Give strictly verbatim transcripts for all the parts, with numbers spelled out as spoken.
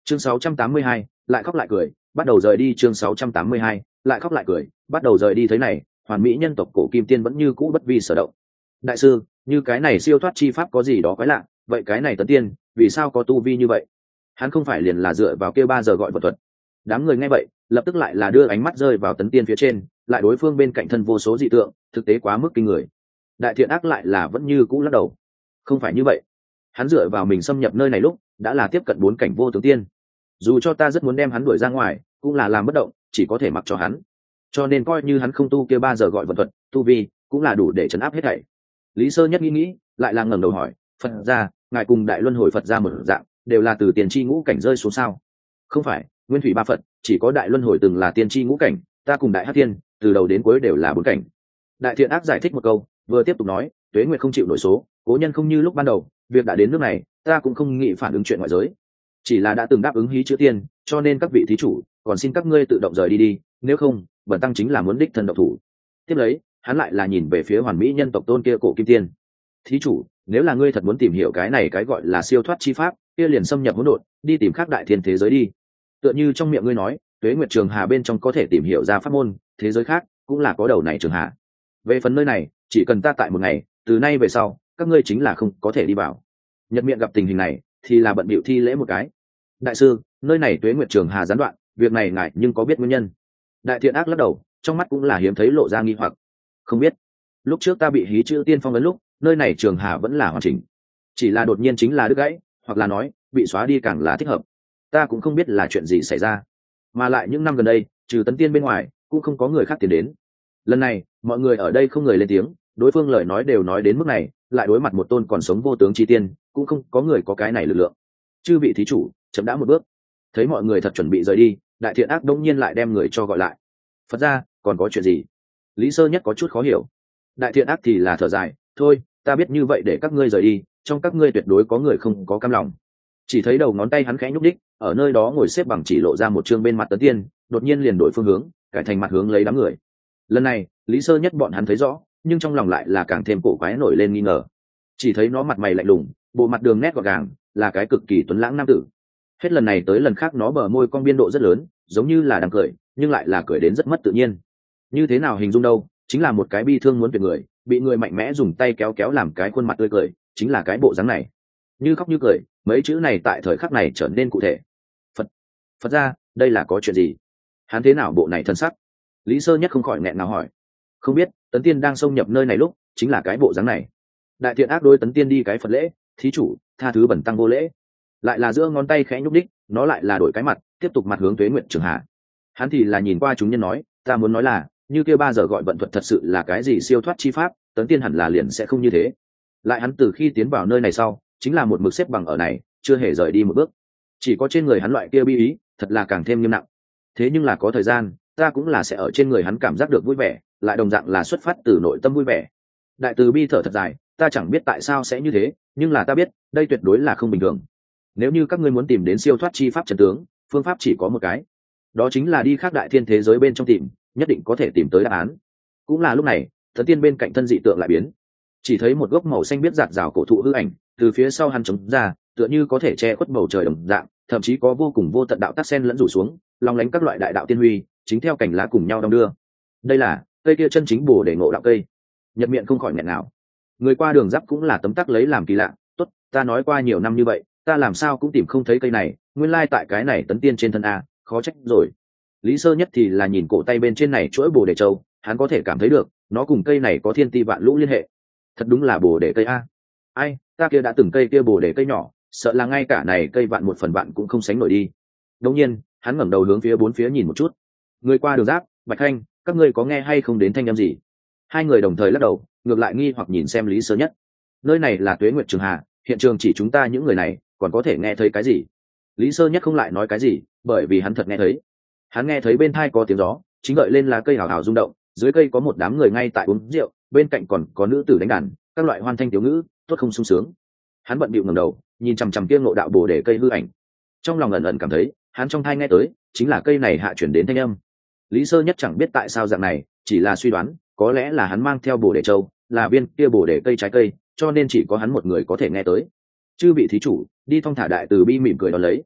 chương sáu trăm tám mươi hai, lại khóc lại cười, bắt đầu rời đi. Chương sáu trăm tám mươi hai, lại khóc lại cười, bắt đầu rời đi. Thế này, hoàn mỹ nhân tộc cổ kim tiên vẫn như cũ bất vi sở động. Đại sư, như cái này siêu thoát chi pháp có gì đó quái lạ, vậy cái này tấn tiên vì sao có tu vi như vậy? Hắn không phải liền là dựa vào kêu ba giờ gọi vật thuật? Đám người nghe vậy lập tức lại là đưa ánh mắt rơi vào tấn tiên phía trên, lại đối phương bên cạnh thân vô số dị tượng, thực tế quá mức kinh người. Đại thiện ác lại là vẫn như cũ lắc đầu. Không phải như vậy, hắn dựa vào mình xâm nhập nơi này lúc đã là tiếp cận bốn cảnh vô tướng tiên, dù cho ta rất muốn đem hắn đuổi ra ngoài cũng là làm bất động, chỉ có thể mặc cho hắn. Cho nên coi như hắn không tu kia ba giờ gọi vật thuật, tu vi cũng là đủ để chấn áp hết thảy. Lý Sơ Nhất nghĩ nghĩ lại là ngẩng đầu hỏi, Phật ra, ngài cùng đại luân hồi Phật ra một dạng đều là từ tiền tri ngũ cảnh rơi xuống sao? Không phải, nguyên thủy ba Phật chỉ có đại luân hồi từng là tiên tri ngũ cảnh, ta cùng đại hắc tiên từ đầu đến cuối đều là bốn cảnh. Đại thiện ác giải thích một câu, vừa tiếp tục nói, tuế nguyệt không chịu nổi số, cố nhân không như lúc ban đầu, việc đã đến nước này ta cũng không nghĩ phản ứng chuyện ngoại giới, chỉ là đã từng đáp ứng hí chữ tiên, cho nên các vị thí chủ còn xin các ngươi tự động rời đi đi, nếu không bần tăng chính là muốn đích thân độc thủ. Tiếp lấy hắn lại là nhìn về phía hoàn mỹ nhân tộc tôn kia cổ kim tiên, thí chủ, nếu là ngươi thật muốn tìm hiểu cái này cái gọi là siêu thoát chi pháp, kia liền xâm nhập hỗn độn, đi tìm khác đại thiên thế giới đi. Tựa như trong miệng ngươi nói, tuế nguyệt trường hà bên trong có thể tìm hiểu ra pháp môn, thế giới khác cũng là có đầu này trường hà. Về phần nơi này, chỉ cần ta tại một ngày, từ nay về sau các ngươi chính là không có thể đi vào. Nhật miệng gặp tình hình này thì là bận bịu thi lễ một cái. Đại sư, nơi này tuế nguyệt trường hà gián đoạn, việc này ngài nhưng có biết nguyên nhân? Đại thiện ác lắc đầu, trong mắt cũng là hiếm thấy lộ ra nghi hoặc. Không biết, lúc trước ta bị hí chữ tiên phong ấn lúc, nơi này trường hà vẫn là hoàn chỉnh, chỉ là đột nhiên chính là đứt gãy, hoặc là nói bị xóa đi càng là thích hợp. Ta cũng không biết là chuyện gì xảy ra, mà lại những năm gần đây trừ tấn tiên bên ngoài cũng không có người khác tiến đến. Lần này mọi người ở đây không người lên tiếng, đối phương lời nói đều nói đến mức này, lại đối mặt một tôn còn sống vô tướng chi tiên, cũng không có người có cái này lực lượng. Chư vị thí chủ chậm đã một bước. Thấy mọi người thật chuẩn bị rời đi, đại thiện ác đông nhiên lại đem người cho gọi lại. Phật ra, còn có chuyện gì? Lý Sơ Nhất có chút khó hiểu. Đại thiện ác thì là thở dài, thôi ta biết như vậy để các ngươi rời đi, trong các ngươi tuyệt đối có người không có cam lòng. Chỉ thấy đầu ngón tay hắn khẽ nhúc đích, ở nơi đó ngồi xếp bằng chỉ lộ ra một chương bên mặt tấn tiên, đột nhiên liền đổi phương hướng, cải thành mặt hướng lấy đám người. Lần này Lý Sơ Nhất bọn hắn thấy rõ, nhưng trong lòng lại là càng thêm cổ quái nổi lên nghi ngờ. Chỉ thấy nó mặt mày lạnh lùng, bộ mặt đường nét gọn gàng, là cái cực kỳ tuấn lãng nam tử. Hết lần này tới lần khác nó bờ môi cong biên độ rất lớn, giống như là đang cười, nhưng lại là cười đến rất mất tự nhiên. Như thế nào hình dung đâu, chính là một cái bi thương muốn tuyệt người, bị người mạnh mẽ dùng tay kéo kéo làm cái khuôn mặt tươi cười, chính là cái bộ dáng này. Như khóc như cười, mấy chữ này tại thời khắc này trở nên cụ thể. Phật, Phật ra, đây là có chuyện gì? Hắn thế nào bộ này thân sắc? Lý Sơ Nhất không khỏi nghẹn ngào hỏi. Không biết, tấn tiên đang xông nhập nơi này lúc chính là cái bộ dáng này. Đại thiện ác đối tấn tiên đi cái Phật lễ, thí chủ tha thứ bẩn tăng vô lễ. Lại là giữa ngón tay khẽ nhúc đích, nó lại là đổi cái mặt, tiếp tục mặt hướng tuế nguyện trường hạ. Hắn thì là nhìn qua chúng nhân nói, ta muốn nói là, như kia ba giờ gọi vận thuật thật sự là cái gì siêu thoát chi pháp, tấn tiên hẳn là liền sẽ không như thế. Lại hắn từ khi tiến vào nơi này sau, chính là một mực xếp bằng ở này, chưa hề rời đi một bước. Chỉ có trên người hắn loại kia bi ý, thật là càng thêm nghiêm nặng. Thế nhưng là có thời gian, ta cũng là sẽ ở trên người hắn cảm giác được vui vẻ, lại đồng dạng là xuất phát từ nội tâm vui vẻ. Đại từ bi thở thật dài, ta chẳng biết tại sao sẽ như thế, nhưng là ta biết, đây tuyệt đối là không bình thường. Nếu như các ngươi muốn tìm đến siêu thoát chi pháp chân tướng, phương pháp chỉ có một cái, đó chính là đi khác đại thiên thế giới bên trong tìm, nhất định có thể tìm tới đáp án. Cũng là lúc này, thần tiên bên cạnh thân dị tượng lại biến, chỉ thấy một gốc màu xanh biết giạt rào cổ thụ hư ảnh từ phía sau hắn chống ra, tựa như có thể che khuất bầu trời đồng dạng, thậm chí có vô cùng vô tận đạo tác sen lẫn rủ xuống, long lánh các loại đại đạo tiên huy, chính theo cành lá cùng nhau đong đưa. Đây là cây kia chân chính bổ để ngộ đạo cây. Nhật miệng không khỏi nghẹn nào. Người qua đường giáp cũng là tấm tắc lấy làm kỳ lạ, tốt, ta nói qua nhiều năm như vậy, ta làm sao cũng tìm không thấy cây này, nguyên lai tại cái này tấn tiên trên thân a, khó trách rồi. Lý Sơ Nhất thì là nhìn cổ tay bên trên này chuỗi bồ đề châu, hắn có thể cảm thấy được, nó cùng cây này có thiên ti vạn lũ liên hệ. Thật đúng là bồ đề cây a. Ai, ta kia đã từng cây kia bồ đề cây nhỏ, sợ là ngay cả này cây vạn một phần vạn cũng không sánh nổi đi. Đương nhiên, hắn ngẩng đầu hướng phía bốn phía nhìn một chút. Người qua đường giáp, Bạch Thanh, các ngươi có nghe hay không đến thanh âm gì? Hai người đồng thời lắc đầu, ngược lại nghi hoặc nhìn xem Lý Sơ Nhất. Nơi này là Tuế Nguyệt Trường Hà, hiện trường chỉ chúng ta những người này, còn có thể nghe thấy cái gì? Lý Sơ Nhất không lại nói cái gì, bởi vì hắn thật nghe thấy. Hắn nghe thấy bên tai có tiếng gió, chính gợi lên lá cây hào hào rung động, dưới cây có một đám người ngay tại uống rượu, bên cạnh còn có nữ tử đánh đàn, các loại hoan thanh tiểu ngữ, tốt không sung sướng. Hắn bận bịu ngẩng đầu, nhìn chằm chằm kia ngộ đạo bồ đề cây hư ảnh. Trong lòng ẩn ẩn cảm thấy, hắn trong thai nghe tới, chính là cây này hạ chuyển đến thanh âm. Lý Sơ Nhất chẳng biết tại sao dạng này, chỉ là suy đoán, có lẽ là hắn mang theo bồ đề châu, là viên kia bồ đề cây trái cây, cho nên chỉ có hắn một người có thể nghe tới. Chư vị thí chủ, đi thong thả đại từ bi mỉm cười đón lấy.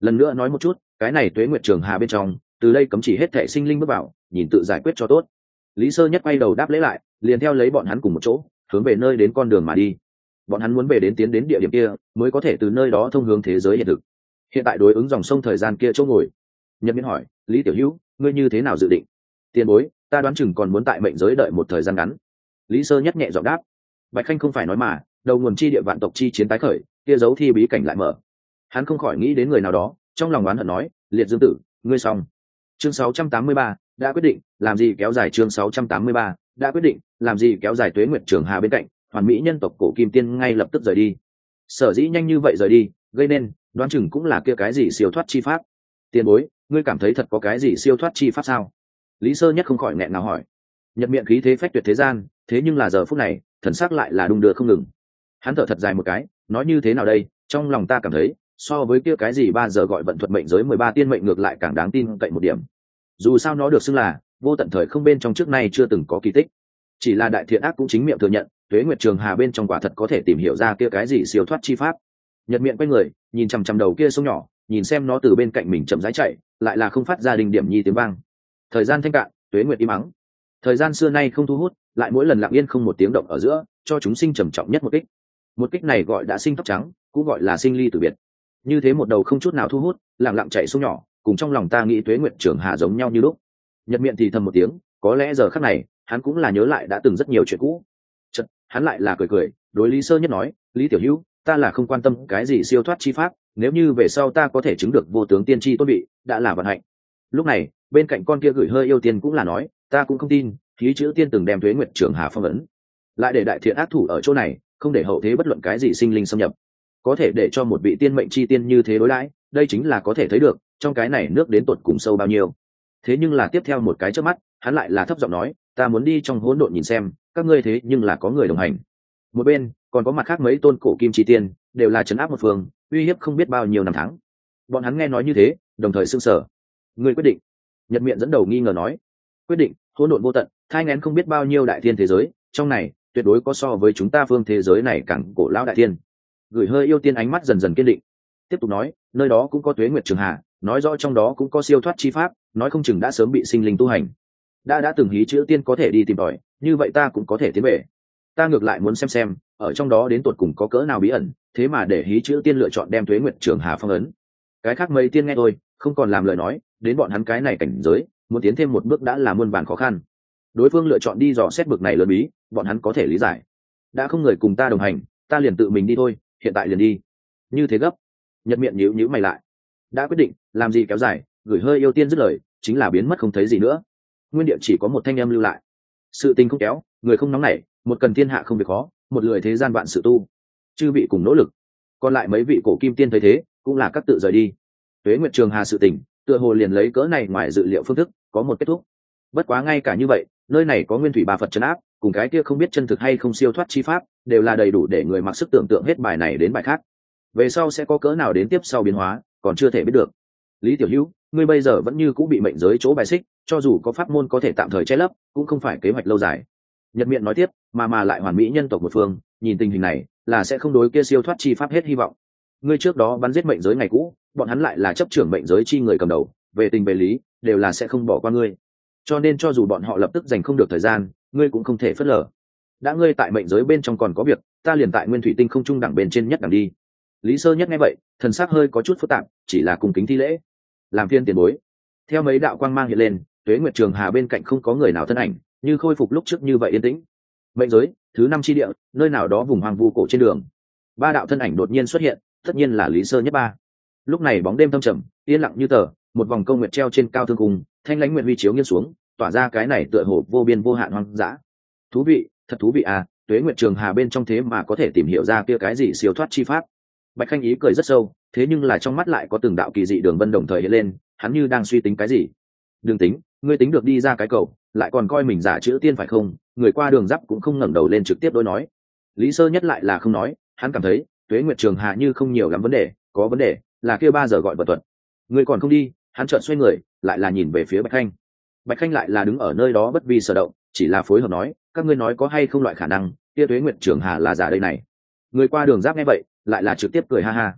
lần nữa nói một chút, cái này tuế nguyệt trường hà bên trong từ đây cấm chỉ hết thể sinh linh bước vào, nhìn tự giải quyết cho tốt. Lý Sơ Nhất quay đầu đáp lễ lại, liền theo lấy bọn hắn cùng một chỗ hướng về nơi đến con đường mà đi. Bọn hắn muốn về đến tiến đến địa điểm kia mới có thể từ nơi đó thông hướng thế giới hiện thực. Hiện tại đối ứng dòng sông thời gian kia chỗ ngồi, Nhật Miễn hỏi, Lý Tiểu Hữu, ngươi như thế nào dự định? Tiền bối, ta đoán chừng còn muốn tại mệnh giới đợi một thời gian ngắn. Lý Sơ Nhất nhẹ giọng đáp. Bạch Khanh không phải nói mà, đầu nguồn chi địa vạn tộc chi chiến tái khởi, kia dấu thi bí cảnh lại mở. Hắn không khỏi nghĩ đến người nào đó, trong lòng oán hận nói, Liệt Dương Tử, ngươi xong. Chương sáu trăm tám mươi ba đã quyết định, làm gì kéo dài chương sáu trăm tám mươi ba đã quyết định, làm gì kéo dài tuế nguyệt trường hà bên cạnh, hoàn mỹ nhân tộc cổ kim tiên ngay lập tức rời đi. Sở dĩ nhanh như vậy rời đi, gây nên, đoán chừng cũng là kia cái gì siêu thoát chi pháp. Tiền bối, ngươi cảm thấy thật có cái gì siêu thoát chi pháp sao? Lý Sơ Nhất không khỏi nghẹn ngào hỏi. Nhật miệng khí thế phách tuyệt thế gian, thế nhưng là giờ phút này, thần sắc lại là đung đưa không ngừng. Hắn thở thật dài một cái, nói như thế nào đây, trong lòng ta cảm thấy, so với kia cái gì ba giờ gọi vận thuật mệnh giới mười ba tiên mệnh ngược lại càng đáng tin cậy một điểm. Dù sao nó được xưng là vô tận thời không bên trong trước nay chưa từng có kỳ tích. Chỉ là đại thiện ác cũng chính miệng thừa nhận, tuế nguyệt trường hà bên trong quả thật có thể tìm hiểu ra kia cái gì siêu thoát chi pháp. Nhật miệng quay người, nhìn chằm chằm đầu kia sông nhỏ, nhìn xem nó từ bên cạnh mình chậm rãi chạy, lại là không phát ra đình điểm nhi tiếng vang. Thời gian thanh cạn, tuế nguyệt im ắng. Thời gian xưa nay không thu hút, lại mỗi lần lặng yên không một tiếng động ở giữa, cho chúng sinh trầm trọng nhất một kích. Một kích này gọi đã sinh tóc trắng, cũng gọi là sinh ly tử biệt. Như thế một đầu không chút nào thu hút, lặng lặng chạy sông nhỏ, cùng trong lòng ta nghĩ tuế nguyệt trường hà giống nhau như lúc. Nhật miệng thì thầm một tiếng, có lẽ giờ khắc này, hắn cũng là nhớ lại đã từng rất nhiều chuyện cũ. Chợt, hắn lại là cười cười, đối Lý Sơ Nhất nói, Lý Tiểu Hữu, ta là không quan tâm cái gì siêu thoát chi pháp, nếu như về sau ta có thể chứng được vô tướng tiên tri tôn vị, đã là vận hạnh. Lúc này, bên cạnh con kia gửi hơi yêu tiên cũng là nói, ta cũng không tin, khí chữ tiên từng đem tuế nguyệt trường hà phong ấn, lại để đại thiện ác thủ ở chỗ này, không để hậu thế bất luận cái gì sinh linh xâm nhập, có thể để cho một vị tiên mệnh chi tiên như thế đối đãi, đây chính là có thể thấy được trong cái này nước đến tột cùng sâu bao nhiêu. Thế nhưng là tiếp theo một cái chớp mắt, hắn lại là thấp giọng nói, ta muốn đi trong hỗn độn nhìn xem, các ngươi thế nhưng là có người đồng hành. Một bên còn có mặt khác mấy tôn cổ kim chi tiên, đều là trấn áp một phương, uy hiếp không biết bao nhiêu năm tháng. Bọn hắn nghe nói như thế, đồng thời sững sờ. Ngươi quyết định? Nhật miệng dẫn đầu nghi ngờ nói. Quyết định, hỗn độn vô tận, thai nghén không biết bao nhiêu đại thiên thế giới, trong này tuyệt đối có so với chúng ta phương thế giới này càng cổ lão đại thiên. Gửi hơi yêu tiên ánh mắt dần dần kiên định, tiếp tục nói, nơi đó cũng có tuế nguyệt trường hà, nói rõ trong đó cũng có siêu thoát chi pháp, nói không chừng đã sớm bị sinh linh tu hành. Đã đã từng hí chữ tiên có thể đi tìm tòi, như vậy ta cũng có thể tiến về. Ta ngược lại muốn xem xem, ở trong đó đến tột cùng có cỡ nào bí ẩn, thế mà để hí chữ tiên lựa chọn đem tuế nguyệt trường hà phong ấn. Cái khác mấy tiên nghe tôi, không còn làm lời nói, đến bọn hắn cái này cảnh giới, muốn tiến thêm một bước đã là muôn vàn khó khăn. Đối phương lựa chọn đi dò xét bực này lớn bí, bọn hắn có thể lý giải. Đã không người cùng ta đồng hành, ta liền tự mình đi thôi, hiện tại liền đi. Như thế gấp? Nhật miệng nhíu nhíu mày lại. Đã quyết định, làm gì kéo dài, gửi hơi yêu tiên dứt lời, chính là biến mất không thấy gì nữa. Nguyên địa chỉ có một thanh âm lưu lại. Sự tình không kéo, người không nóng nảy, một cần thiên hạ không việc khó, một lười thế gian vạn sự tu. Chư vị cùng nỗ lực. Còn lại mấy vị cổ kim tiên thấy thế, cũng là các tự rời đi. Tuế nguyệt trường hà sự tình, tựa hồ liền lấy cỡ này ngoài dự liệu phương thức, có một kết thúc. Bất quá ngay cả như vậy, nơi này có nguyên thủy bà Phật trấn áp, cùng cái kia không biết chân thực hay không siêu thoát chi pháp, đều là đầy đủ để người mặc sức tưởng tượng hết bài này đến bài khác. Về sau sẽ có cỡ nào đến tiếp sau biến hóa, còn chưa thể biết được. Lý Tiểu Hữu, ngươi bây giờ vẫn như cũng bị mệnh giới chỗ bài xích, cho dù có pháp môn có thể tạm thời che lấp, cũng không phải kế hoạch lâu dài. Nhật miệng nói tiếp, mà mà lại hoàn mỹ nhân tộc một phương, nhìn tình hình này, là sẽ không đối kia siêu thoát chi pháp hết hy vọng. Ngươi trước đó bắn giết mệnh giới ngày cũ, bọn hắn lại là chấp trưởng mệnh giới chi người cầm đầu, về tình về lý, đều là sẽ không bỏ qua ngươi. Cho nên cho dù bọn họ lập tức dành không được thời gian, ngươi cũng không thể phớt lờ. Đã ngươi tại mệnh giới bên trong còn có việc, ta liền tại nguyên thủy tinh không trung đẳng bên trên nhất đẳng đi. Lý Sơ Nhất nghe vậy, thần sắc hơi có chút phức tạp, chỉ là cung kính thi lễ, làm phiên tiền bối. Theo mấy đạo quang mang hiện lên, tuế nguyệt trường hà bên cạnh không có người nào thân ảnh, như khôi phục lúc trước như vậy yên tĩnh. Mệnh giới thứ năm chi địa, nơi nào đó vùng hoang vu cổ trên đường, ba đạo thân ảnh đột nhiên xuất hiện, tất nhiên là Lý Sơ Nhất ba. Lúc này bóng đêm thâm trầm, yên lặng như tờ, một vòng câu nguyệt treo trên cao thương cung, thanh lãnh nguyệt huy chiếu nghiêng xuống, tỏa ra cái này tựa hồ vô biên vô hạn hoang dã. Thú vị, thật thú vị à, tuế nguyệt trường hà bên trong thế mà có thể tìm hiểu ra kia cái gì siêu thoát chi pháp. Bạch Khanh ý cười rất sâu, thế nhưng là trong mắt lại có từng đạo kỳ dị đường vân đồng thời hiện lên, hắn như đang suy tính cái gì. Đừng tính, ngươi tính được đi ra cái cầu, lại còn coi mình giả chữ tiên phải không? Người qua đường giáp cũng không ngẩng đầu lên trực tiếp đối nói. Lý Sơ Nhất lại là không nói, hắn cảm thấy tuế nguyệt trường hà như không nhiều lắm vấn đề, có vấn đề là kia ba giờ gọi vật thuật. Ngươi còn không đi, hắn chợt xoay người, lại là nhìn về phía Bạch Khanh. Bạch Khanh lại là đứng ở nơi đó bất vi sở động, chỉ là phối hợp nói, các ngươi nói có hay không loại khả năng, kia tuế nguyệt trường hà là giả đây này. Người qua đường giáp nghe vậy, lại là trực tiếp cười ha ha.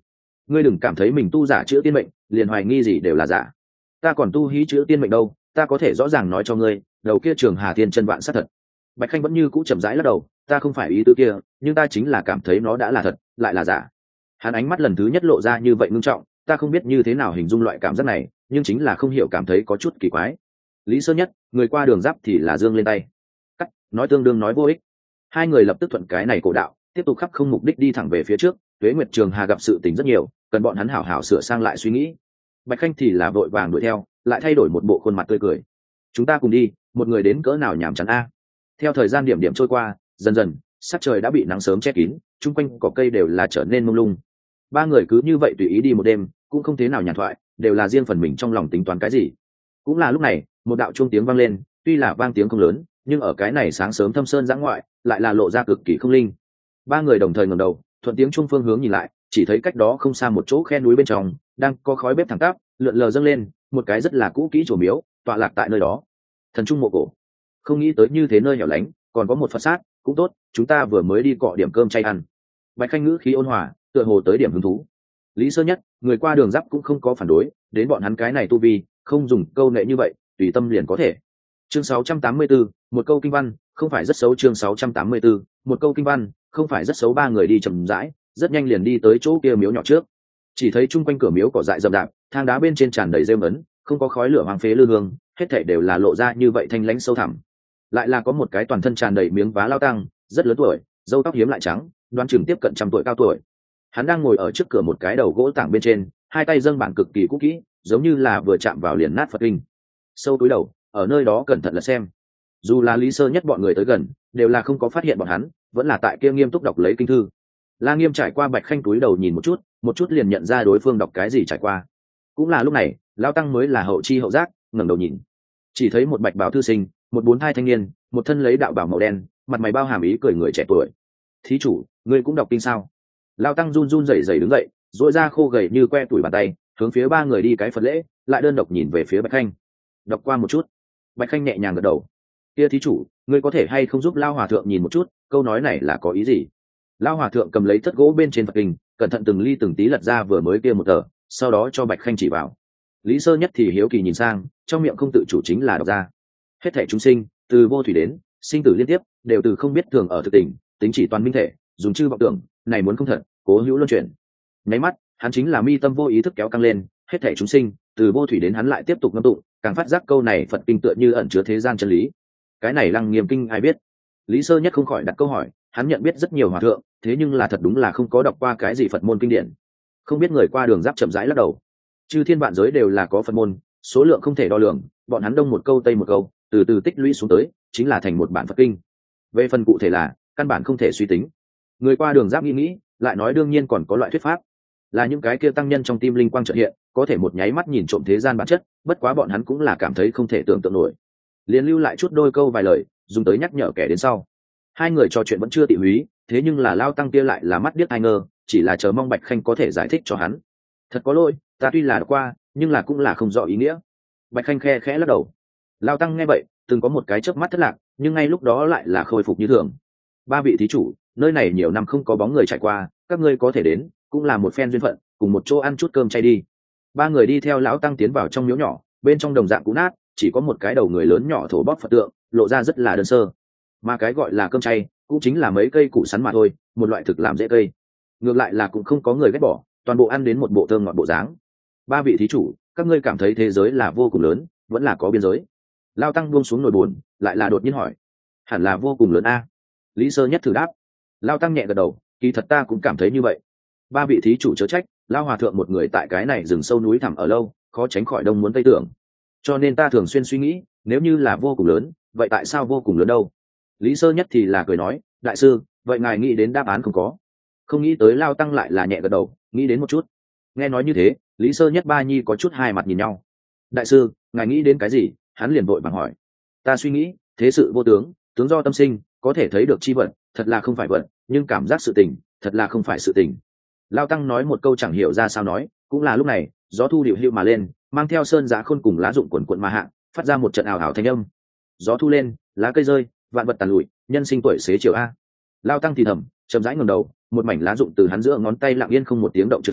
ngươi đừng cảm thấy mình tu giả chữa tiên mệnh liền hoài nghi gì đều là giả. Ta còn tu hí chữa tiên mệnh đâu, ta có thể rõ ràng nói cho ngươi, đầu kia Trường Hà Thiên chân vạn sát thật. Bạch Khanh vẫn như cũ chậm rãi lắc đầu, ta không phải ý tứ kia, nhưng ta chính là cảm thấy nó đã là thật lại là giả. Hắn ánh mắt lần thứ nhất lộ ra như vậy ngưng trọng, ta không biết như thế nào hình dung loại cảm giác này, nhưng chính là không hiểu cảm thấy có chút kỳ quái. Lý Sơ Nhất, người qua đường giáp thì là giương lên tay, cắt, nói tương đương nói vô ích. Hai người lập tức thuận cái này cổ đạo tiếp tục khắp không mục đích đi thẳng về phía trước. Tuế Nguyệt Trường Hà gặp sự tình rất nhiều, cần bọn hắn hảo hảo sửa sang lại suy nghĩ. Bạch Khanh thì là vội vàng đuổi theo, lại thay đổi một bộ khuôn mặt tươi cười, chúng ta cùng đi, một người đến cỡ nào nhàm chán a. Theo thời gian điểm điểm trôi qua, dần dần sắc trời đã bị nắng sớm che kín, chung quanh cỏ cây đều là trở nên mông lung. Ba người cứ như vậy tùy ý đi một đêm, cũng không thế nào nhàn thoại, đều là riêng phần mình trong lòng tính toán cái gì. Cũng là lúc này, một đạo chuông tiếng vang lên, tuy là vang tiếng không lớn, nhưng ở cái này sáng sớm thâm sơn giã ngoại, lại là lộ ra cực kỳ không linh. Ba người đồng thời ngẩng đầu, thuận tiếng chuông phương hướng nhìn lại, chỉ thấy cách đó không xa một chỗ khe núi bên trong, đang có khói bếp thẳng tắp lượn lờ dâng lên, một cái rất là cũ kỹ chùa miếu tọa lạc tại nơi đó. Thần trung mộ cổ, không nghĩ tới như thế nơi hẻo lánh còn có một Phật sát, cũng tốt, chúng ta vừa mới đi cọ điểm cơm chay ăn. Bạch Khanh ngữ khí ôn hòa, tựa hồ tới điểm hứng thú. Lý Sơ Nhất, người qua đường giáp cũng không có phản đối, đến bọn hắn cái này tu vi, không dùng câu nệ như vậy, tùy tâm liền có thể. Chương sáu trăm tám mươi tư, một câu kinh văn, không phải rất xấu. Chương sáu trăm tám mươi tư, một câu kinh văn, không phải rất xấu. Ba người đi chậm rãi, rất nhanh liền đi tới chỗ kia miếu nhỏ trước. Chỉ thấy chung quanh cửa miếu cỏ dại rậm rạp, thang đá bên trên tràn đầy rêu ấn, không có khói lửa hoang phế lư hương, hết thảy đều là lộ ra như vậy thanh lãnh sâu thẳm. Lại là có một cái toàn thân tràn đầy miếng vá lao tăng, rất lớn tuổi, râu tóc hiếm lại trắng, đoán chừng tiếp cận trăm tuổi cao tuổi. Hắn đang ngồi ở trước cửa một cái đầu gỗ tảng bên trên, hai tay dâng bản cực kỳ cũ kỹ, giống như là vừa chạm vào liền nát Phật kinh. Sâu túi đầu, ở nơi đó cẩn thận là xem. Dù là Lý Sơ Nhất bọn người tới gần, đều là không có phát hiện bọn hắn, vẫn là tại kia nghiêm túc đọc lấy kinh thư. La Nghiêm trải qua Bạch Khanh túi đầu nhìn một chút, một chút liền nhận ra đối phương đọc cái gì trải qua. Cũng là lúc này, lão tăng mới là hậu chi hậu giác, ngẩng đầu nhìn, chỉ thấy một bạch bào thư sinh, một bốn thai thanh niên, một thân lấy đạo bào màu đen, mặt mày bao hàm ý cười người trẻ tuổi. Thí chủ, ngươi cũng đọc kinh sao? Lão tăng run run rẩy rẩy đứng dậy, duỗi ra khô gầy như que tuổi bàn tay, hướng phía ba người đi cái Phật lễ, lại đơn độc nhìn về phía Bạch Khanh. Đọc qua một chút. Bạch Khanh nhẹ nhàng gật đầu. Kia thí chủ, ngươi có thể hay không giúp Lão hòa thượng nhìn một chút, câu nói này là có ý gì? Lão hòa thượng cầm lấy thất gỗ bên trên Phật kinh, cẩn thận từng ly từng tí lật ra vừa mới kia một tờ, sau đó cho Bạch Khanh chỉ vào. Lý Sơ Nhất thì hiếu kỳ nhìn sang, trong miệng không tự chủ chính là đọc ra. Hết thảy chúng sinh, từ vô thủy đến sinh tử liên tiếp, đều từ không biết thường ở thực tình, tính chỉ toàn minh thể, dùng chư vọng tưởng, này muốn không thật, cố hữu luân chuyển. Nháy mắt, hắn chính là mi tâm vô ý thức kéo căng lên, hết thảy chúng sinh, từ vô thủy đến hắn lại tiếp tục ngâm tụng, càng phát giác câu này Phật kinh tựa như ẩn chứa thế gian chân lý. Cái này Lăng Nghiêm kinh ai biết? Lý Sơ Nhất không khỏi đặt câu hỏi, hắn nhận biết rất nhiều hòa thượng, thế nhưng là thật đúng là không có đọc qua cái gì Phật môn kinh điển. Không biết người qua đường giáp chậm rãi lắc đầu. Chư thiên vạn giới đều là có Phật môn, số lượng không thể đo lường, bọn hắn đông một câu tây một câu, từ từ tích lũy xuống tới, chính là thành một bản Phật kinh. Về phần cụ thể là, căn bản không thể suy tính. Người qua đường giáp nghĩ nghĩ, lại nói đương nhiên còn có loại thuyết pháp, là những cái kia tăng nhân trong tim linh quang chợt hiện, có thể một nháy mắt nhìn trộm thế gian bản chất, bất quá bọn hắn cũng là cảm thấy không thể tưởng tượng nổi. Liên lưu lại chút đôi câu vài lời, dùng tới nhắc nhở kẻ đến sau. Hai người trò chuyện vẫn chưa tị húy, thế nhưng là lao tăng kia lại là mắt điếc tai ngơ, chỉ là chờ mong Bạch Khanh có thể giải thích cho hắn. Thật có lỗi, ta tuy là qua, nhưng là cũng là không rõ ý nghĩa. Bạch Khanh khe khẽ lắc đầu. Lao tăng nghe vậy, từng có một cái chớp mắt thất lạc, nhưng ngay lúc đó lại là khôi phục như thường. Ba vị thí chủ, nơi này nhiều năm không có bóng người trải qua, các ngươi có thể đến, cũng là một phen duyên phận, cùng một chỗ ăn chút cơm chay đi. Ba người đi theo lão tăng tiến vào trong miếu nhỏ, bên trong đồng dạng cũ nát, chỉ có một cái đầu người lớn nhỏ thổ bóp Phật tượng, lộ ra rất là đơn sơ. Mà cái gọi là cơm chay, cũng chính là mấy cây củ sắn mà thôi, một loại thực làm dễ cây. Ngược lại là cũng không có người ghét bỏ, toàn bộ ăn đến một bộ thơm ngọt bộ dáng. Ba vị thí chủ, các ngươi cảm thấy thế giới là vô cùng lớn, vẫn là có biên giới? Lao tăng buông xuống nồi buồn, lại là đột nhiên hỏi. Hẳn là vô cùng lớn a. Lý Sơ Nhất thử đáp. Lao tăng nhẹ gật đầu, kỳ thật ta cũng cảm thấy như vậy. Ba vị thí chủ chớ trách, Lao hòa thượng một người tại cái này rừng sâu núi thẳm ở lâu, khó tránh khỏi đông muốn tây tưởng. Cho nên ta thường xuyên suy nghĩ, nếu như là vô cùng lớn, vậy tại sao vô cùng lớn đâu? Lý Sơ Nhất thì là cười nói, đại sư, vậy ngài nghĩ đến đáp án không có? Không nghĩ tới Lao tăng lại là nhẹ gật đầu, nghĩ đến một chút. Nghe nói như thế, Lý Sơ Nhất ba nhi có chút hai mặt nhìn nhau. Đại sư, ngài nghĩ đến cái gì? Hắn liền vội vàng hỏi. Ta suy nghĩ, thế sự vô tướng, tướng do tâm sinh, có thể thấy được chi vận, thật là không phải vận, nhưng cảm giác sự tình, thật là không phải sự tình. Lao tăng nói một câu chẳng hiểu ra sao nói, cũng là lúc này, gió thu điệu hữu mà lên, mang theo sơn giá khôn cùng lá rụng quần quận mà hạ, phát ra một trận ảo ảo thanh âm. Gió thu lên, lá cây rơi, vạn vật tàn lụi, nhân sinh tuổi xế chiều a. Lao tăng thì thầm, chậm rãi ngẩng đầu, một mảnh lá rụng từ hắn giữa ngón tay lặng yên không một tiếng động trượt xuống,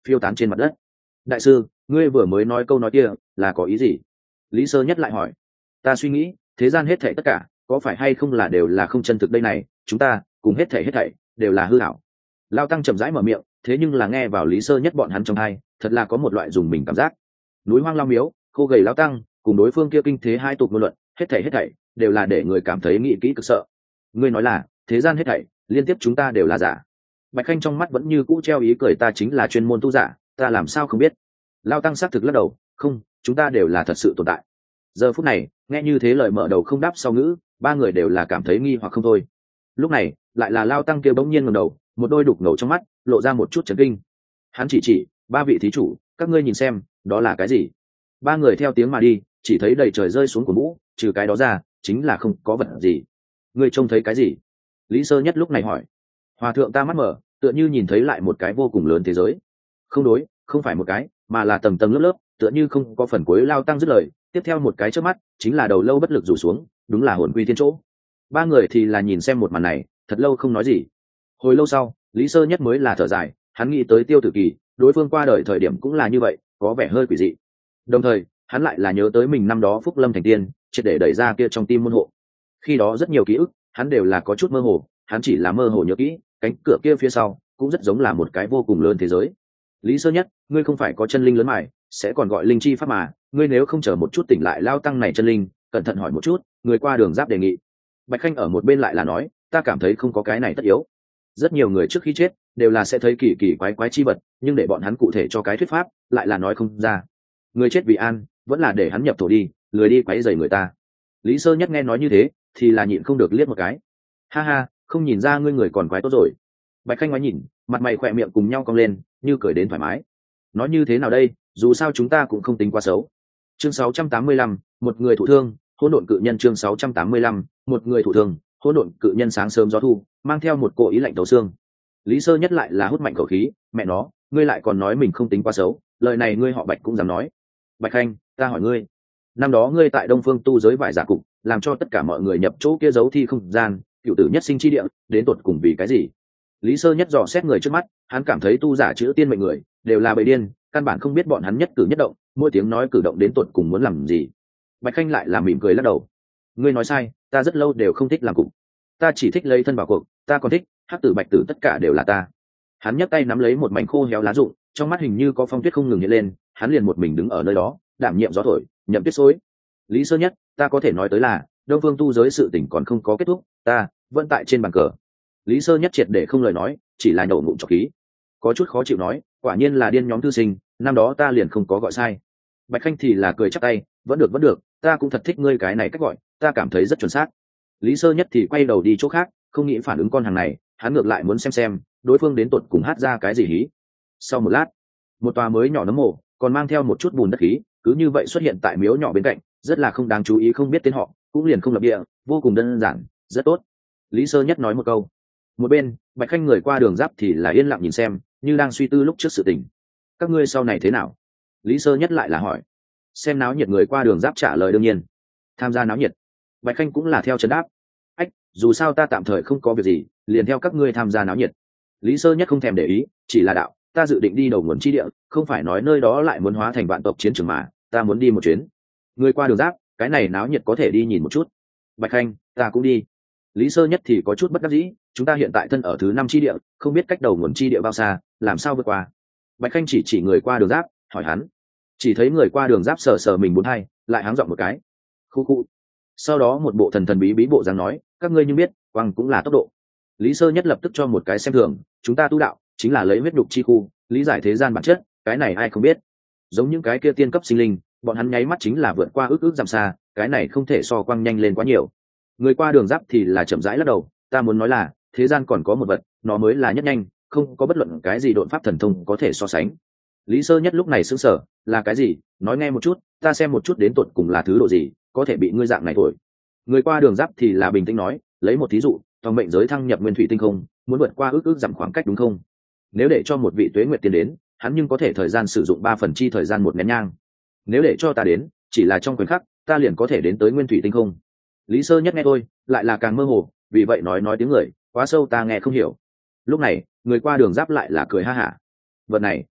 phiêu tán trên mặt đất. Đại sư, ngươi vừa mới nói câu nói kia là có ý gì? Lý Sơ Nhất lại hỏi. Ta suy nghĩ, thế gian hết thảy tất cả có phải hay không là đều là không chân thực đây này, chúng ta cùng hết thảy hết thảy đều là hư ảo. Lao Tăng chậm rãi mở miệng, thế nhưng là nghe vào Lý Sơ Nhất bọn hắn trong tai, thật là có một loại dùng mình cảm giác. Núi hoang lao miếu, khô gầy Lao Tăng cùng đối phương kia kinh thế hai tục ngôn luận, hết thảy hết thảy đều là để người cảm thấy nghĩ kỹ cực sợ. Ngươi nói là thế gian hết thảy liên tiếp chúng ta đều là giả. Bạch Khanh trong mắt vẫn như cũ treo ý cười, ta chính là chuyên môn tu giả, ta làm sao không biết. Lao Tăng xác thực lắc đầu, không, chúng ta đều là thật sự tồn tại. Giờ phút này nghe như thế lời mở đầu không đáp sau ngữ, ba người đều là cảm thấy nghi hoặc không thôi. Lúc này lại là Lao Tăng kia bỗng nhiên ngẩng đầu, một đôi đục ngầu trong mắt lộ ra một chút chấn kinh. Hắn chỉ chỉ ba vị thí chủ, các ngươi nhìn xem đó là cái gì. Ba người theo tiếng mà đi, chỉ thấy đầy trời rơi xuống của mũ, trừ cái đó ra chính là không có vật gì. Ngươi trông thấy cái gì? Lý Sơ Nhất lúc này hỏi. Hòa thượng ta mắt mở, tựa như nhìn thấy lại một cái vô cùng lớn thế giới. Không đối, không phải một cái, mà là tầng tầng lớp lớp, tựa như không có phần cuối. Lao Tăng dứt lời, tiếp theo một cái trước mắt chính là đầu lâu bất lực rủ xuống, đúng là hồn quy thiên chỗ. Ba người thì là nhìn xem một màn này, thật lâu không nói gì. Hồi lâu sau, Lý Sơ Nhất mới là thở dài, hắn nghĩ tới Tiêu Tử Kỳ, đối phương qua đời thời điểm cũng là như vậy, có vẻ hơi quỷ dị. Đồng thời hắn lại là nhớ tới mình năm đó Phúc Lâm thành tiên, triệt để đẩy ra kia trong tim môn hộ. Khi đó rất nhiều ký ức hắn đều là có chút mơ hồ, hắn chỉ là mơ hồ nhớ kỹ cánh cửa kia phía sau cũng rất giống là một cái vô cùng lớn thế giới. Lý Sơ Nhất, ngươi không phải có chân linh lớn mài, sẽ còn gọi linh chi pháp mà, ngươi nếu không chờ một chút tỉnh lại Lao Tăng này chân linh, cẩn thận hỏi một chút. Người qua đường giáp đề nghị. Bạch Khanh ở một bên lại là nói, ta cảm thấy không có cái này tất yếu. Rất nhiều người trước khi chết đều là sẽ thấy kỳ kỳ quái quái chi vật, nhưng để bọn hắn cụ thể cho cái thuyết pháp lại là nói không ra. Người chết vì an, vẫn là để hắn nhập thổ đi, lười đi quấy rầy người ta. Lý Sơ Nhất nghe nói như thế thì là nhịn không được liếc một cái. Ha ha, không nhìn ra ngươi người còn quái tốt rồi. Bạch Khanh ngoái nhìn, mặt mày khỏe miệng cùng nhau cong lên, như cười đến thoải mái. Nói như thế nào đây, dù sao chúng ta cũng không tính quá xấu. Chương sáu trăm tám mươi lăm, một người thụ thương, hỗn độn cự nhân. Chương sáu trăm tám mươi lăm, một người thụ thương, hỗn độn cự nhân. Sáng sớm gió thu, mang theo một cỗ ý lạnh tấu xương. Lý Sơ Nhất lại là hút mạnh khẩu khí, mẹ nó, ngươi lại còn nói mình không tính quá xấu, lời này ngươi họ Bạch cũng dám nói. Bạch Khanh, ta hỏi ngươi, năm đó ngươi tại Đông Phương tu giới vải giả cục, làm cho tất cả mọi người nhập chỗ kia giấu thi không gian, cựu tử nhất sinh chi địa, đến tột cùng vì cái gì? Lý Sơ Nhất dò xét người trước mắt, hắn cảm thấy tu giả chữ tiên mệnh người đều là bầy điên, căn bản không biết bọn hắn nhất cử nhất động, mỗi tiếng nói cử động đến tột cùng muốn làm gì. Bạch Khanh lại là mỉm cười lắc đầu. Ngươi nói sai, ta rất lâu đều không thích làm cục, ta chỉ thích lấy thân vào cuộc, ta còn thích hắc tử bạch tử tất cả đều là ta. Hắn nhấc tay nắm lấy một mảnh khô héo lá rụng, trong mắt hình như có phong tuyết không ngừng hiện lên, hắn liền một mình đứng ở nơi đó, đảm nhiệm gió thổi, nhậm tuyết xối. Lý Sơ Nhất, ta có thể nói tới là Đông Phương tu giới sự tình còn không có kết thúc, ta vẫn tại trên bàn cờ. Lý Sơ Nhất triệt để không lời nói, chỉ là nhổ ngụm trọc khí, có chút khó chịu nói, quả nhiên là điên nhóm thư sinh, năm đó ta liền không có gọi sai. Bạch Khanh thì là cười chắp tay, vẫn được vẫn được, ta cũng thật thích ngươi cái này cách gọi, ta cảm thấy rất chuẩn xác. Lý Sơ Nhất thì quay đầu đi chỗ khác, không nghĩ phản ứng con hàng này, hắn ngược lại muốn xem xem đối phương đến tột cùng hát ra cái gì hí. Sau một lát, một tòa mới nhỏ nấm mồ, còn mang theo một chút bùn đất khí, cứ như vậy xuất hiện tại miếu nhỏ bên cạnh, rất là không đáng chú ý, không biết tên họ, cũng liền không lập địa, vô cùng đơn giản, rất tốt. Lý Sơ Nhất nói một câu. Một bên, Bạch Khanh người qua đường giáp thì là yên lặng nhìn xem, như đang suy tư lúc trước sự tình. Các ngươi sau này thế nào? Lý Sơ Nhất lại là hỏi. Xem náo nhiệt người qua đường giáp trả lời đương nhiên. Tham gia náo nhiệt. Bạch Khanh cũng là theo trấn đáp. Ách, dù sao ta tạm thời không có việc gì, liền theo các ngươi tham gia náo nhiệt. Lý Sơ Nhất không thèm để ý, chỉ là đạo, ta dự định đi đầu nguồn chi địa, không phải nói nơi đó lại muốn hóa thành vạn tộc chiến trường mà, ta muốn đi một chuyến. Người qua đường giáp, cái này náo nhiệt có thể đi nhìn một chút. Bạch Khanh, ta cũng đi. Lý Sơ Nhất thì có chút bất đắc dĩ, chúng ta hiện tại thân ở thứ năm chi địa, không biết cách đầu nguồn chi địa bao xa, làm sao vượt qua. Bạch Khanh chỉ chỉ người qua đường giáp, hỏi hắn. Chỉ thấy người qua đường giáp sờ sờ mình bốn hai, lại háng giọng một cái. Khu khu. Sau đó một bộ thần thần bí bí bộ dáng nói, các ngươi như biết, quăng cũng là tốc độ. Lý Sơ Nhất lập tức cho một cái xem thường, chúng ta tu đạo chính là lấy huyết nhục chi khu, lý giải thế gian bản chất, cái này ai không biết. Giống những cái kia tiên cấp sinh linh, bọn hắn nháy mắt chính là vượt qua ước ước dặm xa, cái này không thể so quăng nhanh lên quá nhiều. Người qua đường giáp thì là chậm rãi lắc đầu, ta muốn nói là thế gian còn có một vật, nó mới là nhất nhanh, không có bất luận cái gì độn pháp thần thông có thể so sánh. Lý Sơ Nhất lúc này sững sờ, là cái gì? Nói nghe một chút, ta xem một chút đến tột cùng là thứ độ gì, có thể bị ngươi dạng này thổi. Người qua đường giáp thì là bình tĩnh nói, lấy một thí dụ, toàn mệnh giới thăng nhập nguyên thủy tinh không, muốn vượt qua ước ước giảm khoảng cách đúng không? Nếu để cho một vị tuế nguyệt tiên đến, hắn nhưng có thể thời gian sử dụng ba phần chi thời gian một nén nhang. Nếu để cho ta đến, chỉ là trong khoảnh khắc, ta liền có thể đến tới nguyên thủy tinh không. Lý Sơ Nhất nghe tôi, lại là càng mơ hồ, vì vậy nói nói tiếng người, quá sâu ta nghe không hiểu. Lúc này, người qua đường giáp lại là cười ha hả. Vật này,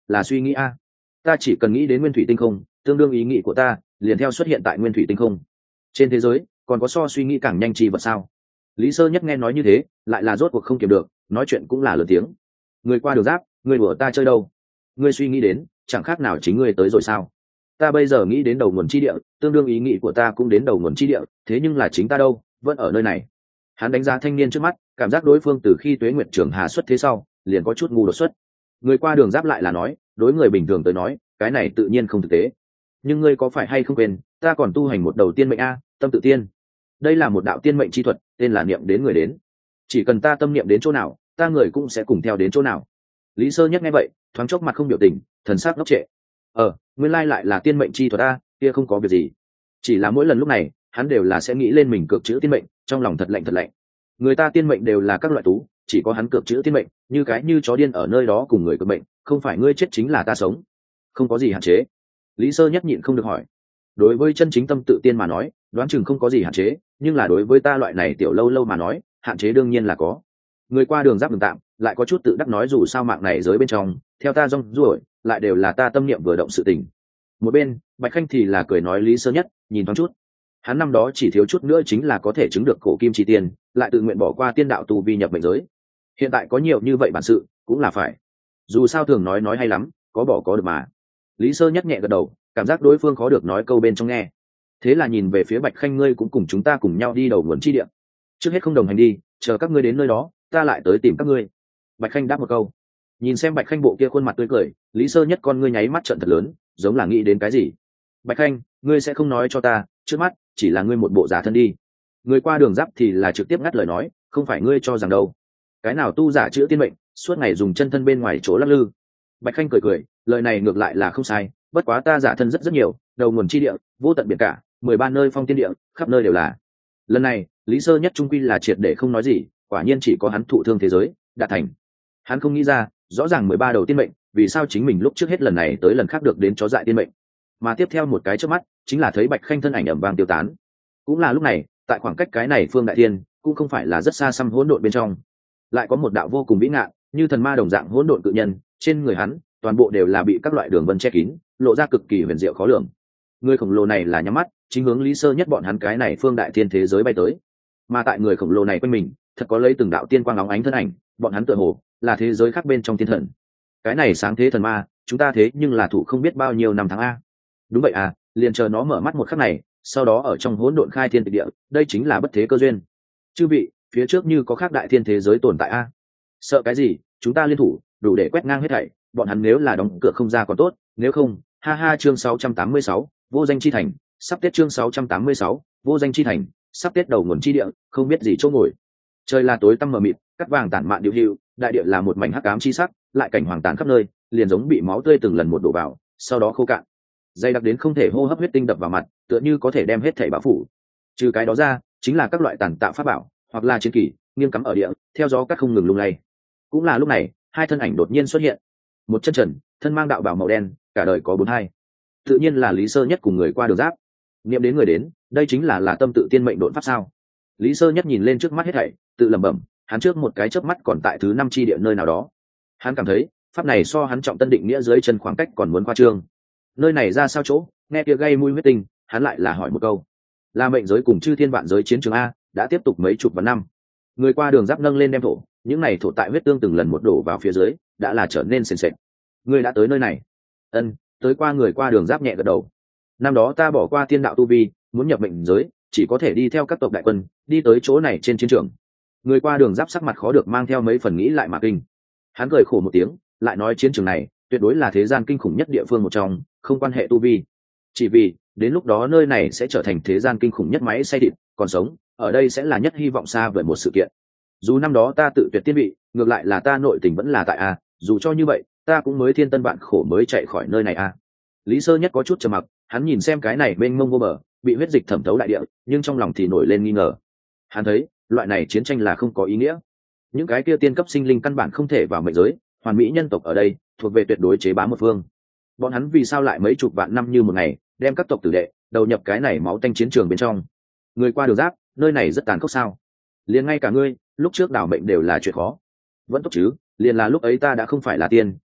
là suy nghĩ a. Ta chỉ cần nghĩ đến nguyên thủy tinh không, tương đương ý nghĩ của ta liền theo xuất hiện tại nguyên thủy tinh không. Trên thế giới còn có so suy nghĩ càng nhanh chi vật sao? Lý Sơ Nhất nghe nói như thế, lại là rốt cuộc không kiềm được, nói chuyện cũng là lớn tiếng. Người qua đường giáp, người đùa ta chơi đâu? Ngươi suy nghĩ đến, chẳng khác nào chính ngươi tới rồi sao? Ta bây giờ nghĩ đến đầu nguồn chi địa, tương đương ý nghĩ của ta cũng đến đầu nguồn chi địa, thế nhưng là chính ta đâu, vẫn ở nơi này. Hắn đánh giá thanh niên trước mắt, cảm giác đối phương từ khi Tuế Nguyệt Trường Hà xuất thế sau, liền có chút ngu đột xuất. Người qua đường giáp lại là nói, đối người bình thường tới nói, cái này tự nhiên không thực tế. Nhưng ngươi có phải hay không quên, ta còn tu hành một đầu tiên mệnh a, tâm tự tiên. Đây là một đạo tiên mệnh chi thuật, tên là niệm đến người đến. Chỉ cần ta tâm niệm đến chỗ nào, ta người cũng sẽ cùng theo đến chỗ nào. Lý Sơ Nhất nghe vậy, thoáng chốc mặt không biểu tình, thần sắc ngốc trệ. Ờ, nguyên lai lại là tiên mệnh chi thuật a, kia không có việc gì. Chỉ là mỗi lần lúc này, hắn đều là sẽ nghĩ lên mình cược chữ tiên mệnh, trong lòng thật lạnh thật lạnh. Người ta tiên mệnh đều là các loại tú, chỉ có hắn cược chữ tiên mệnh, như cái như chó điên ở nơi đó cùng người cược mệnh, không phải ngươi chết chính là ta sống. Không có gì hạn chế. Lý Sơ Nhất nhịn không được hỏi. Đối với chân chính tâm tự tiên mà nói, đoán chừng không có gì hạn chế, nhưng là đối với ta loại này tiểu lâu lâu mà nói, hạn chế đương nhiên là có. Người qua đường giáp đường tạm, lại có chút tự đắc nói dù sao mạng này giới bên trong, theo ta rong ruổi, lại đều là ta tâm niệm vừa động sự tình. Một bên, Bạch Khanh thì là cười nói Lý Sơ Nhất, nhìn thoáng chút. Hắn năm đó chỉ thiếu chút nữa chính là có thể chứng được cổ kim chi tiền, lại tự nguyện bỏ qua tiên đạo tu vi nhập mệnh giới. Hiện tại có nhiều như vậy bản sự, cũng là phải. Dù sao thường nói nói hay lắm, có bỏ có được mà. Lý Sơ Nhất nhẹ gật đầu, cảm giác đối phương khó được nói câu bên trong nghe. Thế là nhìn về phía Bạch Khanh, ngươi cũng cùng chúng ta cùng nhau đi đầu nguồn chi địa. Trước hết không đồng hành đi, chờ các ngươi đến nơi đó, ta lại tới tìm các ngươi. Bạch Khanh đáp một câu. Nhìn xem Bạch Khanh bộ kia khuôn mặt tươi cười, Lý Sơ Nhất con ngươi nháy mắt trợn thật lớn, giống là nghĩ đến cái gì. Bạch Khanh, ngươi sẽ không nói cho ta, trước mắt chỉ là ngươi một bộ giả thân đi. Người qua đường giáp thì là trực tiếp ngắt lời nói, không phải ngươi cho rằng đâu. Cái nào tu giả chữa tiên mệnh, suốt ngày dùng chân thân bên ngoài chỗ lắc lư. Bạch Khanh cười cười, lời này ngược lại là không sai, bất quá ta giả thân rất rất nhiều, đầu nguồn chi địa, vô tận biển cả, mười ba nơi phong tiên địa, khắp nơi đều là. Lần này, Lý Sơ Nhất trung quy là triệt để không nói gì, quả nhiên chỉ có hắn thụ thương thế giới, đạt thành. Hắn không nghĩ ra, rõ ràng mười ba đầu tiên mệnh, vì sao chính mình lúc trước hết lần này tới lần khác được đến chó dại tiên mệnh. Mà tiếp theo một cái trước mắt, chính là thấy Bạch Khanh thân ảnh ầm vang tiêu tán. Cũng là lúc này, tại khoảng cách cái này phương đại thiên, cũng không phải là rất xa xăm hỗn độn bên trong, lại có một đạo vô cùng vĩ ngạn, như thần ma đồng dạng hỗn độn cự nhân, trên người hắn, toàn bộ đều là bị các loại đường vân che kín, lộ ra cực kỳ huyền diệu khó lường. Người khổng lồ này là nhắm mắt, chính hướng Lý Sơ Nhất bọn hắn cái này phương đại thiên thế giới bay tới. Mà tại người khổng lồ này quanh mình, thật có lấy từng đạo tiên quang óng ánh thân ảnh, bọn hắn tựa hồ là thế giới khác bên trong thiên thần. Cái này sáng thế thần ma, chúng ta thế nhưng là thủ không biết bao nhiêu năm tháng a. Đúng vậy à, liền chờ nó mở mắt một khắc này, sau đó ở trong hỗn độn khai thiên tịch địa, đây chính là bất thế cơ duyên. Chư vị, phía trước như có khác đại thiên thế giới tồn tại a. Sợ cái gì, chúng ta liên thủ, đủ để quét ngang hết thảy, bọn hắn nếu là đóng cửa không ra còn tốt, nếu không, ha ha. Chương sáu trăm tám mươi sáu, vô danh chi thành, sắp Tết. Chương sáu trăm tám mươi sáu, vô danh chi thành, sắp Tết. Đầu nguồn chi địa, không biết gì chỗ ngồi. Trời là tối tăm mờ mịt, cắt vàng tản mạn điệu hữu, đại địa là một mảnh hắc ám chi sắc, lại cảnh hoàng tàn khắp nơi, liền giống bị máu tươi từng lần một đổ vào, sau đó khô cạn. Dày đặc đến không thể hô hấp huyết tinh đập vào mặt, tựa như có thể đem hết thảy bao phủ. Trừ cái đó ra, chính là các loại tàn tạ pháp bảo, hoặc là chiến kỳ, nghiêng cắm ở địa, theo gió cắt không ngừng lung lay. Cũng là lúc này, hai thân ảnh đột nhiên xuất hiện. Một chân trần, thân mang đạo bào màu đen, cả đời có bốn hai. Tự nhiên là Lý Sơ Nhất cùng người qua đường giáp. Niệm đến người đến, đây chính là là tâm tự tiên mệnh độn pháp sao? Lý Sơ Nhất nhìn lên trước mắt hết thảy, tự lẩm bẩm, hắn trước một cái chớp mắt còn tại thứ năm chi địa nơi nào đó. Hắn cảm thấy, pháp này so hắn trọng tân định nghĩa dưới chân khoảng cách còn muốn khoa trương. Nơi này ra sao chỗ, nghe kia gây mũi huyết tinh, hắn lại là hỏi một câu. Là mệnh giới cùng chư thiên vạn giới chiến trường a, đã tiếp tục mấy chục vạn năm. Người qua đường giáp nâng lên đem thổ, những này thổ tại huyết tương từng lần một đổ vào phía dưới, đã là trở nên sền sệt. Ngươi đã tới nơi này? Ân, tới qua. Người qua đường giáp nhẹ gật đầu. Năm đó ta bỏ qua tiên đạo tu vi, muốn nhập mệnh giới, chỉ có thể đi theo các tộc đại quân, đi tới chỗ này trên chiến trường. Người qua đường giáp sắc mặt khó được mang theo mấy phần nghĩ lại mà kinh. Hắn cười khổ một tiếng, lại nói chiến trường này tuyệt đối là thế gian kinh khủng nhất địa phương một trong, không quan hệ tu vi. Chỉ vì đến lúc đó nơi này sẽ trở thành thế gian kinh khủng nhất máy xay thịt, còn sống ở đây sẽ là nhất hy vọng xa vời một sự kiện. Dù năm đó ta tự tuyệt tiên vị, ngược lại là ta nội tình vẫn là tại a, dù cho như vậy, ta cũng mới thiên tân vạn khổ mới chạy khỏi nơi này a. Lý Sơ Nhất có chút trầm mặc, hắn nhìn xem cái này mênh mông vô bờ, bị huyết dịch thẩm thấu đại địa, nhưng trong lòng thì nổi lên nghi ngờ. Hắn thấy, loại này chiến tranh là không có ý nghĩa. Những cái kia tiên cấp sinh linh căn bản không thể vào mệnh giới, hoàn mỹ nhân tộc ở đây thuộc về tuyệt đối chế bá một phương. Bọn hắn vì sao lại mấy chục vạn năm như một ngày, đem các tộc tử đệ đầu nhập cái này máu tanh chiến trường bên trong? Người qua đường giáp, nơi này rất tàn khốc sao? Liền ngay cả ngươi, lúc trước đảo mệnh đều là chuyện khó. Vẫn tốt chứ, liền là lúc ấy ta đã không phải là tiên,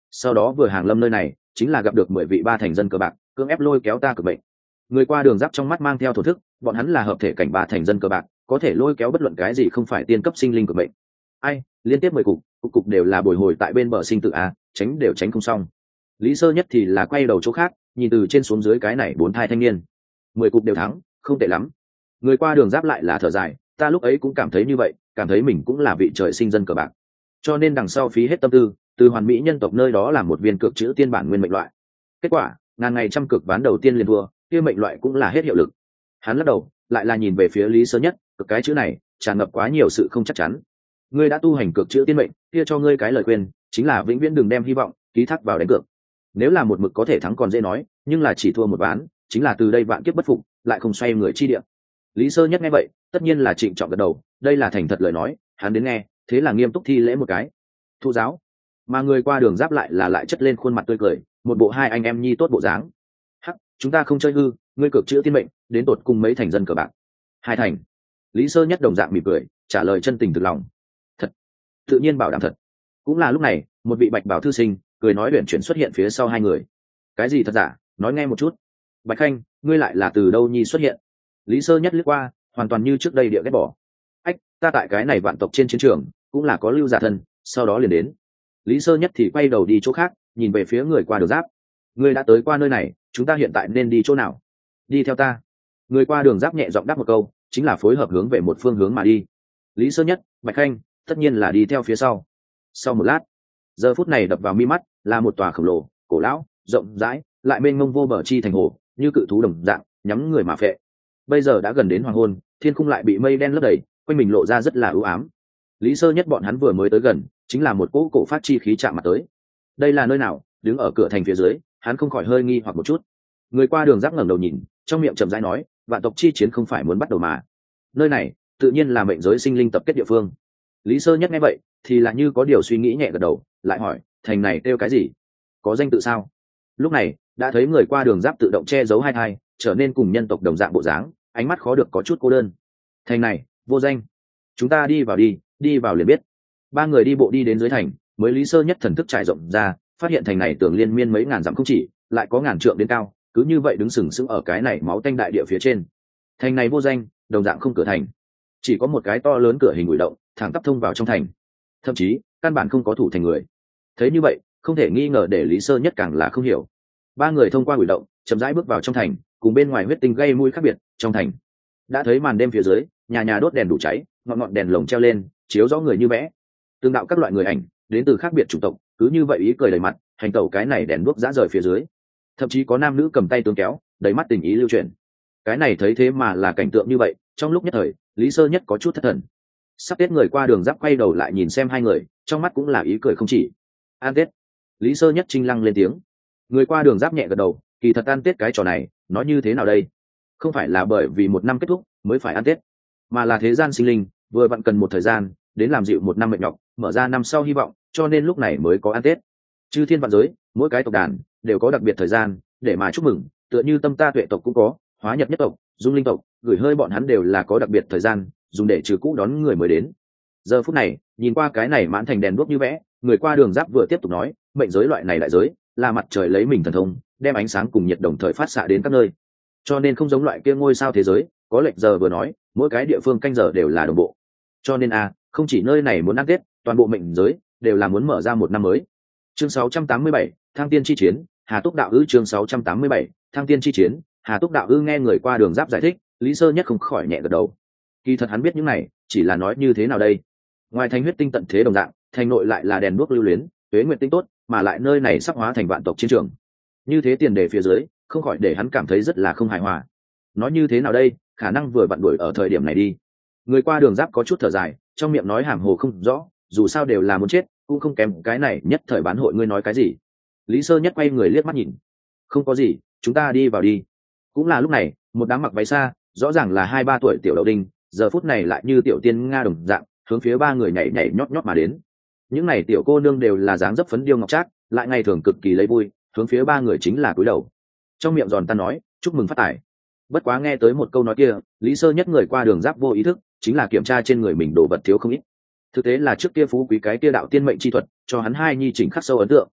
sau đó vừa hàng lâm nơi này chính là gặp được mười vị ba thành dân cờ bạc cưỡng ép lôi kéo ta cực bệnh. Người qua đường giáp trong mắt mang theo thổ thức, bọn hắn là hợp thể cảnh ba thành dân cờ bạc, có thể lôi kéo bất luận cái gì không phải tiên cấp sinh linh cực bệnh. Ai, liên tiếp mười cục, cục cục đều là bồi hồi tại bên bờ sinh tử a, tránh đều tránh không xong. Lý Sơ Nhất thì là quay đầu chỗ khác, nhìn từ trên xuống dưới cái này bốn thai thanh niên, mười cục đều thắng, không tệ lắm. Người qua đường giáp lại là thở dài, ta lúc ấy cũng cảm thấy như vậy, cảm thấy mình cũng là vị trời sinh dân cờ bạc, cho nên đằng sau phí hết tâm tư, từ hoàn mỹ nhân tộc nơi đó làm một viên cược chữ tiên bản nguyên mệnh loại. Kết quả, ngàn ngày trăm cực ván đầu tiên liền thua, kia mệnh loại cũng là hết hiệu lực. Hắn lắc đầu, lại là nhìn về phía Lý Sơ Nhất, cực cái chữ này tràn ngập quá nhiều sự không chắc chắn. Ngươi đã tu hành cực chữ tiên mệnh, kia cho ngươi cái lời khuyên, chính là vĩnh viễn đừng đem hy vọng ký thác vào đánh cược. Nếu là một mực có thể thắng còn dễ nói, nhưng là chỉ thua một ván, chính là từ đây vạn kiếp bất phục, lại không xoay người chi địa. Lý Sơ Nhất nghe vậy, tất nhiên là trịnh trọng gật đầu, đây là thành thật lời nói, hắn đến nghe, thế là nghiêm túc thi lễ một cái. Thu giáo. Mà người qua đường giáp lại là lại chất lên khuôn mặt tươi cười, một bộ hai anh em nhi tốt bộ dáng. Hắc, chúng ta không chơi hư, ngươi cực chữ tiên mệnh, đến tột cùng mấy thành dân cờ bạc? Hai thành. Lý Sơ Nhất đồng dạng mỉm cười, trả lời chân tình thực lòng. Thật. Tự nhiên bảo đảm thật. Cũng là lúc này, một vị bạch bảo thư sinh cười nói luyện chuyển xuất hiện phía sau hai người. Cái gì thật giả, nói nghe một chút. Bạch Khanh, ngươi lại là từ đâu nhi xuất hiện? Lý Sơ Nhất liếc qua, hoàn toàn như trước đây địa ghét bỏ. Ách, ta tại cái này vạn tộc trên chiến trường cũng là có lưu giả thân, sau đó liền đến. Lý Sơ Nhất thì quay đầu đi chỗ khác, nhìn về phía người qua đường giáp. Ngươi đã tới qua nơi này, chúng ta hiện tại nên đi chỗ nào? Đi theo ta. Người qua đường giáp nhẹ giọng đáp một câu, chính là phối hợp hướng về một phương hướng mà đi. Lý Sơ Nhất, Bạch Khanh, tất nhiên là đi theo phía sau. Sau một lát, giờ phút này đập vào mi mắt là một tòa khổng lồ, cổ lão, rộng rãi, lại mênh mông vô bờ chi thành hồ, như cự thú đồng dạng, nhắm người mà phệ. Bây giờ đã gần đến hoàng hôn, thiên khung lại bị mây đen lấp đầy, quanh mình lộ ra rất là u ám. Lý Sơ Nhất bọn hắn vừa mới tới gần, chính là một cỗ cổ phát chi khí chạm mặt tới. Đây là nơi nào? Đứng ở cửa thành phía dưới, hắn không khỏi hơi nghi hoặc một chút. Người qua đường giáp ngẩng đầu nhìn, trong miệng chậm rãi nói, vạn tộc chi chiến không phải muốn bắt đầu mà. Nơi này, tự nhiên là mệnh giới sinh linh tập kết địa phương. Lý Sơ Nhất nghe vậy, thì là như có điều suy nghĩ nhẹ gật đầu, lại hỏi, thành này kêu cái gì? Có danh tự sao? Lúc này, đã thấy người qua đường giáp tự động che giấu hai thai, trở nên cùng nhân tộc đồng dạng bộ dáng, ánh mắt khó được có chút cô đơn. Thành này, vô danh. Chúng ta đi vào đi, đi vào liền biết. Ba người đi bộ đi đến dưới thành, mới Lý Sơ Nhất thần thức trải rộng ra, phát hiện thành này tường liên miên mấy ngàn dặm không chỉ, lại có ngàn trượng đến cao, cứ như vậy đứng sừng sững ở cái này máu tanh đại địa phía trên. Thành này vô danh, đồng dạng không cửa thành, chỉ có một cái to lớn cửa hình bụi động, thẳng tắp thông vào trong thành. Thậm chí, căn bản không có thủ thành người. Thấy như vậy, không thể nghi ngờ để Lý Sơ Nhất càng là không hiểu. Ba người thông qua bụi động, chậm rãi bước vào trong thành, cùng bên ngoài huyết tinh gây mũi khác biệt. Trong thành, đã thấy màn đêm phía dưới, nhà nhà đốt đèn đủ cháy, ngọn ngọn đèn lồng treo lên, chiếu rõ người như vẽ. Tương đạo các loại người ảnh, đến từ khác biệt chủng tộc, cứ như vậy ý cười đầy mặt, hành tẩu cái này đèn đuốc dã rời phía dưới. Thậm chí có nam nữ cầm tay tướng kéo, đầy mắt tình ý lưu truyền. Cái này thấy thế mà là cảnh tượng như vậy, trong lúc nhất thời, Lý Sơ Nhất có chút thất thần. Sắp Tết người qua đường giáp quay đầu lại nhìn xem hai người, trong mắt cũng là ý cười không chỉ. An Tết. Lý Sơ Nhất trinh lăng lên tiếng. Người qua đường giáp nhẹ gật đầu, kỳ thật ăn Tết cái trò này, nói như thế nào đây? Không phải là bởi vì một năm kết thúc mới phải ăn Tết, mà là thế gian sinh linh vừa vặn cần một thời gian đến làm dịu một năm mệt nhọc, mở ra năm sau hy vọng, cho nên lúc này mới có ăn Tết. Chư thiên vạn giới, mỗi cái tộc đàn đều có đặc biệt thời gian để mà chúc mừng, tựa như Tâm Ta Tuệ tộc cũng có, Hóa Nhật nhất tộc, Dung Linh tộc, gửi hơi bọn hắn đều là có đặc biệt thời gian dùng để trừ cũ đón người mới đến. Giờ phút này, nhìn qua cái này mãn thành đèn đuốc như vẽ, người qua đường giáp vừa tiếp tục nói, mệnh giới loại này đại giới là mặt trời lấy mình thần thông, đem ánh sáng cùng nhiệt đồng thời phát xạ đến các nơi, cho nên không giống loại kia ngôi sao thế giới có lệch giờ vừa nói, mỗi cái địa phương canh giờ đều là đồng bộ. Cho nên a, không chỉ nơi này muốn ăn Tết, toàn bộ mệnh giới đều là muốn mở ra một năm mới. Chương sáu trăm tám mươi bảy, Thăng Tiên chi chiến, Hà Túc đạo ư. Chương sáu trăm tám mươi bảy, Thăng Tiên chi chiến, Hà Túc đạo ư. Nghe người qua đường giáp giải thích, Lý Sơ Nhất không khỏi nhẹ gật đầu. Kỳ thật hắn biết những này, chỉ là nói như thế nào đây? Ngoài thành huyết tinh tận thế đồng dạng, thành nội lại là đèn đuốc lưu luyến, tuế nguyệt tinh tốt, mà lại nơi này sắp hóa thành vạn tộc chiến trường. Như thế tiền đề phía dưới, không khỏi để hắn cảm thấy rất là không hài hòa. Nói như thế nào đây, khả năng vừa vặn đuổi ở thời điểm này đi. Người qua đường giáp có chút thở dài, trong miệng nói hàm hồ không rõ, dù sao đều là muốn chết, cũng không kém cái này nhất thời bán hội ngươi nói cái gì. Lý Sơ Nhất quay người liếc mắt nhìn. Không có gì, chúng ta đi vào đi. Cũng là lúc này, một đám mặc váy xa, rõ ràng là hai ba tuổi tiểu đậu đinh, giờ phút này lại như tiểu tiên nga đồng dạng, hướng phía ba người nhảy nhảy nhót nhót mà đến. Những này tiểu cô nương đều là dáng dấp phấn điêu ngọc trác, lại ngày thường cực kỳ lấy vui, hướng phía ba người chính là cúi đầu. Trong miệng giòn tan nói, chúc mừng phát tài. Bất quá nghe tới một câu nói kia, Lý Sơ Nhất người qua đường giáp vô ý thức, chính là kiểm tra trên người mình đồ vật thiếu không ít. Thực tế là trước kia phú quý cái kia đạo tiên mệnh chi thuật, cho hắn hai nhi chỉnh khắc sâu ấn tượng.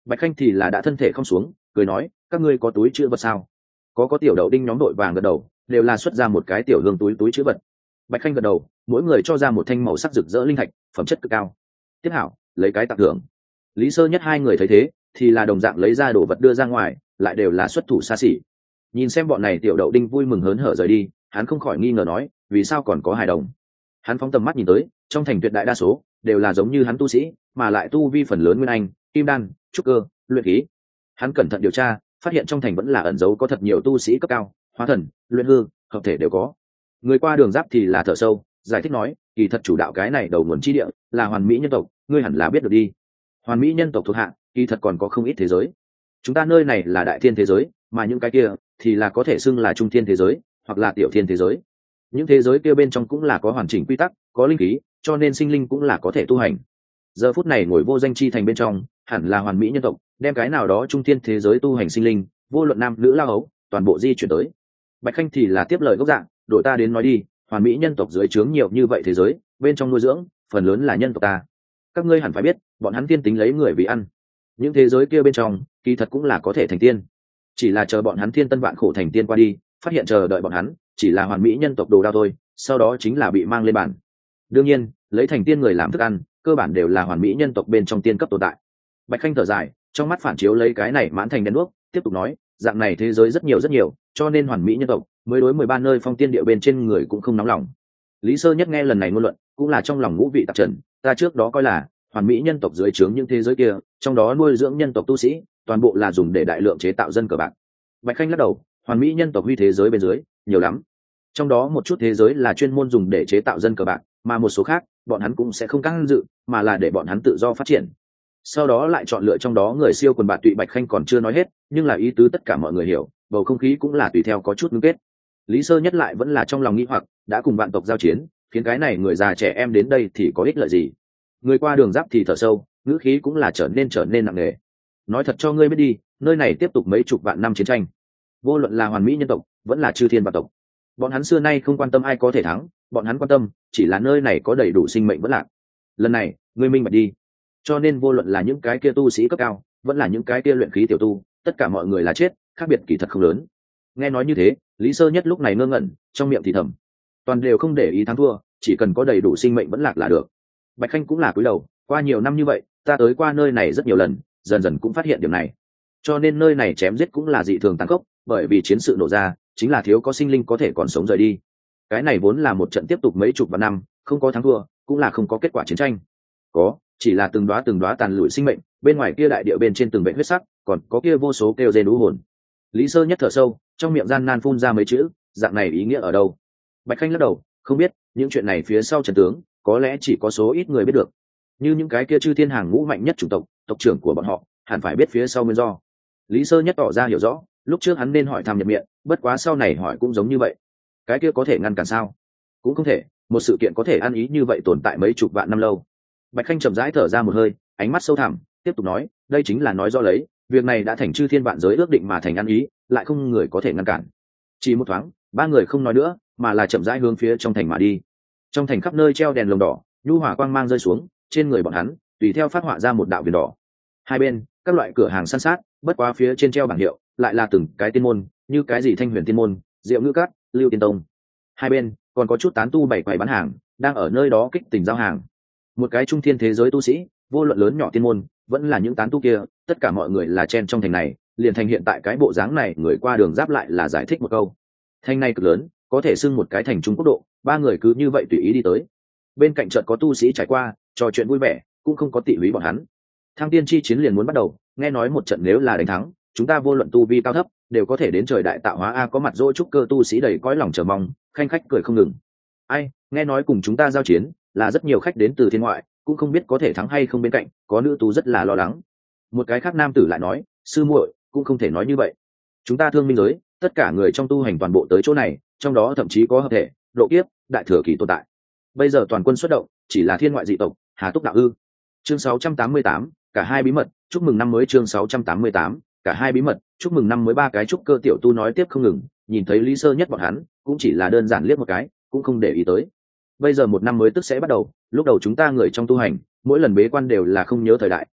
Bạch Khanh thì là đã thân thể không xuống, cười nói, các ngươi có túi chữ vật sao? Có có tiểu đậu đinh nhóm đội vàng gật đầu, đều là xuất ra một cái tiểu hương túi túi chữ vật. Bạch Khanh gật đầu, mỗi người cho ra một thanh màu sắc rực rỡ linh thạch, phẩm chất cực cao. Tiếp hảo, lấy cái tặng thưởng. Lý Sơ Nhất hai người thấy thế, thì là đồng dạng lấy ra đồ vật đưa ra ngoài, lại đều là xuất thủ xa xỉ. Nhìn xem bọn này tiểu đậu đinh vui mừng hớn hở rời đi, hắn không khỏi nghi ngờ nói, vì sao còn có hài đồng? Hắn phóng tầm mắt nhìn tới, trong thành tuyệt đại đa số đều là giống như hắn tu sĩ, mà lại tu vi phần lớn nguyên anh, kim đan, trúc cơ, luyện khí. Hắn cẩn thận điều tra, phát hiện trong thành vẫn là ẩn giấu có thật nhiều tu sĩ cấp cao, hóa thần, luyện hư, hợp thể đều có. Người qua đường giáp thì là thở sâu, giải thích nói, kỳ thật chủ đạo cái này đầu nguồn chi địa là hoàn mỹ nhân tộc, ngươi hẳn là biết được đi. Hoàn mỹ nhân tộc thuộc hạ, kỳ thật còn có không ít thế giới. Chúng ta nơi này là đại thiên thế giới, mà những cái kia thì là có thể xưng là trung thiên thế giới, hoặc là tiểu thiên thế giới. Những thế giới kia bên trong cũng là có hoàn chỉnh quy tắc, có linh khí, cho nên sinh linh cũng là có thể tu hành. Giờ phút này ngồi vô danh chi thành bên trong, hẳn là hoàn mỹ nhân tộc, đem cái nào đó trung thiên thế giới tu hành sinh linh, vô luận nam nữ lao ấu, toàn bộ di chuyển tới. Bạch Khanh thì là tiếp lời gốc dạng, đội ta đến nói đi, hoàn mỹ nhân tộc dưới trướng nhiều như vậy thế giới, bên trong nuôi dưỡng, phần lớn là nhân tộc ta. Các ngươi hẳn phải biết, bọn hắn tiên tính lấy người vì ăn. Những thế giới kia bên trong, kỳ thật cũng là có thể thành tiên. Chỉ là chờ bọn hắn thiên tân vạn khổ thành tiên qua đi, phát hiện chờ đợi bọn hắn, chỉ là hoàn mỹ nhân tộc đồ đao thôi, sau đó chính là bị mang lên bàn. Đương nhiên, lấy thành tiên người làm thức ăn, cơ bản đều là hoàn mỹ nhân tộc bên trong tiên cấp tồn tại. Bạch Khanh thở dài, trong mắt phản chiếu lấy cái này mãn thành đen đuốc, tiếp tục nói, dạng này thế giới rất nhiều rất nhiều, cho nên hoàn mỹ nhân tộc mới đối mười ba nơi phong tiên địa bên trên người cũng không nóng lòng. Lý Sơ Nhất nghe lần này ngôn luận, cũng là trong lòng ngũ vị tạp trần, ta trước đó coi là hoàn mỹ nhân tộc dưới trướng những thế giới kia, trong đó nuôi dưỡng nhân tộc tu sĩ, toàn bộ là dùng để đại lượng chế tạo dân cờ bạc. Bạch Khanh lắc đầu, hoàn mỹ nhân tộc huy thế giới bên dưới nhiều lắm, trong đó một chút thế giới là chuyên môn dùng để chế tạo dân cờ bạc, mà một số khác bọn hắn cũng sẽ không can dự, mà là để bọn hắn tự do phát triển. Sau đó lại chọn lựa trong đó người siêu quần bạt tụy. Bạch Khanh còn chưa nói hết, nhưng là ý tứ tất cả mọi người hiểu, bầu không khí cũng là tùy theo có chút ngưng kết. Lý Sơ Nhất lại vẫn là trong lòng nghi hoặc, đã cùng vạn tộc giao chiến, khiến cái này người già trẻ em đến đây thì có ích lợi gì? Người qua đường giáp thì thở sâu, ngữ khí cũng là trở nên trở nên nặng nề. Nói thật cho ngươi biết đi, nơi này tiếp tục mấy chục vạn năm chiến tranh, vô luận là hoàn mỹ nhân tộc vẫn là chư thiên vạn tộc, bọn hắn xưa nay không quan tâm ai có thể thắng, bọn hắn quan tâm chỉ là nơi này có đầy đủ sinh mệnh vẫn lạc. Lần này ngươi minh bạch đi, cho nên vô luận là những cái kia tu sĩ cấp cao vẫn là những cái kia luyện khí tiểu tu, tất cả mọi người là chết, khác biệt kỳ thật không lớn. Nghe nói như thế, Lý Sơ Nhất lúc này ngơ ngẩn, trong miệng thì thầm, toàn đều không để ý thắng thua, chỉ cần có đầy đủ sinh mệnh vẫn lạc là được. Bạch Khanh cũng là cúi đầu, qua nhiều năm như vậy, ta tới qua nơi này rất nhiều lần, dần dần cũng phát hiện điểm này, cho nên nơi này chém giết cũng là dị thường tàn khốc, bởi vì chiến sự nổ ra chính là thiếu có sinh linh có thể còn sống rời đi. Cái này vốn là một trận tiếp tục mấy chục vạn năm, không có thắng thua, cũng là không có kết quả chiến tranh. Có, chỉ là từng đóa từng đóa tàn lụi sinh mệnh, bên ngoài kia đại địa bên trên từng vệt huyết sắc, còn có kia vô số kêu rên u hồn. Lý Sơ Nhất thở sâu, trong miệng gian nan phun ra mấy chữ, dạng này ý nghĩa ở đâu? Bạch Khanh lắc đầu, không biết, những chuyện này phía sau trận tướng, có lẽ chỉ có số ít người biết được. Như những cái kia chư thiên hàng ngũ mạnh nhất chủng tộc, tộc trưởng của bọn họ, hẳn phải biết phía sau nguyên do. Lý Sơ Nhất tỏ ra hiểu rõ, lúc trước hắn nên hỏi thăm nhập miệng, bất quá sau này hỏi cũng giống như vậy. Cái kia có thể ngăn cản sao? Cũng không thể, một sự kiện có thể ăn ý như vậy tồn tại mấy chục vạn năm lâu. Bạch Khanh chậm rãi thở ra một hơi, ánh mắt sâu thẳm, tiếp tục nói, đây chính là nói rõ lấy, việc này đã thành chư thiên vạn giới ước định mà thành ăn ý, lại không người có thể ngăn cản. Chỉ một thoáng, ba người không nói nữa, mà là chậm rãi hướng phía trong thành mà đi. Trong thành khắp nơi treo đèn lồng đỏ, nhu hòa quang mang rơi xuống, trên người bọn hắn, tùy theo phát họa ra một đạo viền đỏ. Hai bên, các loại cửa hàng san sát, bất quá phía trên treo bảng hiệu, lại là từng cái tiên môn, như cái gì Thanh Huyền Tiên môn, Diệu Ngữ Các, Lưu Tiên Tông. Hai bên còn có chút tán tu bày quầy bán hàng, đang ở nơi đó kích tình giao hàng. Một cái trung thiên thế giới tu sĩ, vô luận lớn nhỏ tiên môn, vẫn là những tán tu kia, tất cả mọi người là chen trong thành này, liền thành hiện tại cái bộ dáng này. Người qua đường giáp lại là giải thích một câu, thành này cực lớn, có thể xưng một cái thành trung quốc độ. Ba người cứ như vậy tùy ý đi tới, bên cạnh chợt có tu sĩ trải qua, trò chuyện vui vẻ, cũng không có tị húy bọn hắn. Thăng tiên chi chiến liền muốn bắt đầu, nghe nói một trận nếu là đánh thắng, chúng ta vô luận tu vi cao thấp, đều có thể đến trời đại tạo hóa a. Có mặt dỗ trúc cơ tu sĩ đầy cõi lòng chờ mong, khanh khách cười không ngừng. Ai, nghe nói cùng chúng ta giao chiến là rất nhiều khách đến từ thiên ngoại, cũng không biết có thể thắng hay không. Bên cạnh có nữ tu rất là lo lắng. Một cái khác nam tử lại nói, sư muội cũng không thể nói như vậy, chúng ta thương minh giới tất cả người trong tu hành toàn bộ tới chỗ này, trong đó thậm chí có hợp thể, độ kiếp, đại thừa kỳ tồn tại. Bây giờ toàn quân xuất động, chỉ là thiên ngoại dị tộc, hà túc đạo ư? Chương sáu trăm tám mươi tám, cả hai bí mật, chúc mừng năm mới. Chương sáu trăm tám mươi tám, cả hai bí mật, chúc mừng năm mới. Ba cái trúc cơ tiểu tu nói tiếp không ngừng, nhìn thấy Lý Sơ Nhất bọn hắn, cũng chỉ là đơn giản liếc một cái, cũng không để ý tới. Bây giờ một năm mới tức sẽ bắt đầu, lúc đầu chúng ta người trong tu hành, mỗi lần bế quan đều là không nhớ thời đại,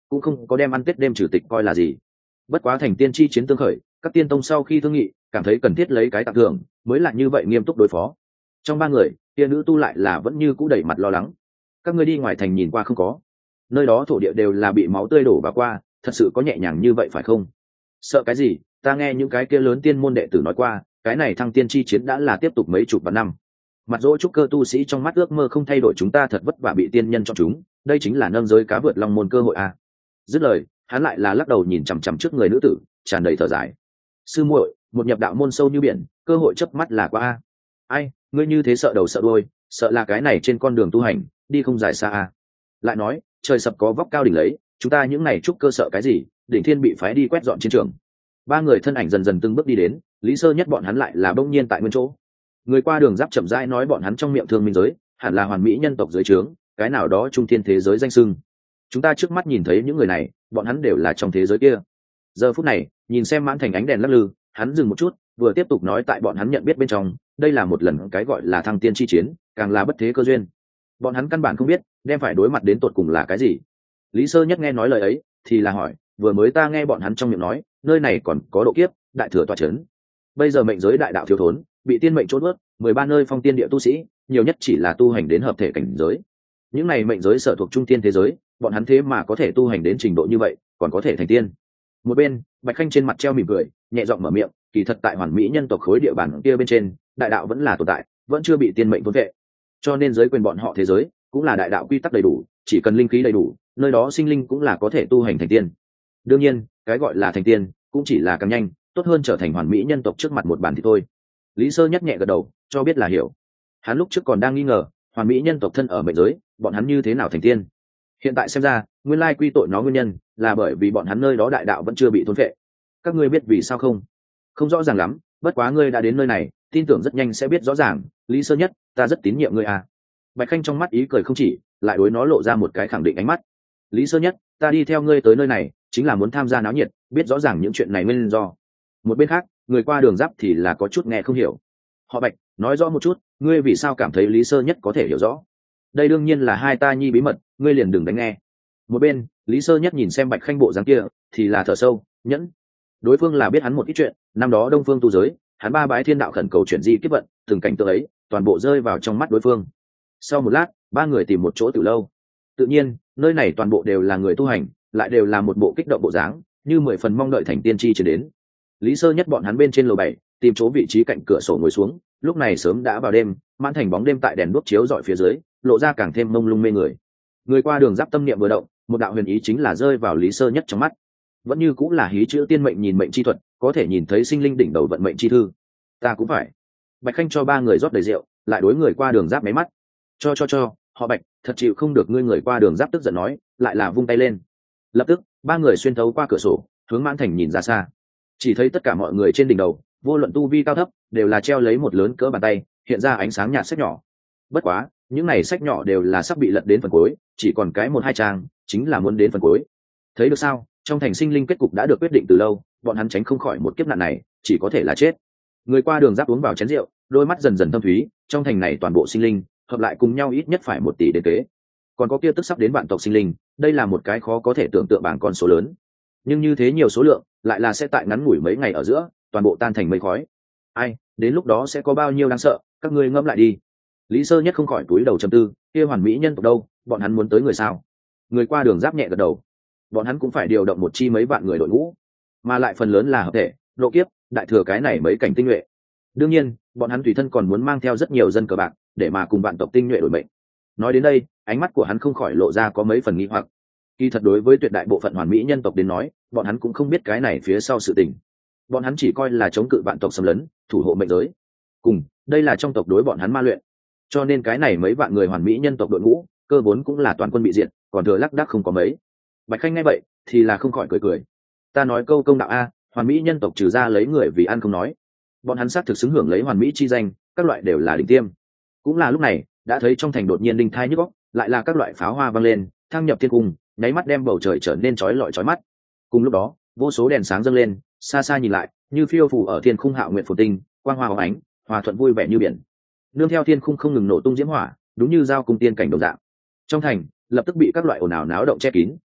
cũng không có đem ăn tết đêm trừ tịch coi là gì. Bất quá thành tiên chi chiến tương khởi, các tiên tông sau khi thương nghị cảm thấy cần thiết lấy cái tặng thưởng mới lại như vậy nghiêm túc đối phó. Trong ba người kia nữ tu lại là vẫn như cũ đẩy mặt lo lắng. Các ngươi đi ngoài thành nhìn qua không có, nơi đó thổ địa đều là bị máu tươi đổ và qua, thật sự có nhẹ nhàng như vậy phải không? Sợ cái gì, ta nghe những cái kia lớn tiên môn đệ tử nói qua, cái này thăng tiên chi chiến đã là tiếp tục mấy chục vạn năm. Mặt dỗ trúc cơ tu sĩ trong mắt ước mơ không thay đổi, chúng ta thật vất vả bị tiên nhân chọn chúng, đây chính là nâng giới cá vượt long môn cơ hội à. Dứt lời hắn lại là lắc đầu nhìn chằm chằm trước người nữ tử, tràn đầy thở dài. Sư muội, một nhập đạo môn sâu như biển, cơ hội chớp mắt là qua a. Ai, ngươi như thế sợ đầu sợ đuôi, sợ là cái này trên con đường tu hành đi không dài xa a. Lại nói trời sập có vóc cao đỉnh lấy, chúng ta những này trúc cơ sợ cái gì, đỉnh thiên bị phái đi quét dọn chiến trường. Ba người thân ảnh dần dần từng bước đi đến, Lý Sơ Nhất bọn hắn lại là bỗng nhiên tại nguyên chỗ. Người qua đường giáp chậm rãi nói bọn hắn trong miệng thương minh giới hẳn là hoàn mỹ nhân tộc dưới trướng, cái nào đó trung thiên thế giới danh sưng. Chúng ta trước mắt nhìn thấy những người này, bọn hắn đều là trong thế giới kia. Giờ phút này nhìn xem mãn thành ánh đèn lắc lư, hắn dừng một chút, vừa tiếp tục nói, tại bọn hắn nhận biết bên trong, đây là một lần cái gọi là thăng tiên chi chiến, càng là bất thế cơ duyên. Bọn hắn căn bản không biết đem phải đối mặt đến tột cùng là cái gì. Lý Sơ Nhất nghe nói lời ấy thì là hỏi, vừa mới ta nghe bọn hắn trong miệng nói nơi này còn có độ kiếp đại thừa tọa chấn, bây giờ mệnh giới đại đạo thiếu thốn, bị tiên mệnh trốn ướt, mười ba nơi phong tiên địa tu sĩ nhiều nhất chỉ là tu hành đến hợp thể cảnh giới. Những này mệnh giới sở thuộc trung tiên thế giới, bọn hắn thế mà có thể tu hành đến trình độ như vậy, còn có thể thành tiên. Một bên Bạch Khanh trên mặt treo mỉm cười, nhẹ giọng mở miệng, kỳ thật tại hoàn mỹ nhân tộc khối địa bàn kia bên trên, đại đạo vẫn là tồn tại, vẫn chưa bị tiên mệnh thôn vệ, cho nên giới quyền bọn họ thế giới cũng là đại đạo quy tắc đầy đủ, chỉ cần linh khí đầy đủ, nơi đó sinh linh cũng là có thể tu hành thành tiên. Đương nhiên cái gọi là thành tiên cũng chỉ là càng nhanh tốt hơn trở thành hoàn mỹ nhân tộc trước mặt một bàn thì thôi. Lý Sơ Nhất nhẹ gật đầu cho biết là hiểu. Hắn lúc trước còn đang nghi ngờ hoàn mỹ nhân tộc thân ở mệnh giới, bọn hắn như thế nào thành tiên. Hiện tại xem ra nguyên lai quy tội nó nguyên nhân là bởi vì bọn hắn nơi đó đại đạo vẫn chưa bị thôn phệ. Các ngươi biết vì sao không? Không rõ ràng lắm, bất quá ngươi đã đến nơi này, tin tưởng rất nhanh sẽ biết rõ ràng. Lý Sơ Nhất, ta rất tín nhiệm ngươi à. Bạch Khanh trong mắt ý cười không chỉ, lại đối nó lộ ra một cái khẳng định ánh mắt. Lý Sơ Nhất, ta đi theo ngươi tới nơi này chính là muốn tham gia náo nhiệt, biết rõ ràng những chuyện này nguyên do. Một bên khác người qua đường giáp thì là có chút nghe không hiểu. Họ Bạch, nói rõ một chút, ngươi vì sao cảm thấy Lý Sơ Nhất có thể hiểu rõ? Đây đương nhiên là hai ta nhi bí mật, ngươi liền đừng đánh nghe. Một bên Lý Sơ Nhất nhìn xem Bạch Khanh bộ dáng kia thì là thở sâu, nhẫn. Đối phương là biết hắn một ít chuyện, năm đó Đông Phương tu giới, hắn ba bái thiên đạo khẩn cầu chuyển di kiếp vận, từng cảnh tượng ấy toàn bộ rơi vào trong mắt đối phương. Sau một lát ba người tìm một chỗ từ lâu. Tự nhiên nơi này toàn bộ đều là người tu hành, lại đều là một bộ kích động bộ dáng, như mười phần mong đợi thành tiên tri trở đến. Lý Sơ Nhất bọn hắn bên trên lầu bảy tìm chỗ vị trí cạnh cửa sổ ngồi xuống, lúc này sớm đã vào đêm, mãn thành bóng đêm tại đèn đuốc chiếu rọi phía dưới lộ ra càng thêm mông lung mê người. Người qua đường giáp tâm niệm vừa động, một đạo huyền ý chính là rơi vào Lý Sơ Nhất trong mắt. Vẫn như cũng là hí chữ tiên mệnh nhìn mệnh chi thuật, có thể nhìn thấy sinh linh đỉnh đầu vận mệnh chi thư. Ta cũng phải. Bạch Khanh cho ba người rót đầy rượu, lại đối người qua đường giáp máy mắt. Cho cho cho, họ Bạch, thật chịu không được ngươi. Người qua đường giáp tức giận nói, lại là vung tay lên. Lập tức ba người xuyên thấu qua cửa sổ hướng mãn thành nhìn ra xa, chỉ thấy tất cả mọi người trên đỉnh đầu, vô luận tu vi cao thấp, đều là treo lấy một lớn cỡ bàn tay, hiện ra ánh sáng nhạt sách nhỏ. Bất quá những này sách nhỏ đều là sắp bị lật đến phần cuối, chỉ còn cái một hai trang, chính là muốn đến phần cuối. Thấy được sao, trong thành sinh linh kết cục đã được quyết định từ lâu, bọn hắn tránh không khỏi một kiếp nạn này, chỉ có thể là chết. Người qua đường giáp uống vào chén rượu, đôi mắt dần dần thâm thúy, trong thành này toàn bộ sinh linh hợp lại cùng nhau ít nhất phải một tỷ đến kế, còn có kia tức sắp đến vạn tộc sinh linh, đây là một cái khó có thể tưởng tượng bảng con số lớn. Nhưng như thế nhiều số lượng lại là sẽ tại ngắn ngủi mấy ngày ở giữa toàn bộ tan thành mây khói. Ai, đến lúc đó sẽ có bao nhiêu đáng sợ, các ngươi ngẫm lại đi. Lý Sơ Nhất không khỏi túi đầu trầm tư, kia hoàn mỹ nhân tộc đâu, bọn hắn muốn tới người sao? Người qua đường giáp nhẹ gật đầu. Bọn hắn cũng phải điều động một chi mấy vạn người đội ngũ, mà lại phần lớn là hợp thể, độ kiếp, đại thừa cái này mấy cảnh tinh nhuệ. Đương nhiên bọn hắn tùy thân còn muốn mang theo rất nhiều dân cờ bạc để mà cùng vạn tộc tinh nhuệ đổi mệnh. Nói đến đây ánh mắt của hắn không khỏi lộ ra có mấy phần nghi hoặc. Kỳ thật đối với tuyệt đại bộ phận hoàn mỹ nhân tộc đến nói, bọn hắn cũng không biết cái này phía sau sự tình. Bọn hắn chỉ coi là chống cự vạn tộc xâm lấn, thủ hộ mệnh giới. Cùng đây là trong tộc đối bọn hắn ma luyện, cho nên cái này mấy vạn người hoàn mỹ nhân tộc đội ngũ cơ vốn cũng là toàn quân bị diệt, còn thừa lác đác không có mấy. Bạch Khanh nghe vậy thì là không khỏi cười cười. Ta nói câu công đạo a, hoàn mỹ nhân tộc trừ ra lấy người vì ăn không nói, bọn hắn xác thực xứng hưởng lấy hoàn mỹ chi danh, các loại đều là đỉnh tiêm. Cũng là lúc này đã thấy trong thành đột nhiên đinh thai nhức óc, lại là các loại pháo hoa vang lên, thăng nhập thiên cung, nháy mắt đem bầu trời trở nên chói lọi chói mắt. Cùng lúc đó vô số đèn sáng dâng lên, xa xa nhìn lại như phiêu phù ở thiên khung hạo nguyện phồn tinh, quang hoa hóng ánh, hòa thuận vui vẻ như biển. Nương theo thiên khung không ngừng nổ tung diễm hỏa, đúng như giao cung tiên cảnh đồng dạng. Trong thành lập tức bị các loại ồn ào náo động che kín,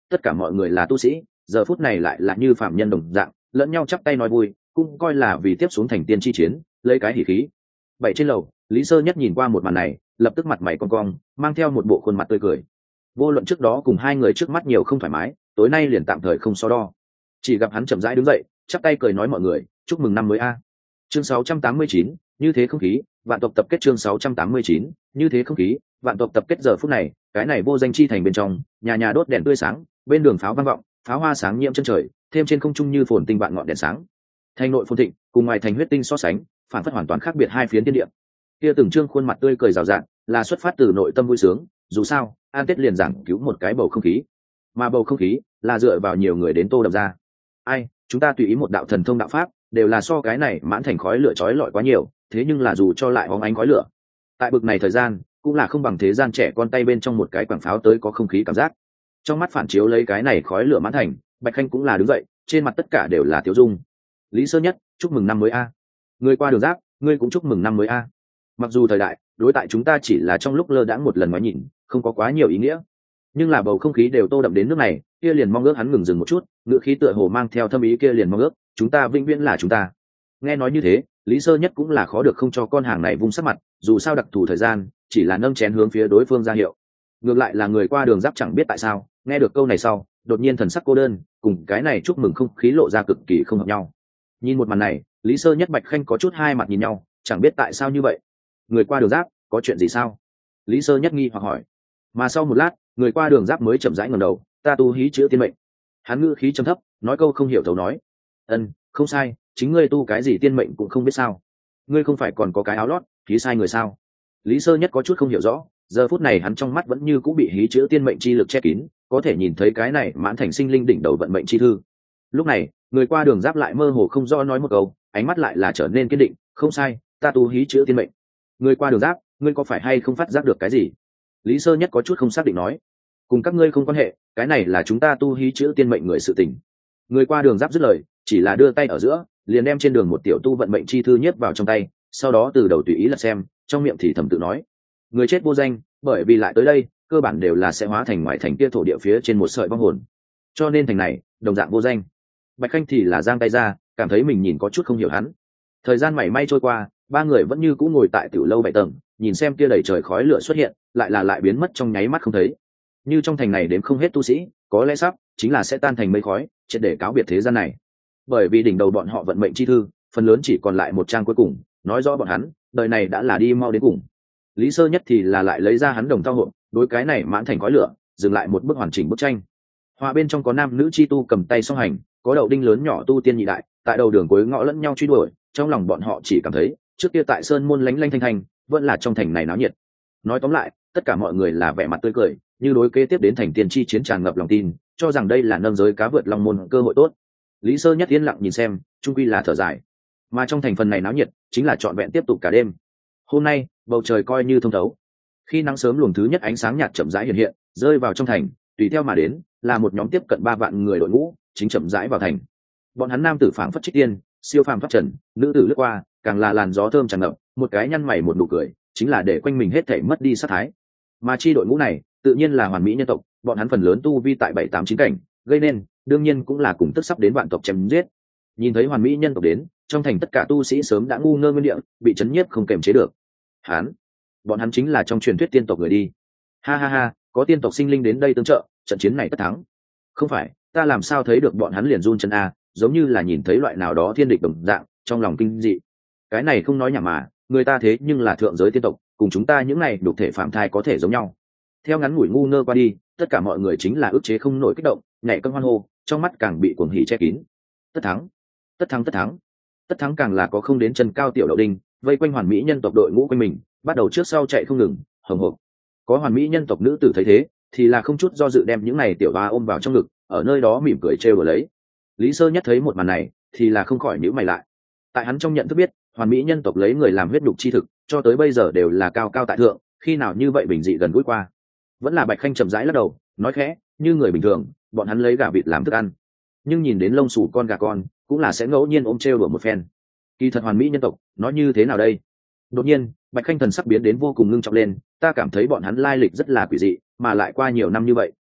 tất cả mọi người là tu sĩ, giờ phút này lại là như phạm nhân đồng dạng lẫn nhau chắp tay nói vui, cũng coi là vì tiếp xuống thành tiên chi chiến lấy cái hỉ khí. Bảy trên lầu, Lý Sơ Nhất nhìn qua một màn này, lập tức mặt mày cong cong, mang theo một bộ khuôn mặt tươi cười. Vô luận trước đó cùng hai người trước mắt nhiều không thoải mái, tối nay liền tạm thời không so đo. Chỉ gặp hắn chậm rãi đứng dậy, chắp tay cười nói mọi người chúc mừng năm mới a. Chương sáu trăm tám mươi chín, như thế không khí, vạn tộc tập kết. Chương sáu trăm tám mươi chín, như thế không khí, vạn tộc tập kết. Giờ phút này, cái này vô danh chi thành bên trong, nhà nhà đốt đèn tươi sáng, bên đường pháo vang vọng, pháo hoa sáng nhiễm chân trời, thêm trên không trung như phồn tinh vạn ngọn đèn sáng. Thành nội phồn thịnh, cùng ngoài thành huyết tinh so sánh, phản phất hoàn toàn khác biệt hai phiến thiên địa. Kia từng trương khuôn mặt tươi cười rào rạt, là xuất phát từ nội tâm vui sướng, dù sao, an tết liền giảng cứu một cái bầu không khí, mà bầu không khí là dựa vào nhiều người đến tô đập ra. Ai, chúng ta tùy ý một đạo thần thông đạo pháp, đều là so cái này mãn thành khói lửa chói lọi quá nhiều, thế nhưng là dù cho lại hóng ánh khói lửa, tại bực này thời gian, cũng là không bằng thế gian trẻ con tay bên trong một cái quảng pháo tới có không khí cảm giác. Trong mắt phản chiếu lấy cái này khói lửa mãn thành, Bạch Khanh cũng là đứng dậy, trên mặt tất cả đều là tiêu dung. Lý Sơ Nhất, chúc mừng năm mới a. Người qua đường giáp, ngươi cũng chúc mừng năm mới a. Mặc dù thời đại đối tại chúng ta chỉ là trong lúc lơ đãng một lần ngoái nhìn, không có quá nhiều ý nghĩa, nhưng là bầu không khí đều tô đậm đến nước này, kia liền mong ước hắn ngừng dừng một chút, ngữ khí tựa hồ mang theo thâm ý, kia liền mong ước chúng ta vĩnh viễn là chúng ta. Nghe nói như thế, Lý Sơ Nhất cũng là khó được không cho con hàng này vung sắc mặt, dù sao đặc thù thời gian, chỉ là nâng chén hướng phía đối phương ra hiệu. Ngược lại là người qua đường giáp chẳng biết tại sao, nghe được câu này sau, đột nhiên thần sắc cô đơn, cùng cái này chúc mừng không khí lộ ra cực kỳ không hợp nhau. Nhìn một màn này, Lý Sơ Nhất Bạch Khanh có chút hai mặt nhìn nhau, chẳng biết tại sao như vậy. Người qua đường giáp, có chuyện gì sao? Lý Sơ Nhất nghi hoặc hỏi. Mà sau một lát, người qua đường giáp mới chậm rãi ngẩng đầu, ta tu hí chữ tiên mệnh. Hắn ngữ khí trầm thấp, nói câu không hiểu thấu nói, ân, không sai, chính ngươi tu cái gì tiên mệnh cũng không biết sao? Ngươi không phải còn có cái áo lót, hí sai người sao? Lý Sơ Nhất có chút không hiểu rõ, giờ phút này hắn trong mắt vẫn như cũng bị hí chữ tiên mệnh chi lực che kín, có thể nhìn thấy cái này mãn thành sinh linh đỉnh đầu vận mệnh chi thư. Lúc này, người qua đường giáp lại mơ hồ không rõ nói một câu, ánh mắt lại là trở nên kiên định, không sai, ta tu hí chữ tiên mệnh. Người qua đường giáp, ngươi có phải hay không phát giác được cái gì? Lý Sơ Nhất có chút không xác định nói, cùng các ngươi không quan hệ, cái này là chúng ta tu hí chữ tiên mệnh người sự tình. Người qua đường giáp dứt lời, chỉ là đưa tay ở giữa, liền đem trên đường một tiểu tu vận mệnh chi thư nhét vào trong tay, sau đó từ đầu tùy ý lật xem, trong miệng thì thầm tự nói, người chết vô danh, bởi vì lại tới đây, cơ bản đều là sẽ hóa thành ngoại thành kia thổ địa phía trên một sợi vong hồn, cho nên thành này đồng dạng vô danh. Bạch Khanh thì là giang tay ra, cảm thấy mình nhìn có chút không hiểu hắn. Thời gian mảy may trôi qua, ba người vẫn như cũ ngồi tại tiểu lâu bảy tầng, nhìn xem kia đầy trời khói lửa xuất hiện, lại là lại biến mất trong nháy mắt không thấy. Như trong thành này đếm không hết tu sĩ, có lẽ sắp chính là sẽ tan thành mây khói, triệt để cáo biệt thế gian này. Bởi vì đỉnh đầu bọn họ vận mệnh chi thư, phần lớn chỉ còn lại một trang cuối cùng, nói rõ bọn hắn đời này đã là đi mau đến cùng. Lý Sơ Nhất thì là lại lấy ra hắn đồng thau hộp, đối cái này mãn thành khói lửa, dừng lại một bức hoàn chỉnh bức tranh. Họa bên trong có nam nữ chi tu cầm tay song hành, có đậu đinh lớn nhỏ tu tiên nhị đại, tại đầu đường cuối ngõ lẫn nhau truy đuổi, trong lòng bọn họ chỉ cảm thấy, trước kia tại sơn môn lánh lanh thanh thanh, vẫn là trong thành này náo nhiệt. Nói tóm lại, tất cả mọi người là vẻ mặt tươi cười, như đối kế tiếp đến thành tiên chi chiến tràn ngập lòng tin, cho rằng đây là nâng giới cá vượt long môn cơ hội tốt. Lý Sơ Nhất yên lặng nhìn xem, trung quy là thở dài. Mà trong thành phần này náo nhiệt, chính là trọn vẹn tiếp tục cả đêm. Hôm nay, bầu trời coi như thông thấu. Khi nắng sớm luồng thứ nhất ánh sáng nhạt chậm rãi hiện hiện, rơi vào trong thành, tùy theo mà đến là một nhóm tiếp cận ba vạn người đội ngũ, chính chậm rãi vào thành. Bọn hắn nam tử phảng phất trích tiên, siêu phàm pháp trần, nữ tử lướt qua, càng là làn gió thơm tràn ngập, một cái nhăn mày một nụ cười, chính là để quanh mình hết thảy mất đi sát thái. Mà chi đội ngũ này, tự nhiên là hoàn mỹ nhân tộc, bọn hắn phần lớn tu vi tại bảy tám chín cảnh, gây nên, đương nhiên cũng là cùng tức sắp đến vạn tộc chém giết. Nhìn thấy hoàn mỹ nhân tộc đến, trong thành tất cả tu sĩ sớm đã ngu ngơ nguyên địa, bị chấn nhiếp không kềm chế được. Hắn, bọn hắn chính là trong truyền thuyết tiên tộc người đi. Ha ha ha, có tiên tộc sinh linh đến đây tương trợ, trận chiến này tất thắng. Không phải, ta làm sao thấy được bọn hắn liền run chân a, giống như là nhìn thấy loại nào đó thiên địch đồng dạng, trong lòng kinh dị. Cái này không nói nhảm mà, người ta thế nhưng là thượng giới tiên tộc, cùng chúng ta những này đục thể phạm thai có thể giống nhau. Theo ngắn ngủi ngu ngơ qua đi, tất cả mọi người chính là ức chế không nổi kích động, nhảy cân hoan hô, trong mắt càng bị cuồng hỉ che kín. Tất thắng, tất thắng, tất thắng, tất thắng, càng là có không đến chân cao tiểu đậu đinh, vây quanh hoàn mỹ nhân tộc đội ngũ quanh mình, bắt đầu trước sau chạy không ngừng, hồng hộc. Có hoàn mỹ nhân tộc nữ tử thấy thế, thì là không chút do dự đem những này tiểu hoa ôm vào trong ngực, ở nơi đó mỉm cười trêu đùa lấy. Lý Sơ Nhất thấy một màn này, thì là không khỏi nhíu mày lại. Tại hắn trong nhận thức biết, hoàn mỹ nhân tộc lấy người làm huyết đục chi thực, cho tới bây giờ đều là cao cao tại thượng, khi nào như vậy bình dị gần gũi qua. Vẫn là Bạch Khanh chậm rãi lắc đầu, nói khẽ, như người bình thường, bọn hắn lấy gà vịt làm thức ăn, nhưng nhìn đến lông xù con gà con, cũng là sẽ ngẫu nhiên ôm trêu đùa một phen. Kỳ thật hoàn mỹ nhân tộc, nó như thế nào đây? Đột nhiên, Bạch Khanh thần sắc biến đến vô cùng ngưng trọng lên, ta cảm thấy bọn hắn lai lịch rất là quỷ dị, mà lại qua nhiều năm như vậy,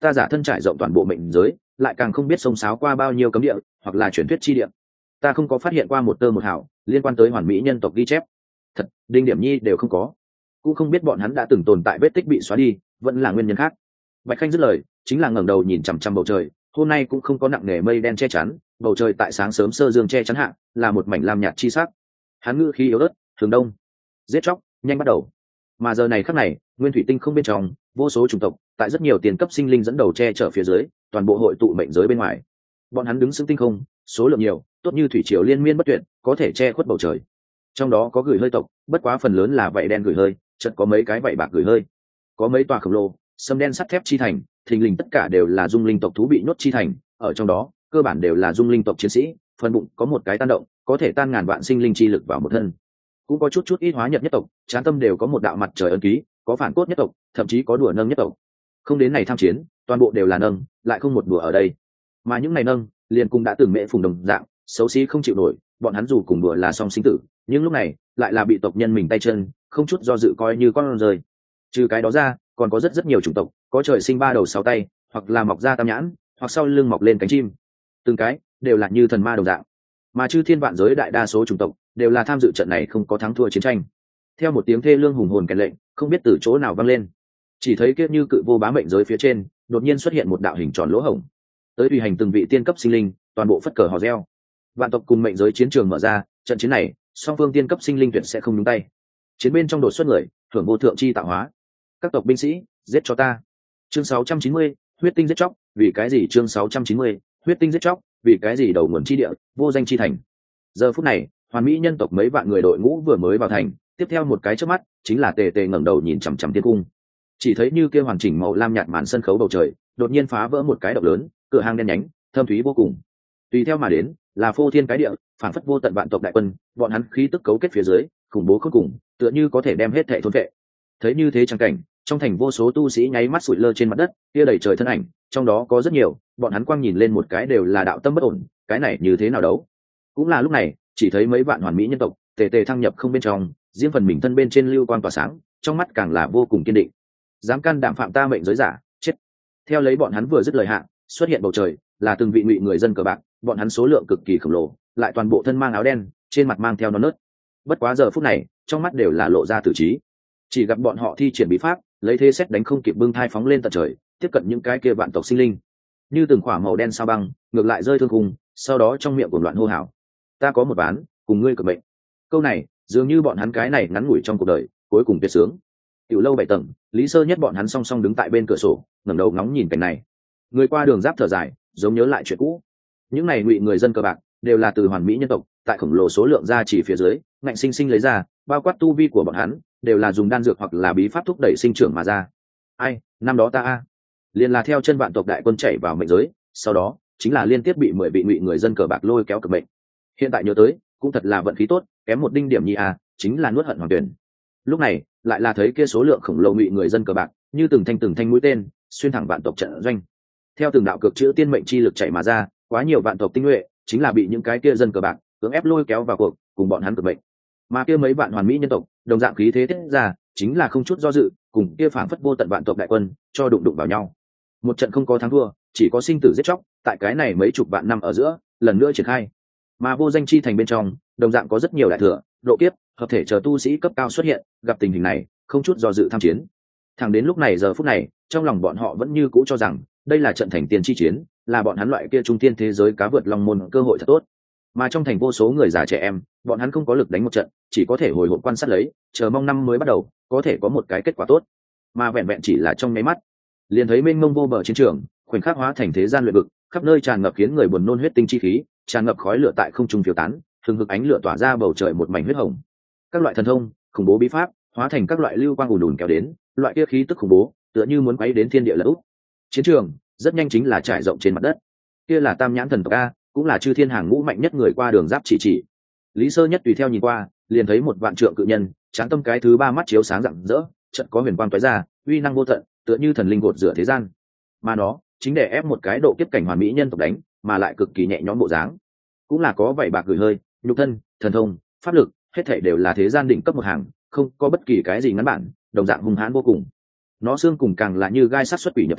ta giả thân trải rộng toàn bộ mệnh giới, lại càng không biết sông sáo qua bao nhiêu cấm địa hoặc là truyền thuyết chi địa. Ta không có phát hiện qua một tơ một hào liên quan tới hoàn mỹ nhân tộc ghi chép, thật đinh điểm nhi đều không có. Cũng không biết bọn hắn đã từng tồn tại vết tích bị xóa đi, vẫn là nguyên nhân khác. Bạch Khanh dứt lời, chính là ngẩng đầu nhìn chằm chằm bầu trời. Hôm nay cũng không có nặng nề mây đen che chắn, bầu trời tại sáng sớm sơ dương che chắn hạ, là một mảnh lam nhạt chi sắc. Hắn ngữ khí yếu ớt, hướng đông, giết chóc, nhanh bắt đầu. Mà giờ này khắc này, nguyên thủy tinh không bên trong, vô số chủng tộc, tại rất nhiều tiền cấp sinh linh dẫn đầu che chở phía dưới, toàn bộ hội tụ mệnh giới bên ngoài. Bọn hắn đứng sững tinh không, số lượng nhiều, tốt như thủy triều liên miên bất tuyệt, có thể che khuất bầu trời. Trong đó có gửi hơi tộc, bất quá phần lớn là vảy đen gửi hơi, chợt có mấy cái vảy bạc gửi hơi, có mấy tòa khổng lồ, sâm đen sắt thép chi thành, thình lình tất cả đều là dung linh tộc thú bị nhốt chi thành, ở trong đó, cơ bản đều là dung linh tộc chiến sĩ, phần bụng có một cái tan động, có thể tan ngàn vạn sinh linh chi lực vào một thân. Cũng có chút chút ít hóa nhập nhất tộc, trán tâm đều có một đạo mặt trời ấn ký, có phản cốt nhất tộc, thậm chí có đùa nâng nhất tộc. Không đến này tham chiến, toàn bộ đều là nâng, lại không một đùa ở đây. Mà những này nâng, liền cũng đã từng mẹ phùng đồng dạng, xấu xí không chịu nổi, bọn hắn dù cùng đùa là song sinh tử, nhưng lúc này lại là bị tộc nhân mình tay chân, không chút do dự coi như con rơi. Trừ cái đó ra, còn có rất rất nhiều chủng tộc, có trời sinh ba đầu sáu tay, hoặc là mọc ra tam nhãn, hoặc sau lưng mọc lên cánh chim. Từng cái đều là như thần ma đồng dạng. Mà chư thiên vạn giới đại đa số chủng tộc đều là tham dự trận này không có thắng thua chiến tranh. Theo một tiếng thê lương hùng hồn kèn lệnh, không biết từ chỗ nào vang lên, chỉ thấy kiếp như cự vô bá mệnh giới phía trên, đột nhiên xuất hiện một đạo hình tròn lỗ hổng. Tới tùy hành từng vị tiên cấp sinh linh, toàn bộ phất cờ hò reo. Vạn tộc cùng mệnh giới chiến trường mở ra, trận chiến này, song phương tiên cấp sinh linh tuyệt sẽ không nhúng tay. Chiến bên trong đột xuất người, hưởng vô thượng chi tạo hóa. Các tộc binh sĩ, giết cho ta. Chương sáu trăm chín mươi, huyết tinh giết chóc, vì cái gì? Chương sáu trăm chín mươi, huyết tinh giết chóc, vì cái gì? Đầu nguồn chi địa, vô danh chi thành. Giờ phút này, hoàn mỹ nhân tộc mấy vạn người đội ngũ vừa mới vào thành, tiếp theo một cái chớp mắt, chính là tề tề ngẩng đầu nhìn chằm chằm thiên cung. Chỉ thấy như kia hoàn chỉnh màu lam nhạt màn sân khấu bầu trời, đột nhiên phá vỡ một cái động lớn, cửa hang đen nhánh, thâm thúy vô cùng. Tùy theo mà đến, là phô thiên cái địa, phản phất vô tận vạn tộc đại quân, bọn hắn khí tức cấu kết phía dưới, khủng bố khôn cùng, tựa như có thể đem hết thảy thôn vệ. Thấy như thế chẳng cảnh, trong thành vô số tu sĩ nháy mắt sụi lơ trên mặt đất, kia đầy trời thân ảnh, trong đó có rất nhiều, bọn hắn quang nhìn lên một cái đều là đạo tâm bất ổn, cái này như thế nào đấu? Cũng là lúc này, chỉ thấy mấy vạn hoàn mỹ nhân tộc, tề tề thăng nhập không bên trong, riêng phần mình thân bên trên lưu quang tỏa sáng, trong mắt càng là vô cùng kiên định. Dám can đảm phạm ta mệnh giới giả, chết. Theo lấy bọn hắn vừa dứt lời hạ, xuất hiện bầu trời, là từng vị ngụy người dân cờ bạc, bọn hắn số lượng cực kỳ khổng lồ, lại toàn bộ thân mang áo đen, trên mặt mang theo nón nớt. Bất quá giờ phút này, trong mắt đều là lộ ra tử trí. Chỉ gặp bọn họ thi triển bí pháp, lấy thế xét đánh không kịp bưng thai phóng lên tận trời, tiếp cận những cái kia vạn tộc sinh linh. Như từng khỏa màu đen sao băng, ngược lại rơi thương cùng, sau đó trong miệng cuồng loạn hô hào. Ta có một ván, cùng ngươi cược mệnh. Câu này, dường như bọn hắn cái này ngắn ngủi trong cuộc đời, cuối cùng tuyệt sướng. Tiểu lâu bảy tầng, Lý Sơ Nhất bọn hắn song song đứng tại bên cửa sổ, ngẩng đầu ngóng nhìn cảnh này. Người qua đường giáp thở dài, giống nhớ lại chuyện cũ. Những này ngụy người dân cơ bạc, đều là từ hoàn mỹ nhân tộc, tại khổng lồ số lượng gia chỉ phía dưới, ngạnh sinh sinh lấy ra, bao quát tu vi của bọn hắn, đều là dùng đan dược hoặc là bí pháp thúc đẩy sinh trưởng mà ra. Ai, năm đó ta a, liền là theo chân vạn tộc đại quân chạy vào mệnh giới, sau đó chính là liên tiếp bị mười vị ngụy người dân cờ bạc lôi kéo cực mệnh. Hiện tại nhớ tới, cũng thật là vận khí tốt, kém một đinh điểm nhi a, chính là nuốt hận hoàng tuyển. Lúc này, lại là thấy kia số lượng khổng lồ ngụy người dân cờ bạc, như từng thanh từng thanh mũi tên, xuyên thẳng vạn tộc trận doanh. Theo từng đạo cực chữ tiên mệnh chi lực chạy mà ra, quá nhiều vạn tộc tinh nhuệ, chính là bị những cái kia dân cờ bạc cưỡng ép lôi kéo vào cuộc, cùng bọn hắn cực mệnh. Mà kia mấy vạn hoàn mỹ nhân tộc, đồng dạng khí thế tiết ra, chính là không chút do dự, cùng kia phản phất vô tận vạn tộc đại quân, cho đụng đụng vào nhau. Một trận không có thắng thua, chỉ có sinh tử giết chóc, tại cái này mấy chục vạn năm ở giữa, lần nữa triển khai. Mà vô danh chi thành bên trong, đồng dạng có rất nhiều đại thừa, độ kiếp, hợp thể chờ tu sĩ cấp cao xuất hiện, gặp tình hình này, không chút do dự tham chiến. Thẳng đến lúc này giờ phút này, trong lòng bọn họ vẫn như cũ cho rằng, đây là trận thành tiền chi chiến, là bọn hắn loại kia trung tiên thế giới cá vượt long môn cơ hội thật tốt. Mà trong thành vô số người già trẻ em, bọn hắn không có lực đánh một trận, chỉ có thể hồi hộp quan sát lấy, chờ mong năm mới bắt đầu, có thể có một cái kết quả tốt. Mà vẹn vẹn chỉ là trong mấy mắt, liền thấy mênh mông vô bờ chiến trường, khoảnh khắc hóa thành thế gian luyện vực, khắp nơi tràn ngập khiến người buồn nôn huyết tinh chi khí, tràn ngập khói lửa tại không trung phiêu tán, hừng hực ánh lửa tỏa ra bầu trời một mảnh huyết hồng. Các loại thần thông, khủng bố bí pháp, hóa thành các loại lưu quang ùn ùn kéo đến, loại kia khí tức khủng bố, tựa như muốn quấy đến thiên địa lật úp. Chiến trường rất nhanh chính là trải rộng trên mặt đất. Kia là Tam Nhãn thần tộc a, cũng là chư thiên hàng ngũ mạnh nhất người qua đường giáp chỉ chỉ. Lý Sơ Nhất tùy theo nhìn qua, liền thấy một vạn trượng cự nhân, tráng tâm cái thứ ba mắt chiếu sáng rạng rỡ, chợt có huyền quang tóe ra, uy năng vô tận, tựa như thần linh gột rửa thế gian. Mà nó chính để ép một cái độ kiếp cảnh hoàn mỹ nhân tộc đánh, mà lại cực kỳ nhẹ nhõm bộ dáng. Cũng là có vảy bạc gửi hơi, nhục thân, thần thông, pháp lực, hết thảy đều là thế gian đỉnh cấp một hàng, không có bất kỳ cái gì ngắn bản, đồng dạng hung hãn vô cùng. Nó xương cùng càng là như gai sát xuất quỷ nhập thần,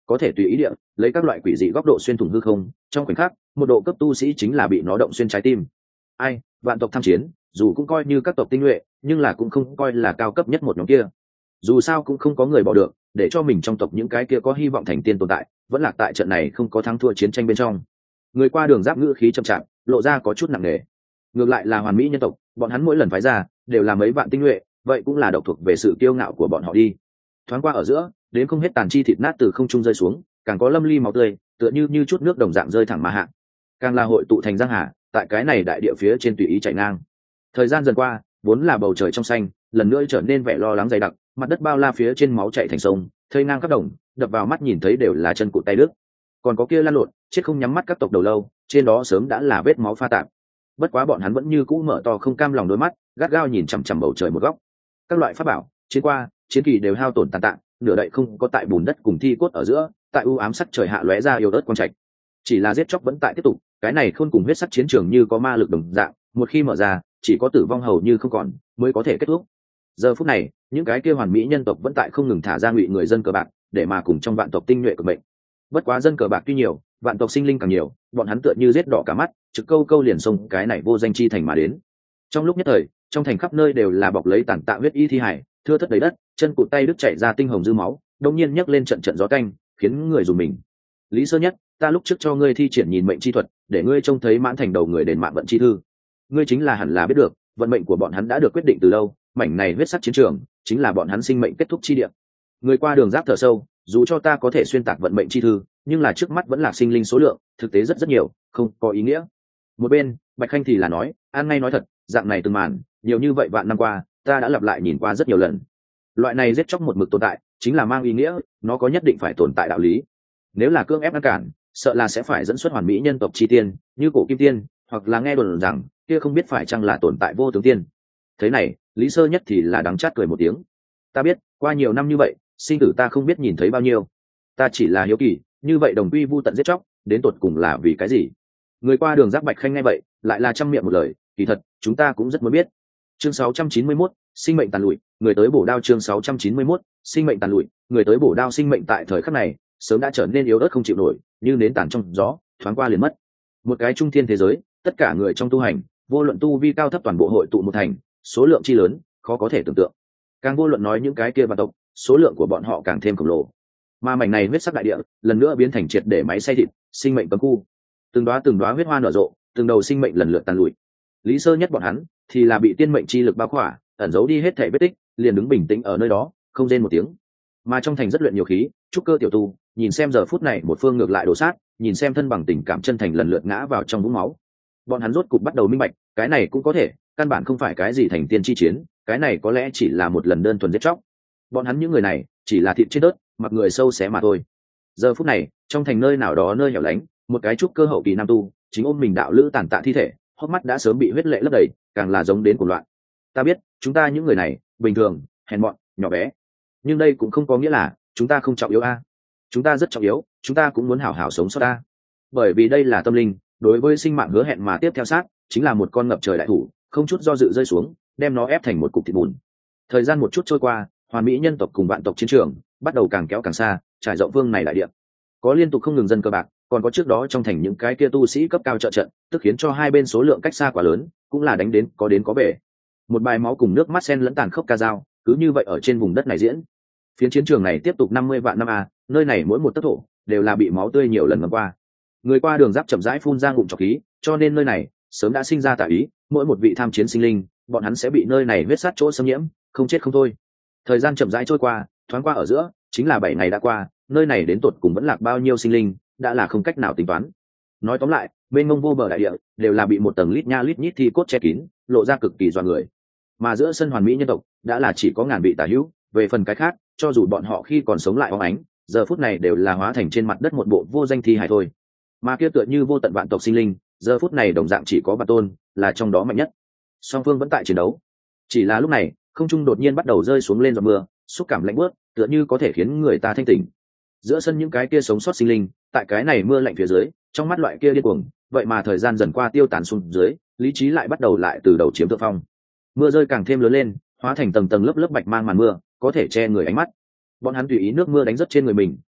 có thể tùy ý địa lấy các loại quỷ dị góc độ xuyên thủng hư không, trong khoảnh khắc một độ cấp tu sĩ chính là bị nó động xuyên trái tim. Ai, vạn tộc tham chiến dù cũng coi như các tộc tinh nhuệ, nhưng là cũng không coi là cao cấp nhất một nhóm kia. Dù sao cũng không có người bỏ được để cho mình trong tộc những cái kia có hy vọng thành tiên tồn tại vẫn lạc tại trận này không có thắng thua chiến tranh bên trong. Người qua đường giáp ngữ khí chậm chạp, lộ ra có chút nặng nề. Ngược lại là hoàn mỹ nhân tộc, bọn hắn mỗi lần phái ra đều là mấy vạn tinh nhuệ, vậy cũng là độc thuộc về sự kiêu ngạo của bọn họ đi. Thoáng qua ở giữa, đến không hết tàn chi thịt nát từ không trung rơi xuống, càng có lâm ly máu tươi tựa như như chút nước đồng dạng rơi thẳng mà hạ, càng là hội tụ thành giang hà tại cái này đại địa phía trên tùy ý chảy ngang. Thời gian dần qua, vốn là bầu trời trong xanh lần nữa trở nên vẻ lo lắng dày đặc, mặt đất bao la phía trên máu chảy thành sông, thây ngang khắp đồng, đập vào mắt nhìn thấy đều là chân cụt tay đứt. Còn có kia lăn lộn chết không nhắm mắt các tộc đầu lâu, trên đó sớm đã là vết máu pha tạp. Bất quá bọn hắn vẫn như cũ mở to không cam lòng đôi mắt, gắt gao nhìn chằm chằm bầu trời một góc. Các loại pháp bảo chiến qua chiến kỳ đều hao tổn tàn tạ, nửa đậy không có tại bùn đất cùng thi cốt ở giữa, tại u ám sắc trời hạ lóe ra yêu ớt quang trạch. Chỉ là giết chóc vẫn tại tiếp tục, cái này khôn cùng huyết sắc chiến trường như có ma lực đồng dạng, một khi mở ra chỉ có tử vong hầu như không còn mới có thể kết thúc. Giờ phút này, những cái kia hoàn mỹ nhân tộc vẫn tại không ngừng thả ra ngụy người dân cờ bạc để mà cùng trong vạn tộc tinh nhuệ của mệnh. Bất quá dân cờ bạc tuy nhiều, vạn tộc sinh linh càng nhiều, bọn hắn tựa như giết đỏ cả mắt, trực câu câu liền xông cái này vô danh chi thành mà đến. Trong lúc nhất thời, trong thành khắp nơi đều là bọc lấy tàn tạ huyết y thi hải, thưa thất đầy đất, chân cụt tay đứt chảy ra tinh hồng dư máu, đột nhiên nhấc lên trận trận gió canh, khiến người dùng mình. Lý Sơ Nhất, ta lúc trước cho ngươi thi triển nhìn mệnh chi thuật, để ngươi trông thấy mãn thành đầu người đền mạng vận chi thư. Ngươi chính là hẳn là biết được, vận mệnh của bọn hắn đã được quyết định từ lâu, mảnh này huyết sắc chiến trường chính là bọn hắn sinh mệnh kết thúc chi địa. Người qua đường giáp thở sâu, dù cho ta có thể xuyên tạc vận mệnh chi thư, nhưng là trước mắt vẫn là sinh linh số lượng thực tế rất rất nhiều, không có ý nghĩa. Một bên Bạch Khanh thì là nói, an ngay nói thật, dạng này từng màn nhiều như vậy vạn năm qua, ta đã lặp lại nhìn qua rất nhiều lần. Loại này giết chóc một mực tồn tại chính là mang ý nghĩa nó có nhất định phải tồn tại đạo lý. Nếu là cưỡng ép ngăn cản, sợ là sẽ phải dẫn xuất hoàn mỹ nhân tộc chi tiên như cổ kim tiên, hoặc là nghe đồn rằng kia không biết phải chăng là tồn tại vô tướng tiên. Thế này, Lý Sơ Nhất thì là đắng chát cười một tiếng. Ta biết, qua nhiều năm như vậy, sinh tử ta không biết nhìn thấy bao nhiêu, ta chỉ là hiếu kỳ, như vậy đồng quy vu tận giết chóc đến tột cùng là vì cái gì? Người qua đường giác Bạch Khanh nghe vậy lại là trăm miệng một lời, kỳ thật chúng ta cũng rất muốn biết. Chương sáu trăm chín mươi mốt, sinh mệnh tàn lụi, người tới bổ đao. Chương sáu trăm chín mươi mốt, sinh mệnh tàn lụi, người tới bổ đao. Sinh mệnh tại thời khắc này sớm đã trở nên yếu ớt không chịu nổi, như nến tàn trong gió, thoáng qua liền mất. Một cái trung thiên thế giới, tất cả người trong tu hành, vô luận tu vi cao thấp toàn bộ hội tụ một thành, số lượng chi lớn, khó có thể tưởng tượng. Càng vô luận nói những cái kia vạn tộc, số lượng của bọn họ càng thêm khổng lồ. Mà mảnh này huyết sắc đại địa lần nữa biến thành triệt để máy xay thịt, sinh mệnh cấm khu. Từng đóa từng đóa huyết hoa nở rộ, từng đầu sinh mệnh lần lượt tàn lụi. Lý Sơ Nhất bọn hắn thì là bị tiên mệnh chi lực bao khỏa, ẩn giấu đi hết thể vết tích, liền đứng bình tĩnh ở nơi đó, không rên một tiếng. Mà trong thành rất luyện nhiều khí, trúc cơ tiểu tu, nhìn xem giờ phút này một phương ngược lại đổ sát, nhìn xem thân bằng tình cảm chân thành lần lượt ngã vào trong vũng máu. Bọn hắn rốt cục bắt đầu minh bạch, cái này cũng có thể, căn bản không phải cái gì thành tiên chi chiến, cái này có lẽ chỉ là một lần đơn thuần giết chóc. Bọn hắn những người này chỉ là thịt trên đất, mặc người sâu xé mà thôi. Giờ phút này, trong thành nơi nào đó nơi hẻo lánh, một cái trúc cơ hậu kỳ nam tu, chính ôm mình đạo lữ tàn tạ thi thể, hốc mắt đã sớm bị huyết lệ lấp đầy, càng là giống đến cuồng loạn. Ta biết, chúng ta những người này, bình thường, hèn mọn, nhỏ bé, nhưng đây cũng không có nghĩa là chúng ta không trọng yếu a. Chúng ta rất trọng yếu, chúng ta cũng muốn hảo hảo sống sót a. Bởi vì đây là tâm linh, đối với sinh mạng hứa hẹn mà tiếp theo sát, chính là một con ngập trời đại thủ, không chút do dự rơi xuống, đem nó ép thành một cục thịt bùn. Thời gian một chút trôi qua, hoàn mỹ nhân tộc cùng vạn tộc chiến trường bắt đầu càng kéo càng xa, trải rộng vương này đại địa. Có liên tục không ngừng dân cơ bạc, còn có trước đó trong thành những cái kia tu sĩ cấp cao trợ trận, tức khiến cho hai bên số lượng cách xa quá lớn, cũng là đánh đến có đến có về. Một bài máu cùng nước mắt sen lẫn tàn khốc ca dao, cứ như vậy ở trên vùng đất này diễn. Phiến chiến trường này tiếp tục năm mươi vạn năm a, nơi này mỗi một tấc thổ đều là bị máu tươi nhiều lần ngấm qua. Người qua đường giáp chậm rãi phun ra ngụm trọc khí, cho nên nơi này sớm đã sinh ra tà ý, mỗi một vị tham chiến sinh linh, bọn hắn sẽ bị nơi này huyết sát chỗ xâm nhiễm, không chết không thôi. Thời gian chậm rãi trôi qua, thoáng qua ở giữa, chính là bảy ngày đã qua, nơi này đến tột cùng vẫn lạc bao nhiêu sinh linh, đã là không cách nào tính toán. Nói tóm lại, bên ngông vô bờ đại địa đều là bị một tầng lít nha lít nhít thi cốt che kín, lộ ra cực kỳ doan người. Mà giữa sân hoàn mỹ nhân tộc đã là chỉ có ngàn vị tà hữu, về phần cái khác, cho dù bọn họ khi còn sống lại óng ánh, giờ phút này đều là hóa thành trên mặt đất một bộ vô danh thi hài thôi. Mà kia tựa như vô tận vạn tộc sinh linh, giờ phút này đồng dạng chỉ có Bản Tôn là trong đó mạnh nhất. Song phương vẫn tại chiến đấu. Chỉ là lúc này, không trung đột nhiên bắt đầu rơi xuống lên giọt mưa, xúc cảm lạnh buốt, tựa như có thể khiến người ta thanh tỉnh. Giữa sân những cái kia sống sót sinh linh, tại cái này mưa lạnh phía dưới, trong mắt loại kia điên cuồng, vậy mà thời gian dần qua tiêu tán xuống dưới, lý trí lại bắt đầu lại từ đầu chiếm thượng phong. Mưa rơi càng thêm lớn lên, hóa thành tầng tầng lớp lớp bạch mang màn mưa, có thể che người ánh mắt. Bọn hắn tùy ý nước mưa đánh rất trên người mình,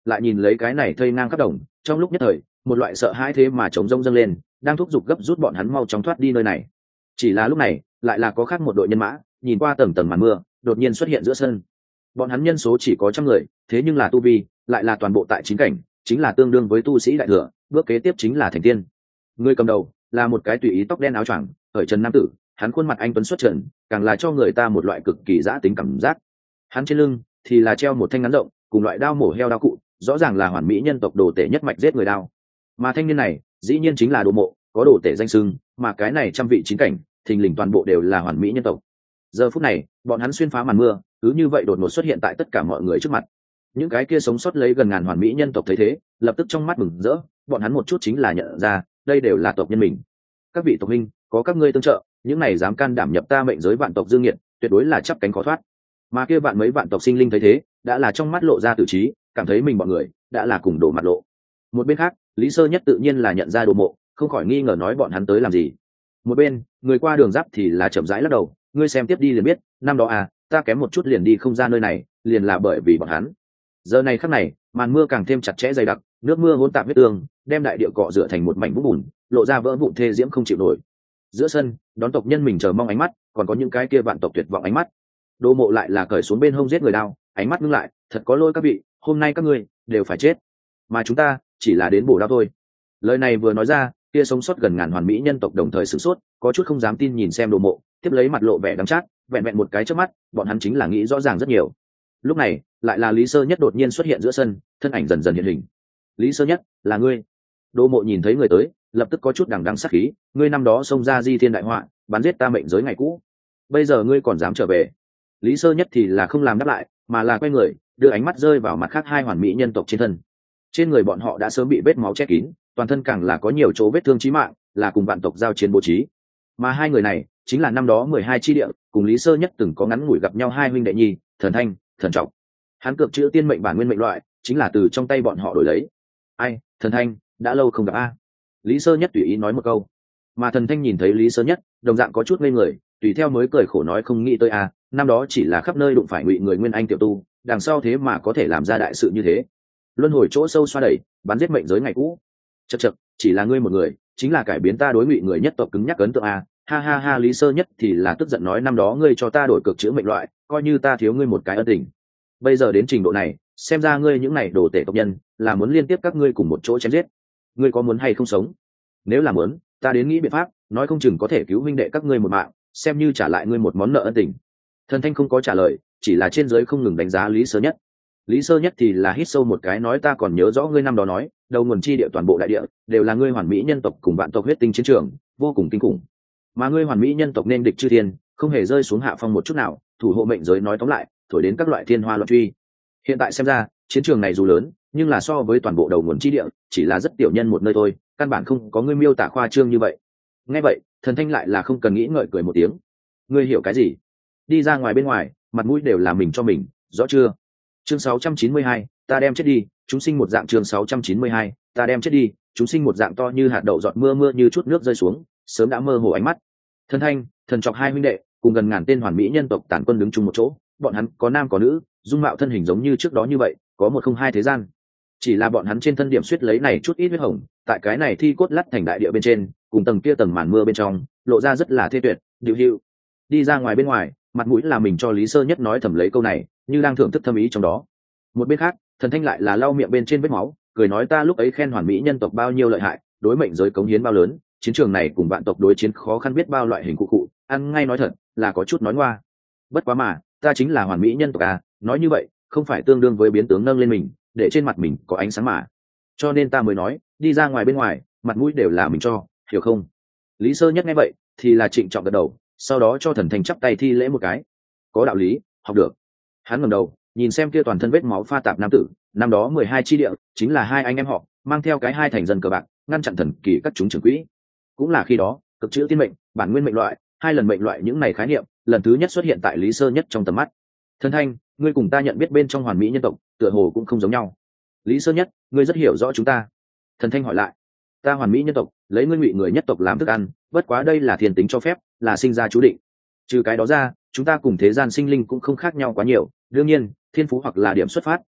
lại nhìn lấy cái này thây ngang khắp đồng, trong lúc nhất thời một loại sợ hãi thế mà chống rông dâng lên, đang thúc giục gấp rút bọn hắn mau chóng thoát đi nơi này. Chỉ là lúc này lại là có khác một đội nhân mã nhìn qua tầng tầng màn mưa đột nhiên xuất hiện giữa sân. Bọn hắn nhân số chỉ có trăm người, thế nhưng là tu vi lại là toàn bộ tại chín cảnh, chính là tương đương với tu sĩ đại thừa, bước kế tiếp chính là thành tiên. Người cầm đầu là một cái tùy ý tóc đen áo choàng ở trần nam tử, hắn khuôn mặt anh tuấn xuất trần, càng là cho người ta một loại cực kỳ dã tính cảm giác. Hắn trên lưng thì là treo một thanh ngắn rộng cùng loại đao mổ heo đao cụ, rõ ràng là hoàn mỹ nhân tộc đồ tể nhất mạch giết người đao. Mà thanh niên này dĩ nhiên chính là Đồ Mộ, có đồ tể danh xưng, mà cái này trăm vị chín cảnh thình lình toàn bộ đều là hoàn mỹ nhân tộc. Giờ phút này bọn hắn xuyên phá màn mưa, cứ như vậy đột ngột xuất hiện tại tất cả mọi người trước mặt. Những cái kia sống sót lấy gần ngàn hoàn mỹ nhân tộc thấy thế lập tức trong mắt mừng rỡ, bọn hắn một chút chính là nhận ra đây đều là tộc nhân mình. Các vị tộc minh, có các ngươi tương trợ, những này dám can đảm nhập ta mệnh giới vạn tộc dương nghiệt, tuyệt đối là chắp cánh khó thoát. Mà kia bạn mấy vạn tộc sinh linh thấy thế đã là trong mắt lộ ra tử trí, cảm thấy mình bọn người đã là cùng đổ mặt lộ. Một bên khác Lý Sơ Nhất tự nhiên là nhận ra Đồ Mộ, không khỏi nghi ngờ nói bọn hắn tới làm gì. Một bên người qua đường giáp thì là chậm rãi lắc đầu, ngươi xem tiếp đi liền biết, năm đó à ta kém một chút liền đi không ra nơi này, liền là bởi vì bọn hắn. Giờ này khắc này màn mưa càng thêm chặt chẽ dày đặc, nước mưa hỗn tạp huyết tương đem đại địa cọ rửa thành một mảnh vũng bùn, lộ ra vỡ vụn thê diễm không chịu nổi. Giữa sân đón tộc nhân mình chờ mong ánh mắt, còn có những cái kia vạn tộc tuyệt vọng ánh mắt. Đồ Mộ lại là cởi xuống bên hông giết người đao, ánh mắt ngưng lại, thật có lỗi các vị, hôm nay các ngươi đều phải chết, mà chúng ta chỉ là đến bổ đao thôi. Lời này vừa nói ra, kia sống sót gần ngàn hoàn mỹ nhân tộc đồng thời sửng sốt, có chút không dám tin nhìn xem Đồ Mộ, tiếp lấy mặt lộ vẻ đắng chát, vẹn vẹn một cái chớp mắt bọn hắn chính là nghĩ rõ ràng rất nhiều. Lúc này lại là Lý Sơ Nhất đột nhiên xuất hiện giữa sân, thân ảnh dần dần hiện hình. Lý Sơ Nhất, là ngươi? Đồ Mộ nhìn thấy người tới lập tức có chút đằng đằng sát khí, ngươi năm đó xông ra di thiên đại họa, bắn giết ta mệnh giới ngày cũ, bây giờ ngươi còn dám trở về? Lý Sơ Nhất thì là không làm đáp lại, mà là quay người đưa ánh mắt rơi vào mặt khác hai hoàn mỹ nhân tộc trên thân. Trên người bọn họ đã sớm bị vết máu che kín, toàn thân càng là có nhiều chỗ vết thương chí mạng, là cùng vạn tộc giao chiến bố trí. Mà hai người này chính là năm đó mười hai chi địa cùng Lý Sơ Nhất từng có ngắn ngủi gặp nhau hai huynh đệ nhi, Thần Thanh, Thần Trọng. Hắn cược chữ tiên mệnh bản nguyên mệnh loại chính là từ trong tay bọn họ đổi lấy. Ai, Thần Thanh, đã lâu không gặp a. Lý Sơ Nhất tùy ý nói một câu. Mà Thần Thanh nhìn thấy Lý Sơ Nhất đồng dạng có chút ngây người, tùy theo mới cười khổ nói không nghĩ tới a, năm đó chỉ là khắp nơi đụng phải ngụy người nguyên anh tiểu tu, đằng sau thế mà có thể làm ra đại sự như thế, luân hồi chỗ sâu xoa đẩy, bắn giết mệnh giới ngày cũ. Chật chật, chỉ là ngươi một người chính là cải biến ta đối ngụy người nhất tộc cứng nhắc ấn tượng a. Ha ha ha. Lý Sơ Nhất thì là tức giận nói năm đó ngươi cho ta đổi cực chữ mệnh loại, coi như ta thiếu ngươi một cái ân tình. Bây giờ đến trình độ này, xem ra ngươi những này đồ tể tộc nhân là muốn liên tiếp các ngươi cùng một chỗ chém giết. Ngươi có muốn hay không sống? Nếu là muốn, ta đến nghĩ biện pháp, nói không chừng có thể cứu huynh đệ các ngươi một mạng, xem như trả lại ngươi một món nợ ân tình. Thần Thanh không có trả lời, chỉ là trên dưới không ngừng đánh giá Lý Sơ Nhất. Lý Sơ Nhất thì là hít sâu một cái nói ta còn nhớ rõ ngươi năm đó nói, đầu nguồn chi địa toàn bộ đại địa đều là ngươi hoàn mỹ nhân tộc cùng vạn tộc huyết tinh chiến trường, vô cùng kinh khủng. Mà ngươi hoàn mỹ nhân tộc nên địch chư thiên, không hề rơi xuống hạ phong một chút nào, thủ hộ mệnh giới nói tóm lại, thổi đến các loại thiên hoa loạn truy. Hiện tại xem ra, chiến trường này dù lớn, nhưng là so với toàn bộ đầu nguồn chi địa, chỉ là rất tiểu nhân một nơi thôi, căn bản không có ngươi miêu tả khoa trương như vậy. Nghe vậy, Thần Thanh lại là không cần nghĩ ngợi cười một tiếng. Ngươi hiểu cái gì? Đi ra ngoài bên ngoài, mặt mũi đều là mình cho mình, rõ chưa? Chương sáu trăm chín mươi hai, ta đem chết đi, chúng sinh một dạng. Chương sáu trăm chín mươi hai, ta đem chết đi, chúng sinh một dạng to như hạt đậu giọt mưa mưa như chút nước rơi xuống, sớm đã mơ hồ ánh mắt. Thần Thanh, Thần Trọc hai huynh đệ, cùng gần ngàn tên hoàn mỹ nhân tộc tản quân đứng chung một chỗ, bọn hắn có nam có nữ, dung mạo thân hình giống như trước đó như vậy, có một không hai thế gian. Chỉ là bọn hắn trên thân điểm suýt lấy này chút ít huyết hồng, tại cái này thi cốt lắt thành đại địa bên trên, cùng tầng kia tầng màn mưa bên trong, lộ ra rất là thê tuyệt, điều hữu. Đi ra ngoài bên ngoài, mặt mũi là mình cho Lý Sơ Nhất nói thầm lấy câu này, như đang thưởng thức thâm ý trong đó. Một bên khác, Thần Thanh lại là lau miệng bên trên vết máu, cười nói ta lúc ấy khen hoàn mỹ nhân tộc bao nhiêu lợi hại, đối mệnh giới cống hiến bao lớn, chiến trường này cùng vạn tộc đối chiến khó khăn biết bao loại hình cụ cụ, ăn ngay nói thật, là có chút nói ngoa. Bất quá mà, ta chính là hoàn mỹ nhân tộc à, nói như vậy, không phải tương đương với biến tướng nâng lên mình, để trên mặt mình có ánh sáng mà. Cho nên ta mới nói, đi ra ngoài bên ngoài, mặt mũi đều là mình cho, hiểu không? Lý Sơ Nhất nghe vậy, thì là trịnh trọng gật đầu, sau đó cho Thần Thanh chắp tay thi lễ một cái. Có đạo lý, học được. Hắn ngẩng đầu, nhìn xem kia toàn thân vết máu pha tạp nam tử, năm đó mười hai chi địa, chính là hai anh em họ, mang theo cái hai thành dân cờ bạc, ngăn chặn thần kỳ các chúng trưởng quỹ. Cũng là khi đó, cực chữ tiên mệnh, bản nguyên mệnh loại, hai lần mệnh loại những này khái niệm, lần thứ nhất xuất hiện tại Lý Sơ Nhất trong tầm mắt. Thần Thanh, ngươi cùng ta nhận biết bên trong hoàn mỹ nhân tộc, tựa hồ cũng không giống nhau. Lý Sơ Nhất, ngươi rất hiểu rõ chúng ta. Thần Thanh hỏi lại. Ta hoàn mỹ nhân tộc, lấy ngươi ngụy người nhất tộc làm thức ăn, bất quá đây là thiên tính cho phép, là sinh ra chú định. Trừ cái đó ra, chúng ta cùng thế gian sinh linh cũng không khác nhau quá nhiều, đương nhiên thiên phú hoặc là điểm xuất phát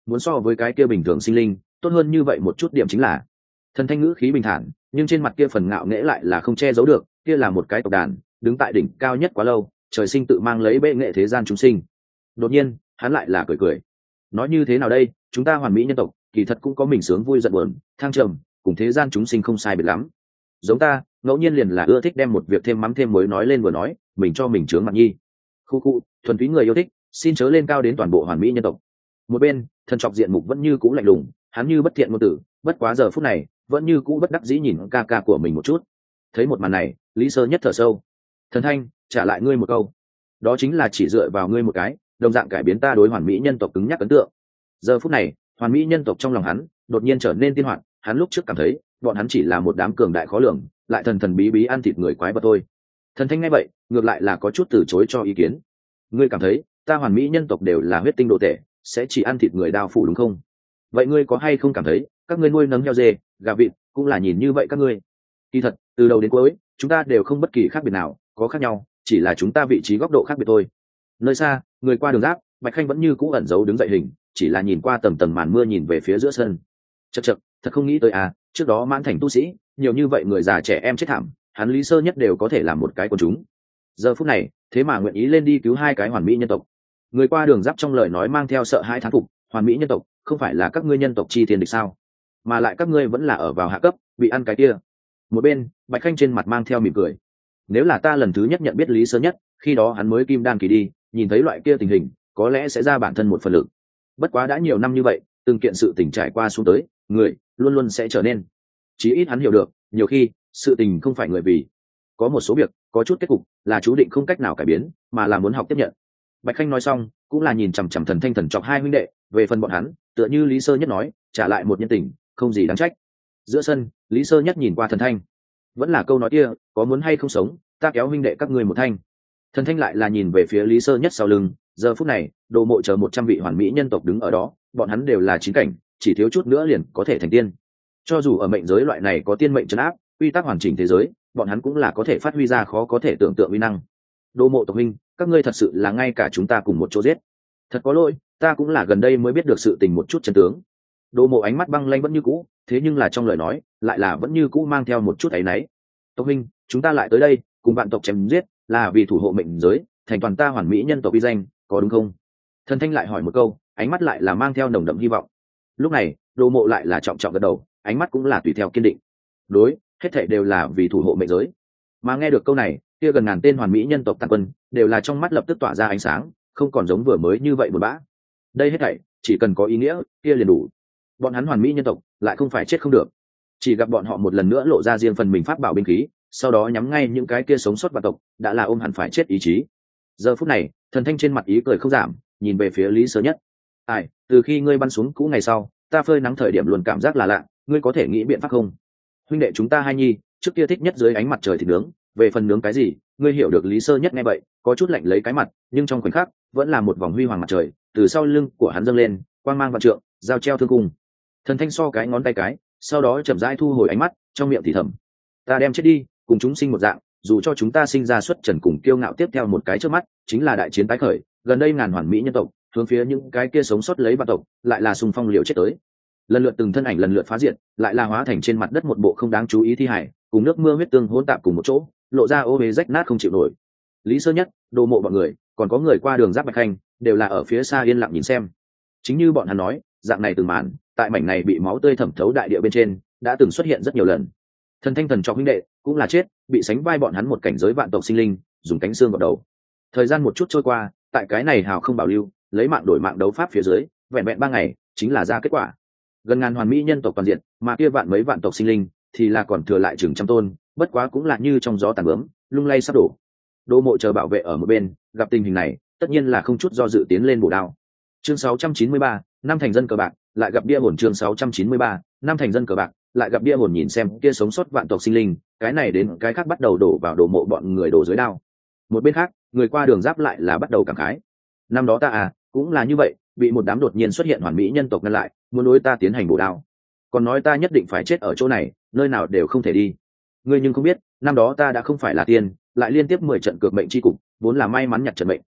muốn so với cái kia bình thường sinh linh tốt hơn như vậy một chút điểm chính là thần thanh ngữ khí bình thản, nhưng trên mặt kia phần ngạo nghễ lại là không che giấu được, kia là một cái tộc đàn đứng tại đỉnh cao nhất quá lâu, trời sinh tự mang lấy bệ nghệ thế gian chúng sinh. Đột nhiên hắn lại là cười cười, nói như thế nào đây, chúng ta hoàn mỹ nhân tộc kỳ thật cũng có mình sướng vui giận buồn thăng trầm, cùng thế gian chúng sinh không sai biệt lắm. Giống ta ngẫu nhiên liền là ưa thích đem một việc thêm mắm thêm muối nói lên vừa nói, mình cho mình trướng mặt nhi. Khu khu, thuần túy người yêu thích, xin chớ lên cao đến toàn bộ hoàn mỹ nhân tộc. Một bên thần trọc diện mục vẫn như cũ lạnh lùng, hắn như bất thiện ngôn tử, bất quá giờ phút này vẫn như cũ bất đắc dĩ nhìn ca ca của mình một chút. Thấy một màn này, Lý Sơ Nhất thở sâu. Thần Thanh, trả lại ngươi một câu, đó chính là chỉ dựa vào ngươi một cái, đồng dạng cải biến ta đối hoàn mỹ nhân tộc cứng nhắc ấn tượng. Giờ phút này, hoàn mỹ nhân tộc trong lòng hắn đột nhiên trở nên tiên hoạt, hắn lúc trước cảm thấy bọn hắn chỉ là một đám cường đại khó lường, lại thần thần bí bí ăn thịt người quái vật thôi. Thần Thanh nghe vậy, ngược lại là có chút từ chối cho ý kiến. Ngươi cảm thấy ta hoàn mỹ nhân tộc đều là huyết tinh đồ tể, sẽ chỉ ăn thịt người đao phủ đúng không? Vậy ngươi có hay không cảm thấy các ngươi nuôi nấng heo dê gà vịt cũng là nhìn như vậy các ngươi? Kỳ thật từ đầu đến cuối chúng ta đều không bất kỳ khác biệt nào, có khác nhau chỉ là chúng ta vị trí góc độ khác biệt thôi. Nơi xa người qua đường giáp Bạch Khanh vẫn như cũ ẩn giấu đứng dậy hình, chỉ là nhìn qua tầng tầng màn mưa nhìn về phía giữa sân. Chậc chậc, thật không nghĩ tới à, trước đó Mãn Thành tu sĩ nhiều như vậy, người già trẻ em chết thảm, hắn Lý Sơ Nhất đều có thể làm một cái của chúng. Giờ phút này thế mà nguyện ý lên đi cứu hai cái hoàn mỹ nhân tộc. Người qua đường giáp trong lời nói mang theo sợ hãi thán phục, hoàn mỹ nhân tộc không phải là các ngươi nhân tộc chi tiền địch sao? Mà lại các ngươi vẫn là ở vào hạ cấp, bị ăn cái kia. Một bên Bạch Khanh trên mặt mang theo mỉm cười. Nếu là ta lần thứ nhất nhận biết Lý Sơ Nhất, khi đó hắn mới kim đan kỳ đi, nhìn thấy loại kia tình hình có lẽ sẽ ra bản thân một phần lực. Bất quá đã nhiều năm như vậy, từng kiện sự tình trải qua xuống tới, người luôn luôn sẽ trở nên. Chí ít hắn hiểu được, nhiều khi sự tình không phải người vì. Có một số việc, có chút kết cục là chú định không cách nào cải biến, mà là muốn học tiếp nhận. Bạch Khanh nói xong, cũng là nhìn chằm chằm Thần Thanh Thần Trọc hai huynh đệ, về phần bọn hắn, tựa như Lý Sơ Nhất nói, trả lại một nhân tình, không gì đáng trách. Giữa sân, Lý Sơ Nhất nhìn qua Thần Thanh, vẫn là câu nói kia, có muốn hay không sống, ta kéo huynh đệ các ngươi một thanh. Thần Thanh lại là nhìn về phía Lý Sơ Nhất sau lưng, giờ phút này, Đồ Mộ chờ một trăm vị hoàn mỹ nhân tộc đứng ở đó, bọn hắn đều là chín cảnh, chỉ thiếu chút nữa liền có thể thành tiên. Cho dù ở mệnh giới loại này có tiên mệnh trấn áp, quy tắc hoàn chỉnh thế giới, bọn hắn cũng là có thể phát huy ra khó có thể tưởng tượng uy năng. Đồ Mộ tộc huynh, các ngươi thật sự là ngay cả chúng ta cùng một chỗ giết. Thật có lỗi, ta cũng là gần đây mới biết được sự tình một chút chân tướng. Đồ Mộ ánh mắt băng lanh vẫn như cũ, thế nhưng là trong lời nói lại là vẫn như cũ mang theo một chút áy náy. Tộc huynh, chúng ta lại tới đây cùng vạn tộc chém giết, là vì thủ hộ mệnh giới, thành toàn ta hoàn mỹ nhân tộc uy danh, có đúng không? Thần Thanh lại hỏi một câu, ánh mắt lại là mang theo nồng đậm hy vọng. Lúc này Đồ Mộ lại là trọng trọng gật đầu, ánh mắt cũng là tùy theo kiên định. Đối, hết thảy đều là vì thủ hộ mệnh giới. Mà nghe được câu này, kia gần ngàn tên hoàn mỹ nhân tộc tàn quân đều là trong mắt lập tức tỏa ra ánh sáng, không còn giống vừa mới như vậy buồn bã. Đây hết thảy chỉ cần có ý nghĩa, kia liền đủ. Bọn hắn hoàn mỹ nhân tộc lại không phải chết không được. Chỉ gặp bọn họ một lần nữa lộ ra riêng phần mình pháp bảo binh khí, sau đó nhắm ngay những cái kia sống sót vạn tộc, đã là ôm hẳn phải chết ý chí. Giờ phút này, Thần Thanh trên mặt ý cười không giảm, nhìn về phía Lý Sơ Nhất. Ai, từ khi ngươi bắn xuống cũ ngày sau, ta phơi nắng thời điểm luôn cảm giác là lạ, ngươi có thể nghĩ biện pháp không? Huynh đệ chúng ta hai nhi, trước kia thích nhất dưới ánh mặt trời thì nướng, về phần nướng cái gì, ngươi hiểu được. Lý Sơ Nhất nghe vậy, có chút lạnh lấy cái mặt, nhưng trong khoảnh khắc, vẫn là một vòng huy hoàng mặt trời từ sau lưng của hắn dâng lên, quang mang vạn trượng, giao treo thương cung. Thần Thanh so cái ngón tay cái, sau đó chậm rãi thu hồi ánh mắt, trong miệng thì thầm: ta đem chết đi, cùng chúng sinh một dạng, dù cho chúng ta sinh ra xuất trần cùng kiêu ngạo, tiếp theo một cái trước mắt chính là đại chiến tái khởi, gần đây ngàn hoàn mỹ nhân tộc hướng phía những cái kia sống sót lấy vạn tộc lại là xung phong liều chết tới. Lần lượt từng thân ảnh lần lượt phá diệt, lại là hóa thành trên mặt đất một bộ không đáng chú ý thi hải, cùng nước mưa huyết tương hỗn tạp cùng một chỗ, lộ ra ô huế rách nát không chịu nổi. Lý Sơ Nhất, Đồ Mộ bọn người, còn có người qua đường giáp Bạch Khanh, đều là ở phía xa yên lặng nhìn xem. Chính như bọn hắn nói, dạng này từng màn, tại mảnh này bị máu tươi thẩm thấu đại địa bên trên, đã từng xuất hiện rất nhiều lần. Thần Thanh Thần Trọc huynh đệ cũng là chết, bị sánh vai bọn hắn một cảnh giới vạn tộc sinh linh, dùng cánh xương gọt đầu. Thời gian một chút trôi qua, tại cái này hào không bảo lưu, lấy mạng đổi mạng đấu pháp phía dưới, vẹn vẹn ba ngày, chính là ra kết quả. Gần ngàn hoàn mỹ nhân tộc toàn diện, mà kia vạn mấy vạn tộc sinh linh thì là còn thừa lại chừng trăm tôn, bất quá cũng là như trong gió tàn bướm, lung lay sắp đổ. Đồ Mộ chờ bảo vệ ở một bên, gặp tình hình này, tất nhiên là không chút do dự tiến lên bổ đao. Chương sáu trăm chín mươi ba, năm thành dân cờ bạc, lại gặp bia hồn. Chương sáu trăm chín mươi ba, năm thành dân cờ bạc, lại gặp bia hồn. Nhìn xem kia sống sót vạn tộc sinh linh, cái này đến cái khác bắt đầu đổ vào Đồ Mộ bọn người đổ dưới đao. Một bên khác, người qua đường giáp lại là bắt đầu cảm khái. Năm đó ta à, cũng là như vậy, bị một đám đột nhiên xuất hiện hoàn mỹ nhân tộc ngăn lại, muốn đối ta tiến hành bổ đao. Còn nói ta nhất định phải chết ở chỗ này, nơi nào đều không thể đi. Ngươi nhưng không biết, năm đó ta đã không phải là tiên, lại liên tiếp mười trận cược mệnh chi cục, vốn là may mắn nhặt trận mệnh.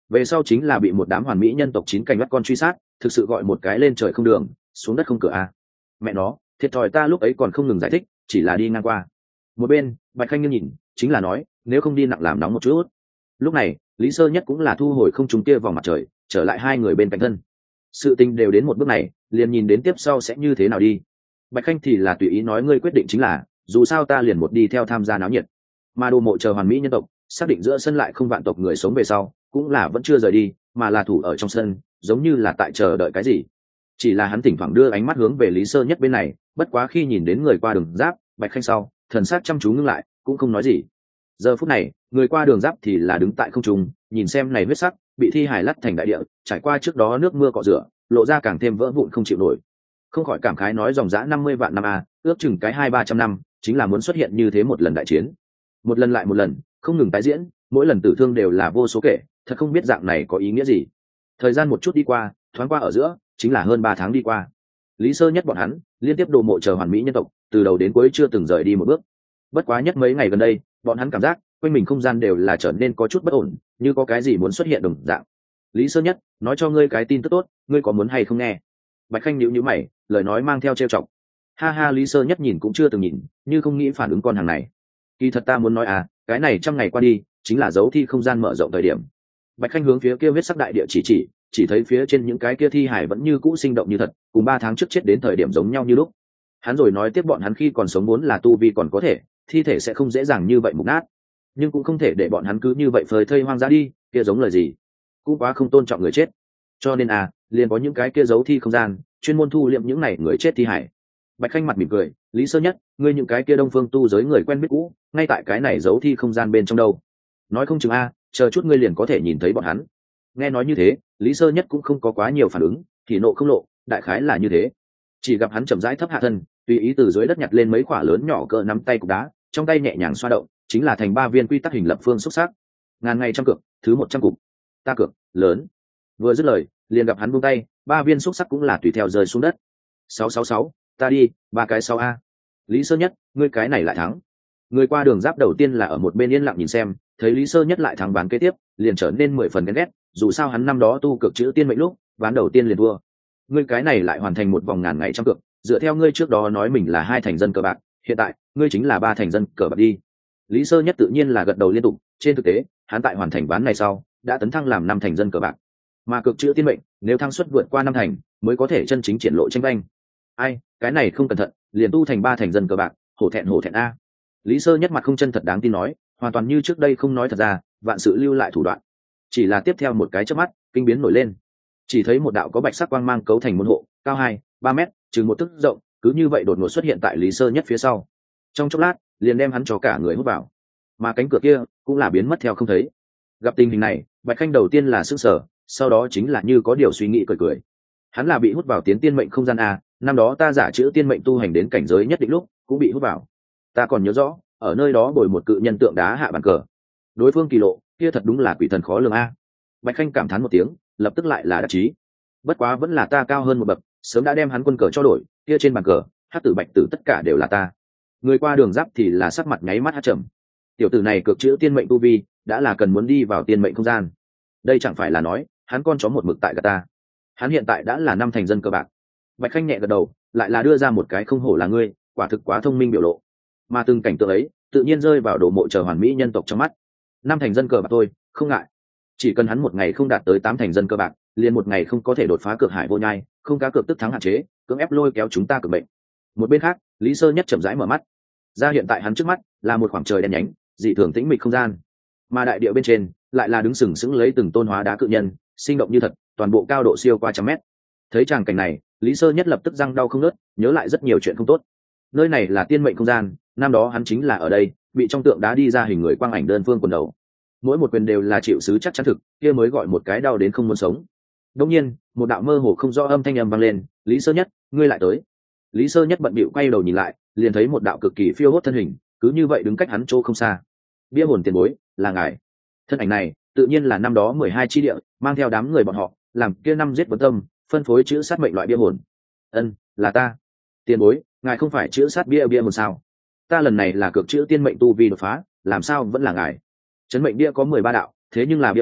về sau chính là bị một đám hoàn mỹ nhân tộc chín cành bắt con truy sát, thực sự gọi một cái lên trời không đường, xuống đất không cửa a. Mẹ nó, thiệt thòi ta lúc ấy còn không ngừng giải thích, chỉ là đi ngang qua. Một bên Bạch Khanh nghiêng nhìn, chính là nói nếu không đi nặng làm nóng một chút. Lúc này Lý Sơ Nhất cũng là thu hồi không trúng kia vòng mặt trời, trở lại hai người bên cạnh thân. Sự tình đều đến một bước này, liền nhìn đến tiếp sau sẽ như thế nào đi. Bạch Khanh thì là tùy ý nói ngươi quyết định chính là, dù sao ta liền một đi theo tham gia náo nhiệt. Mà Đồ Mộ chờ hoàn mỹ nhân tộc, xác định giữa sân lại không vạn tộc người sống về sau, cũng là vẫn chưa rời đi, mà là thủ ở trong sân, giống như là tại chờ đợi cái gì. Chỉ là hắn thỉnh thoảng đưa ánh mắt hướng về Lý Sơ Nhất bên này, bất quá khi nhìn đến người qua đường giáp Bạch Khanh sau, thần sắc chăm chú ngưng lại, cũng không nói gì. Giờ phút này người qua đường giáp thì là đứng tại không trung, nhìn xem này huyết sắc bị thi hài lắt thành đại địa, trải qua trước đó nước mưa cọ rửa, lộ ra càng thêm vỡ vụn không chịu nổi. Không khỏi cảm khái nói dòng dã năm mươi vạn năm a, ước chừng cái hai ba trăm năm, chính là muốn xuất hiện như thế một lần đại chiến, một lần lại một lần, không ngừng tái diễn, mỗi lần tử thương đều là vô số kể, thật không biết dạng này có ý nghĩa gì. Thời gian một chút đi qua, thoáng qua ở giữa, chính là hơn ba tháng đi qua. Lý Sơ Nhất bọn hắn liên tiếp Đồ Mộ chờ hoàn mỹ nhân tộc, từ đầu đến cuối chưa từng rời đi một bước. Bất quá nhất mấy ngày gần đây, bọn hắn cảm giác quanh mình không gian đều là trở nên có chút bất ổn, như có cái gì muốn xuất hiện đồng dạng. Lý Sơ Nhất, nói cho ngươi cái tin tức tốt, ngươi có muốn hay không nghe? Bạch Khanh nhíu nhíu mày, lời nói mang theo trêu chọc. Ha ha, Lý Sơ Nhất nhìn cũng chưa từng nhìn, như không nghĩ phản ứng con hàng này. Kỳ thật ta muốn nói à, cái này trăm ngày qua đi, chính là dấu thi không gian mở rộng thời điểm. Bạch Khanh hướng phía kia huyết sắc đại địa chỉ chỉ, chỉ thấy phía trên những cái kia thi hải vẫn như cũ sinh động như thật, cùng ba tháng trước chết đến thời điểm giống nhau như lúc. Hắn rồi nói tiếp bọn hắn khi còn sống muốn là tu vi còn có thể, thi thể sẽ không dễ dàng như vậy mục nát, nhưng cũng không thể để bọn hắn cứ như vậy phơi thây hoang dã đi, kia giống lời gì, cũng quá không tôn trọng người chết. Cho nên à, liền có những cái kia giấu thi không gian, chuyên môn thu liệm những này người chết thi hải. Bạch Khanh mặt mỉm cười, Lý Sơ Nhất, ngươi những cái kia Đông Phương tu giới người quen biết cũ, ngay tại cái này giấu thi không gian bên trong đâu. Nói không chừng a, chờ chút ngươi liền có thể nhìn thấy bọn hắn. Nghe nói như thế, Lý Sơ Nhất cũng không có quá nhiều phản ứng, thì nộ không lộ, đại khái là như thế. Chỉ gặp hắn chậm rãi thấp hạ thân, tùy ý từ dưới đất nhặt lên mấy quả lớn nhỏ cỡ nắm tay cục đá, trong tay nhẹ nhàng xoa động, chính là thành ba viên quy tắc hình lập phương xúc sắc. Ngàn ngày trăm cược, thứ một trăm cục. Ta cược, lớn. Vừa dứt lời, liền gặp hắn buông tay, ba viên xúc sắc cũng là tùy theo rơi xuống đất. sáu sáu sáu, ta đi, ba cái sáu a. Lý Sơ Nhất, ngươi cái này lại thắng. Người qua đường giáp đầu tiên là ở một bên yên lặng nhìn xem, thấy Lý Sơ Nhất lại thắng ván kế tiếp, liền trở nên mười phần ghen ghét, dù sao hắn năm đó tu cực chữ tiên mệnh lúc, ván đầu tiên liền thua. Ngươi cái này lại hoàn thành một vòng ngàn ngày trăm cược, dựa theo ngươi trước đó nói mình là hai thành dân cờ bạc, hiện tại ngươi chính là ba thành dân cờ bạc đi. Lý Sơ Nhất tự nhiên là gật đầu liên tục, trên thực tế hắn tại hoàn thành ván này sau đã tấn thăng làm năm thành dân cờ bạc, mà cực chữ tiên mệnh nếu thăng suất vượt qua năm thành mới có thể chân chính triển lộ tranh banh. Ai, cái này không cẩn thận liền tu thành ba thành dân cờ bạc, hổ thẹn hổ thẹn a. Lý Sơ Nhất mặt không chân thật đáng tin nói, hoàn toàn như trước đây không nói thật ra, vạn sự lưu lại thủ đoạn. Chỉ là tiếp theo một cái chớp mắt, kinh biến nổi lên, chỉ thấy một đạo có bạch sắc quang mang cấu thành môn hộ, cao hai ba mét, chừng một tấc rộng, cứ như vậy đột ngột xuất hiện tại Lý Sơ Nhất phía sau. Trong chốc lát, liền đem hắn cho cả người hút vào, mà cánh cửa kia cũng là biến mất theo không thấy. Gặp tình hình này, Bạch Khanh đầu tiên là sửng sở, sau đó chính là như có điều suy nghĩ cười cười. Hắn là bị hút vào tiến tiên mệnh không gian a, năm đó ta giả chữ tiên mệnh tu hành đến cảnh giới nhất định lúc, cũng bị hút vào. Ta còn nhớ rõ, ở nơi đó bồi một cự nhân tượng đá hạ bàn cờ. Đối phương kỳ lộ, kia thật đúng là quỷ thần khó lường a. Bạch Khanh cảm thán một tiếng, lập tức lại là đắc chí. Bất quá vẫn là ta cao hơn một bậc, sớm đã đem hắn quân cờ cho đổi, kia trên bàn cờ, hắc tử bạch tử tất cả đều là ta. Người qua đường giáp thì là sắc mặt nháy mắt hắt trầm. Tiểu tử này cực chữ tiên mệnh tu vi, đã là cần muốn đi vào tiên mệnh không gian. Đây chẳng phải là nói, hắn con chó một mực tại gạt ta. Hắn hiện tại đã là năm thành dân cờ bạc. Bạch Khanh nhẹ gật đầu, lại là đưa ra một cái không hổ là ngươi, quả thực quá thông minh biểu lộ. Mà từng cảnh tượng ấy, tự nhiên rơi vào Đồ Mộ chờ hoàn mỹ nhân tộc trong mắt. Năm thành dân cờ bạc thôi, không ngại. Chỉ cần hắn một ngày không đạt tới tám thành dân cờ bạc, liền một ngày không có thể đột phá cược hải vô nhai, không cá cược tức thắng hạn chế, cưỡng ép lôi kéo chúng ta cược bệnh. Một bên khác, Lý Sơ Nhất chậm rãi mở mắt. Ra hiện tại hắn trước mắt là một khoảng trời đen nhánh, dị thường tĩnh mịch không gian. Mà đại địa bên trên lại là đứng sừng sững lấy từng tôn hóa đá cự nhân, sinh động như thật, toàn bộ cao độ siêu qua trăm mét. Thấy tràng cảnh này, Lý Sơ Nhất lập tức răng đau không ngớt, nhớ lại rất nhiều chuyện không tốt. Nơi này là tiên mệnh không gian, năm đó hắn chính là ở đây, bị trong tượng đá đi ra hình người quang ảnh đơn phương quần đầu. Mỗi một quyền đều là chịu sứ chắc chắn thực, kia mới gọi một cái đau đến không muốn sống. Đương nhiên, một đạo mơ hồ không rõ âm thanh âm vang lên, "Lý Sơ Nhất, ngươi lại tới." Lý Sơ Nhất bận bịu quay đầu nhìn lại, liền thấy một đạo cực kỳ phiêu hốt thân hình, cứ như vậy đứng cách hắn chỗ không xa. Bia hồn tiền bối, là ngài. Thân ảnh này, tự nhiên là năm đó mười hai chi địa, mang theo đám người bọn họ, làm kia năm giết vấn tâm, phân phối chữ sát mệnh loại bia hồn. Ân, là ta. Tiền bối, ngài không phải chữ sát bia bia hồn sao? Ta lần này là cực chữ tiên mệnh tu vi đột phá, làm sao vẫn là ngài? Chấn mệnh bia có mười ba đạo, thế nhưng là bia hồn,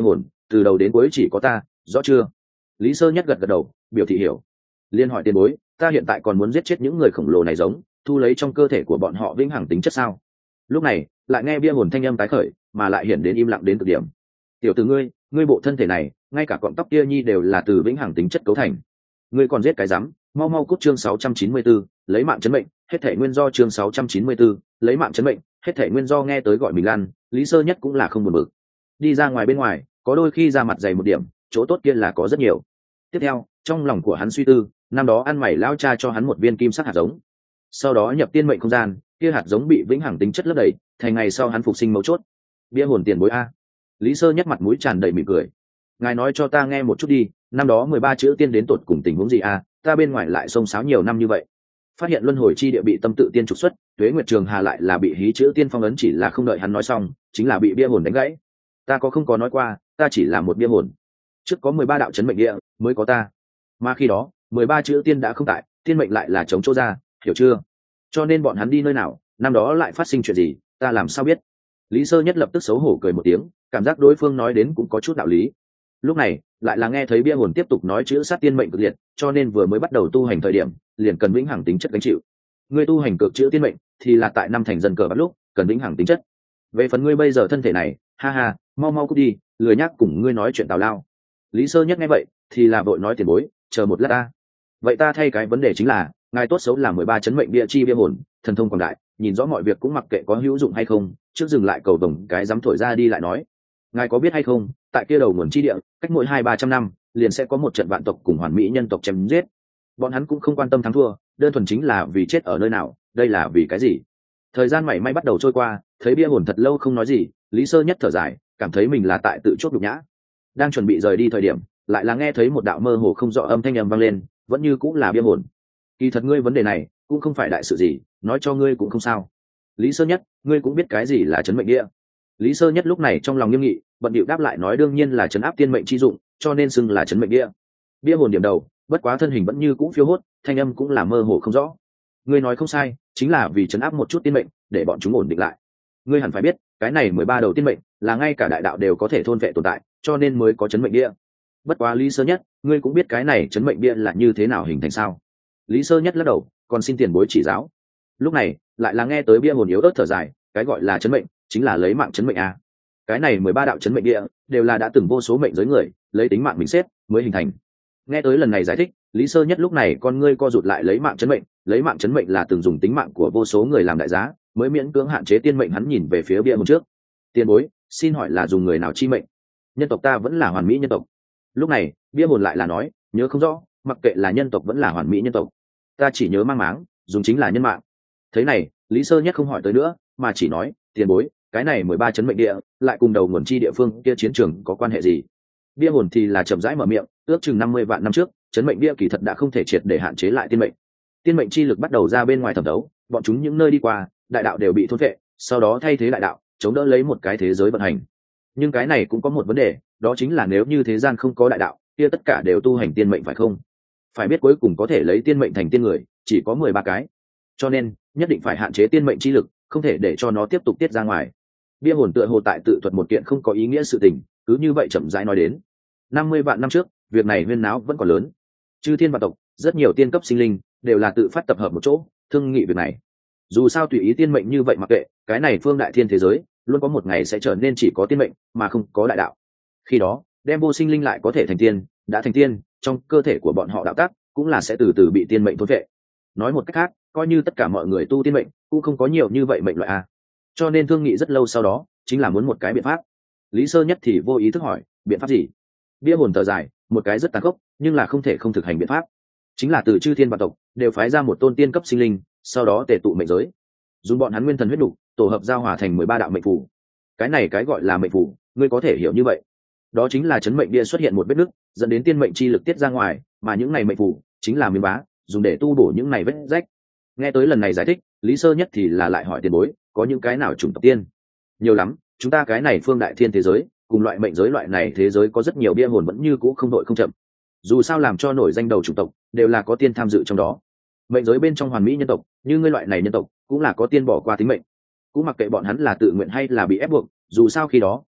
từ đầu đến cuối chỉ có ta, rõ chưa? Lý Sơ Nhất gật gật đầu, biểu thị hiểu. Liên hỏi tiền bối, ta hiện tại còn muốn giết chết những người khổng lồ này giống, thu lấy trong cơ thể của bọn họ vĩnh hằng tính chất sao? Lúc này, lại nghe bia hồn thanh âm tái khởi, mà lại hiện đến im lặng đến cực điểm. Tiểu tử ngươi, ngươi bộ thân thể này, ngay cả cọng tóc kia nhi đều là từ vĩnh hằng tính chất cấu thành. Ngươi còn giết cái rắm, mau mau cút. Chương sáu trăm chín mươi bốn, lấy mạng chấn mệnh, hết thể nguyên do. Chương sáu trăm chín mươi bốn, lấy mạng chấn mệnh, hết thể nguyên do. Nghe tới gọi mình lăn, Lý Sơ Nhất cũng là không buồn bực. Đi ra ngoài bên ngoài, có đôi khi ra mặt dày một điểm, chỗ tốt kia là có rất nhiều. Tiếp theo, trong lòng của hắn suy tư, năm đó ăn mày lao cha cho hắn một viên kim sắc hạt giống, sau đó nhập tiên mệnh không gian, kia hạt giống bị vĩnh hằng tính chất lấp đầy, thành ngày sau hắn phục sinh mấu chốt. Bia hồn tiền bối a. Lý Sơ Nhất mặt mũi tràn đầy mỉm cười. Ngài nói cho ta nghe một chút đi, năm đó mười ba chữ tiên đến tột cùng tình huống gì a? Ta bên ngoài lại xông xáo nhiều năm như vậy, phát hiện luân hồi chi địa bị tâm tự tiên trục xuất, Tuế Nguyệt Trường Hà lại là bị hí chữ tiên phong ấn, chỉ là không đợi hắn nói xong, chính là bị bia hồn đánh gãy. Ta có không có nói qua, ta chỉ là một bia hồn. Trước có mười ba đạo chấn mệnh địa, mới có ta. Mà khi đó, mười ba chữ tiên đã không tại, tiên mệnh lại là chống chỗ ra, hiểu chưa? Cho nên bọn hắn đi nơi nào, năm đó lại phát sinh chuyện gì, ta làm sao biết? Lý Sơ Nhất lập tức xấu hổ cười một tiếng, cảm giác đối phương nói đến cũng có chút đạo lý. Lúc này, lại là nghe thấy bia hồn tiếp tục nói chữ sát tiên mệnh cực liệt, cho nên vừa mới bắt đầu tu hành thời điểm, liền cần vĩnh hằng tính chất gánh chịu. Ngươi tu hành cực chữ tiên mệnh, thì là tại năm thành dân cờ bắt lúc, cần vĩnh hằng tính chất. Về phần ngươi bây giờ thân thể này, ha ha, mau mau cút đi, lười nhắc cùng ngươi nói chuyện tào lao. Lý Sơ Nhất nghe vậy, thì là vội nói tiền bối, chờ một lát ta. Vậy ta thay cái vấn đề chính là, ngài tốt xấu là mười ba chấn mệnh địa chi bia hồn, thần thông quảng đại, nhìn rõ mọi việc cũng mặc kệ có hữu dụng hay không, trước dừng lại cầu đồng cái dám thổi ra đi lại nói. Ngài có biết hay không, tại kia đầu nguồn chi địa, cách mỗi hai ba trăm năm, liền sẽ có một trận vạn tộc cùng hoàn mỹ nhân tộc chém giết. Bọn hắn cũng không quan tâm thắng thua, đơn thuần chính là vì chết ở nơi nào, đây là vì cái gì? Thời gian mảy may bắt đầu trôi qua, thấy bia hồn thật lâu không nói gì, Lý Sơ Nhất thở dài, cảm thấy mình là tại tự chuốc nhục nhã. Đang chuẩn bị rời đi thời điểm, lại là nghe thấy một đạo mơ hồ không rõ âm thanh ầm vang lên, vẫn như cũng là bia hồn. Kỳ thật ngươi vấn đề này cũng không phải đại sự gì, nói cho ngươi cũng không sao. Lý Sơ Nhất, ngươi cũng biết cái gì là chấn mệnh địa. Lý Sơ Nhất lúc này trong lòng nghiêm nghị, bận điệu đáp lại nói đương nhiên là chấn áp tiên mệnh chi dụng, cho nên xưng là chấn mệnh địa. Bia hồn điểm đầu, bất quá thân hình vẫn như cũ phiêu hốt, thanh âm cũng là mơ hồ không rõ. Ngươi nói không sai, chính là vì chấn áp một chút tiên mệnh, để bọn chúng ổn định lại. Ngươi hẳn phải biết, cái này mười ba đầu tiên mệnh là ngay cả đại đạo đều có thể thôn vệ tồn tại, cho nên mới có chấn mệnh địa. Bất quá Lý Sơ Nhất, ngươi cũng biết cái này chấn mệnh địa là như thế nào hình thành sao? Lý Sơ Nhất lắc đầu, còn xin tiền bối chỉ giáo. Lúc này, lại là nghe tới bia hồn yếu ớt thở dài, cái gọi là chấn mệnh, chính là lấy mạng chấn mệnh a. Cái này mười ba đạo chấn mệnh địa, đều là đã từng vô số mệnh giới người, lấy tính mạng mình xếp, mới hình thành. Nghe tới lần này giải thích, Lý Sơ Nhất lúc này con ngươi co rụt lại, lấy mạng chấn mệnh, lấy mạng chấn mệnh là từng dùng tính mạng của vô số người làm đại giá, mới miễn cưỡng hạn chế tiên mệnh. Hắn nhìn về phía bia hồn trước. Tiền bối, xin hỏi là dùng người nào chi mệnh? Nhân tộc ta vẫn là hoàn mỹ nhân tộc. Lúc này, bia hồn lại là nói, nhớ không rõ, mặc kệ là nhân tộc vẫn là hoàn mỹ nhân tộc, ta chỉ nhớ mang máng, dùng chính là nhân mạng. Thế này, Lý Sơ Nhất không hỏi tới nữa, mà chỉ nói, tiền bối, cái này mười ba chấn mệnh địa, lại cùng đầu nguồn chi địa phương kia chiến trường có quan hệ gì? Bia hồn thì là chậm rãi mở miệng, ước chừng năm mươi vạn năm trước, chấn mệnh địa kỳ thật đã không thể triệt để hạn chế lại tiên mệnh. Tiên mệnh chi lực bắt đầu ra bên ngoài thẩm đấu, bọn chúng những nơi đi qua, đại đạo đều bị thôn vệ, sau đó thay thế đại đạo, chống đỡ lấy một cái thế giới vận hành. Nhưng cái này cũng có một vấn đề, đó chính là nếu như thế gian không có đại đạo, kia tất cả đều tu hành tiên mệnh phải không? Phải biết cuối cùng có thể lấy tiên mệnh thành tiên người, chỉ có mười ba cái. Cho nên, nhất định phải hạn chế tiên mệnh chi lực, không thể để cho nó tiếp tục tiết ra ngoài. Bia hồn tựa hồ tại tự thuật một kiện không có ý nghĩa sự tình, cứ như vậy chậm rãi nói đến. năm mươi vạn năm trước, việc này huyên náo vẫn còn lớn. Chư thiên vạn tộc, rất nhiều tiên cấp sinh linh, đều là tự phát tập hợp một chỗ, thương nghị việc này. Dù sao tùy ý tiên mệnh như vậy mặc kệ, cái này phương đại thiên thế giới, luôn có một ngày sẽ trở nên chỉ có tiên mệnh, mà không có đại đạo. Khi đó, đem vô sinh linh lại có thể thành tiên, đã thành tiên, trong cơ thể của bọn họ đạo tác, cũng là sẽ từ từ bị tiên mệnh thôn vệ. Nói một cách khác, coi như tất cả mọi người tu tiên mệnh, cũng không có nhiều như vậy mệnh loại a. Cho nên thương nghị rất lâu sau đó, chính là muốn một cái biện pháp. Lý Sơ Nhất thì vô ý thức hỏi, biện pháp gì? Bia hồn thở dài, một cái rất tàn khốc, nhưng là không thể không thực hành biện pháp. Chính là từ chư thiên vạn tộc đều phái ra một tôn tiên cấp sinh linh, sau đó tề tụ mệnh giới, dùng bọn hắn nguyên thần huyết đủ, tổ hợp giao hòa thành mười ba đạo mệnh phù. Cái này cái gọi là mệnh phù, ngươi có thể hiểu như vậy. Đó chính là chấn mệnh bia xuất hiện một vết nứt, dẫn đến tiên mệnh chi lực tiết ra ngoài, mà những này mệnh phù chính là miếng bá, dùng để tu bổ những này vết rách. Nghe tới lần này giải thích, Lý Sơ Nhất thì là lại hỏi tiền bối, có những cái nào chủng tộc tiên? Nhiều lắm, chúng ta cái này phương đại thiên thế giới, cùng loại mệnh giới loại này thế giới có rất nhiều bia hồn vẫn như cũ không đội không chậm. Dù sao làm cho nổi danh đầu chủng tộc, đều là có tiên tham dự trong đó. Mệnh giới bên trong hoàn mỹ nhân tộc, như ngươi loại này nhân tộc, cũng là có tiên bỏ qua tính mệnh. Cũng mặc kệ bọn hắn là tự nguyện hay là bị ép buộc, dù sao khi đó,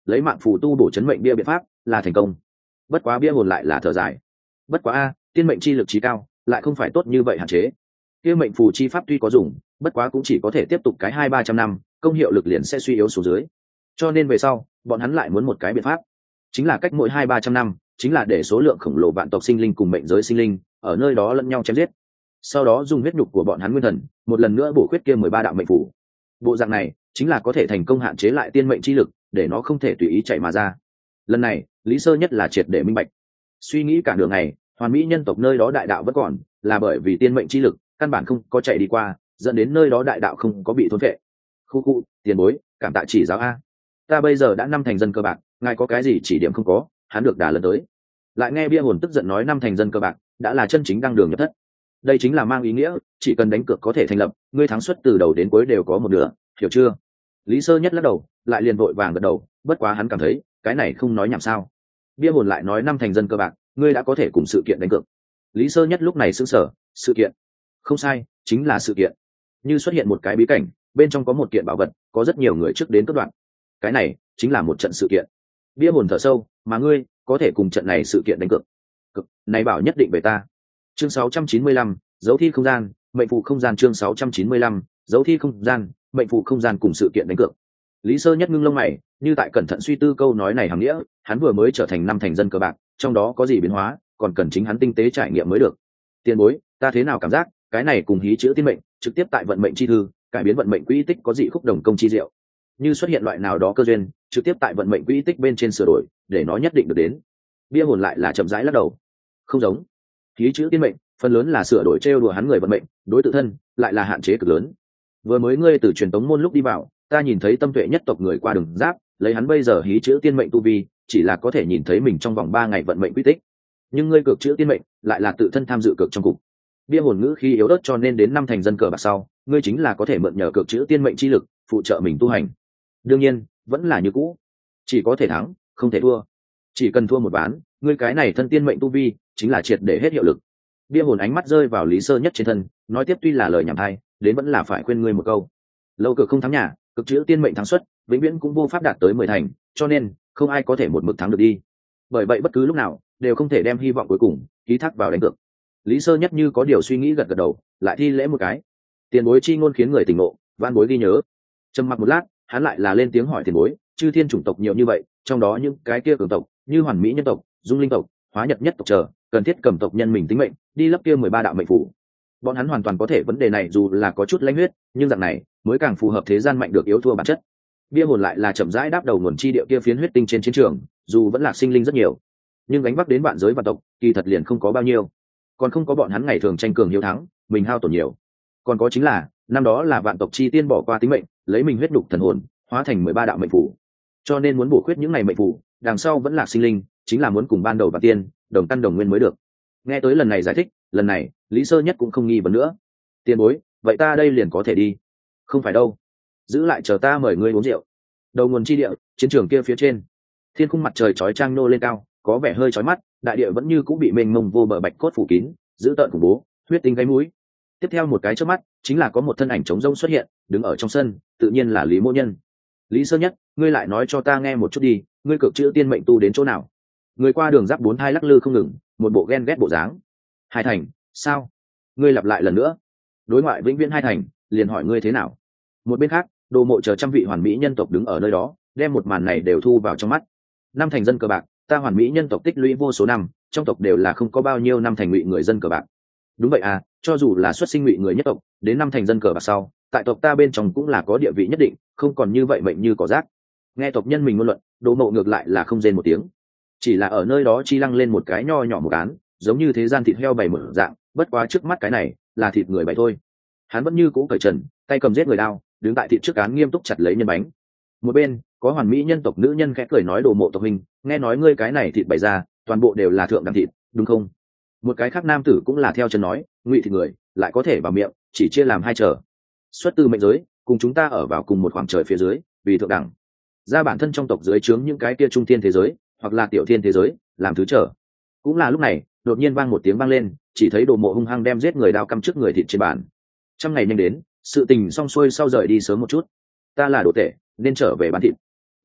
lấy mạng phù tu bổ chấn mệnh bia biện pháp là thành công. Bất quá bia hồn lại là thở dài. Bất quá a, tiên mệnh chi lực trí cao lại không phải tốt như vậy hạn chế. Kia mệnh phù chi pháp tuy có dùng, bất quá cũng chỉ có thể tiếp tục cái hai ba trăm năm, công hiệu lực liền sẽ suy yếu xuống dưới. Cho nên về sau bọn hắn lại muốn một cái biện pháp, chính là cách mỗi hai ba trăm năm, chính là để số lượng khổng lồ vạn tộc sinh linh cùng mệnh giới sinh linh ở nơi đó lẫn nhau chém giết, sau đó dùng huyết nhục của bọn hắn nguyên thần một lần nữa bổ khuyết kia mười ba đạo mệnh phủ. Bộ dạng này chính là có thể thành công hạn chế lại tiên mệnh chi lực, để nó không thể tùy ý chạy mà ra. Lần này Lý Sơ Nhất là triệt để minh bạch. Suy nghĩ cả đường này, hoàn mỹ nhân tộc nơi đó đại đạo vẫn còn, là bởi vì tiên mệnh chi lực căn bản không có chạy đi qua, dẫn đến nơi đó đại đạo không có bị thôn phệ. Khu khu, tiền bối, cảm tạ chỉ giáo a. Ta bây giờ đã năm thành dân cơ bạc, ngài có cái gì chỉ điểm không có? Hắn được đà lần tới. Lại nghe bia hồn tức giận nói năm thành dân cơ bạc đã là chân chính đăng đường nhập thất. Đây chính là mang ý nghĩa chỉ cần đánh cược có thể thành lập, ngươi thắng suất từ đầu đến cuối đều có một nửa, hiểu chưa? Lý Sơ Nhất lắc đầu, lại liền vội vàng gật đầu, bất quá hắn cảm thấy cái này không nói nhảm sao. Bia hồn lại nói năm thành dân cơ bạc, ngươi đã có thể cùng sự kiện đánh cược. Lý Sơ Nhất lúc này sững sờ, sự kiện? Không sai, chính là sự kiện. Như xuất hiện một cái bí cảnh, bên trong có một kiện bảo vật, có rất nhiều người trước đến cất đoạn. Cái này chính là một trận sự kiện. Bia hồn thở sâu, mà ngươi có thể cùng trận này sự kiện đánh cược. Cực, này bảo nhất định về ta. Chương sáu trăm chín mươi lăm, dấu thi không gian, mệnh phụ không gian. Chương sáu trăm chín mươi lăm, dấu thi không gian, mệnh phụ không gian cùng sự kiện đánh cược. Lý Sơ Nhất ngưng lông mày, như tại cẩn thận suy tư câu nói này hàm nghĩa, hắn vừa mới trở thành năm thành dân cơ bạc, trong đó có gì biến hóa, còn cần chính hắn tinh tế trải nghiệm mới được. Tiền bối, ta thế nào cảm giác, cái này cùng hí chữ tiên mệnh, trực tiếp tại vận mệnh chi thư, cải biến vận mệnh quỹ tích có dị khúc đồng công chi diệu. Như xuất hiện loại nào đó cơ duyên, trực tiếp tại vận mệnh quỹ tích bên trên sửa đổi, để nó nhất định được đến. Bia hồn lại là chậm rãi lắc đầu. Không giống. Hí chữ tiên mệnh, phần lớn là sửa đổi trêu đùa hắn người vận mệnh, đối tự thân lại là hạn chế cực lớn. Vừa mới ngươi từ truyền tống môn lúc đi vào, ta nhìn thấy tâm tuệ nhất tộc người qua đường giáp, lấy hắn bây giờ hí chữ tiên mệnh tu vi, chỉ là có thể nhìn thấy mình trong vòng ba ngày vận mệnh quy tích. Nhưng ngươi cược chữ tiên mệnh, lại là tự thân tham dự cược trong cục. Bia hồn ngữ khi yếu ớt, cho nên đến năm thành dân cờ bạc sau, ngươi chính là có thể mượn nhờ cược chữ tiên mệnh chi lực, phụ trợ mình tu hành. Đương nhiên, vẫn là như cũ, chỉ có thể thắng, không thể thua. Chỉ cần thua một ván, ngươi cái này thân tiên mệnh tu vi, chính là triệt để hết hiệu lực. Bia hồn ánh mắt rơi vào Lý Sơ Nhất trên thân, nói tiếp tuy là lời nhảm thay, đến vẫn là phải khuyên ngươi một câu. Lâu cược không thắng nhà, cực chữ tiên mệnh thắng suất, vĩnh viễn cũng vô pháp đạt tới mười thành, cho nên không ai có thể một mực thắng được đi. Bởi vậy bất cứ lúc nào đều không thể đem hy vọng cuối cùng ký thác vào đánh cược. Lý Sơ Nhất như có điều suy nghĩ gật gật đầu, lại thi lễ một cái. Tiền bối chi ngôn khiến người tỉnh ngộ, van bối ghi nhớ. Trầm mặc một lát, hắn lại là lên tiếng hỏi tiền bối, chư thiên chủng tộc nhiều như vậy, trong đó những cái kia cường tộc, như hoàn mỹ nhân tộc, dung linh tộc, hóa nhật nhất tộc chờ, cần thiết cầm tộc nhân mình tính mệnh, đi lấp kia mười ba đạo mệnh phủ. Bọn hắn hoàn toàn có thể vấn đề này dù là có chút lãnh huyết, nhưng dạng này mới càng phù hợp thế gian mạnh được yếu thua bản chất. Bia hồn lại là chậm rãi đáp đầu nguồn chi địa kia phiến huyết tinh trên chiến trường, dù vẫn là sinh linh rất nhiều, nhưng gánh vác đến vạn giới vạn tộc, kỳ thật liền không có bao nhiêu. Còn không có bọn hắn ngày thường tranh cường hiếu thắng, mình hao tổn nhiều. Còn có chính là, năm đó là vạn tộc chi tiên bỏ qua tính mệnh, lấy mình huyết đục thần hồn, hóa thành mười ba đạo mệnh phủ. Cho nên muốn bổ khuyết những ngày mệnh phủ, đằng sau vẫn là sinh linh, chính là muốn cùng ban đầu và tiên, đồng căn đồng nguyên mới được. Nghe tới lần này giải thích, lần này Lý Sơ Nhất cũng không nghi vấn nữa. Tiền bối, vậy ta đây liền có thể đi? Không phải đâu, giữ lại chờ ta mời ngươi uống rượu. Đầu nguồn chi địa, chiến trường kia phía trên, thiên khung mặt trời chói chang nô lên cao, có vẻ hơi chói mắt, đại địa vẫn như cũng bị mênh mông vô bờ bạch cốt phủ kín, giữ tợn khủng bố, huyết tinh gáy mũi. Tiếp theo một cái chớp mắt, chính là có một thân ảnh trống rông xuất hiện, đứng ở trong sân, tự nhiên là Lý Mỗ Nhân. Lý Sơ Nhất, ngươi lại nói cho ta nghe một chút đi, ngươi cực chữ tiên mệnh tu đến chỗ nào? Người qua đường giáp bốn thai lắc lư không ngừng, một bộ ghen ghét bộ dáng. Hai thành, sao? Ngươi lặp lại lần nữa. Đối ngoại vĩnh viễn hai thành, liền hỏi ngươi thế nào? Một bên khác, đồ mộ chờ trăm vị hoàn mỹ nhân tộc đứng ở nơi đó, đem một màn này đều thu vào trong mắt. Năm thành dân cờ bạc, ta hoàn mỹ nhân tộc tích lũy vô số năm, trong tộc đều là không có bao nhiêu năm thành ngụy người dân cờ bạc. Đúng vậy à, cho dù là xuất sinh ngụy người nhất tộc, đến năm thành dân cờ bạc sau, tại tộc ta bên trong cũng là có địa vị nhất định, không còn như vậy mệnh như cỏ rác. Nghe tộc nhân mình ngôn luận, đồ mộ ngược lại là không rên một tiếng, chỉ là ở nơi đó chi lăng lên một cái nho nhỏ một án, giống như thế gian thịt heo bày mở dạng, bất quá trước mắt cái này là thịt người bày thôi. Hắn vẫn như cũ cởi trần, tay cầm giết người đao, đứng tại thịt trước án nghiêm túc chặt lấy nhân bánh. Một bên có hoàn mỹ nhân tộc nữ nhân khẽ cười nói, đồ mộ tộc hình, nghe nói ngươi cái này thịt bày ra, toàn bộ đều là thượng đẳng thịt, đúng không? Một cái khác nam tử cũng là theo chân nói, ngụy thịt người lại có thể vào miệng, chỉ chia làm hai trở, xuất từ mệnh giới, cùng chúng ta ở vào cùng một khoảng trời phía dưới, vì thượng đẳng ra bản thân trong tộc dưới trướng những cái kia trung thiên thế giới hoặc là tiểu thiên thế giới làm thứ trở. Cũng là lúc này, đột nhiên vang một tiếng vang lên, chỉ thấy đồ mộ hung hăng đem giết người đao căm trước người thịt trên bàn. Trăm ngày nhanh đến, sự tình xong xuôi sau rời đi sớm một chút, ta là đồ tể nên trở về bán thịt.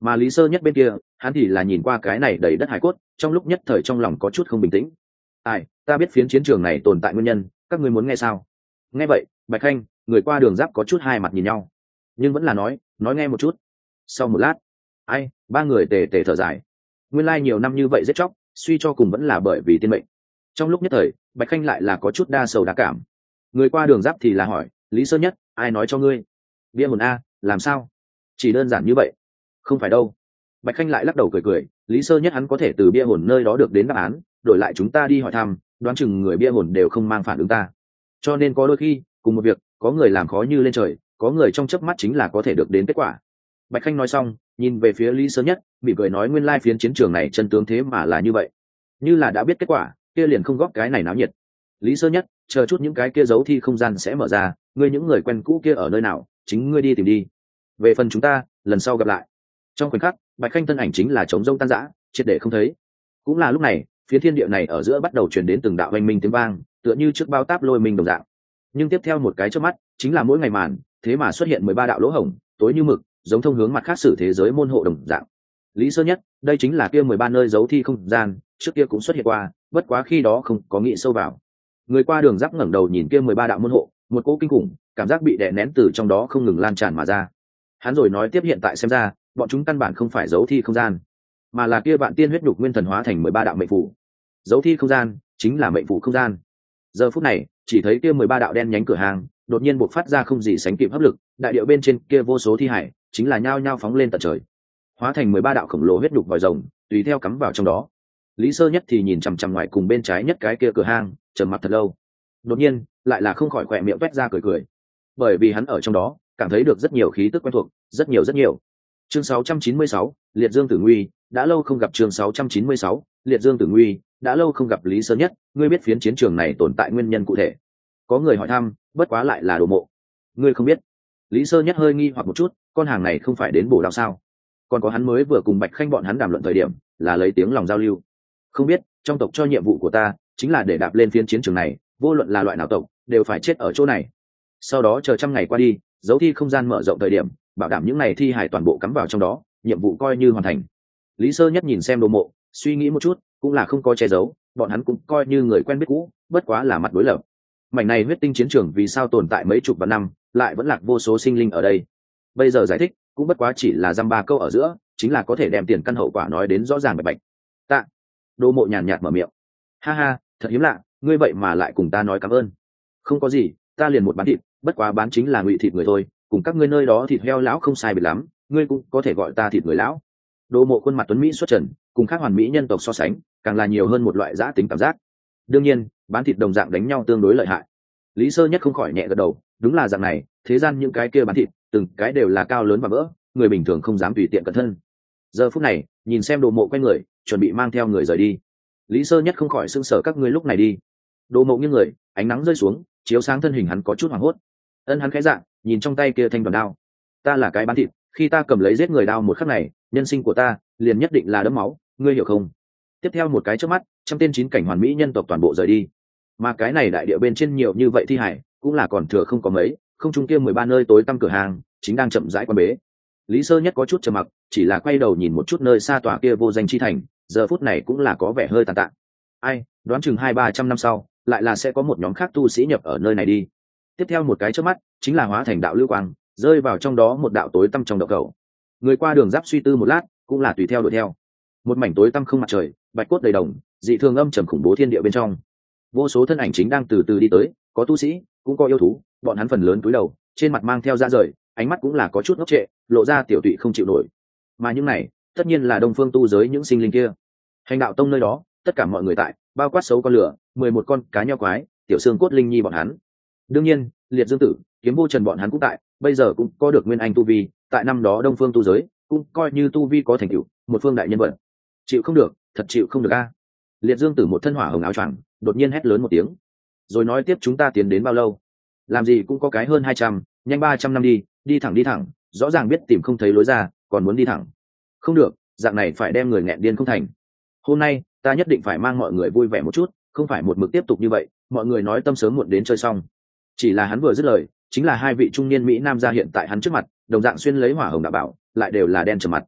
Mà Lý Sơ Nhất bên kia, hắn thì là nhìn qua cái này đầy đất hải cốt, trong lúc nhất thời trong lòng có chút không bình tĩnh. Ai, ta biết phiến chiến trường này tồn tại nguyên nhân, các ngươi muốn nghe sao? Nghe vậy, Bạch Khanh, người qua đường giáp có chút hai mặt nhìn nhau, nhưng vẫn là nói, nói nghe một chút. Sau một lát, ai, ba người tề tề thở dài. Nguyên lai nhiều năm như vậy giết chóc, suy cho cùng vẫn là bởi vì tiên mệnh. Trong lúc nhất thời, Bạch Khanh lại là có chút đa sầu đa cảm. Người qua đường giáp thì là hỏi, Lý Sơ Nhất, ai nói cho ngươi? Bia hồn a, làm sao? Chỉ đơn giản như vậy? Không phải đâu. Bạch Khanh lại lắc đầu cười cười, Lý Sơ Nhất hắn có thể từ bia hồn nơi đó được đến đáp án, đổi lại chúng ta đi hỏi thăm, đoán chừng người bia hồn đều không mang phản ứng ta. Cho nên có đôi khi, cùng một việc, có người làm khó như lên trời, có người trong chớp mắt chính là có thể được đến kết quả. Bạch Khanh nói xong, nhìn về phía Lý Sơ Nhất, bị cười nói nguyên lai phiến chiến trường này chân tướng thế mà là như vậy. Như là đã biết kết quả, kia liền không góp cái này náo nhiệt. Lý Sơ Nhất, chờ chút những cái kia giấu thi không gian sẽ mở ra, ngươi những người quen cũ kia ở nơi nào, chính ngươi đi tìm đi. Về phần chúng ta, lần sau gặp lại. Trong khoảnh khắc, Bạch Khanh thân ảnh chính là trống rông tan rã, triệt để không thấy. Cũng là lúc này, phía thiên địa này ở giữa bắt đầu truyền đến từng đạo oanh minh tiếng vang, tựa như trước bao táp lôi minh đồng dạng. Nhưng tiếp theo một cái chớp mắt, chính là mỗi ngày màn, thế mà xuất hiện mười ba đạo lỗ hổng, tối như mực, giống thông hướng mặt khác sử thế giới môn hộ đồng dạng. Lý Sơ Nhất, đây chính là kia mười ba nơi giấu thi không gian, trước kia cũng xuất hiện qua, bất quá khi đó không có nghĩ sâu vào. Người qua đường giáp ngẩng đầu nhìn kia mười ba đạo môn hộ, một cỗ kinh khủng, cảm giác bị đè nén từ trong đó không ngừng lan tràn mà ra. Hắn rồi nói tiếp hiện tại xem ra, bọn chúng căn bản không phải giấu thi không gian, mà là kia vạn tiên huyết nhục nguyên thần hóa thành mười ba đạo mệnh phù. Giấu thi không gian chính là mệnh phù không gian. Giờ phút này, chỉ thấy kia mười ba đạo đen nhánh cửa hàng, đột nhiên bộc phát ra không gì sánh kịp hấp lực, đại điệu bên trên kia vô số thi hải, chính là nhao nhao phóng lên tận trời, hóa thành mười ba đạo khổng lồ huyết nhục vòi rồng, tùy theo cắm vào trong đó. Lý Sơ Nhất thì nhìn chằm chằm ngoài cùng bên trái nhất cái kia cửa hang, trầm mặc thật lâu. Đột nhiên, lại là không khỏi khỏe miệng toét ra cười cười, bởi vì hắn ở trong đó cảm thấy được rất nhiều khí tức quen thuộc, rất nhiều rất nhiều. Chương sáu trăm chín mươi sáu, Liệt Dương Tử Nguy, đã lâu không gặp. Chương sáu trăm chín mươi sáu, Liệt Dương Tử Nguy, đã lâu không gặp. Lý Sơ Nhất, ngươi biết phiến chiến trường này tồn tại nguyên nhân cụ thể? Có người hỏi thăm, bất quá lại là Đồ Mộ. Ngươi không biết? Lý Sơ Nhất hơi nghi hoặc một chút, con hàng này không phải đến bổ đạo sao? Còn có hắn mới vừa cùng Bạch Khanh bọn hắn đàm luận thời điểm, là lấy tiếng lòng giao lưu. Không biết, trong tộc cho nhiệm vụ của ta chính là để đạp lên phiến chiến trường này, vô luận là loại nào tộc, đều phải chết ở chỗ này. Sau đó chờ trăm ngày qua đi, dấu thi không gian mở rộng thời điểm, bảo đảm những này thi hải toàn bộ cắm vào trong đó, nhiệm vụ coi như hoàn thành. Lý Sơ Nhất nhìn xem Đồ Mộ, suy nghĩ một chút, cũng là không có che giấu, bọn hắn cũng coi như người quen biết cũ, bất quá là mặt đối lập. Mảnh này huyết tinh chiến trường vì sao tồn tại mấy chục vạn năm, lại vẫn lạc vô số sinh linh ở đây. Bây giờ giải thích, cũng bất quá chỉ là dăm ba câu ở giữa, chính là có thể đem tiền căn hậu quả nói đến rõ ràng bạch bạch. Tạ. Đồ Mộ nhàn nhạt mở miệng. Ha ha, thật hiếm lạ, ngươi vậy mà lại cùng ta nói cảm ơn. Không có gì, ta liền một bán thịt, bất quá bán chính là ngụy thịt người thôi, cùng các ngươi nơi đó thịt heo lão không sai biệt lắm, ngươi cũng có thể gọi ta thịt người lão. Đồ Mộ khuôn mặt tuấn mỹ xuất trần, cùng khác hoàn mỹ nhân tộc so sánh, càng là nhiều hơn một loại giã tính cảm giác. Đương nhiên, bán thịt đồng dạng đánh nhau tương đối lợi hại. Lý Sơ Nhất không khỏi nhẹ gật đầu, đúng là dạng này, thế gian những cái kia bán thịt, từng cái đều là cao lớn và vỡ, người bình thường không dám tùy tiện cẩn thân. Giờ phút này, nhìn xem Đồ Mộ quay người, chuẩn bị mang theo người rời đi. Lý Sơ Nhất không khỏi sững sờ, các ngươi lúc này đi. Đồ Mộ nghiêng người, ánh nắng rơi xuống, chiếu sáng thân hình hắn có chút hoảng hốt. Ân hắn khẽ dạ, nhìn trong tay kia thanh đoàn đao. Ta là cái bán thịt, khi ta cầm lấy giết người đao một khắc này, nhân sinh của ta liền nhất định là đẫm máu, ngươi hiểu không? Tiếp theo một cái chớp mắt, trăm tên chín cảnh hoàn mỹ nhân tộc toàn bộ rời đi. Mà cái này đại địa bên trên nhiều như vậy thi hải, cũng là còn thừa không có mấy, không trung kia mười ba nơi tối tăm cửa hàng, chính đang chậm rãi quan bế. Lý Sơ Nhất có chút trầm mặc, chỉ là quay đầu nhìn một chút nơi xa tòa kia vô danh chi thành, giờ phút này cũng là có vẻ hơi tàn tạ. Ai, đoán chừng hai ba trăm năm sau, lại là sẽ có một nhóm khác tu sĩ nhập ở nơi này đi. Tiếp theo một cái chớp mắt, chính là hóa thành đạo lưu quang, rơi vào trong đó một đạo tối tăm trong động cầu. Người qua đường giáp suy tư một lát, cũng là tùy theo đuổi theo. Một mảnh tối tăm không mặt trời, bạch cốt đầy đồng, dị thường âm trầm khủng bố thiên địa bên trong. Vô số thân ảnh chính đang từ từ đi tới, có tu sĩ, cũng có yêu thú, bọn hắn phần lớn cúi đầu, trên mặt mang theo da rời, ánh mắt cũng là có chút ngốc trệ, lộ ra tiểu tụy không chịu nổi. Mà những này, tất nhiên là Đông Phương tu giới những sinh linh kia. Hành đạo tông nơi đó, tất cả mọi người tại, bao quát xấu con lửa, mười một con cá nheo quái, tiểu xương cốt linh nhi bọn hắn. Đương nhiên, Liệt Dương Tử, Kiếm Vô Trần bọn hắn cũng tại, bây giờ cũng có được nguyên anh tu vi, tại năm đó Đông Phương tu giới, cũng coi như tu vi có thành tựu, một phương đại nhân vật. Chịu không được, thật chịu không được a. Liệt Dương Tử một thân hỏa hồng áo choàng, đột nhiên hét lớn một tiếng, rồi nói tiếp chúng ta tiến đến bao lâu? Làm gì cũng có cái hơn hai trăm, nhanh ba trăm năm đi, đi thẳng đi thẳng, rõ ràng biết tìm không thấy lối ra, còn muốn đi thẳng. Không được, dạng này phải đem người nghẹn điên không thành. Hôm nay, ta nhất định phải mang mọi người vui vẻ một chút, không phải một mực tiếp tục như vậy, mọi người nói tâm sớm muộn đến chơi xong. Chỉ là hắn vừa dứt lời, chính là hai vị trung niên mỹ nam ra hiện tại hắn trước mặt, đồng dạng xuyên lấy hỏa hồng đạo bảo, lại đều là đen trầm mặt.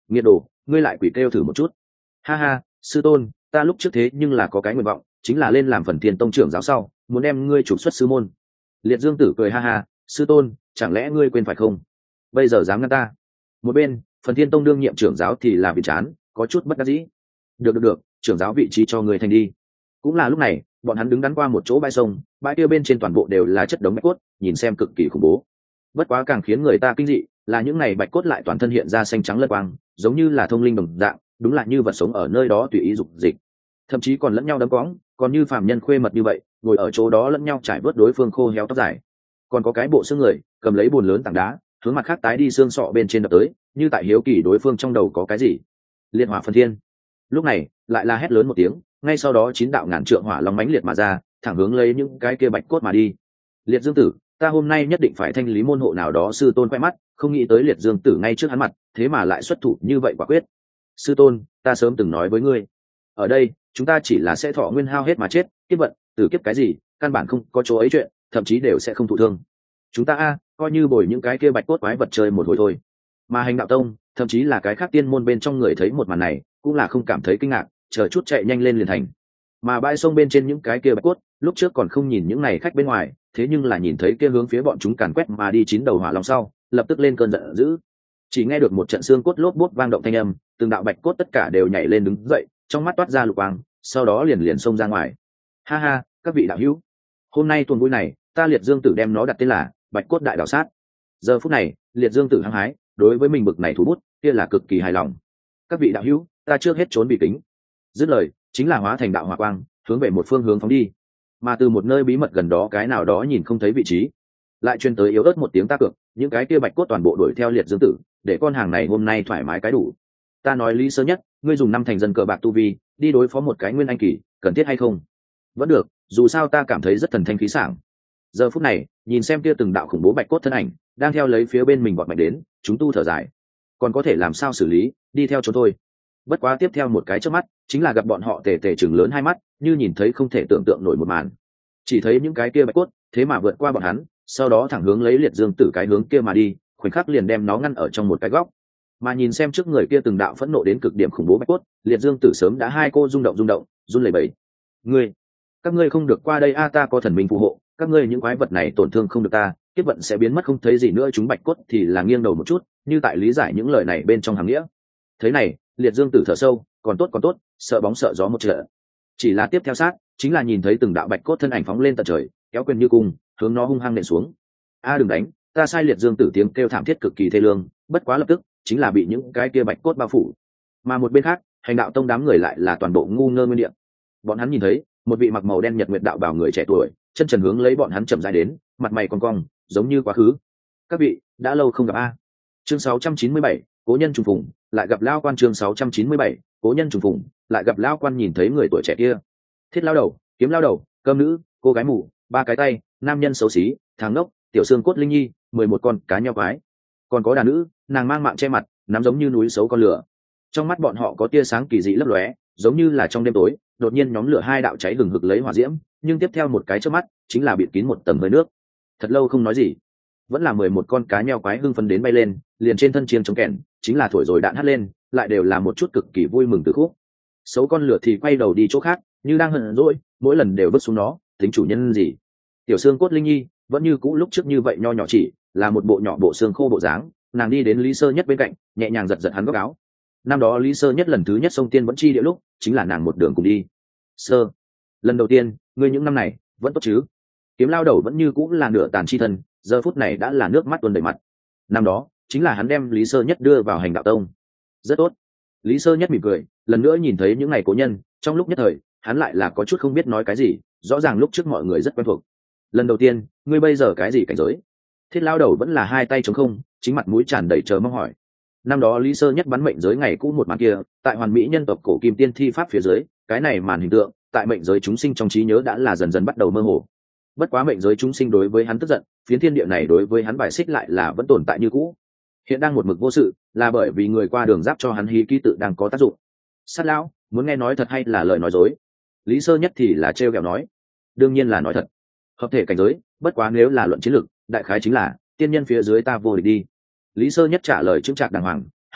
Nghiệt đồ, ngươi lại quỷ kêu thử một chút. Ha ha, sư tôn, ta lúc trước thế nhưng là có cái nguyện vọng, chính là lên làm phần thiên tông trưởng giáo sau, muốn đem ngươi trục xuất sư môn. Liệt Dương Tử cười ha ha, sư tôn, chẳng lẽ ngươi quên phải không? Bây giờ dám ngăn ta? Một bên, phần thiên tông đương nhiệm trưởng giáo thì là vị chán, có chút bất đắc dĩ. Được được được, trưởng giáo vị trí cho người thành đi. Cũng là lúc này, bọn hắn đứng đắn qua một chỗ bãi sông, bãi kia bên trên toàn bộ đều là chất đống bạch cốt, nhìn xem cực kỳ khủng bố. Bất quá càng khiến người ta kinh dị là những này bạch cốt lại toàn thân hiện ra xanh trắng lân quang, giống như là thông linh đồng dạng, đúng là như vật sống ở nơi đó tùy ý dục dịch, thậm chí còn lẫn nhau đấm cóng, còn như phàm nhân khuê mật như vậy, ngồi ở chỗ đó lẫn nhau trải vớt đối phương khô héo tóc dài. Còn có cái bộ xương người cầm lấy bùn lớn tảng đá, hướng mặt khác tái đi xương sọ bên trên đập tới, như tại hiếu kỳ đối phương trong đầu có cái gì. Liên hỏa phần thiên. Lúc này lại là hét lớn một tiếng, ngay sau đó chín đạo ngàn trượng hỏa long mãnh liệt mà ra, thẳng hướng lấy những cái kia bạch cốt mà đi. Liệt Dương Tử, ta hôm nay nhất định phải thanh lý môn hộ nào đó. Sư tôn quay mắt, không nghĩ tới Liệt Dương Tử ngay trước hắn mặt, thế mà lại xuất thủ như vậy quả quyết. Sư tôn, ta sớm từng nói với ngươi, ở đây chúng ta chỉ là sẽ thọ nguyên hao hết mà chết, kiếp vận tử kiếp cái gì, căn bản không có chỗ ấy chuyện, thậm chí đều sẽ không thụ thương. Chúng ta a coi như bồi những cái kia bạch cốt quái vật chơi một hồi thôi. Mà Hành Đạo Tông, thậm chí là cái khác tiên môn bên trong người thấy một màn này, cũng là không cảm thấy kinh ngạc, chờ chút chạy nhanh lên liền thành. Mà bãi sông bên trên những cái kia bạch cốt, lúc trước còn không nhìn những này khách bên ngoài, thế nhưng là nhìn thấy kia hướng phía bọn chúng càn quét mà đi chín đầu hỏa long sau, lập tức lên cơn giận dữ. Chỉ nghe được một trận xương cốt lốp bốt vang động thanh âm, từng đạo bạch cốt tất cả đều nhảy lên đứng dậy, trong mắt toát ra lục quang, sau đó liền liền xông ra ngoài. Ha ha, các vị đạo hữu, hôm nay tuần vui này, ta Liệt Dương Tử đem nó đặt tên là Bạch Cốt Đại Đạo Sát. Giờ phút này, Liệt Dương Tử hăng hái, đối với mình bực này thủ bút, kia là cực kỳ hài lòng. Các vị đạo hữu, ta trước hết trốn bị kính. Dứt lời, chính là hóa thành đạo hỏa quang, hướng về một phương hướng phóng đi. Mà từ một nơi bí mật gần đó cái nào đó nhìn không thấy vị trí, lại truyền tới yếu ớt một tiếng ta cược, những cái kia bạch cốt toàn bộ đuổi theo Liệt Dương Tử, để con hàng này hôm nay thoải mái cái đủ. Ta nói Lý Sơ Nhất, ngươi dùng năm thành dân cờ bạc tu vi đi đối phó một cái nguyên anh kỳ, cần thiết hay không? Vẫn được, dù sao ta cảm thấy rất thần thanh khí sảng. Giờ phút này, nhìn xem kia từng đạo khủng bố bạch cốt thân ảnh đang theo lấy phía bên mình vọt mạnh đến, chúng tu thở dài, còn có thể làm sao xử lý, đi theo chúng tôi. Bất quá tiếp theo một cái trước mắt, chính là gặp bọn họ tề tề chừng lớn hai mắt, như nhìn thấy không thể tưởng tượng nổi một màn. Chỉ thấy những cái kia bạch cốt, thế mà vượt qua bọn hắn, sau đó thẳng hướng lấy Liệt Dương Tử cái hướng kia mà đi, khoảnh khắc liền đem nó ngăn ở trong một cái góc. Mà nhìn xem trước người kia từng đạo phẫn nộ đến cực điểm khủng bố bạch cốt, Liệt Dương Tử sớm đã hai cô rung động rung động, run lẩy bẩy. Ngươi, các ngươi không được qua đây a, ta có thần minh phù hộ, các ngươi những quái vật này tổn thương không được ta, kiếp vận sẽ biến mất không thấy gì nữa. Chúng bạch cốt thì là nghiêng đầu một chút, như tại lý giải những lời này bên trong hàng nghĩa. Thế này, Liệt Dương Tử thở sâu, còn tốt còn tốt, sợ bóng sợ gió một trận. Chỉ là tiếp theo sát, chính là nhìn thấy từng đạo bạch cốt thân ảnh phóng lên tận trời, kéo quyền như cung, hướng nó hung hăng nện xuống. A đừng đánh, ta sai. Liệt Dương Tử tiếng kêu thảm thiết cực kỳ thê lương, bất quá lập tức chính là bị những cái kia bạch cốt bao phủ. Mà một bên khác, Hành Đạo Tông đám người lại là toàn bộ ngu ngơ nguyên địa. Bọn hắn nhìn thấy một vị mặc màu đen nhật nguyệt đạo bào người trẻ tuổi, chân trần hướng lấy bọn hắn chậm rãi đến, mặt mày cong cong, giống như quá khứ. Các vị, đã lâu không gặp a. Chương sáu trăm chín mươi bảy, cố nhân trùng phùng, lại gặp lao quan. Chương sáu trăm chín mươi bảy, cố nhân trùng phùng, lại gặp lao quan. Nhìn thấy người tuổi trẻ kia, thiết lao đầu, kiếm lao đầu, cơm nữ, cô gái mù, ba cái tay, nam nhân xấu xí, thằng ngốc, tiểu xương cốt linh nhi, mười một con cá nheo quái, còn có đàn nữ, nàng mang mạng che mặt, nắm giống như núi xấu con lửa. Trong mắt bọn họ có tia sáng kỳ dị lấp lóe, giống như là trong đêm tối đột nhiên nhóm lửa hai đạo cháy hừng hực lấy hỏa diễm, nhưng tiếp theo một cái chớp mắt chính là bịt kín một tầng hơi nước. Thật lâu không nói gì, vẫn là mười một con cá nheo quái hưng phấn đến bay lên, liền trên thân chiêng chống kèn, chính là thổi rồi đạn hát lên, lại đều là một chút cực kỳ vui mừng từ khúc. Xấu con lửa thì quay đầu đi chỗ khác, như đang hận dỗi, mỗi lần đều vứt xuống nó, tính chủ nhân gì. Tiểu xương cốt linh nhi vẫn như cũ lúc trước như vậy nho nhỏ, chỉ là một bộ nhỏ bộ xương khô bộ dáng. Nàng đi đến Lý Sơ Nhất bên cạnh, nhẹ nhàng giật giật hắn góc áo. Năm đó Lý Sơ Nhất lần thứ nhất sông tiên vẫn chi địa lúc, chính là nàng một đường cùng đi. Sơ, lần đầu tiên, ngươi những năm này vẫn tốt chứ? Kiếm lao đầu vẫn như cũ là nửa tàn chi thân, giờ phút này đã là nước mắt tuôn đầy mặt. Năm đó chính là hắn đem Lý Sơ Nhất đưa vào Hành Đạo Tông. Rất tốt. Lý Sơ Nhất mỉm cười, lần nữa nhìn thấy những ngày cố nhân, trong lúc nhất thời hắn lại là có chút không biết nói cái gì. Rõ ràng lúc trước mọi người rất quen thuộc. Lần đầu tiên, ngươi bây giờ cái gì cảnh giới? Thiết lao đầu vẫn là hai tay trống không, chính mặt mũi tràn đầy chờ mong hỏi. Năm đó Lý Sơ Nhất bắn mệnh giới ngày cũ một màn kia, tại hoàn mỹ nhân tộc cổ kim tiên thi pháp phía dưới, cái này màn hình tượng tại mệnh giới chúng sinh trong trí nhớ đã là dần dần bắt đầu mơ hồ. Bất quá mệnh giới chúng sinh đối với hắn tức giận, phiến thiên địa này đối với hắn bài xích lại là vẫn tồn tại như cũ. Hiện đang một mực vô sự, là bởi vì người qua đường giáp cho hắn hí ký tự đang có tác dụng. Sát lão, muốn nghe nói thật hay là lời nói dối? Lý Sơ Nhất thì là trêu ghẹo nói. Đương nhiên là nói thật. Hợp thể cảnh giới, bất quá nếu là luận chiến lược, đại khái chính là tiên nhân phía dưới ta vô địch đi. Lý Sơ Nhất trả lời chững chạc đàng hoàng,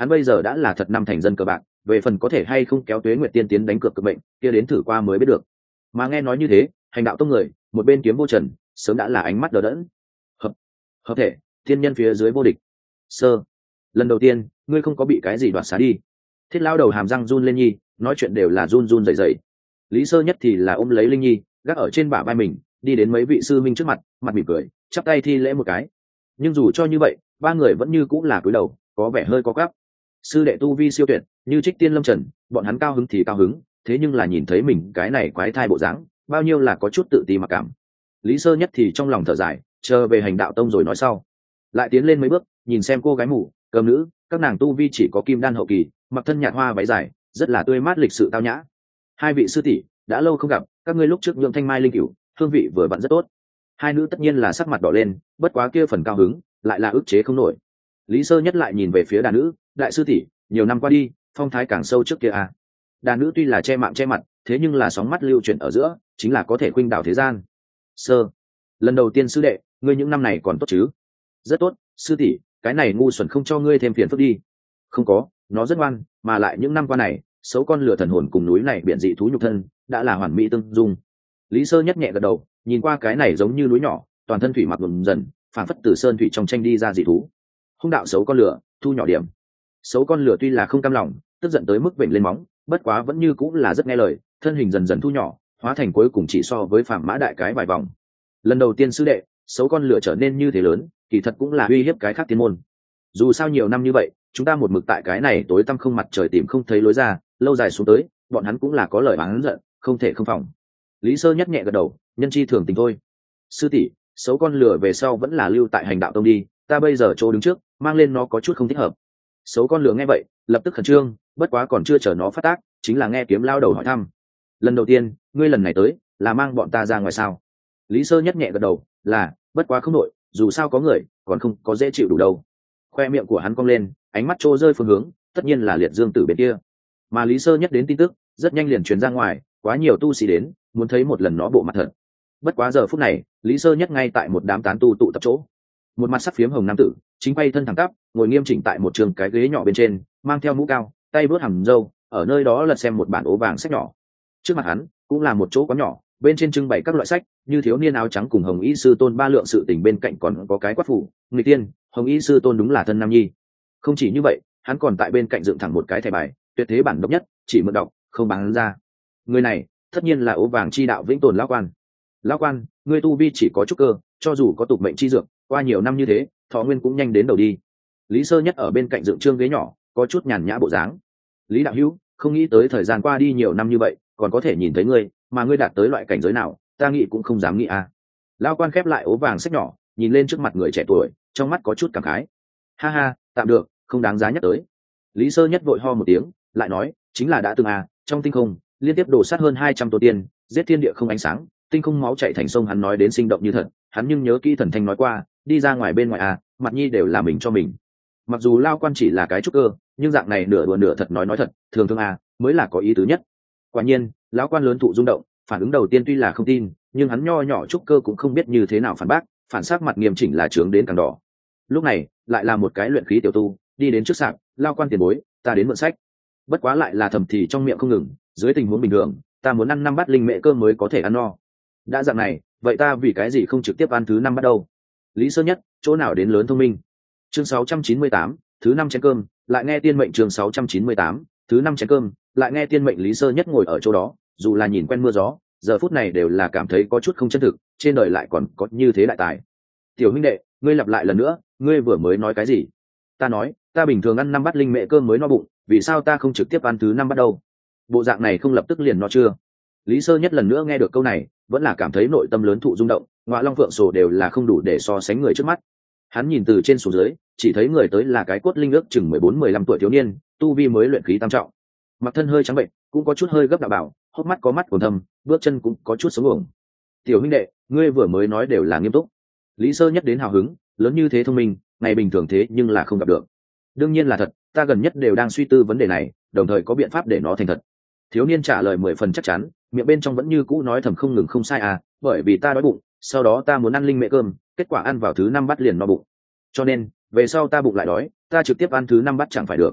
hắn bây giờ đã là thật năm thành dân cờ bạc, về phần có thể hay không kéo Tuế Nguyệt tiên tiến đánh cược cực bệnh kia đến thử qua mới biết được. Mà nghe nói như thế, hành đạo tông người một bên kiếm vô trần sớm đã là ánh mắt đờ đẫn. Hợp hợp thể thiên nhân phía dưới vô địch. Sơ lần đầu tiên ngươi không có bị cái gì đoạt xá đi. Thiết lao đầu hàm răng run lên nhi, nói chuyện đều là run run rẩy rẩy. Lý Sơ Nhất thì là ôm lấy Linh Nhi gác ở trên bả vai mình, đi đến mấy vị sư minh trước mặt, mặt mỉm cười chắp tay thi lễ một cái. Nhưng dù cho như vậy, ba người vẫn như cũng là cúi đầu, có vẻ hơi có gắp. Sư đệ tu vi siêu tuyệt như Trích Tiên Lâm Trần, bọn hắn cao hứng thì cao hứng, thế nhưng là nhìn thấy mình cái này quái thai bộ dáng, bao nhiêu là có chút tự ti mặc cảm. Lý Sơ Nhất thì trong lòng thở dài, chờ về hành đạo tông rồi nói sau. Lại tiến lên mấy bước, nhìn xem cô gái mù cầm nữ, các nàng tu vi chỉ có kim đan hậu kỳ, mặc thân nhạt hoa váy dài, rất là tươi mát lịch sự tao nhã. Hai vị sư tỷ đã lâu không gặp, các ngươi lúc trước nhượng thanh mai linh cửu, hương vị vừa vặn rất tốt. Hai nữ tất nhiên là sắc mặt đỏ lên, bất quá kia phần cao hứng lại là ức chế không nổi. Lý Sơ Nhất lại nhìn về phía đàn nữ, đại sư tỷ nhiều năm qua đi, phong thái càng sâu trước kia à. Đàn nữ tuy là che mạng che mặt, thế nhưng là sóng mắt lưu chuyển ở giữa, chính là có thể khuynh đảo thế gian. Sơ lần đầu tiên sư đệ, ngươi những năm này còn tốt chứ? Rất tốt, sư tỷ cái này ngu xuẩn không cho ngươi thêm phiền phức đi. Không có, nó rất ngoan, mà lại những năm qua này xấu con lửa thần hồn cùng núi này biển dị thú nhục thân đã là hoàn mỹ tương dung. Lý Sơ Nhất nhẹ gật đầu, nhìn qua cái này giống như núi nhỏ, toàn thân thủy mặc ngầm dần, phảng phất từ sơn thủy trong tranh đi ra dị thú. Hung đạo xấu con lửa, thu nhỏ điểm. Xấu con lửa tuy là không cam lòng, tức giận tới mức vểnh lên móng, bất quá vẫn như cũng là rất nghe lời, thân hình dần dần thu nhỏ, hóa thành cuối cùng chỉ so với Phạm Mã đại cái vài vòng. Lần đầu tiên sư đệ, xấu con lửa trở nên như thế lớn, kỳ thật cũng là uy hiếp cái khác tiên môn. Dù sao nhiều năm như vậy, chúng ta một mực tại cái này tối tăm không mặt trời tìm không thấy lối ra, lâu dài xuống tới, bọn hắn cũng là có lời oán giận, không thể không phòng. Lý Sơ Nhất nhẹ gật đầu, nhân chi thường tình thôi. Sư tỷ xấu con lửa về sau vẫn là lưu tại hành đạo tông đi, ta bây giờ chỗ đứng trước, mang lên nó có chút không thích hợp. Xấu con lửa nghe vậy lập tức khẩn trương, bất quá còn chưa chờ nó phát tác, chính là nghe Kiếm lao đầu hỏi thăm. Lần đầu tiên ngươi lần này tới là mang bọn ta ra ngoài sao? Lý Sơ Nhất nhẹ gật đầu, là, bất quá không nội, dù sao có người còn không có dễ chịu đủ đâu. Khoe miệng của hắn cong lên, ánh mắt trô rơi phương hướng, tất nhiên là Liệt Dương Tử bên kia. Mà Lý Sơ Nhất đến tin tức rất nhanh liền truyền ra ngoài, quá nhiều tu sĩ đến, muốn thấy một lần nó bộ mặt thật. Bất quá giờ phút này, Lý Sơ Nhất ngay tại một đám tán tu tụ tập chỗ, một mặt sắc phiếm hồng nam tử chính bay thân thẳng tắp, ngồi nghiêm chỉnh tại một trường cái ghế nhỏ bên trên, mang theo mũ cao, tay vớt hàm râu, ở nơi đó lật xem một bản ố vàng sách nhỏ. Trước mặt hắn cũng là một chỗ quán nhỏ, bên trên trưng bày các loại sách, như Thiếu niên áo trắng cùng Hồng Y sư tôn ba lượng sự tình, bên cạnh còn có cái quát phủ nghịch tiên. Hồng Y sư tôn đúng là thân nam nhi. Không chỉ như vậy, hắn còn tại bên cạnh dựng thẳng một cái thẻ bài, tuyệt thế bản độc nhất, chỉ mượn đọc, không bán ra. Người này tất nhiên là ố vàng chi đạo vĩnh tồn lão quan. Lão quan, ngươi tu vi chỉ có chút cơ, cho dù có tục mệnh chi dược, qua nhiều năm như thế, thọ nguyên cũng nhanh đến đầu đi. Lý Sơ Nhất ở bên cạnh dựng trương ghế nhỏ, có chút nhàn nhã bộ dáng. Lý đạo hữu, không nghĩ tới thời gian qua đi nhiều năm như vậy, còn có thể nhìn thấy ngươi, mà ngươi đạt tới loại cảnh giới nào, ta nghĩ cũng không dám nghĩ à. Lão quan khép lại ố vàng sách nhỏ, nhìn lên trước mặt người trẻ tuổi, trong mắt có chút cảm khái. Ha ha, tạm được, không đáng giá nhắc tới. Lý Sơ Nhất vội ho một tiếng, lại nói, chính là đã từng à, trong tinh không liên tiếp đổ sát hơn hai trăm tổ tiên, giết thiên địa không ánh sáng, tinh không máu chảy thành sông. Hắn nói đến sinh động như thật, hắn nhưng nhớ kỹ thần thanh nói qua, đi ra ngoài bên ngoài à, mặt nhi đều là mình cho mình. Mặc dù Lao quan chỉ là cái trúc cơ, nhưng dạng này nửa đùa nửa thật nói nói thật, thường thường à, mới là có ý tứ nhất. Quả nhiên, lão quan lớn thụ rung động, phản ứng đầu tiên tuy là không tin, nhưng hắn nho nhỏ trúc cơ cũng không biết như thế nào phản bác, phản sắc mặt nghiêm chỉnh là trướng đến càng đỏ. Lúc này lại là một cái luyện khí tiểu tu đi đến trước sạp, Lao quan tiền bối, ta đến mượn sách. Bất quá lại là thầm thì trong miệng không ngừng, dưới tình huống bình thường ta muốn ăn năm bát linh mễ cơm mới có thể ăn no. Đã dạng này, vậy ta vì cái gì không trực tiếp ăn thứ năm bát đâu? Lý Sơ Nhất chỗ nào đến lớn thông minh. Chương sáu trăm chín mươi tám, thứ năm chén cơm, lại nghe tiên mệnh. Chương sáu trăm chín mươi tám, thứ năm chén cơm, lại nghe tiên mệnh. Lý Sơ Nhất ngồi ở chỗ đó, dù là nhìn quen mưa gió, giờ phút này đều là cảm thấy có chút không chân thực, trên đời lại còn có như thế đại tài. Tiểu huynh đệ, ngươi lặp lại lần nữa, ngươi vừa mới nói cái gì? Ta nói, ta bình thường ăn năm bát linh mễ cơm mới no bụng, vì sao ta không trực tiếp ăn thứ năm bát đâu? Bộ dạng này không lập tức liền no chưa? Lý Sơ Nhất lần nữa nghe được câu này, vẫn là cảm thấy nội tâm lớn thụ rung động, Ngọa Long Phượng Sổ đều là không đủ để so sánh người trước mắt. Hắn nhìn từ trên xuống dưới, chỉ thấy người tới là cái cốt linh ước chừng mười bốn mười lăm tuổi thiếu niên, tu vi mới luyện khí tam trọng, mặc thân hơi trắng bệnh, cũng có chút hơi gấp đạo bảo, hốc mắt có mắt còn thâm, bước chân cũng có chút sống uổng. Tiểu huynh đệ, ngươi vừa mới nói đều là nghiêm túc. Lý Sơ Nhất đến hào hứng, lớn như thế thông minh, ngày bình thường thế nhưng là không gặp được. Đương nhiên là thật, ta gần nhất đều đang suy tư vấn đề này, đồng thời có biện pháp để nó thành thật. Thiếu niên trả lời mười phần chắc chắn, miệng bên trong vẫn như cũ nói thầm không ngừng không sai à, bởi vì ta đói bụng, sau đó ta muốn ăn linh mễ cơm, kết quả ăn vào thứ năm bát liền no bụng. Cho nên, về sau ta bụng lại đói, ta trực tiếp ăn thứ năm bát chẳng phải được.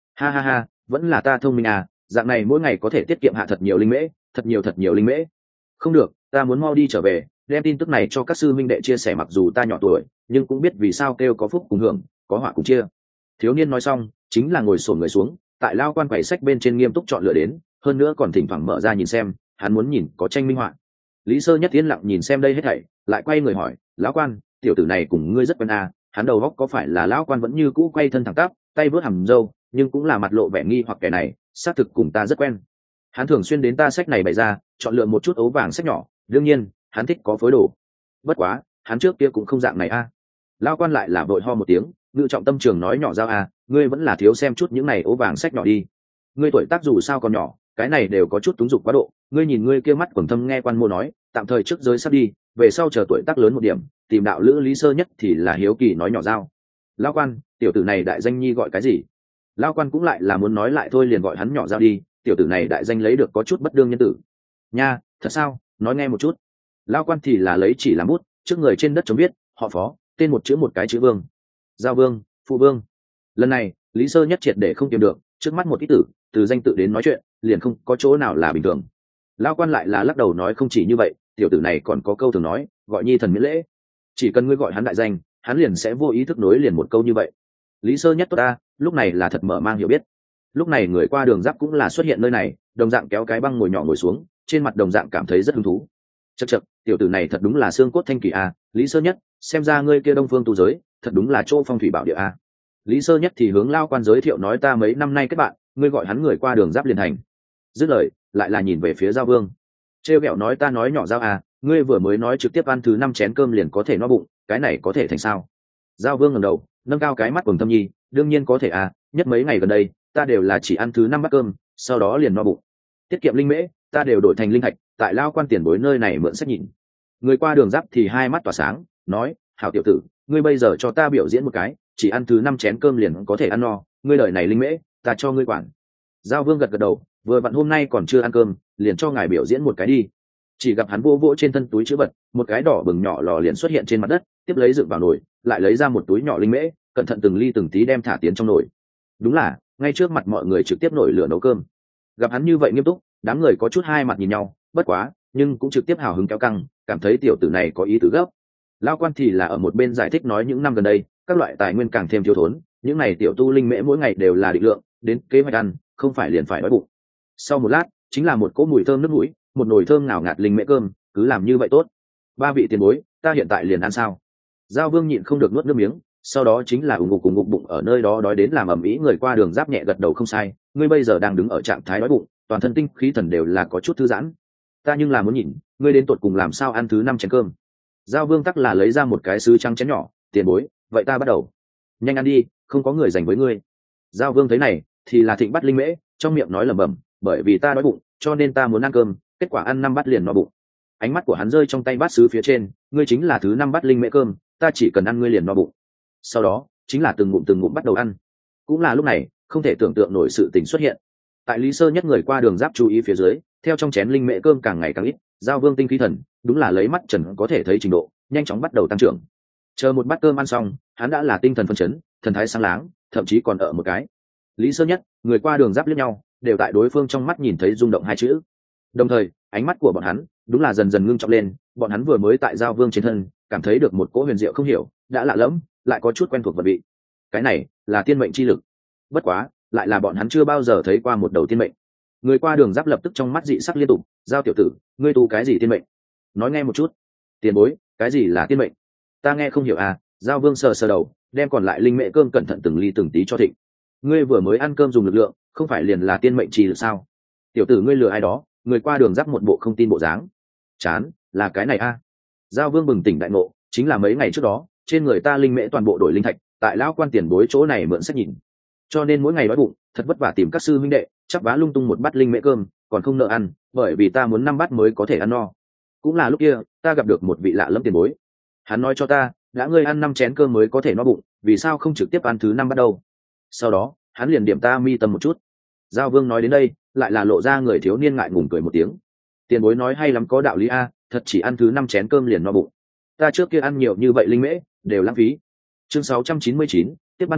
Ha ha ha, vẫn là ta thông minh à, dạng này mỗi ngày có thể tiết kiệm hạ thật nhiều linh mễ, thật nhiều thật nhiều linh mễ. Không được, ta muốn mau đi trở về, đem tin tức này cho các sư minh đệ chia sẻ, mặc dù ta nhỏ tuổi nhưng cũng biết vì sao kêu có phúc cùng hưởng, có họa cùng chia. Thiếu niên nói xong chính là ngồi xổm người xuống tại lao quan quầy sách bên trên nghiêm túc chọn lựa đến, hơn nữa còn thỉnh thoảng mở ra nhìn xem, hắn muốn nhìn có tranh minh họa. Lý Sơ Nhất yên lặng nhìn xem đây hết thảy, lại quay người hỏi, lão quan, tiểu tử này cùng ngươi rất quen à? Hắn đầu góc có phải là lão quan vẫn như cũ quay thân thẳng tắp, tay vớt hàm râu, nhưng cũng là mặt lộ vẻ nghi hoặc, kẻ này xác thực cùng ta rất quen. Hắn thường xuyên đến ta sách này bày ra, chọn lựa một chút ấu vàng sách nhỏ, đương nhiên hắn thích có phối đồ. Bất quá hắn trước kia cũng không dạng này a. À. Lão quan lại là vội ho một tiếng, ngự trọng tâm trường nói, nhỏ Giao à, ngươi vẫn là thiếu xem chút những này ấu vàng sách nhỏ đi. Ngươi tuổi tác dù sao còn nhỏ, cái này đều có chút túng dục quá độ. Ngươi nhìn ngươi kia mắt quầng thâm, nghe quan mô nói tạm thời trước giới sắp đi, về sau chờ tuổi tác lớn một điểm tìm đạo lữ Lý Sơ Nhất thì là hiếu kỳ nói, nhỏ Giao. Lão quan, tiểu tử này đại danh nhi gọi cái gì? Lão quan cũng lại là muốn nói lại thôi, liền gọi hắn nhỏ Giao đi, tiểu tử này đại danh lấy được có chút bất đương nhân tử nha. Thật sao? Nói nghe một chút. Lão quan thì là lấy chỉ làm bút, trước người trên đất chống viết, họ Phó, tên một chữ một cái chữ Vương. Giao Vương, Phụ Vương. Lần này Lý Sơ Nhất triệt để không tìm được, trước mắt một ít tử từ danh tự đến nói chuyện liền không có chỗ nào là bình thường. Lão quan lại là lắc đầu nói, không chỉ như vậy, tiểu tử này còn có câu thường nói, gọi nhi thần miễn lễ. Chỉ cần ngươi gọi hắn đại danh, hắn liền sẽ vô ý thức nối liền một câu như vậy. Lý Sơ Nhất tốt ta, lúc này là thật mở mang hiểu biết. Lúc này người qua đường giáp cũng là xuất hiện nơi này, đồng dạng kéo cái băng ngồi nhỏ ngồi xuống, trên mặt đồng dạng cảm thấy rất hứng thú. Chậc chậc, tiểu tử này thật đúng là xương cốt thanh kỳ a. Lý Sơ Nhất, xem ra ngươi kia Đông Phương tu giới thật đúng là chỗ phong thủy bảo địa a. Lý Sơ Nhất thì hướng Lao quan giới thiệu nói, ta mấy năm nay kết bạn, ngươi gọi hắn người qua đường giáp liền thành. Dứt lời lại là nhìn về phía Giao Vương, trêu ghẹo nói, ta nói nhỏ Giao à, ngươi vừa mới nói trực tiếp ăn thứ năm chén cơm liền có thể no bụng, cái này có thể thành sao? Giao Vương ngẩng đầu nâng cao cái mắt quầng thâm nhi, đương nhiên có thể à, nhất mấy ngày gần đây ta đều là chỉ ăn thứ năm bát cơm, sau đó liền no bụng. Tiết kiệm linh mễ ta đều đổi thành linh thạch, tại Lao quan tiền bối nơi này mượn sách nhìn. Người qua đường giáp thì hai mắt tỏa sáng, nói, hảo tiểu tử, ngươi bây giờ cho ta biểu diễn một cái, chỉ ăn thứ năm chén cơm liền có thể ăn no, ngươi đời này linh mễ ta cho ngươi quản. Giao Vương gật gật đầu, vừa vặn hôm nay còn chưa ăn cơm, liền cho ngài biểu diễn một cái đi. Chỉ gặp hắn vô vỗ trên thân túi chữ vật, một cái đỏ bừng nhỏ lò liền xuất hiện trên mặt đất, tiếp lấy dựng vào nồi, lại lấy ra một túi nhỏ linh mễ, cẩn thận từng ly từng tí đem thả tiến trong nồi. Đúng là ngay trước mặt mọi người trực tiếp nổi lửa nấu cơm. Gặp hắn như vậy nghiêm túc, đám người có chút hai mặt nhìn nhau, bất quá nhưng cũng trực tiếp hào hứng kéo căng, cảm thấy tiểu tử này có ý tứ gấp. Lao quan thì là ở một bên giải thích nói, những năm gần đây các loại tài nguyên càng thêm thiếu thốn, những này tiểu tu linh mễ mỗi ngày đều là định lượng, đến kế hoạch ăn không phải liền phải đói bụng. Sau một lát chính là một cỗ mùi thơm nước mũi, một nồi thơm ngào ngạt linh mễ cơm, cứ làm như vậy tốt. Ba vị tiền bối, ta hiện tại liền ăn sao? Giao Vương nhịn không được nuốt nước miếng, sau đó chính là ủng ngục cùng ngục bụng ở nơi đó đói đến làm ầm ĩ. Người qua đường giáp nhẹ gật đầu, không sai, ngươi bây giờ đang đứng ở trạng thái đói bụng, toàn thân tinh khí thần đều là có chút thư giãn. Ta nhưng là muốn nhìn ngươi đến tột cùng làm sao ăn thứ năm chén cơm. Giao Vương tắc là lấy ra một cái sứ trắng chén nhỏ, tiền bối, vậy ta bắt đầu. Nhanh ăn đi, không có người dành với ngươi. Giao Vương thấy này thì là thịnh bắt linh mễ, trong miệng nói lẩm bẩm, bởi vì ta đói bụng cho nên ta muốn ăn cơm, kết quả ăn năm bát liền no bụng. Ánh mắt của hắn rơi trong tay bát sứ phía trên, ngươi chính là thứ năm bát linh mễ cơm, ta chỉ cần ăn ngươi liền no bụng. Sau đó chính là từng ngụm từng ngụm bắt đầu ăn. Cũng là lúc này không thể tưởng tượng nổi sự tình xuất hiện. Tại Lý Sơ Nhất người qua đường giáp chú ý phía dưới, theo trong chén linh mễ cơm càng ngày càng ít, Giao Vương tinh khí thần đúng là lấy mắt trần có thể thấy trình độ nhanh chóng bắt đầu tăng trưởng. Chờ một bát cơm ăn xong, hắn đã là tinh thần phấn chấn, thần thái sáng láng, thậm chí còn ở một cái. Lý Sơ Nhất người qua đường giáp liếc nhau, đều tại đối phương trong mắt nhìn thấy rung động hai chữ. Đồng thời ánh mắt của bọn hắn đúng là dần dần ngưng trọng lên, bọn hắn vừa mới tại Giao Vương trên thân cảm thấy được một cỗ huyền diệu không hiểu, đã lạ lẫm lại có chút quen thuộc vật vị. Cái này là tiên mệnh chi lực, bất quá lại là bọn hắn chưa bao giờ thấy qua một đầu tiên mệnh. Người qua đường giáp lập tức trong mắt dị sắc liên tục, Giao tiểu tử, ngươi tu cái gì tiên mệnh? Nói nghe một chút. Tiền bối, cái gì là tiên mệnh? Ta nghe không hiểu à? Giao Vương sờ sờ đầu, đem còn lại linh mễ cơm cẩn thận từng ly từng tí cho Thịnh. Ngươi vừa mới ăn cơm dùng lực lượng, không phải liền là tiên mệnh chi lực sao? Tiểu tử ngươi lừa ai đó? Người qua đường giáp một bộ không tin bộ dáng. Chán, là cái này à? Giao Vương bừng tỉnh đại ngộ, chính là mấy ngày trước đó, trên người ta linh mễ toàn bộ đổi linh thạch, tại lão quan tiền bối chỗ này mượn sách nhìn. Cho nên mỗi ngày đói bụng, thật vất vả tìm các sư huynh đệ, chắp vá lung tung một bát linh mễ cơm, còn không nợ ăn, bởi vì ta muốn năm bát mới có thể ăn no. Cũng là lúc kia, ta gặp được một vị lạ lẫm tiền bối. Hắn nói cho ta, đã ngươi ăn năm chén cơm mới có thể no bụng, vì sao không trực tiếp ăn thứ năm bắt đầu? Sau đó, hắn liền điểm ta mi tâm một chút. Giao Vương nói đến đây, lại là lộ ra người thiếu niên ngại ngùng cười một tiếng. Tiền bối nói hay lắm, có đạo lý a, thật chỉ ăn thứ năm chén cơm liền no bụng. Ta trước kia ăn nhiều như vậy linh mễ, đều lãng phí. Chương sáu trăm chín mươi chín, tiếp ban người,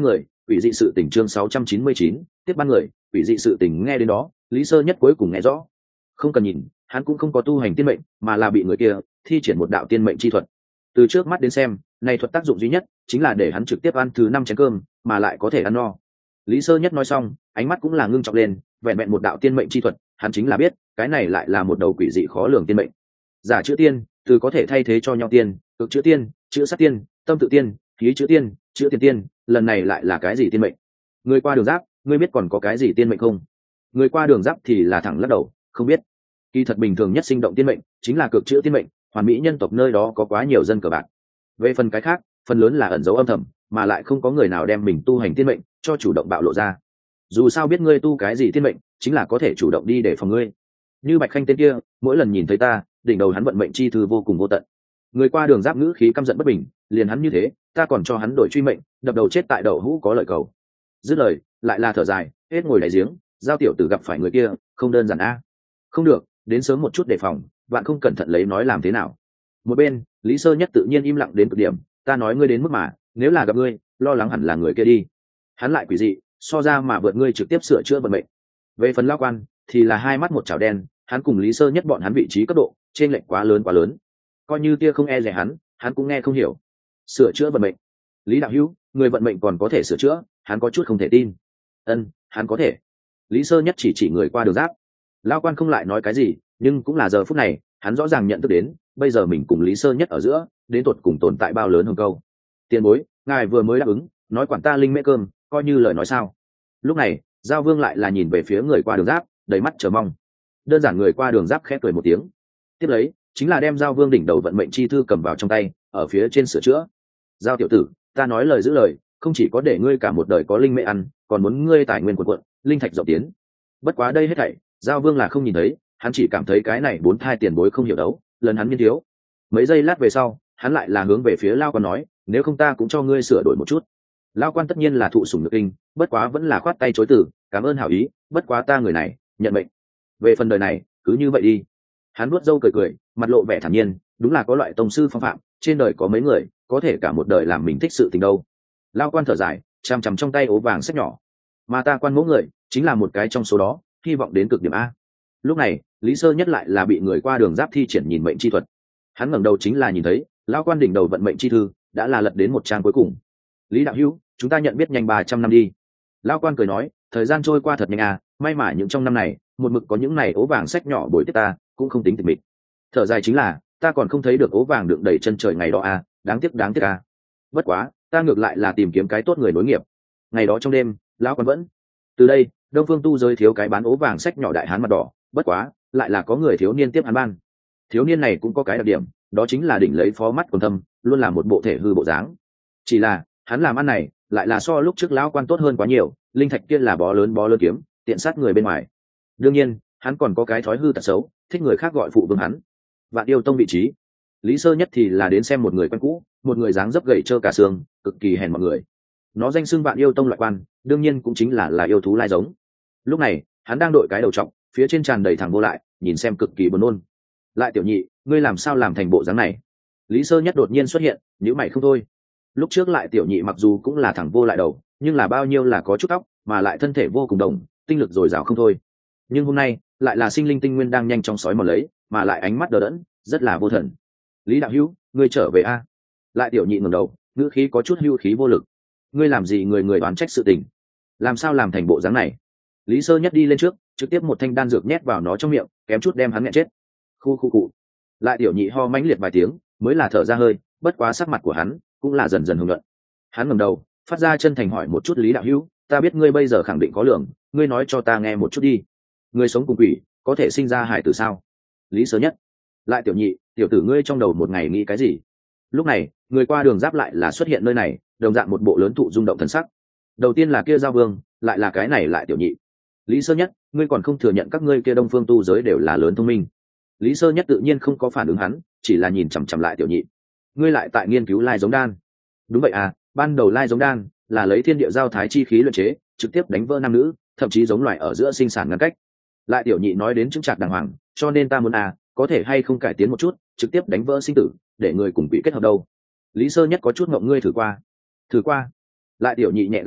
quỷ dị sự tình chương sáu trăm chín mươi chín, tiếp ban người, quỷ dị sự tình nghe đến đó, Lý Sơ Nhất cuối cùng nghe rõ. Không cần nhìn, hắn cũng không có tu hành tiên mệnh, mà là bị người kia thi triển một đạo tiên mệnh chi thuật. Từ trước mắt đến xem, này thuật tác dụng duy nhất chính là để hắn trực tiếp ăn thứ năm chén cơm, mà lại có thể ăn no. Lý Sơ Nhất nói xong, ánh mắt cũng là ngưng trọng lên, vẹn vẹn một đạo tiên mệnh chi thuật, hắn chính là biết, cái này lại là một đầu quỷ dị khó lường tiên mệnh. Giả chữ tiên, từ có thể thay thế cho nhau tiên, cực chữ tiên, chữ sát tiên, tâm tự tiên, khí chữ tiên, chữ tiên tiên, lần này lại là cái gì tiên mệnh? Người qua đường giáp, ngươi biết còn có cái gì tiên mệnh không? Người qua đường giáp thì là thẳng lắc đầu, không biết. Kỳ thật bình thường nhất sinh động tiên mệnh chính là cực chữ tiên mệnh, hoàn mỹ nhân tộc nơi đó có quá nhiều dân cờ bạc. Về phần cái khác, phần lớn là ẩn dấu âm thầm, mà lại không có người nào đem mình tu hành tiên mệnh cho chủ động bạo lộ ra. Dù sao biết ngươi tu cái gì tiên mệnh, chính là có thể chủ động đi để phòng ngươi. Như Bạch Khanh tên kia, mỗi lần nhìn thấy ta, đỉnh đầu hắn vận mệnh chi thư vô cùng vô tận. Người qua đường giáp ngữ khí căm giận bất bình, liền hắn như thế, ta còn cho hắn đổi truy mệnh, đập đầu chết tại đậu hũ có lợi cầu. Dứt lời, lại là thở dài, hết ngồi đáy giếng, giao tiểu tử gặp phải người kia, không đơn giản a. Không được, đến sớm một chút đề phòng, bạn không cẩn thận lấy nói làm thế nào. Một bên, Lý Sơ Nhất tự nhiên im lặng đến cực điểm, ta nói ngươi đến mức mà, nếu là gặp ngươi, lo lắng hẳn là người kia đi. Hắn lại quỷ dị, so ra mà vượt ngươi trực tiếp sửa chữa vận mệnh. Về phần Lão Quan, thì là hai mắt một chảo đen, hắn cùng Lý Sơ Nhất bọn hắn vị trí cấp độ, trên lệch quá lớn quá lớn. Coi như tia không e dè hắn, hắn cũng nghe không hiểu. Sửa chữa vận mệnh. Lý đạo hữu, người vận mệnh còn có thể sửa chữa, hắn có chút không thể tin. Ân, hắn có thể. Lý Sơ Nhất chỉ chỉ người qua đường giáp. Lão Quan không lại nói cái gì, nhưng cũng là giờ phút này, hắn rõ ràng nhận thức đến, bây giờ mình cùng Lý Sơ Nhất ở giữa, đến tột cùng tồn tại bao lớn hơn câu. Tiền bối, ngài vừa mới đáp ứng, nói quản ta linh mễ cơm, coi như lời nói sao. Lúc này, Giao Vương lại là nhìn về phía người qua đường giáp, đầy mắt chờ mong. Đơn giản người qua đường giáp khẽ cười một tiếng. Tiếp lấy, chính là đem Giao Vương đỉnh đầu vận mệnh chi thư cầm vào trong tay, ở phía trên sửa chữa. Giao tiểu tử, ta nói lời giữ lời, không chỉ có để ngươi cả một đời có linh mễ ăn, còn muốn ngươi tài nguyên quần quận, linh thạch rộng tiến. Bất quá đây hết thảy, Giao Vương là không nhìn thấy, hắn chỉ cảm thấy cái này bốn thai tiền bối không hiểu đấu, lần hắn nghiên thiếu. Mấy giây lát về sau, hắn lại là hướng về phía Lao Quan nói, nếu không ta cũng cho ngươi sửa đổi một chút. Lao Quan tất nhiên là thụ sủng nhược kinh, bất quá vẫn là khoát tay chối từ, cảm ơn hảo ý, bất quá ta người này, nhận mệnh. Về phần đời này, cứ như vậy đi. Hắn nuốt râu cười cười, mặt lộ vẻ thản nhiên, đúng là có loại tông sư phong phạm, trên đời có mấy người có thể cả một đời làm mình thích sự tình đâu. Lao Quan thở dài, chằm chằm trong tay ố vàng sách nhỏ, mà ta quan mẫu người chính là một cái trong số đó, hy vọng đến cực điểm a. Lúc này, Lý Sơ Nhất lại là bị người qua đường giáp thi triển nhìn mệnh chi thuật. Hắn ngẩng đầu chính là nhìn thấy, Lao Quan đỉnh đầu vận mệnh chi thư đã là lật đến một trang cuối cùng. Lý đạo hữu, chúng ta nhận biết nhanh ba trăm năm đi. Lao Quan cười nói, thời gian trôi qua thật nhanh à, may mà những trong năm này, một mực có những này ố vàng sách nhỏ bồi tiếp ta, cũng không tính tịch mịch. Thở dài chính là, ta còn không thấy được ố vàng đựng đầy chân trời ngày đó à, đáng tiếc đáng tiếc à. Bất quá, ta ngược lại là tìm kiếm cái tốt người nối nghiệp. Ngày đó trong đêm, Lão Quan vẫn. Từ đây, Đông Phương Tu giới thiếu cái bán ố vàng sách nhỏ đại hán mặt đỏ, bất quá, lại là có người thiếu niên tiếp hắn ban. Thiếu niên này cũng có cái đặc điểm, đó chính là đỉnh lấy phó mắt quần thâm, luôn là một bộ thể hư bộ dáng. Chỉ là, hắn làm ăn này, lại là so lúc trước Lão Quan tốt hơn quá nhiều, linh thạch kia là bó lớn bó lớn kiếm, tiện sát người bên ngoài. Đương nhiên, hắn còn có cái thói hư tật xấu, thích người khác gọi phụ vương hắn. Vạn Yêu Tông vị trí, Lý Sơ Nhất thì là đến xem một người quen cũ, một người dáng dấp gầy trơ cả xương, cực kỳ hèn mọi người. Nó danh xưng Vạn Yêu Tông loại quan, đương nhiên cũng chính là là yêu thú lai giống. Lúc này, hắn đang đội cái đầu trọc, phía trên tràn đầy thẳng vô lại, nhìn xem cực kỳ buồn nôn. Lại tiểu nhị, ngươi làm sao làm thành bộ dáng này? Lý Sơ Nhất đột nhiên xuất hiện, nhíu mày không thôi. Lúc trước lại tiểu nhị mặc dù cũng là thẳng vô lại đầu, nhưng là bao nhiêu là có chút tóc, mà lại thân thể vô cùng đồng, tinh lực dồi dào không thôi. Nhưng hôm nay, lại là sinh linh tinh nguyên đang nhanh trong sói mòn lấy, mà lại ánh mắt đờ đẫn, rất là vô thần. Lý đạo hữu, ngươi trở về a? Lại tiểu nhị ngẩng đầu, ngữ khí có chút hưu khí vô lực. Ngươi làm gì người người đoán trách sự tình? Làm sao làm thành bộ dáng này? Lý Sơ Nhất đi lên trước, trực tiếp một thanh đan dược nhét vào nó trong miệng, kém chút đem hắn nghẹn chết. Khu khu cụ. Lại tiểu nhị ho mãnh liệt vài tiếng, mới là thở ra hơi, bất quá sắc mặt của hắn cũng là dần dần hưng luận. Hắn ngẩng đầu, phát ra chân thành hỏi một chút Lý đạo hữu, ta biết ngươi bây giờ khẳng định có lượng, ngươi nói cho ta nghe một chút đi. Ngươi sống cùng quỷ, có thể sinh ra hải tử sao? Lý Sơ Nhất. Lại tiểu nhị, tiểu tử ngươi trong đầu một ngày nghĩ cái gì? Lúc này, người qua đường giáp lại là xuất hiện nơi này, đồng dạng một bộ lớn thụ rung động thần sắc. Đầu tiên là kia Giao Vương, lại là cái này lại tiểu nhị. Lý Sơ Nhất, ngươi còn không thừa nhận các ngươi kia Đông Phương Tu giới đều là lớn thông minh. Lý Sơ Nhất tự nhiên không có phản ứng hắn, chỉ là nhìn chằm chằm lại tiểu nhị. Ngươi lại tại nghiên cứu lai giống đan? Đúng vậy à, ban đầu lai giống đan là lấy thiên địa giao thái chi khí luyện chế, trực tiếp đánh vỡ nam nữ, thậm chí giống loài ở giữa sinh sản ngăn cách. Lại tiểu nhị nói đến chứng trạc đàng hoàng, cho nên ta muốn à, có thể hay không cải tiến một chút, trực tiếp đánh vỡ sinh tử, để người cùng bị kết hợp đâu. Lý Sơ Nhất có chút ngọng, ngươi thử qua? Thử qua. Lại tiểu nhị nhẹ gật đầu,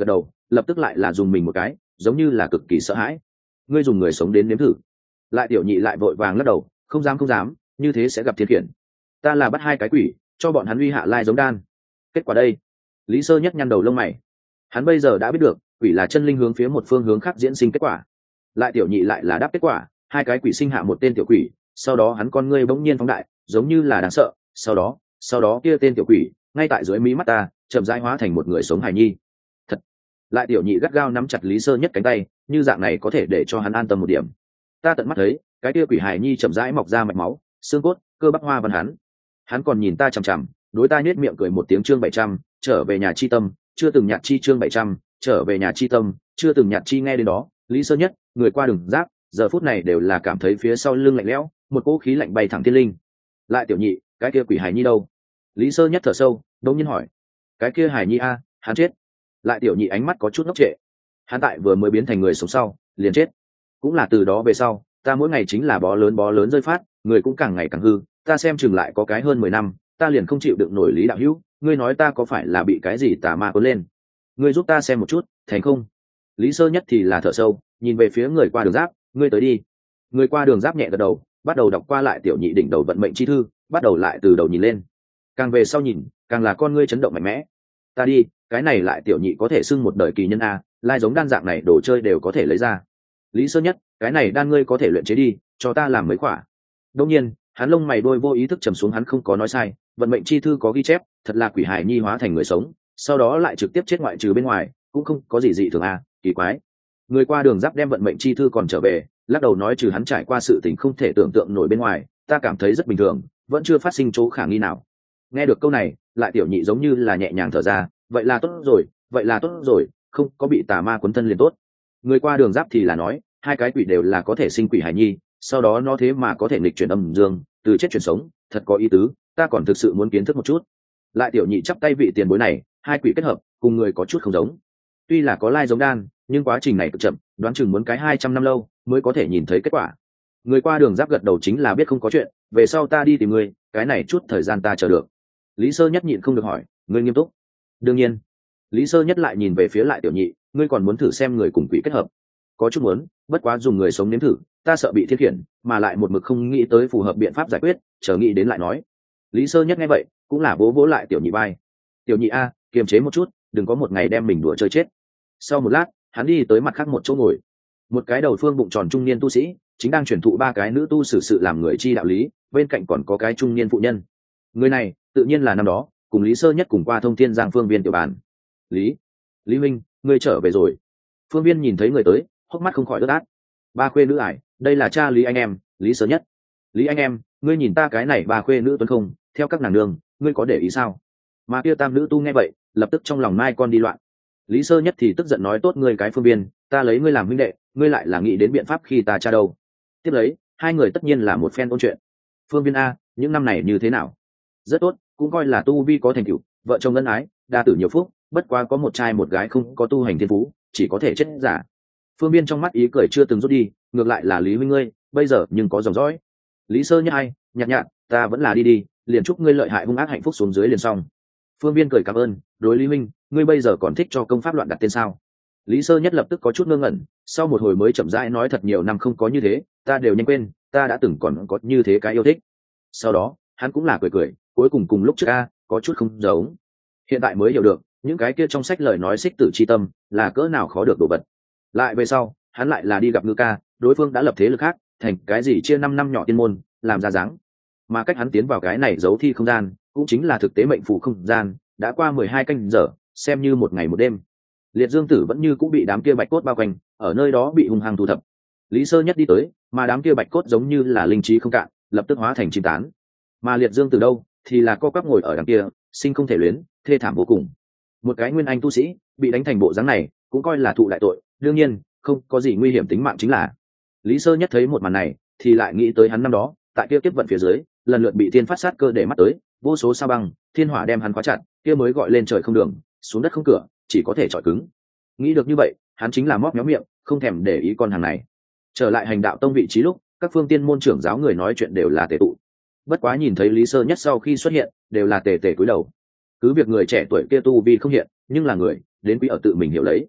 lập tức lại là dùng mình một cái, giống như là cực kỳ sợ hãi. Ngươi dùng người sống đến nếm thử. Lại tiểu nhị lại vội vàng lắc đầu, không dám không dám, như thế sẽ gặp thiên khiển. Ta là bắt hai cái quỷ, cho bọn hắn uy hạ lai giống đan. Kết quả đây. Lý Sơ Nhất nhăn đầu lông mày. Hắn bây giờ đã biết được, quỷ là chân linh hướng phía một phương hướng khác diễn sinh kết quả. Lại tiểu nhị lại là đáp kết quả, hai cái quỷ sinh hạ một tên tiểu quỷ, sau đó hắn con ngươi bỗng nhiên phóng đại, giống như là đáng sợ, sau đó, sau đó kia tên tiểu quỷ, ngay tại dưới mí mắt ta, chậm rãi hóa thành một người sống hài nhi. Thật. Lại tiểu nhị gắt gao nắm chặt Lý Sơ Nhất cánh tay, như dạng này có thể để cho hắn an tâm một điểm. Ta tận mắt thấy, cái kia quỷ hài nhi chậm rãi mọc ra mạch máu, xương cốt, cơ bắp hoa văn hắn. Hắn còn nhìn ta chằm chằm, đối ta nhếch miệng cười một tiếng chương bảy trăm, trở về nhà chi tâm, chưa từng nhạt chi chương bảy trăm, trở về nhà chi tâm, chưa từng nhạt chi nghe đến đó, Lý Sơ Nhất, người qua đường giáp, giờ phút này đều là cảm thấy phía sau lưng lạnh lẽo, một cỗ khí lạnh bay thẳng thiên linh. Lại tiểu nhị, cái kia quỷ hài nhi đâu? Lý Sơ Nhất thở sâu, đột nhiên hỏi. Cái kia hài nhi a, hắn chết. Lại tiểu nhị ánh mắt có chút ngốc trệ. Hắn tại vừa mới biến thành người sống sau, liền chết. Cũng là từ đó về sau, ta mỗi ngày chính là bó lớn bó lớn rơi phát, người cũng càng ngày càng hư, ta xem chừng lại có cái hơn mười năm, ta liền không chịu đựng nổi Lý đạo hữu, ngươi nói ta có phải là bị cái gì tà ma cuốn lên? Ngươi giúp ta xem một chút, thành không? Lý Sơ Nhất thì là thở sâu, nhìn về phía người qua đường giáp, ngươi tới đi. Người qua đường giáp nhẹ gật đầu, bắt đầu đọc qua lại tiểu nhị đỉnh đầu vận mệnh chi thư, bắt đầu lại từ đầu nhìn lên. Càng về sau nhìn, càng là con ngươi chấn động mạnh mẽ. Ta đi, cái này lại tiểu nhị có thể xưng một đời kỳ nhân a, lai giống đan dạng này đồ chơi đều có thể lấy ra. Lý Sơ Nhất, cái này đan ngươi có thể luyện chế đi, cho ta làm mấy quả. Đương nhiên, hắn lông mày đôi vô ý thức trầm xuống, hắn không có nói sai, vận mệnh chi thư có ghi chép, thật là quỷ hài nhi hóa thành người sống, sau đó lại trực tiếp chết ngoại trừ bên ngoài, cũng không có gì dị thường a, kỳ quái. Người qua đường giáp đem vận mệnh chi thư còn trở về, lắc đầu nói trừ hắn trải qua sự tình không thể tưởng tượng nổi bên ngoài, ta cảm thấy rất bình thường, vẫn chưa phát sinh chỗ khả nghi nào. Nghe được câu này, lại tiểu nhị giống như là nhẹ nhàng thở ra, vậy là tốt rồi, vậy là tốt rồi, không có bị tà ma cuốn thân liền tốt. Người qua đường giáp thì là nói, hai cái quỷ đều là có thể sinh quỷ hài nhi, sau đó nó thế mà có thể nghịch chuyển âm dương, từ chết chuyển sống, thật có ý tứ, ta còn thực sự muốn kiến thức một chút. Lại tiểu nhị chắp tay vị tiền bối này, hai quỷ kết hợp, cùng người có chút không giống. Tuy là có lai giống đan, nhưng quá trình này cực chậm, đoán chừng muốn cái hai trăm năm lâu mới có thể nhìn thấy kết quả. Người qua đường giáp gật đầu chính là biết không có chuyện, về sau ta đi tìm ngươi, cái này chút thời gian ta chờ được. Lý Sơ Nhất nhịn không được hỏi, ngươi nghiêm túc? Đương nhiên. Lý Sơ Nhất lại nhìn về phía lại tiểu nhị, ngươi còn muốn thử xem người cùng quỷ kết hợp? Có chút muốn, bất quá dùng người sống nếm thử, ta sợ bị thiết khiển, mà lại một mực không nghĩ tới phù hợp biện pháp giải quyết, chờ nghĩ đến lại nói. Lý Sơ Nhất nghe vậy, cũng là vỗ vỗ lại tiểu nhị vai. Tiểu nhị a, kiềm chế một chút, đừng có một ngày đem mình đùa chơi chết. Sau một lát, hắn đi tới mặt khác một chỗ ngồi. Một cái đầu phương bụng tròn trung niên tu sĩ, chính đang truyền thụ ba cái nữ tu xử sự làm người chi đạo lý, bên cạnh còn có cái trung niên phụ nhân. Người này, tự nhiên là năm đó, cùng Lý Sơ Nhất cùng qua thông thiên giang phương viên tiểu bàn. Lý, Lý Minh, ngươi trở về rồi. Phương viên nhìn thấy người tới, hốc mắt không khỏi ướt át. Ba khuê nữ ải, đây là cha Lý anh em, Lý Sơ Nhất. Lý anh em, ngươi nhìn ta cái này ba khuê nữ tuấn không, theo các nàng nương, ngươi có để ý sao? Mà kia tam nữ tu nghe vậy, lập tức trong lòng mai con đi loạn. Lý Sơ Nhất thì tức giận nói tốt ngươi cái Phương viên, ta lấy ngươi làm huynh đệ, ngươi lại là nghĩ đến biện pháp khi ta cha đâu. Tiếp lấy, hai người tất nhiên là một phen ôn chuyện. Phương viên a, những năm này như thế nào? Rất tốt, cũng coi là tu vi có thành tựu, vợ chồng ân ái, đa tử nhiều phúc, bất quá có một trai một gái không có tu hành thiên phú, chỉ có thể chết giả. Phương viên trong mắt ý cười chưa từng rút đi, ngược lại là Lý huynh ngươi, bây giờ nhưng có dòng dõi. Lý Sơ Nhất ai, nhạt nhạt, ta vẫn là đi đi, liền chúc ngươi lợi hại hung ác hạnh phúc xuống dưới liền xong. Phương viên cười cảm ơn, đối Lý huynh, ngươi bây giờ còn thích cho công pháp loạn đặt tên sao? Lý Sơ Nhất lập tức có chút ngơ ngẩn, sau một hồi mới chậm rãi nói thật nhiều năm không có như thế, ta đều nhanh quên, ta đã từng còn có như thế cái yêu thích. Sau đó, hắn cũng là cười cười, cuối cùng cùng lúc trước a, có chút không giống. Hiện tại mới hiểu được, những cái kia trong sách lời nói xích tử chi tâm là cỡ nào khó được đổ vật. Lại về sau, hắn lại là đi gặp Ngư Ca, đối phương đã lập thế lực khác, thành cái gì chia năm năm nhỏ tiên môn, làm ra dáng. Mà cách hắn tiến vào cái này giấu thi không gian, cũng chính là thực tế mệnh phù không gian, đã qua mười hai canh giờ, xem như một ngày một đêm. Liệt Dương Tử vẫn như cũng bị đám kia bạch cốt bao quanh, ở nơi đó bị hung hăng thu thập. Lý Sơ Nhất đi tới, mà đám kia bạch cốt giống như là linh trí không cạn, lập tức hóa thành chim tán. Mà Liệt Dương Tử đâu, thì là co quắp ngồi ở đằng kia, sinh không thể luyến, thê thảm vô cùng. Một cái nguyên anh tu sĩ, bị đánh thành bộ dáng này, cũng coi là thụ đại tội, đương nhiên, không có gì nguy hiểm tính mạng chính là. Lý Sơ Nhất thấy một màn này, thì lại nghĩ tới hắn năm đó, tại kia kiếp vận phía dưới, lần lượt bị thiên phát sát cơ để mắt tới, vô số sao băng, thiên hỏa đem hắn khóa chặt, kia mới gọi lên trời không đường, xuống đất không cửa, chỉ có thể chọi cứng. Nghĩ được như vậy, hắn chính là móc méo miệng, không thèm để ý con hàng này. Trở lại hành đạo tông vị trí lúc, các phương tiên môn trưởng giáo người nói chuyện đều là tề tụ. Bất quá nhìn thấy Lý Sơ Nhất sau khi xuất hiện, đều là tề tề cúi đầu. Cứ việc người trẻ tuổi kia tu vi không hiện, nhưng là người, đến quý ở tự mình hiểu lấy.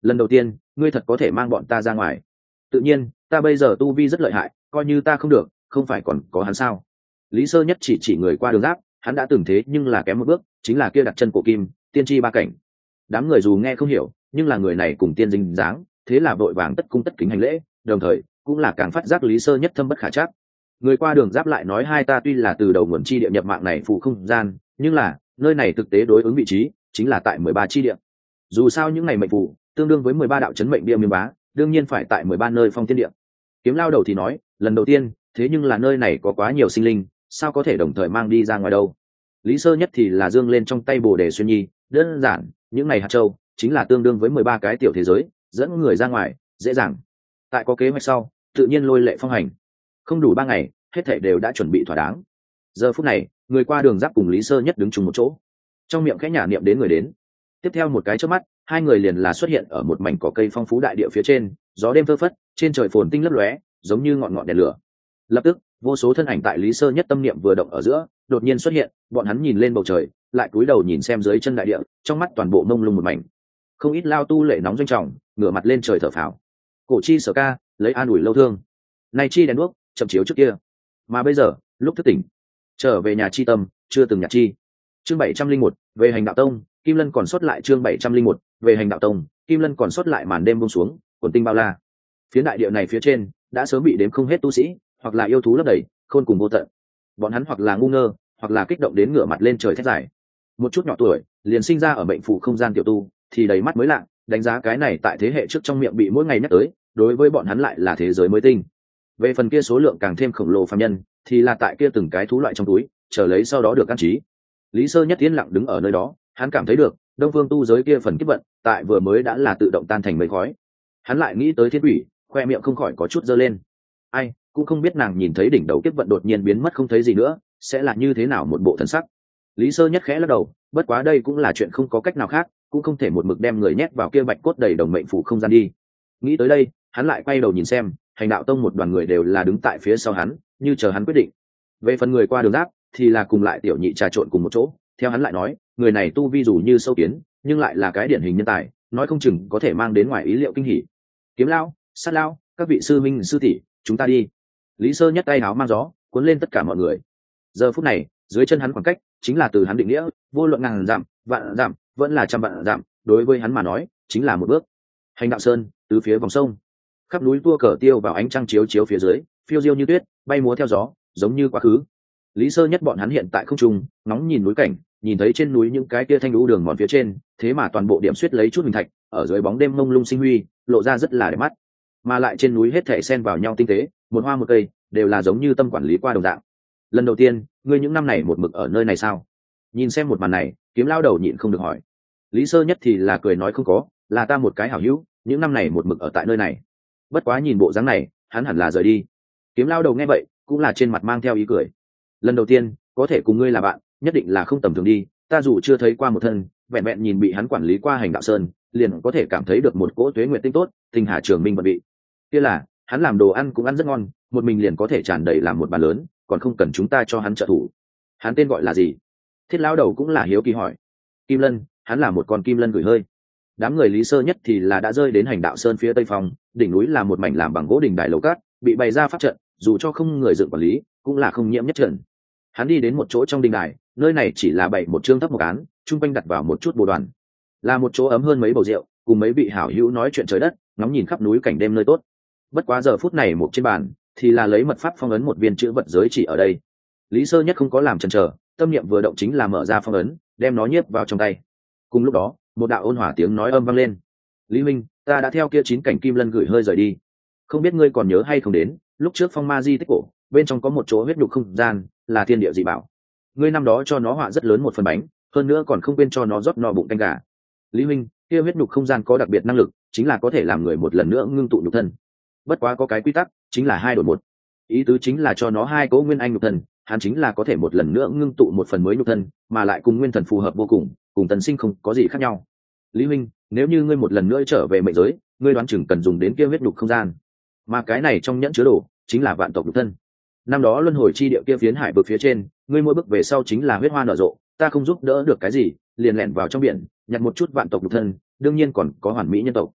lần đầu tiên ngươi thật có thể mang bọn ta ra ngoài. Tự nhiên ta bây giờ tu vi rất lợi hại, coi như ta không được không phải còn có hắn sao. Lý Sơ Nhất chỉ chỉ người qua đường giáp, hắn đã từng thế nhưng là kém một bước, chính là kia đặt chân cổ kim tiên tri ba cảnh. Đám người dù nghe không hiểu, nhưng là người này cùng tiên dính dáng, thế là vội vàng tất cung tất kính hành lễ, đồng thời cũng là càng phát giác Lý Sơ Nhất thâm bất khả trắc. Người qua đường giáp lại nói hai ta tuy là từ đầu nguồn chi địa nhập mạng này phụ không gian, nhưng là nơi này thực tế đối ứng vị trí chính là tại mười ba chi địa. Dù sao những ngày mệnh phù tương đương với mười ba đạo chấn mệnh bia miếng bá, đương nhiên phải tại mười ba nơi phong tiên địa. Kiếm Lao đầu thì nói, lần đầu tiên, thế nhưng là nơi này có quá nhiều sinh linh, sao có thể đồng thời mang đi ra ngoài đâu. Lý Sơ Nhất thì là dương lên trong tay Bồ Đề Xuyên Nhi, đơn giản, những ngày hạt châu chính là tương đương với mười ba cái tiểu thế giới, dẫn người ra ngoài dễ dàng. Tại có kế hoạch sau, tự nhiên lôi lệ phong hành. Không đủ ba ngày, hết thảy đều đã chuẩn bị thỏa đáng. Giờ phút này, người qua đường giáp cùng Lý Sơ Nhất đứng chung một chỗ, trong miệng khẽ nhả niệm đến người đến. Tiếp theo một cái chớp mắt, hai người liền là xuất hiện ở một mảnh cỏ cây phong phú đại địa phía trên, gió đêm phơ phất, trên trời phồn tinh lấp lóe, giống như ngọn ngọn đèn lửa. Lập tức, vô số thân ảnh tại Lý Sơ Nhất tâm niệm vừa động ở giữa, đột nhiên xuất hiện, bọn hắn nhìn lên bầu trời, lại cúi đầu nhìn xem dưới chân đại địa, trong mắt toàn bộ mông lung một mảnh. Không ít lao tu lệ nóng doanh trọng, ngửa mặt lên trời thở phào. Cổ chi sở ca, lấy an ủi lâu thương. Này chi đèn đuốc, chậm chiếu trước kia, mà bây giờ, lúc thức tỉnh, trở về nhà chi tâm, chưa từng nhạc chi. Chương bảy trăm linh một, về hành đạo tông, Kim Lân còn sót lại chương bảy trăm linh một, về hành đạo tông, Kim Lân còn sót lại màn đêm buông xuống, quần tinh bao la. Phía đại địa này phía trên đã sớm bị đếm không hết tu sĩ, hoặc là yêu thú lấp đầy, khôn cùng vô tận. Bọn hắn hoặc là ngu ngơ, hoặc là kích động đến ngửa mặt lên trời thét giải. Một chút nhỏ tuổi, liền sinh ra ở mệnh phủ không gian tiểu tu, thì đầy mắt mới lạ, đánh giá cái này tại thế hệ trước trong miệng bị mỗi ngày nhắc tới, đối với bọn hắn lại là thế giới mới tinh. Về phần kia số lượng càng thêm khổng lồ phàm nhân, thì là tại kia từng cái thú loại trong túi, chờ lấy sau đó được căn trí. Lý Sơ Nhất yên lặng đứng ở nơi đó, hắn cảm thấy được, Đông Phương tu giới kia phần kiếp vận, tại vừa mới đã là tự động tan thành mây khói. Hắn lại nghĩ tới Thiên Quỷ, khoe miệng không khỏi có chút dơ lên. Ai, cũng không biết nàng nhìn thấy đỉnh đầu kiếp vận đột nhiên biến mất không thấy gì nữa, sẽ là như thế nào một bộ thần sắc. Lý Sơ Nhất khẽ lắc đầu, bất quá đây cũng là chuyện không có cách nào khác, cũng không thể một mực đem người nhét vào kia bạch cốt đầy đồng mệnh phủ không gian đi. Nghĩ tới đây, hắn lại quay đầu nhìn xem, hành đạo tông một đoàn người đều là đứng tại phía sau hắn, như chờ hắn quyết định. Về phần người qua đường giáp, thì là cùng lại tiểu nhị trà trộn cùng một chỗ. Theo hắn lại nói, người này tu vi dù như sâu kiến, nhưng lại là cái điển hình nhân tài, nói không chừng có thể mang đến ngoài ý liệu kinh hỉ. Kiếm Lão, Sát Lão, các vị sư minh sư tỷ, chúng ta đi. Lý Sơ Nhất tay áo mang gió, cuốn lên tất cả mọi người. Giờ phút này, dưới chân hắn khoảng cách chính là từ hắn định nghĩa, vô luận ngàn dặm, vạn dặm, vẫn là trăm vạn dặm, đối với hắn mà nói, chính là một bước. Hành đạo sơn, từ phía vòng sông, khắp núi tua cờ tiêu vào ánh trăng chiếu chiếu phía dưới, phiêu diêu như tuyết, bay múa theo gió, giống như quá khứ. Lý Sơ Nhất bọn hắn hiện tại không trung, nóng nhìn núi cảnh, nhìn thấy trên núi những cái kia thanh lũ đường mòn phía trên, thế mà toàn bộ điểm xuyết lấy chút hình thạch, ở dưới bóng đêm mông lung sinh huy, lộ ra rất là đẹp mắt. Mà lại trên núi hết thảy xen vào nhau tinh tế, một hoa một cây, đều là giống như tâm quản lý qua đồng dạng. Lần đầu tiên, ngươi những năm này một mực ở nơi này sao? Nhìn xem một màn này, Kiếm Lao đầu nhịn không được hỏi. Lý Sơ Nhất thì là cười nói không có, là ta một cái hảo hữu, những năm này một mực ở tại nơi này. Bất quá nhìn bộ dáng này, hắn hẳn là rời đi. Kiếm Lao đầu nghe vậy, cũng là trên mặt mang theo ý cười. Lần đầu tiên, có thể cùng ngươi là bạn, nhất định là không tầm thường đi, ta dù chưa thấy qua một thân, vẹn vẹn nhìn bị hắn quản lý qua hành đạo sơn, liền có thể cảm thấy được một cỗ tuế nguyện tinh tốt, tình hà trường minh vận vị. Kia là, hắn làm đồ ăn cũng ăn rất ngon, một mình liền có thể tràn đầy làm một bàn lớn, còn không cần chúng ta cho hắn trợ thủ. Hắn tên gọi là gì? Thiết Lão đầu cũng là hiếu kỳ hỏi. Kim Lân, hắn là một con kim lân gửi hơi. Đám người Lý Sơ Nhất thì là đã rơi đến hành đạo sơn phía tây phòng, đỉnh núi là một mảnh làm bằng gỗ đình đài lầu cát, bị bày ra pháp trận, dù cho không người dựng quản lý, cũng là không nhiễm nhất trận. Hắn đi đến một chỗ trong đình đài, nơi này chỉ là bày một trương thấp một án, trung quanh đặt vào một chút bồ đoàn, là một chỗ ấm hơn mấy bầu rượu, cùng mấy vị hảo hữu nói chuyện trời đất, ngắm nhìn khắp núi cảnh đêm nơi tốt. Bất quá giờ phút này một trên bàn, thì là lấy mật pháp phong ấn một viên chữ vật giới chỉ ở đây. Lý Sơ Nhất không có làm chần chờ, tâm niệm vừa động chính là mở ra phong ấn, đem nó nhiếp vào trong tay. Cùng lúc đó, một đạo ôn hòa tiếng nói âm vang lên. Lý Minh, ta đã theo kia chín cảnh kim lân gửi hơi rời đi. Không biết ngươi còn nhớ hay không đến, lúc trước phong ma di tích cổ, bên trong có một chỗ huyết nhục không gian, là thiên địa dị bảo. Ngươi năm đó cho nó họa rất lớn một phần bánh, hơn nữa còn không quên cho nó rót no bụng canh gà. Lý Minh, kia huyết nhục không gian có đặc biệt năng lực, chính là có thể làm người một lần nữa ngưng tụ nhục thân. Bất quá có cái quy tắc, chính là hai đổi một. Ý tứ chính là cho nó hai cỗ nguyên anh nhục thân, hắn chính là có thể một lần nữa ngưng tụ một phần mới nhục thân, mà lại cùng nguyên thần phù hợp vô cùng, cùng tần sinh không có gì khác nhau. Lý Minh, nếu như ngươi một lần nữa trở về mệnh giới, ngươi đoán chừng cần dùng đến kia huyết nhục không gian, mà cái này trong nhẫn chứa đồ chính là vạn tộc nhục thân. Năm đó luân hồi chi địa kia phiến hải vực phía trên, ngươi mỗi bước về sau chính là huyết hoa nở rộ, ta không giúp đỡ được cái gì, liền lẻn vào trong biển, nhặt một chút vạn tộc nhục thân, đương nhiên còn có hoàn mỹ nhân tộc.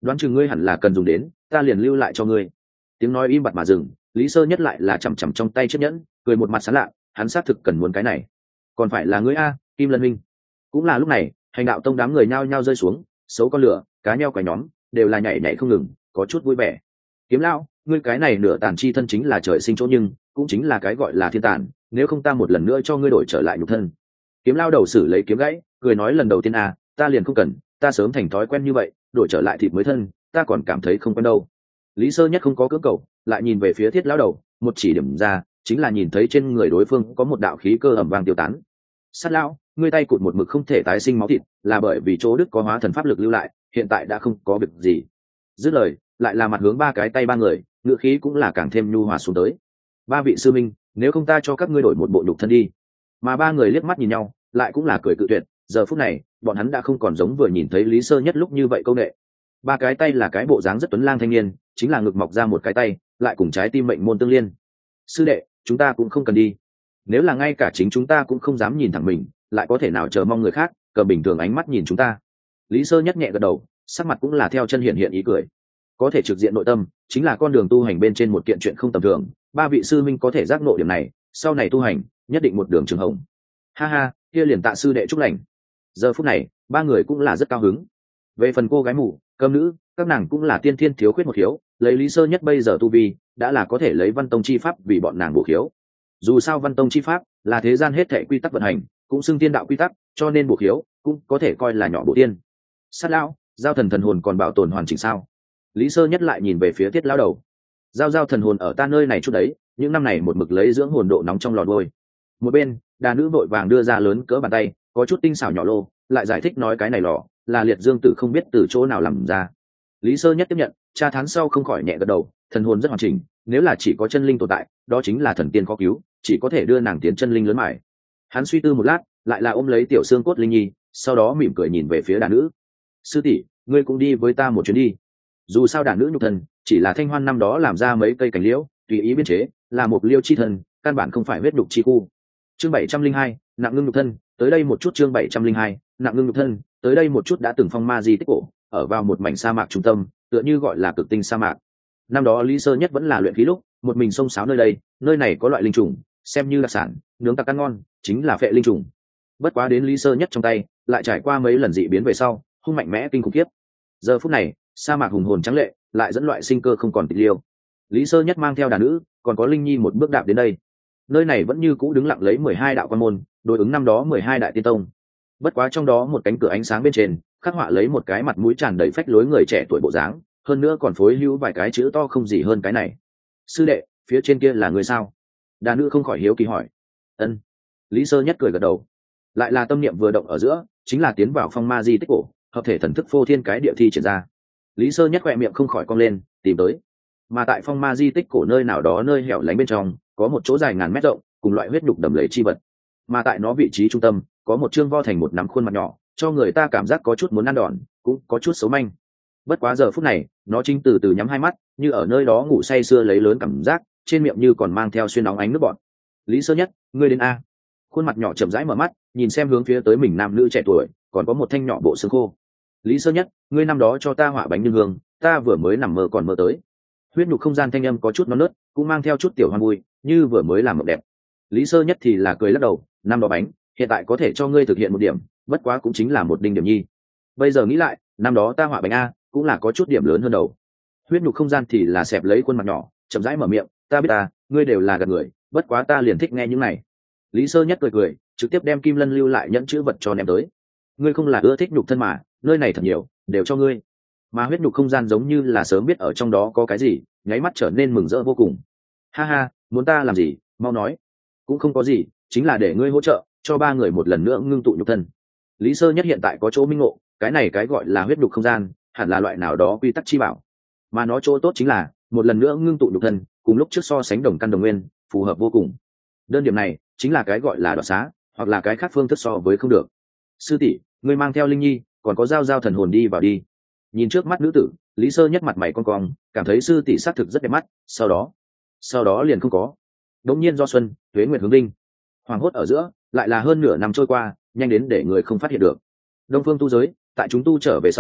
đoán chừng ngươi hẳn là cần dùng đến, ta liền lưu lại cho ngươi. Tiếng nói im bặt mà dừng, Lý Sơ Nhất lại là chằm chằm trong tay chiếc nhẫn, cười một mặt sán lạ, hắn xác thực cần muốn cái này. Còn phải là ngươi a, Kim Lân Minh. Cũng là lúc này, hành đạo tông đám người nhao nhao rơi xuống, xấu con lửa, cá nheo cả nhóm, đều là nhảy nhảy không ngừng, có chút vui vẻ. Kiếm lão, ngươi cái này nửa tàn chi thân chính là trời sinh chỗ nhưng, cũng chính là cái gọi là thiên tàn, nếu không ta một lần nữa cho ngươi đổi trở lại nhục thân. Kiếm lao đầu sử lấy kiếm gãy, cười nói lần đầu tiên à, ta liền không cần, ta sớm thành thói quen như vậy, đổi trở lại thịt mới thân, ta còn cảm thấy không quen đâu. Lý Sơ Nhất không có cưỡng cầu, lại nhìn về phía Thiết lão đầu, một chỉ điểm ra, chính là nhìn thấy trên người đối phương có một đạo khí cơ ẩm vàng tiêu tán. Sát lão, ngươi tay cụt một mực không thể tái sinh máu thịt, là bởi vì chỗ đức có hóa thần pháp lực lưu lại, hiện tại đã không có việc gì. Dứt lời, lại là mặt hướng ba cái tay ba người, ngựa khí cũng là càng thêm nhu hòa xuống tới. Ba vị sư minh, nếu không ta cho các ngươi đổi một bộ nhục thân đi. Mà ba người liếc mắt nhìn nhau, lại cũng là cười cự tuyệt. Giờ phút này, bọn hắn đã không còn giống vừa nhìn thấy Lý Sơ Nhất lúc như vậy câu nệ. Ba cái tay là cái bộ dáng rất tuấn lang thanh niên, chính là ngực mọc ra một cái tay, lại cùng trái tim mệnh môn tương liên. Sư đệ, chúng ta cũng không cần đi. Nếu là ngay cả chính chúng ta cũng không dám nhìn thẳng mình, lại có thể nào chờ mong người khác cầm bình thường ánh mắt nhìn chúng ta. Lý Sơ Nhất nhẹ gật đầu, sắc mặt cũng là theo chân hiện hiện ý cười. Có thể trực diện nội tâm, chính là con đường tu hành bên trên một kiện chuyện không tầm thường. Ba vị sư minh có thể giác ngộ điểm này, sau này tu hành nhất định một đường trường hồng. Ha ha, kia liền tạ sư đệ chúc lành. Giờ phút này, ba người cũng là rất cao hứng. Về phần cô gái mù, cơm nữ, các nàng cũng là tiên thiên thiếu khuyết một khiếu, lấy Lý Sơ Nhất bây giờ tu vi, đã là có thể lấy Văn Tông chi pháp vì bọn nàng bổ khiếu. Dù sao Văn Tông chi pháp là thế gian hết thảy quy tắc vận hành, cũng xưng tiên đạo quy tắc, cho nên bổ khiếu cũng có thể coi là nhỏ bổ tiên. Sát lão, giao thần thần hồn còn bảo tồn hoàn chỉnh sao? Lý Sơ Nhất lại nhìn về phía Tiết lão đầu. Giao giao thần hồn ở ta nơi này chút đấy, những năm này một mực lấy dưỡng hồn độ nóng trong lò vôi. Một bên, đà nữ vội vàng đưa ra lớn cỡ bàn tay, có chút tinh xảo nhỏ lô, lại giải thích nói cái này lò là liệt dương tử không biết từ chỗ nào làm ra. Lý Sơ Nhất tiếp nhận, tra thán sau không khỏi nhẹ gật đầu, thần hồn rất hoàn chỉnh, nếu là chỉ có chân linh tồn tại, đó chính là thần tiên khó cứu, chỉ có thể đưa nàng tiến chân linh lớn mải. Hắn suy tư một lát, lại là ôm lấy tiểu xương cốt linh nhi, sau đó mỉm cười nhìn về phía đà nữ. Sư tỷ, ngươi cũng đi với ta một chuyến đi. Dù sao đà nữ nhục thân chỉ là thanh hoan năm đó làm ra mấy cây cành liễu, tùy ý biên chế, là một liêu chi thân, căn bản không phải huyết nhục chi khu. Chương bảy trăm linh hai, nặng ngưng nhục thân, tới đây một chút. Chương bảy trăm linh hai, nặng ngưng nhục thân, tới đây một chút đã từng phong ma di tích cổ, ở vào một mảnh sa mạc trung tâm, tựa như gọi là cực tinh sa mạc. Năm đó Lý Sơ Nhất vẫn là luyện khí lúc, một mình xông xáo nơi đây, nơi này có loại linh trùng, xem như đặc sản, nướng tặc ăn ngon, chính là phệ linh trùng. Bất quá đến Lý Sơ Nhất trong tay, lại trải qua mấy lần dị biến về sau, hung mạnh mẽ kinh khủng khiếp. Giờ phút này, sa mạc hùng hồn trắng lệ, lại dẫn loại sinh cơ không còn tịch liêu. Lý Sơ Nhất mang theo đàn nữ, còn có Linh Nhi một bước đạp đến đây. Nơi này vẫn như cũ đứng lặng lấy mười hai đạo quan môn, đối ứng năm đó mười hai đại tiên tông. Bất quá trong đó một cánh cửa ánh sáng bên trên, khắc họa lấy một cái mặt mũi tràn đầy phách lối người trẻ tuổi bộ dáng, hơn nữa còn phối hữu vài cái chữ to không gì hơn cái này. Sư đệ, phía trên kia là người sao? Đàn nữ không khỏi hiếu kỳ hỏi. Ân. Lý Sơ Nhất cười gật đầu. Lại là tâm niệm vừa động ở giữa, chính là tiến vào phong ma di tích cổ, hợp thể thần thức phô thiên cái địa thi triển ra. Lý Sơ Nhất khỏe miệng không khỏi cong lên, tìm tới. Mà tại phong ma di tích cổ nơi nào đó nơi hẻo lánh bên trong, có một chỗ dài ngàn mét rộng, cùng loại huyết nhục đầm lầy chi vật. Mà tại nó vị trí trung tâm, có một trương vo thành một nắm khuôn mặt nhỏ, cho người ta cảm giác có chút muốn ăn đòn, cũng có chút xấu manh. Bất quá giờ phút này, nó chính từ từ nhắm hai mắt, như ở nơi đó ngủ say sưa lấy lớn cảm giác, trên miệng như còn mang theo xuyên óng ánh nước bọt. Lý Sơ Nhất, ngươi đến a? Khuôn mặt nhỏ chậm rãi mở mắt, nhìn xem hướng phía tới mình nam nữ trẻ tuổi, còn có một thanh nhỏ bộ xương khô. Lý Sơ Nhất, ngươi năm đó cho ta họa bánh nhân hương, ta vừa mới nằm mơ còn mơ tới. Huyết nhục không gian thanh âm có chút non nớt, cũng mang theo chút tiểu hoan vui, như vừa mới làm mộng đẹp. Lý Sơ Nhất thì là cười lắc đầu, năm đó bánh, hiện tại có thể cho ngươi thực hiện một điểm, bất quá cũng chính là một đinh điểm nhi. Bây giờ nghĩ lại, năm đó ta họa bánh a, cũng là có chút điểm lớn hơn đầu. Huyết nhục không gian thì là xẹp lấy khuôn mặt nhỏ, chậm rãi mở miệng, ta biết ta, ngươi đều là gạt người, bất quá ta liền thích nghe những này. Lý Sơ Nhất cười cười, trực tiếp đem Kim Lân lưu lại nhẫn chữ vật cho ném tới. Ngươi không là ưa thích nhục thân mà, nơi này thật nhiều, đều cho ngươi. Mà huyết nhục không gian giống như là sớm biết ở trong đó có cái gì, nháy mắt trở nên mừng rỡ vô cùng. Ha ha, muốn ta làm gì, mau nói. Cũng không có gì, chính là để ngươi hỗ trợ, cho ba người một lần nữa ngưng tụ nhục thân. Lý Sơ Nhất hiện tại có chỗ minh ngộ, cái này cái gọi là huyết nhục không gian, hẳn là loại nào đó quy tắc chi bảo. Mà nó chỗ tốt chính là, một lần nữa ngưng tụ nhục thân, cùng lúc trước so sánh đồng căn đồng nguyên, phù hợp vô cùng. Đơn điểm này, chính là cái gọi là đoạt xá, hoặc là cái khác phương thức so với không được. Sư tỷ, ngươi mang theo Linh Nhi, còn có giao giao thần hồn đi vào đi. Nhìn trước mắt nữ tử, Lý Sơ Nhất mặt mày cong cong, cảm thấy sư tỷ xác thực rất đẹp mắt, sau đó, sau đó liền không có. Đống nhiên do xuân, tuế nguyệt hướng đinh. Hoàng hốt ở giữa, lại là hơn nửa năm trôi qua, nhanh đến để người không phát hiện được. Đông Phương tu giới, tại chúng tu trở về sau,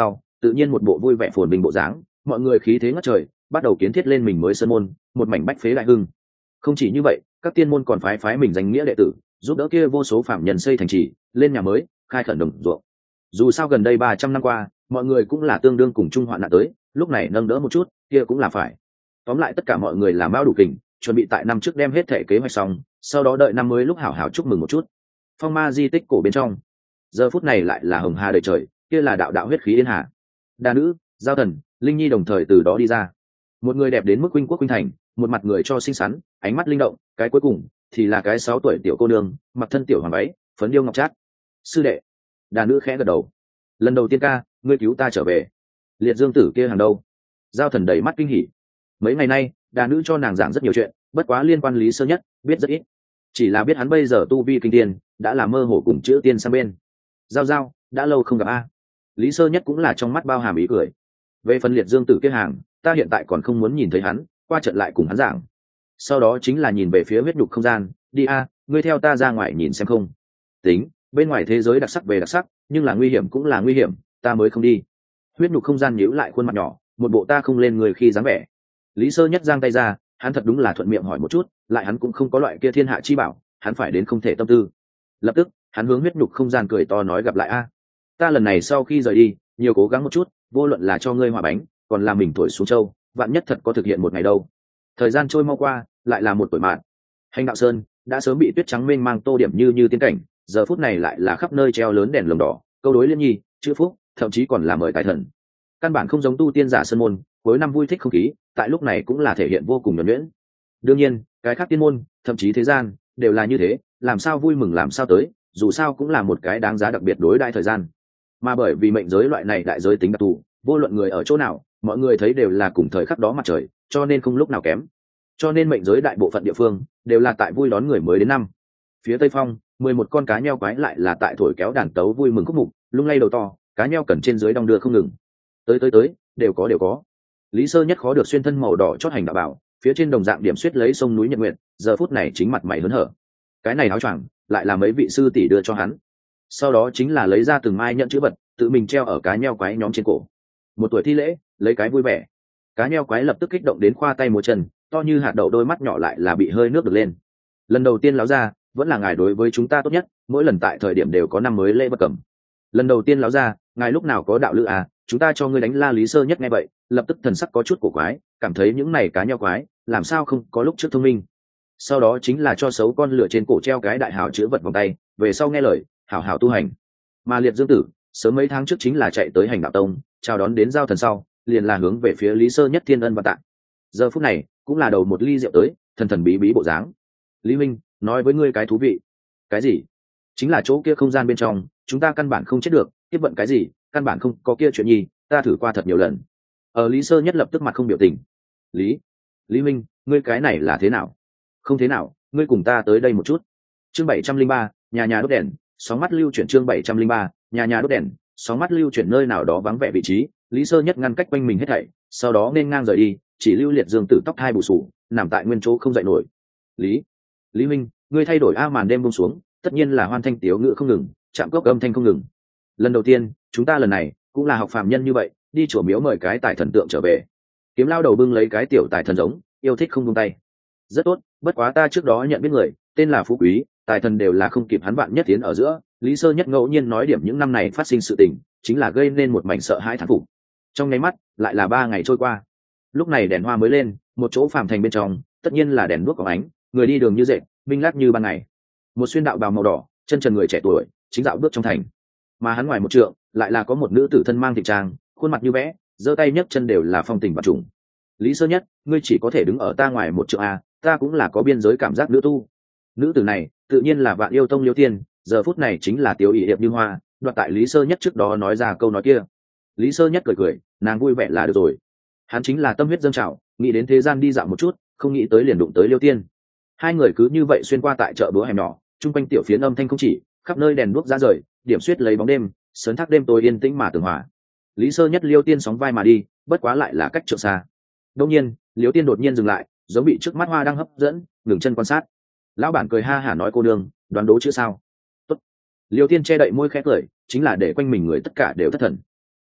tự nhiên một bộ vui vẻ phồn bình bộ dáng, mọi người khí thế ngất trời, bắt đầu kiến thiết lên mình mới sơn môn, một mảnh bách phế đại hưng. Không chỉ như vậy, các tiên môn còn phái phái mình danh nghĩa đệ tử, giúp đỡ kia vô số phạm nhân xây thành trì, lên nhà mới, khai khẩn đồng ruộng. Dù sao gần đây ba trăm năm qua, mọi người cũng là tương đương cùng chung hoạn nạn tới, lúc này nâng đỡ một chút, kia cũng là phải. Tóm lại tất cả mọi người làm bao đủ kình, chuẩn bị tại năm trước đem hết thể kế hoạch xong, sau đó đợi năm mới lúc hảo hảo chúc mừng một chút. Phong ma di tích cổ bên trong, giờ phút này lại là hồng hà đầy trời, kia là đạo đạo huyết khí yên hà. Đa nữ, giao thần, linh nhi đồng thời từ đó đi ra. Một người đẹp đến mức huynh quốc huynh thành, một mặt người cho xinh xắn, ánh mắt linh động, cái cuối cùng thì là cái sáu tuổi tiểu cô nương, mặc thân tiểu hoàng váy, phấn điêu ngọc trác. Sư đệ. Đa nữ khẽ gật đầu. Lần đầu tiên ca, ngươi cứu ta trở về. Liệt dương tử kia hàng đâu? Giao thần đầy mắt kinh hỉ. Mấy ngày nay, đa nữ cho nàng giảng rất nhiều chuyện, bất quá liên quan Lý Sơ Nhất biết rất ít, chỉ là biết hắn bây giờ tu vi kinh tiên đã là mơ hồ cùng chữ tiên sang bên. Giao giao, đã lâu không gặp a. Lý Sơ Nhất cũng là trong mắt bao hàm ý cười. Về phần liệt dương tử kia hàng, ta hiện tại còn không muốn nhìn thấy hắn, qua trận lại cùng hắn giảng. Sau đó chính là nhìn về phía huyết nhục không gian, đi a, ngươi theo ta ra ngoài nhìn xem không. Tính, bên ngoài thế giới đặc sắc về đặc sắc, nhưng là nguy hiểm cũng là nguy hiểm, ta mới không đi. Huyết nhục không gian nhíu lại khuôn mặt nhỏ, một bộ ta không lên người khi dáng vẻ. Lý Sơ Nhất giang tay ra, hắn thật đúng là thuận miệng hỏi một chút, lại hắn cũng không có loại kia thiên hạ chi bảo, hắn phải đến không thể tâm tư. Lập tức, hắn hướng huyết nhục không gian cười to nói gặp lại a. Ta lần này sau khi rời đi, nhiều cố gắng một chút, vô luận là cho ngươi hòa bánh, còn là mình thổi xuống châu, vạn nhất thật có thực hiện một ngày đâu. Thời gian trôi mau qua, lại là một tuổi mạn. Hành đạo sơn đã sớm bị tuyết trắng mênh mang tô điểm như như tiên cảnh, giờ phút này lại là khắp nơi treo lớn đèn lồng đỏ, câu đối liên nhi, chữ phúc, thậm chí còn là mời tài thần. Căn bản không giống tu tiên giả sơn môn, cuối năm vui thích không khí, tại lúc này cũng là thể hiện vô cùng nhuần nhuyễn. Đương nhiên, cái khác tiên môn, thậm chí thế gian, đều là như thế, làm sao vui mừng làm sao tới, dù sao cũng là một cái đáng giá đặc biệt đối đại thời gian. Mà bởi vì mệnh giới loại này đại giới tính đặc thù, vô luận người ở chỗ nào, mọi người thấy đều là cùng thời khắc đó mặt trời, cho nên không lúc nào kém. Cho nên mệnh giới đại bộ phận địa phương đều là tại vui đón người mới đến năm. Phía Tây Phong, mười một con cá nheo quái lại là tại thổi kéo đàn tấu vui mừng khúc mục, lung lay đầu to, cá nheo cẩn trên dưới đong đưa không ngừng. Tới tới tới, đều có đều có. Lý Sơ Nhất khó được xuyên thân màu đỏ chót hành đạo bảo, phía trên đồng dạng điểm xuyết lấy sông núi Nhật Nguyệt, giờ phút này chính mặt mày hớn hở. Cái này áo choàng lại là mấy vị sư tỷ đưa cho hắn. Sau đó chính là lấy ra từng mai nhận chữ vật, tự mình treo ở cá nheo quái nhóm trên cổ. Một tuổi thi lễ, lấy cái vui vẻ. Cá nheo quái lập tức kích động đến khoa tay múa chân, to như hạt đậu đôi mắt nhỏ lại là bị hơi nước được lên. Lần đầu tiên láo ra, vẫn là ngài đối với chúng ta tốt nhất, mỗi lần tại thời điểm đều có năm mới lễ bất cẩm. Lần đầu tiên láo ra, ngài lúc nào có đạo lữ à, chúng ta cho ngươi đánh la. Lý Sơ Nhất nghe vậy, lập tức thần sắc có chút cổ quái, cảm thấy những này cá nheo quái làm sao không có lúc trước thông minh. Sau đó chính là cho xấu con lửa trên cổ treo cái đại hào chữ vật vòng tay, về sau nghe lời hảo hảo tu hành. Mà liệt dương tử sớm mấy tháng trước chính là chạy tới hành đạo tông, chào đón đến giao thần sau liền là hướng về phía Lý Sơ Nhất thiên ân và tạng. Giờ phút này cũng là đầu một ly rượu tới, thần thần bí bí bộ dáng. Lý Minh nói với ngươi cái thú vị. Cái gì? Chính là chỗ kia không gian bên trong, chúng ta căn bản không chết được, tiếp vận cái gì căn bản không có kia chuyện nhi, ta thử qua thật nhiều lần. Ở Lý Sơ Nhất lập tức mặt không biểu tình. Lý Lý Minh, ngươi cái này là thế nào? Không thế nào, ngươi cùng ta tới đây một chút. Chương bảy trăm linh ba, nhà nhà đốt đèn, sóng mắt lưu chuyển. Chương bảy trăm linh ba, nhà nhà đốt đèn, sóng mắt lưu chuyển. Nơi nào đó vắng vẻ vị trí, Lý Sơ Nhất ngăn cách quanh mình hết thảy, sau đó nên ngang rời đi, chỉ lưu liệt dương tử tóc hai bù sù, nằm tại nguyên chỗ không dậy nổi. Lý Lý Minh, ngươi thay đổi a. Màn đêm buông xuống, tất nhiên là hoan thanh tiếu ngữ không ngừng, chạm cốc âm thanh không ngừng. Lần đầu tiên, chúng ta lần này cũng là học phàm nhân như vậy, đi chùa miếu mời cái tài thần tượng trở về. Kiếm lao đầu bưng lấy cái tiểu tài thần giống, yêu thích không buông tay. Rất tốt, bất quá ta trước đó nhận biết người, tên là Phú Quý, tài thần đều là không kịp hắn bạn nhất tiến ở giữa. Lý Sơ Nhất ngẫu nhiên nói điểm những năm này phát sinh sự tình, chính là gây nên một mảnh sợ hãi thán phục. Trong nháy mắt, lại là ba ngày trôi qua. Lúc này đèn hoa mới lên, một chỗ phàm thành bên trong, tất nhiên là đèn đuốc có ánh, người đi đường như dệt, minh lát như ban ngày. Một xuyên đạo bào màu đỏ, chân trần người trẻ tuổi, chính dạo bước trong thành. Mà hắn ngoài một trượng, lại là có một nữ tử thân mang thịnh trang, khuôn mặt như vẽ, giơ tay nhấc chân đều là phong tình và trùng. Lý Sơ Nhất, ngươi chỉ có thể đứng ở ta ngoài một trượng a, ta cũng là có biên giới cảm giác nữ tu. Nữ tử này tự nhiên là Vạn Yêu Tông Liêu Tiên, giờ phút này chính là Tiểu ỷ hiệp như hoa, đoạt tại Lý Sơ Nhất trước đó nói ra câu nói kia. Lý Sơ Nhất cười cười, nàng vui vẻ là được rồi. Hắn chính là tâm huyết dâng trào, nghĩ đến thế gian đi dạo một chút, không nghĩ tới liền đụng tới Liêu Tiên. Hai người cứ như vậy xuyên qua tại chợ búa hẻm nhỏ, trung quanh tiểu phiến âm thanh không chỉ, khắp nơi đèn đuốc ra rời, điểm xuyết lấy bóng đêm, sớn thác đêm tối yên tĩnh mà tường hòa. Lý Sơ Nhất Liêu Tiên sóng vai mà đi, bất quá lại là cách trượng xa. Đột nhiên, Liêu Tiên đột nhiên dừng lại, giống bị trước mắt hoa đang hấp dẫn, ngừng chân quan sát. Lão bản cười ha hả nói cô đương, đoán đố chữ sao? Tốt. Liêu Tiên che đậy môi khẽ cười, chính là để quanh mình người tất cả đều thất thần. Tiếp lấy,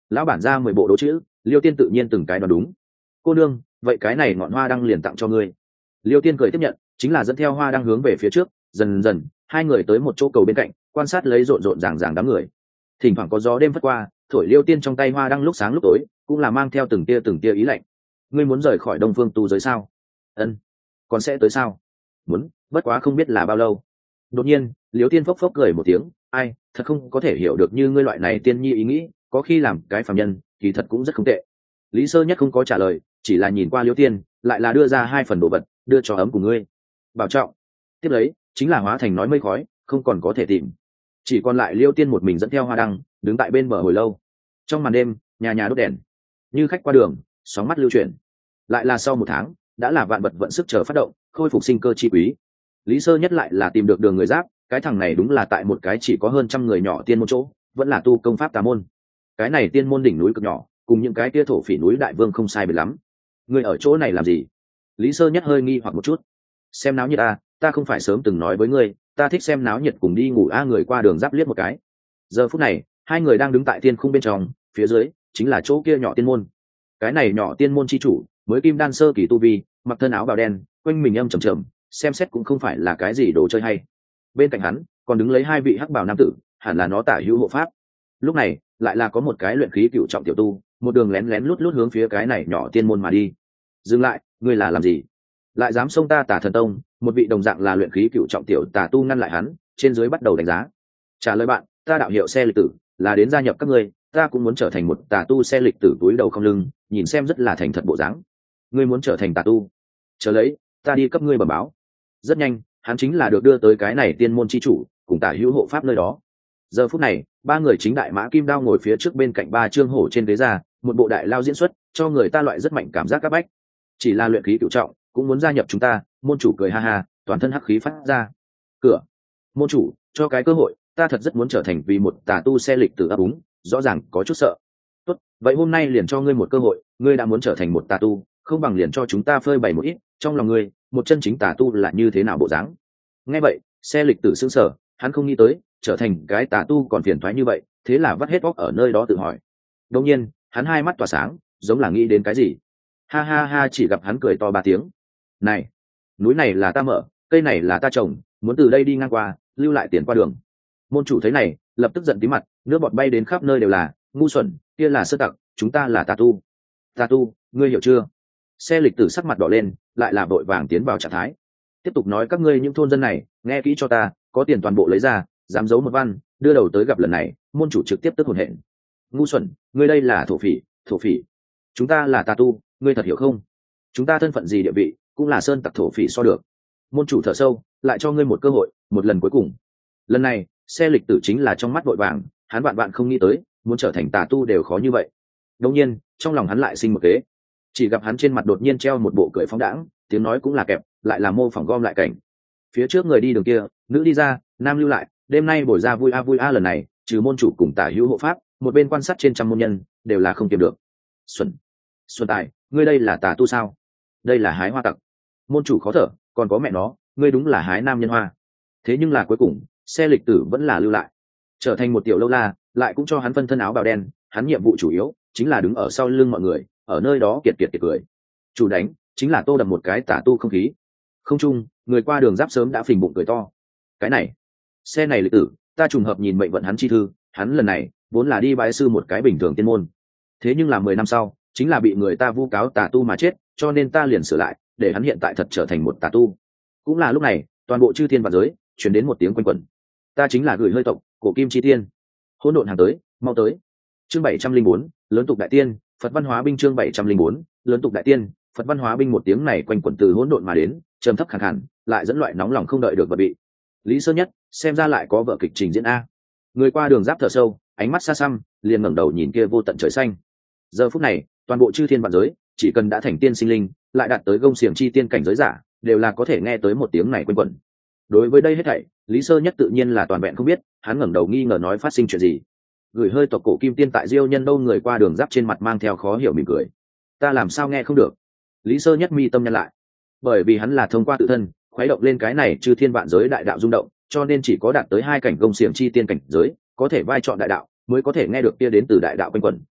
lão bản ra mười bộ đố chữ, Liêu Tiên tự nhiên từng cái đoán đúng. Cô nương, vậy cái này ngọn hoa đăng liền tặng cho ngươi. Liêu Tiên cười tiếp nhận, chính là dẫn theo hoa đăng hướng về phía trước. Dần dần hai người tới một chỗ cầu bên cạnh, quan sát lấy rộn rộn ràng ràng đám người. Thỉnh thoảng có gió đêm phất qua, thổi Liêu Tiên trong tay hoa đăng lúc sáng lúc tối, cũng là mang theo từng tia từng tia ý lạnh. Ngươi muốn rời khỏi Đông Phương tu giới sao? Ân. Còn sẽ tới sao? Muốn, bất quá không biết là bao lâu. Đột nhiên Liêu Tiên phốc phốc cười một tiếng, ai, thật không có thể hiểu được như ngươi loại này tiên nhi ý nghĩ, có khi làm cái phàm nhân kỳ thật cũng rất không tệ. Lý Sơ Nhất không có trả lời, chỉ là nhìn qua Liêu Tiên, lại là đưa ra hai phần đồ vật, đưa cho ấm của ngươi. Bảo trọng. Tiếp lấy chính là hóa thành nói mây khói, không còn có thể tìm. Chỉ còn lại Liêu Tiên một mình dẫn theo hoa đăng, đứng tại bên bờ hồi lâu. Trong màn đêm, nhà nhà đốt đèn, như khách qua đường, sóng mắt lưu chuyển. Lại là sau một tháng, đã là vạn vật vận sức chờ phát động, khôi phục sinh cơ chi quý. Lý Sơ Nhất lại là tìm được đường người giáp, cái thằng này đúng là tại một cái chỉ có hơn trăm người nhỏ tiên môn chỗ, vẫn là tu công pháp tà môn. Cái này tiên môn đỉnh núi cực nhỏ, cùng những cái kia thổ phỉ núi đại vương không sai biệt lắm. Người ở chỗ này làm gì? Lý Sơ Nhất hơi nghi hoặc một chút. Xem náo nhiệt à, ta không phải sớm từng nói với ngươi, ta thích xem náo nhiệt cùng đi ngủ a. Người qua đường giáp liếc một cái. Giờ phút này hai người đang đứng tại tiên khung bên trong, phía dưới chính là chỗ kia nhỏ tiên môn. Cái này nhỏ tiên môn chi chủ mới kim đan sơ kỳ tu vi, mặc thân áo bào đen, quanh mình âm trầm trầm, xem xét cũng không phải là cái gì đồ chơi hay. Bên cạnh hắn còn đứng lấy hai vị hắc bào nam tử, hẳn là nó tả hữu hộ pháp. Lúc này lại là có một cái luyện khí cựu trọng tiểu tu, một đường lén lén lút lút hướng phía cái này nhỏ tiên môn mà đi. Dừng lại, ngươi là làm gì? Lại dám xông ta Tà Thần Tông? Một vị đồng dạng là luyện khí cựu trọng tiểu tà tu ngăn lại hắn, trên dưới bắt đầu đánh giá. Trả lời bạn, ta đạo hiệu xe lịch tử, là đến gia nhập các ngươi, ta cũng muốn trở thành một tà tu. Xe lịch tử túi đầu không lưng, nhìn xem rất là thành thật bộ dáng. Ngươi muốn trở thành tà tu? Chờ lấy, ta đi cấp ngươi bẩm báo. Rất nhanh, hắn chính là được đưa tới cái này tiên môn chi chủ cùng tả hữu hộ pháp nơi đó. Giờ phút này ba người chính đại mã kim đao ngồi phía trước bên cạnh ba trương hổ trên ghế ra, một bộ đại lao diễn xuất, cho người ta loại rất mạnh cảm giác các bách. Chỉ là luyện khí cửu trọng cũng muốn gia nhập chúng ta? Môn chủ cười ha ha, toàn thân hắc khí phát ra. Cửa. Môn chủ, cho cái cơ hội, ta thật rất muốn trở thành vì một tà tu. Xe lịch tử ấp úng, rõ ràng có chút sợ. Tốt, vậy hôm nay liền cho ngươi một cơ hội, ngươi đã muốn trở thành một tà tu, không bằng liền cho chúng ta phơi bày một ít trong lòng ngươi, một chân chính tà tu là như thế nào bộ dáng. Nghe vậy xe lịch tử sững sờ, hắn không nghĩ tới trở thành cái tà tu còn phiền toái như vậy, thế là vắt hết óc ở nơi đó tự hỏi. Đột nhiên hắn hai mắt tỏa sáng, giống là nghĩ đến cái gì. Ha ha ha, chỉ gặp hắn cười to ba tiếng. Này, núi này là ta mở, cây này là ta trồng, muốn từ đây đi ngang qua, lưu lại tiền qua đường. Môn chủ thấy này lập tức giận tí mặt, nước bọt bay đến khắp nơi đều là. Ngu xuẩn, kia là sơ tặc, chúng ta là tà tu. Tà tu, ngươi hiểu chưa? Xe lịch tử sắc mặt đỏ lên, lại là vội vàng tiến vào trạng thái. Tiếp tục nói, các ngươi những thôn dân này, nghe kỹ cho ta, có tiền toàn bộ lấy ra, dám giấu một văn, đưa đầu tới gặp lần này. Môn chủ trực tiếp tức hồn hển. Ngu xuẩn, ngươi đây là thổ phỉ, thổ phỉ. Chúng ta là tà tu, ngươi thật hiểu không? Chúng ta thân phận gì địa vị, cũng là sơn tặc thổ phỉ so được. Môn chủ thở sâu, lại cho ngươi một cơ hội, một lần cuối cùng. Lần này xe lịch tử chính là trong mắt vội vàng, hắn vạn vạn không nghĩ tới muốn trở thành tà tu đều khó như vậy. Đột nhiên trong lòng hắn lại sinh một kế, chỉ gặp hắn trên mặt đột nhiên treo một bộ cười phóng đãng, tiếng nói cũng là kẹp, lại là mô phỏng gom lại cảnh. Phía trước người đi đường kia, nữ đi ra, nam lưu lại, đêm nay bồi ra vui a vui a. Lần này trừ môn chủ cùng tả hữu hộ pháp, một bên quan sát trên trăm môn nhân đều là không kiềm được. Xuân, Xuân Tài, ngươi đây là tà tu sao? Đây là hái hoa tặc. Môn chủ khó thở, còn có mẹ nó, ngươi đúng là hái nam nhân hoa. Thế nhưng là cuối cùng xe lịch tử vẫn là lưu lại, trở thành một tiểu lâu la, lại cũng cho hắn phân thân áo bào đen. Hắn nhiệm vụ chủ yếu chính là đứng ở sau lưng mọi người, ở nơi đó kiệt kiệt kiệt cười. Chủ đánh chính là tô đập một cái tả tu không khí. Không chung người qua đường giáp sớm đã phình bụng cười to. Cái này xe này lịch tử, ta trùng hợp nhìn mệnh vận hắn chi thư, hắn lần này vốn là đi bái sư một cái bình thường tiên môn, thế nhưng là mười năm sau chính là bị người ta vu cáo tà tu mà chết, cho nên ta liền sửa lại, để hắn hiện tại thật trở thành một tà tu. Cũng là lúc này toàn bộ chư thiên vạn giới chuyển đến một tiếng quanh quẩn. Ta chính là gửi hơi tộc cổ kim chi tiên, hỗn độn hàng tới, mau tới. Chương bảy trăm linh bốn, lớn tục đại tiên, Phật văn hóa binh. Chương bảy trăm linh bốn, lớn tục đại tiên, Phật văn hóa binh. Một tiếng này quanh quẩn từ hỗn độn mà đến, trầm thấp khàn khàn, lại dẫn loại nóng lòng không đợi được vật bị. Lý Sơ Nhất xem ra lại có vở kịch trình diễn a. Người qua đường giáp thở sâu, ánh mắt xa xăm, liền ngẩng đầu nhìn kia vô tận trời xanh. Giờ phút này toàn bộ chư thiên vạn giới, chỉ cần đã thành tiên sinh linh, lại đạt tới gông xiềng chi tiên cảnh giới giả, đều là có thể nghe tới một tiếng này quanh quẩn. Đối với đây hết thảy, Lý Sơ Nhất tự nhiên là toàn vẹn không biết, hắn ngẩng đầu nghi ngờ nói phát sinh chuyện gì. Gửi hơi tộc cổ kim tiên tại Diêu Nhân Đâu? Người qua đường giáp trên mặt mang theo khó hiểu mỉm cười. Ta làm sao nghe không được? Lý Sơ Nhất mi tâm nhăn lại, bởi vì hắn là thông qua tự thân khuấy động lên cái này chư thiên vạn giới đại đạo rung động, cho nên chỉ có đạt tới hai cảnh gông xiềng chi tiên cảnh giới, có thể vai trọn đại đạo, mới có thể nghe được kia đến từ đại đạo quanh quẩn.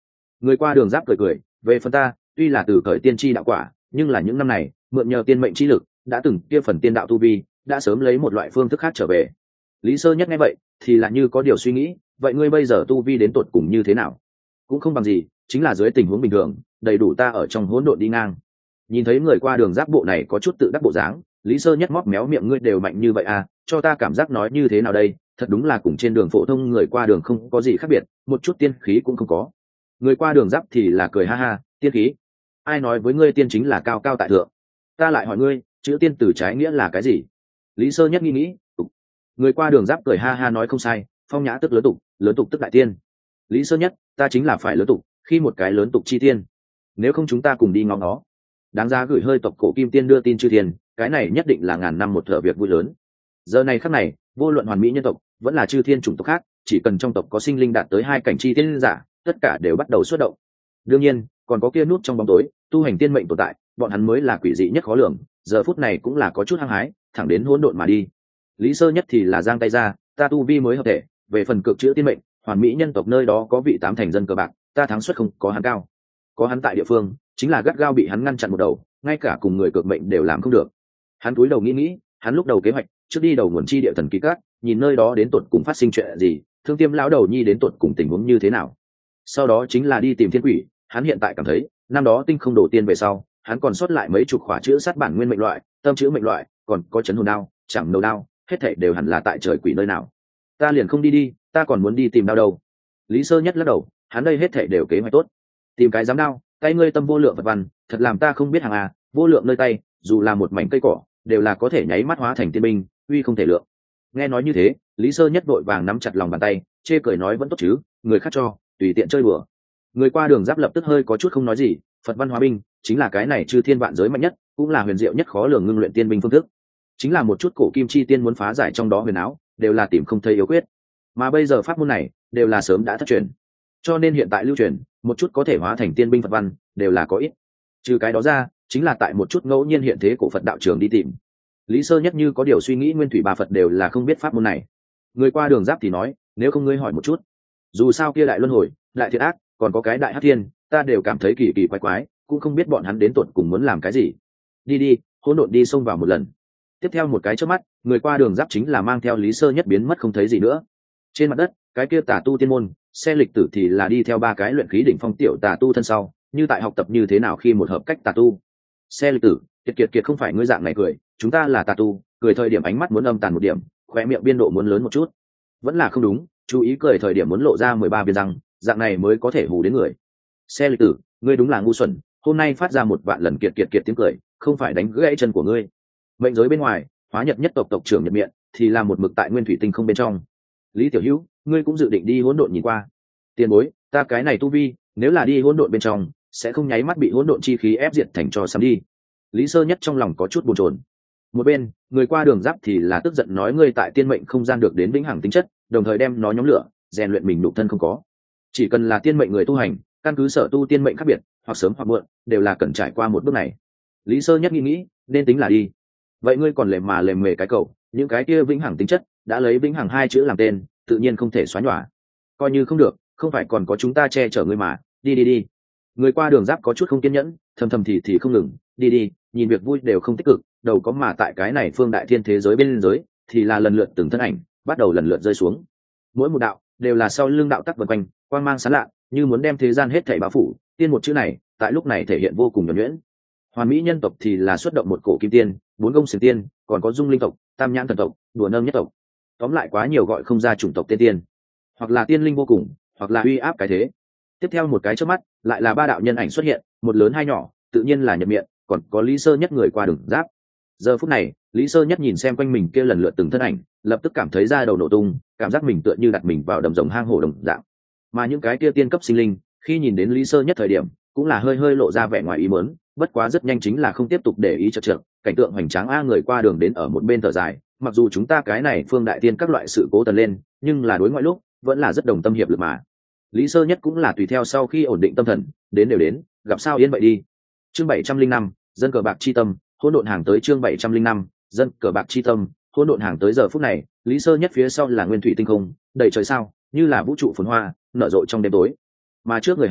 Người qua đường giáp cười cười, về phần ta tuy là từ cởi tiên tri đạo quả, nhưng là những năm này mượn nhờ tiên mệnh chi lực, đã từng kia phần tiên đạo tu vi đã sớm lấy một loại phương thức khác trở về. Lý Sơ Nhất nghe vậy thì là như có điều suy nghĩ, vậy ngươi bây giờ tu vi đến tột cùng như thế nào? Cũng không bằng gì, chính là dưới tình huống bình thường đầy đủ ta ở trong hỗn độn đi ngang. Nhìn thấy người qua đường giáp bộ này có chút tự đắc bộ dáng, Lý Sơ Nhất móc méo miệng, ngươi đều mạnh như vậy à, cho ta cảm giác nói như thế nào đây, thật đúng là cùng trên đường phổ thông người qua đường không có gì khác biệt, một chút tiên khí cũng không có. Người qua đường giáp thì là cười ha ha, tiên khí? Ai nói với ngươi tiên chính là cao cao tại thượng? Ta lại hỏi ngươi, chữ tiên từ trái nghĩa là cái gì? Lý Sơ Nhất nghĩ nghĩ, tục. Người qua đường giáp cười ha ha nói không sai, phong nhã tức lớn tục, lớn tục tức đại tiên. Lý Sơ Nhất, ta chính là phải lớn tục, khi một cái lớn tục chi tiên. Nếu không chúng ta cùng đi ngóng nó. Đáng ra gửi hơi tộc cổ kim tiên đưa tin chư thiên, cái này nhất định là ngàn năm một thợ việc vui lớn. Giờ này khắc này, vô luận hoàn mỹ nhân tộc vẫn là chư thiên chủng tộc khác, chỉ cần trong tộc có sinh linh đạt tới hai cảnh chi tiên giả, tất cả đều bắt đầu xuất động. Đương nhiên còn có kia nút trong bóng tối tu hành tiên mệnh tồn tại, bọn hắn mới là quỷ dị nhất khó lường, giờ phút này cũng là có chút hăng hái, thẳng đến hỗn độn mà đi. Lý Sơ Nhất thì là giang tay ra, ta tu vi mới hợp thể, về phần cực chữa tiên mệnh, hoàn mỹ nhân tộc nơi đó có vị tám thành dân cờ bạc, ta thắng suất không có hắn cao. Có hắn tại địa phương, chính là gắt gao bị hắn ngăn chặn một đầu, ngay cả cùng người cược mệnh đều làm không được. Hắn cúi đầu nghĩ nghĩ, hắn lúc đầu kế hoạch trước đi đầu nguồn chi địa thần ký các, nhìn nơi đó đến tột cùng phát sinh chuyện gì, Thương Tiêm lão đầu nhi đến tột cùng tình huống như thế nào. Sau đó chính là đi tìm thiên quỷ, hắn hiện tại cảm thấy năm đó tinh không đổ tiên về sau, hắn còn sót lại mấy chục khỏa chữ sát bản nguyên mệnh loại, tâm chữ mệnh loại, còn có chấn hồn đao, chẳng đầu đao, hết thảy đều hẳn là tại trời quỷ nơi nào. Ta liền không đi đi, ta còn muốn đi tìm đao đâu. Lý Sơ Nhất lắc đầu, hắn đây hết thảy đều kế hoạch tốt. Tìm cái dám đao, tay ngươi tâm vô lượng vật văn, thật làm ta không biết hàng à, vô lượng nơi tay, dù là một mảnh cây cỏ, đều là có thể nháy mắt hóa thành tiên binh, uy không thể lượng. Nghe nói như thế, Lý Sơ Nhất vội vàng nắm chặt lòng bàn tay, chê cười nói vẫn tốt chứ, người khác cho, tùy tiện chơi bừa. Người qua đường giáp lập tức hơi có chút không nói gì, Phật văn hóa binh chính là cái này chư thiên vạn giới mạnh nhất, cũng là huyền diệu nhất khó lường ngưng luyện tiên binh phương thức. Chính là một chút cổ kim chi tiên muốn phá giải trong đó huyền áo, đều là tìm không thấy yếu quyết. Mà bây giờ pháp môn này đều là sớm đã thất truyền, cho nên hiện tại lưu truyền một chút có thể hóa thành tiên binh Phật văn đều là có ít. Trừ cái đó ra, chính là tại một chút ngẫu nhiên hiện thế cổ Phật đạo trường đi tìm. Lý Sơ Nhất như có điều suy nghĩ, nguyên thủy bà Phật đều là không biết pháp môn này. Người qua đường giáp thì nói, nếu không ngươi hỏi một chút, dù sao kia đại luân hồi, đại thiện ác, còn có cái đại hắc thiên, ta đều cảm thấy kỳ kỳ quái quái, cũng không biết bọn hắn đến tột cùng muốn làm cái gì. Đi đi, hỗn độn đi xông vào một lần. Tiếp theo một cái chớp mắt, người qua đường giáp chính là mang theo Lý Sơ Nhất biến mất không thấy gì nữa. Trên mặt đất, cái kia tà tu tiên môn, xe lịch tử thì là đi theo ba cái luyện khí đỉnh phong tiểu tà tu thân sau, như tại học tập như thế nào khi một hợp cách tà tu. Xe lịch tử, kiệt kiệt kiệt không phải ngươi dạng này cười, chúng ta là tà tu, cười thời điểm ánh mắt muốn âm tàn một điểm, khóe miệng biên độ muốn lớn một chút. Vẫn là không đúng, chú ý cười thời điểm muốn lộ ra mười ba viên răng, dạng này mới có thể hù đến người. Xe lịch tử, ngươi đúng là ngu xuẩn, hôm nay phát ra một vạn lần kiệt kiệt kiệt tiếng cười, không phải đánh gãy chân của ngươi. Mệnh giới bên ngoài, hóa nhật nhất tộc tộc trưởng Nhật Miện thì là một mực tại nguyên thủy tinh không bên trong. Lý Tiểu Hữu, ngươi cũng dự định đi hỗn độn nhìn qua. Tiền bối, ta cái này tu vi, nếu là đi hỗn độn bên trong, sẽ không nháy mắt bị hỗn độn chi khí ép diệt thành cho sắm đi. Lý Sơ Nhất trong lòng có chút bồn chồn. Một bên, người qua đường giáp thì là tức giận nói, ngươi tại tiên mệnh không gian được đến vĩnh hằng tính chất, đồng thời đem nó nhóm lửa, rèn luyện mình nhục thân không có. Chỉ cần là tiên mệnh người tu hành, căn cứ sở tu tiên mệnh khác biệt, hoặc sớm hoặc muộn, đều là cần trải qua một bước này. Lý Sơ Nhất nghĩ nghĩ, nên tính là đi. Vậy ngươi còn lề mà lề mề cái cầu, những cái kia vĩnh hằng tính chất, đã lấy vĩnh hằng hai chữ làm tên, tự nhiên không thể xóa nhòa. Coi như không được, không phải còn có chúng ta che chở ngươi mà, đi đi đi. Người qua đường giáp có chút không kiên nhẫn, thầm thầm thì thì không ngừng, đi đi, nhìn việc vui đều không tích cực, đầu có mà tại cái này phương đại thiên thế giới bên giới, thì là lần lượt từng thân ảnh, bắt đầu lần lượt rơi xuống. Mỗi một đạo đều là sau lưng đạo tắc vần quanh, quang mang sáng lạ, như muốn đem thế gian hết thảy bao phủ. Tiên một chữ này, tại lúc này thể hiện vô cùng nhuần nhuyễn. Hoàn mỹ nhân tộc thì là xuất động một cổ kim tiên, bốn gông xiềng tiên, còn có dung linh tộc, tam nhãn thần tộc, đùa nơm nhất tộc. Tóm lại quá nhiều gọi không ra chủng tộc tiên tiên, hoặc là tiên linh vô cùng, hoặc là uy áp cái thế. Tiếp theo một cái chớp mắt, lại là ba đạo nhân ảnh xuất hiện, một lớn hai nhỏ, tự nhiên là Nhật Miện, còn có Lý Sơ Nhất người qua đường giáp. Giờ phút này, Lý Sơ Nhất nhìn xem quanh mình kia lần lượt từng thân ảnh, lập tức cảm thấy da đầu nổ tung, cảm giác mình tựa như đặt mình vào đầm rồng hang hổ đồng dạng. Mà những cái kia tiên cấp sinh linh, khi nhìn đến Lý Sơ Nhất thời điểm, cũng là hơi hơi lộ ra vẻ ngoài ý muốn, bất quá rất nhanh chính là không tiếp tục để ý chật chật, cảnh tượng hoành tráng a người qua đường đến ở một bên thở dài, mặc dù chúng ta cái này phương đại tiên các loại sự cố tần lên, nhưng là đối ngoại lúc vẫn là rất đồng tâm hiệp lực mà. Lý Sơ Nhất cũng là tùy theo sau khi ổn định tâm thần, đến đều đến, gặp sao yên vậy đi. Chương bảy trăm linh năm, dân cờ bạc chi tâm, hỗn độn hàng tới. Chương bảy trăm linh năm, dân cờ bạc chi tâm, hỗn độn hàng tới. Giờ phút này, Lý Sơ Nhất phía sau là nguyên thủy tinh không, đầy trời sao, như là vũ trụ phồn hoa, nở rộ trong đêm tối. Mà trước người hắn,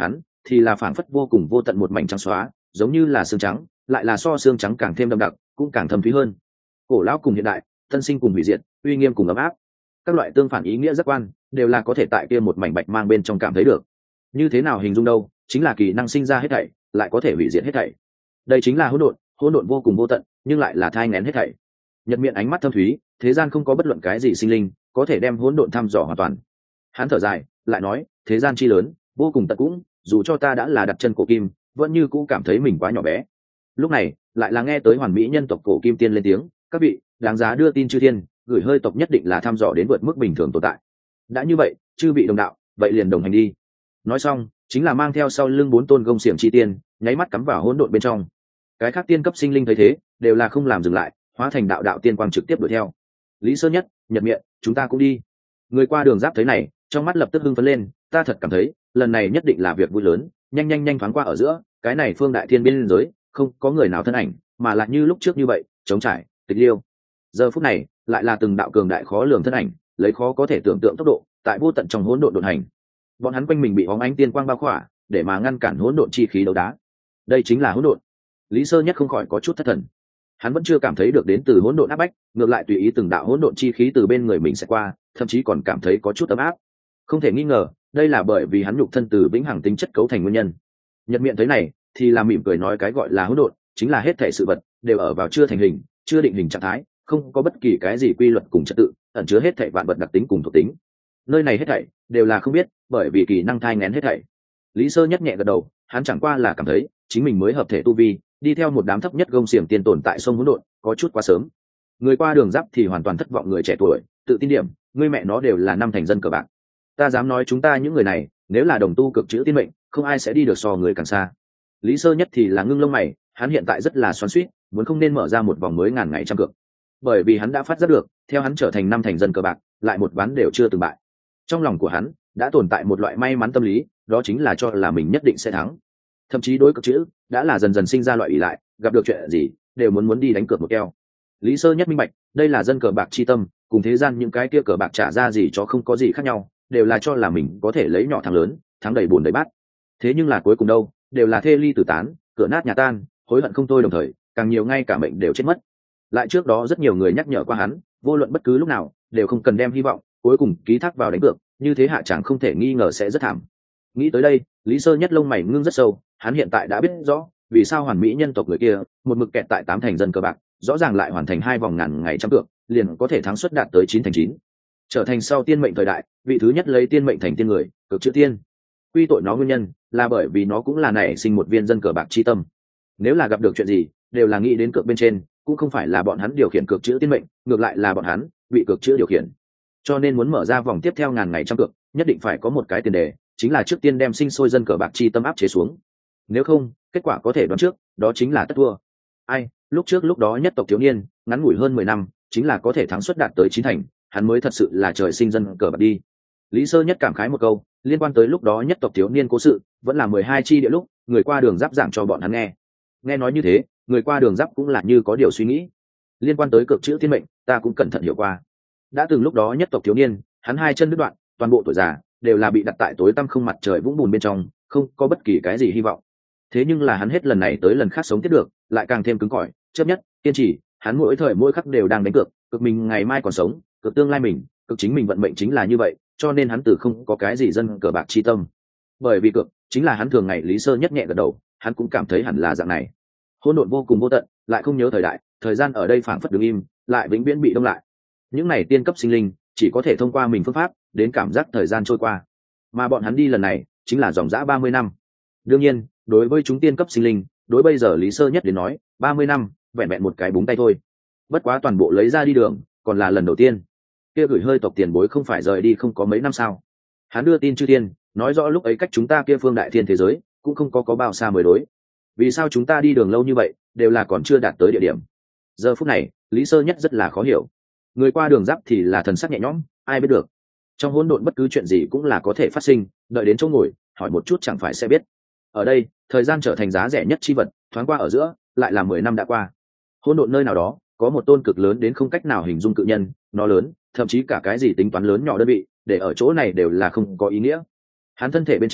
thì là phảng phất vô cùng vô tận một mảnh trắng xóa, giống như là xương trắng, lại là so xương trắng càng thêm đậm đặc, cũng càng thâm thúy hơn. Cổ lão cùng hiện đại, tân sinh cùng hủy diệt, uy nghiêm cùng ấm áp, các loại tương phản ý nghĩa giác quan đều là có thể tại kia một mảnh bạch mang bên trong cảm thấy được. Như thế nào hình dung đâu, chính là kỳ năng sinh ra hết thảy, lại có thể hủy diệt hết thảy. Đây chính là hỗn độn, hỗn độn vô cùng vô tận, nhưng lại là thai nghén hết thảy. Nhật Miện ánh mắt thâm thúy, thế gian không có bất luận cái gì sinh linh có thể đem hỗn độn thăm dò hoàn toàn. Hắn thở dài, lại nói, thế gian chi lớn, vô cùng tận cũng, dù cho ta đã là đặt chân cổ kim, vẫn như cũ cảm thấy mình quá nhỏ bé. Lúc này, lại là nghe tới hoàn mỹ nhân tộc cổ kim tiên lên tiếng, các vị, đáng giá đưa tin chư thiên, gửi hơi tộc nhất định là thăm dò đến vượt mức bình thường tồn tại. Đã như vậy, chư vị đồng đạo, vậy liền đồng hành đi. Nói xong, chính là mang theo sau lưng bốn tôn gông xiềng chi tiên, nháy mắt cắm vào hỗn độn bên trong. Cái khác tiên cấp sinh linh thấy thế, đều là không làm dừng lại, hóa thành đạo đạo tiên quang trực tiếp đuổi theo. Lý Sơ Nhất, Nhật Miện, chúng ta cũng đi. Người qua đường giáp thấy này, trong mắt lập tức hưng phấn lên, ta thật cảm thấy, lần này nhất định là việc vui lớn, nhanh nhanh nhanh thoáng qua ở giữa, cái này phương đại thiên biên giới, không có người nào thân ảnh, mà lại như lúc trước như vậy, chống trải, tịch liêu. Giờ phút này, lại là từng đạo cường đại khó lường thân ảnh, lấy khó có thể tưởng tượng tốc độ, tại vô tận trong hỗn độn độn hành. Bọn hắn quanh mình bị bóng ánh tiên quang bao khỏa, để mà ngăn cản hỗn độn chi khí đấu đá. Đây chính là hỗn độn. Lý Sơ Nhất không khỏi có chút thất thần. Hắn vẫn chưa cảm thấy được đến từ hỗn độn áp bách, ngược lại tùy ý từng đạo hỗn độn chi khí từ bên người mình sẽ qua, thậm chí còn cảm thấy có chút ấm áp. Không thể nghi ngờ, đây là bởi vì hắn nhục thân từ vĩnh hằng tính chất cấu thành nguyên nhân. Nhật Miện thấy này, thì là mỉm cười nói cái gọi là hỗn độn, chính là hết thảy sự vật đều ở vào chưa thành hình, chưa định hình trạng thái, không có bất kỳ cái gì quy luật cùng trật tự, ẩn chứa hết thảy vạn vật đặc tính cùng thuộc tính. Nơi này hết thảy đều là không biết, bởi vì kỳ năng thai nghén hết thảy. Lý Sơ Nhất nhẹ gật đầu, hắn chẳng qua là cảm thấy chính mình mới hợp thể tu vi, đi theo một đám thấp nhất gông xiềng tiên tồn tại sông hỗn độn, có chút quá sớm. Người qua đường giáp thì hoàn toàn thất vọng, người trẻ tuổi, tự tin điểm, ngươi mẹ nó đều là năm thành dân cờ bạc. Ta dám nói chúng ta những người này, nếu là đồng tu cực chữ tiên mệnh, không ai sẽ đi được so người càng xa. Lý Sơ Nhất thì là ngưng lông mày, hắn hiện tại rất là xoắn xuýt, muốn không nên mở ra một vòng mới ngàn ngày trăm cược. Bởi vì hắn đã phát giác được, theo hắn trở thành năm thành dân cờ bạc, lại một ván đều chưa từng bại. Trong lòng của hắn đã tồn tại một loại may mắn tâm lý, đó chính là cho là mình nhất định sẽ thắng. Thậm chí đối cực chữ đã là dần dần sinh ra loại ỷ lại, gặp được chuyện gì đều muốn muốn đi đánh cược một keo. Lý Sơ Nhất minh bạch, đây là dân cờ bạc chi tâm, cùng thế gian những cái kia cờ bạc trả ra gì cho không có gì khác nhau, đều là cho là mình có thể lấy nhỏ thắng lớn, thắng đầy bùn đầy bát. Thế nhưng là cuối cùng đâu, đều là thê ly tử tán, cửa nát nhà tan, hối hận không thôi, đồng thời càng nhiều ngay cả mệnh đều chết mất. Lại trước đó rất nhiều người nhắc nhở qua hắn, vô luận bất cứ lúc nào đều không cần đem hy vọng cuối cùng ký thác vào đánh cược, như thế hạ chẳng không thể nghi ngờ sẽ rất thảm. Nghĩ tới đây, Lý Sơ Nhất lông mày ngưng rất sâu, hắn hiện tại đã biết rõ vì sao hoàn mỹ nhân tộc người kia một mực kẹt tại tám thành dân cờ bạc, rõ ràng lại hoàn thành hai vòng ngàn ngày trăm cược, liền có thể thắng suất đạt tới chín thành chín, trở thành sau tiên mệnh thời đại vị thứ nhất lấy tiên mệnh thành tiên người, cực chữ tiên. Quy tội nó nguyên nhân là bởi vì nó cũng là nảy sinh một viên dân cờ bạc chi tâm. Nếu là gặp được chuyện gì, đều là nghĩ đến cược bên trên, cũng không phải là bọn hắn điều khiển cược chữ tiên mệnh, ngược lại là bọn hắn bị cược chữ điều khiển. Cho nên muốn mở ra vòng tiếp theo ngàn ngày trăm cược, nhất định phải có một cái tiền đề, chính là trước tiên đem sinh sôi dân cờ bạc chi tâm áp chế xuống. Nếu không, kết quả có thể đoán trước, đó chính là tất thua. Ai, lúc trước lúc đó nhất tộc thiếu niên, ngắn ngủi hơn mười năm, chính là có thể thắng suất đạt tới chín thành, hắn mới thật sự là trời sinh dân cờ bạc đi. Lý Sơ Nhất cảm khái một câu, liên quan tới lúc đó nhất tộc thiếu niên cố sự, vẫn là mười hai chi địa lúc, người qua đường giáp giảng cho bọn hắn nghe. Nghe nói như thế, người qua đường giáp cũng là như có điều suy nghĩ. Liên quan tới cực chữ thiên mệnh, ta cũng cẩn thận hiểu qua. Đã từng lúc đó nhất tộc thiếu niên, hắn hai chân đứt đoạn, toàn bộ tuổi già đều là bị đặt tại tối tăm không mặt trời vũng bùn bên trong, không có bất kỳ cái gì hy vọng. Thế nhưng là hắn hết lần này tới lần khác sống tiếp được, lại càng thêm cứng cỏi, chấp nhất, kiên trì, hắn mỗi thời mỗi khắc đều đang đánh cược, cực mình ngày mai còn sống, cực tương lai mình, cực chính mình vận mệnh chính là như vậy, cho nên hắn từ không có cái gì dân cờ bạc chi tâm. Bởi vì cược chính là hắn thường ngày. Lý Sơ Nhất nhẹ gật đầu, hắn cũng cảm thấy hẳn là dạng này. Hỗn độn vô cùng vô tận, lại không nhớ thời đại, thời gian ở đây phảng phất đứng im, lại vĩnh viễn bị đông lại. Những này tiên cấp sinh linh chỉ có thể thông qua mình phương pháp đến cảm giác thời gian trôi qua, mà bọn hắn đi lần này chính là dòng dã ba mươi năm. Đương nhiên, đối với chúng tiên cấp sinh linh, đối bây giờ Lý Sơ Nhất đến nói, ba mươi năm vẹn vẹn một cái búng tay thôi. Bất quá toàn bộ lấy ra đi đường, còn là lần đầu tiên. Kia gửi hơi tộc tiền bối không phải rời đi không có mấy năm sao? Hắn đưa tin chư thiên, nói rõ lúc ấy cách chúng ta kia phương đại thiên thế giới cũng không có có bao xa mới đối. Vì sao chúng ta đi đường lâu như vậy, đều là còn chưa đạt tới địa điểm? Giờ phút này, Lý Sơ Nhất rất là khó hiểu. Người qua đường giáp thì là thần sắc nhẹ nhõm, ai biết được. Trong hỗn độn bất cứ chuyện gì cũng là có thể phát sinh, đợi đến chỗ ngồi, hỏi một chút chẳng phải sẽ biết. Ở đây, thời gian trở thành giá rẻ nhất chi vật, thoáng qua ở giữa, lại là mười năm đã qua. Hỗn độn nơi nào đó, có một tôn cực lớn đến không cách nào hình dung cự nhân, nó lớn, thậm chí cả cái gì tính toán lớn nhỏ đơn vị, để ở chỗ này đều là không có ý nghĩa. Hắn thân thể bên trên,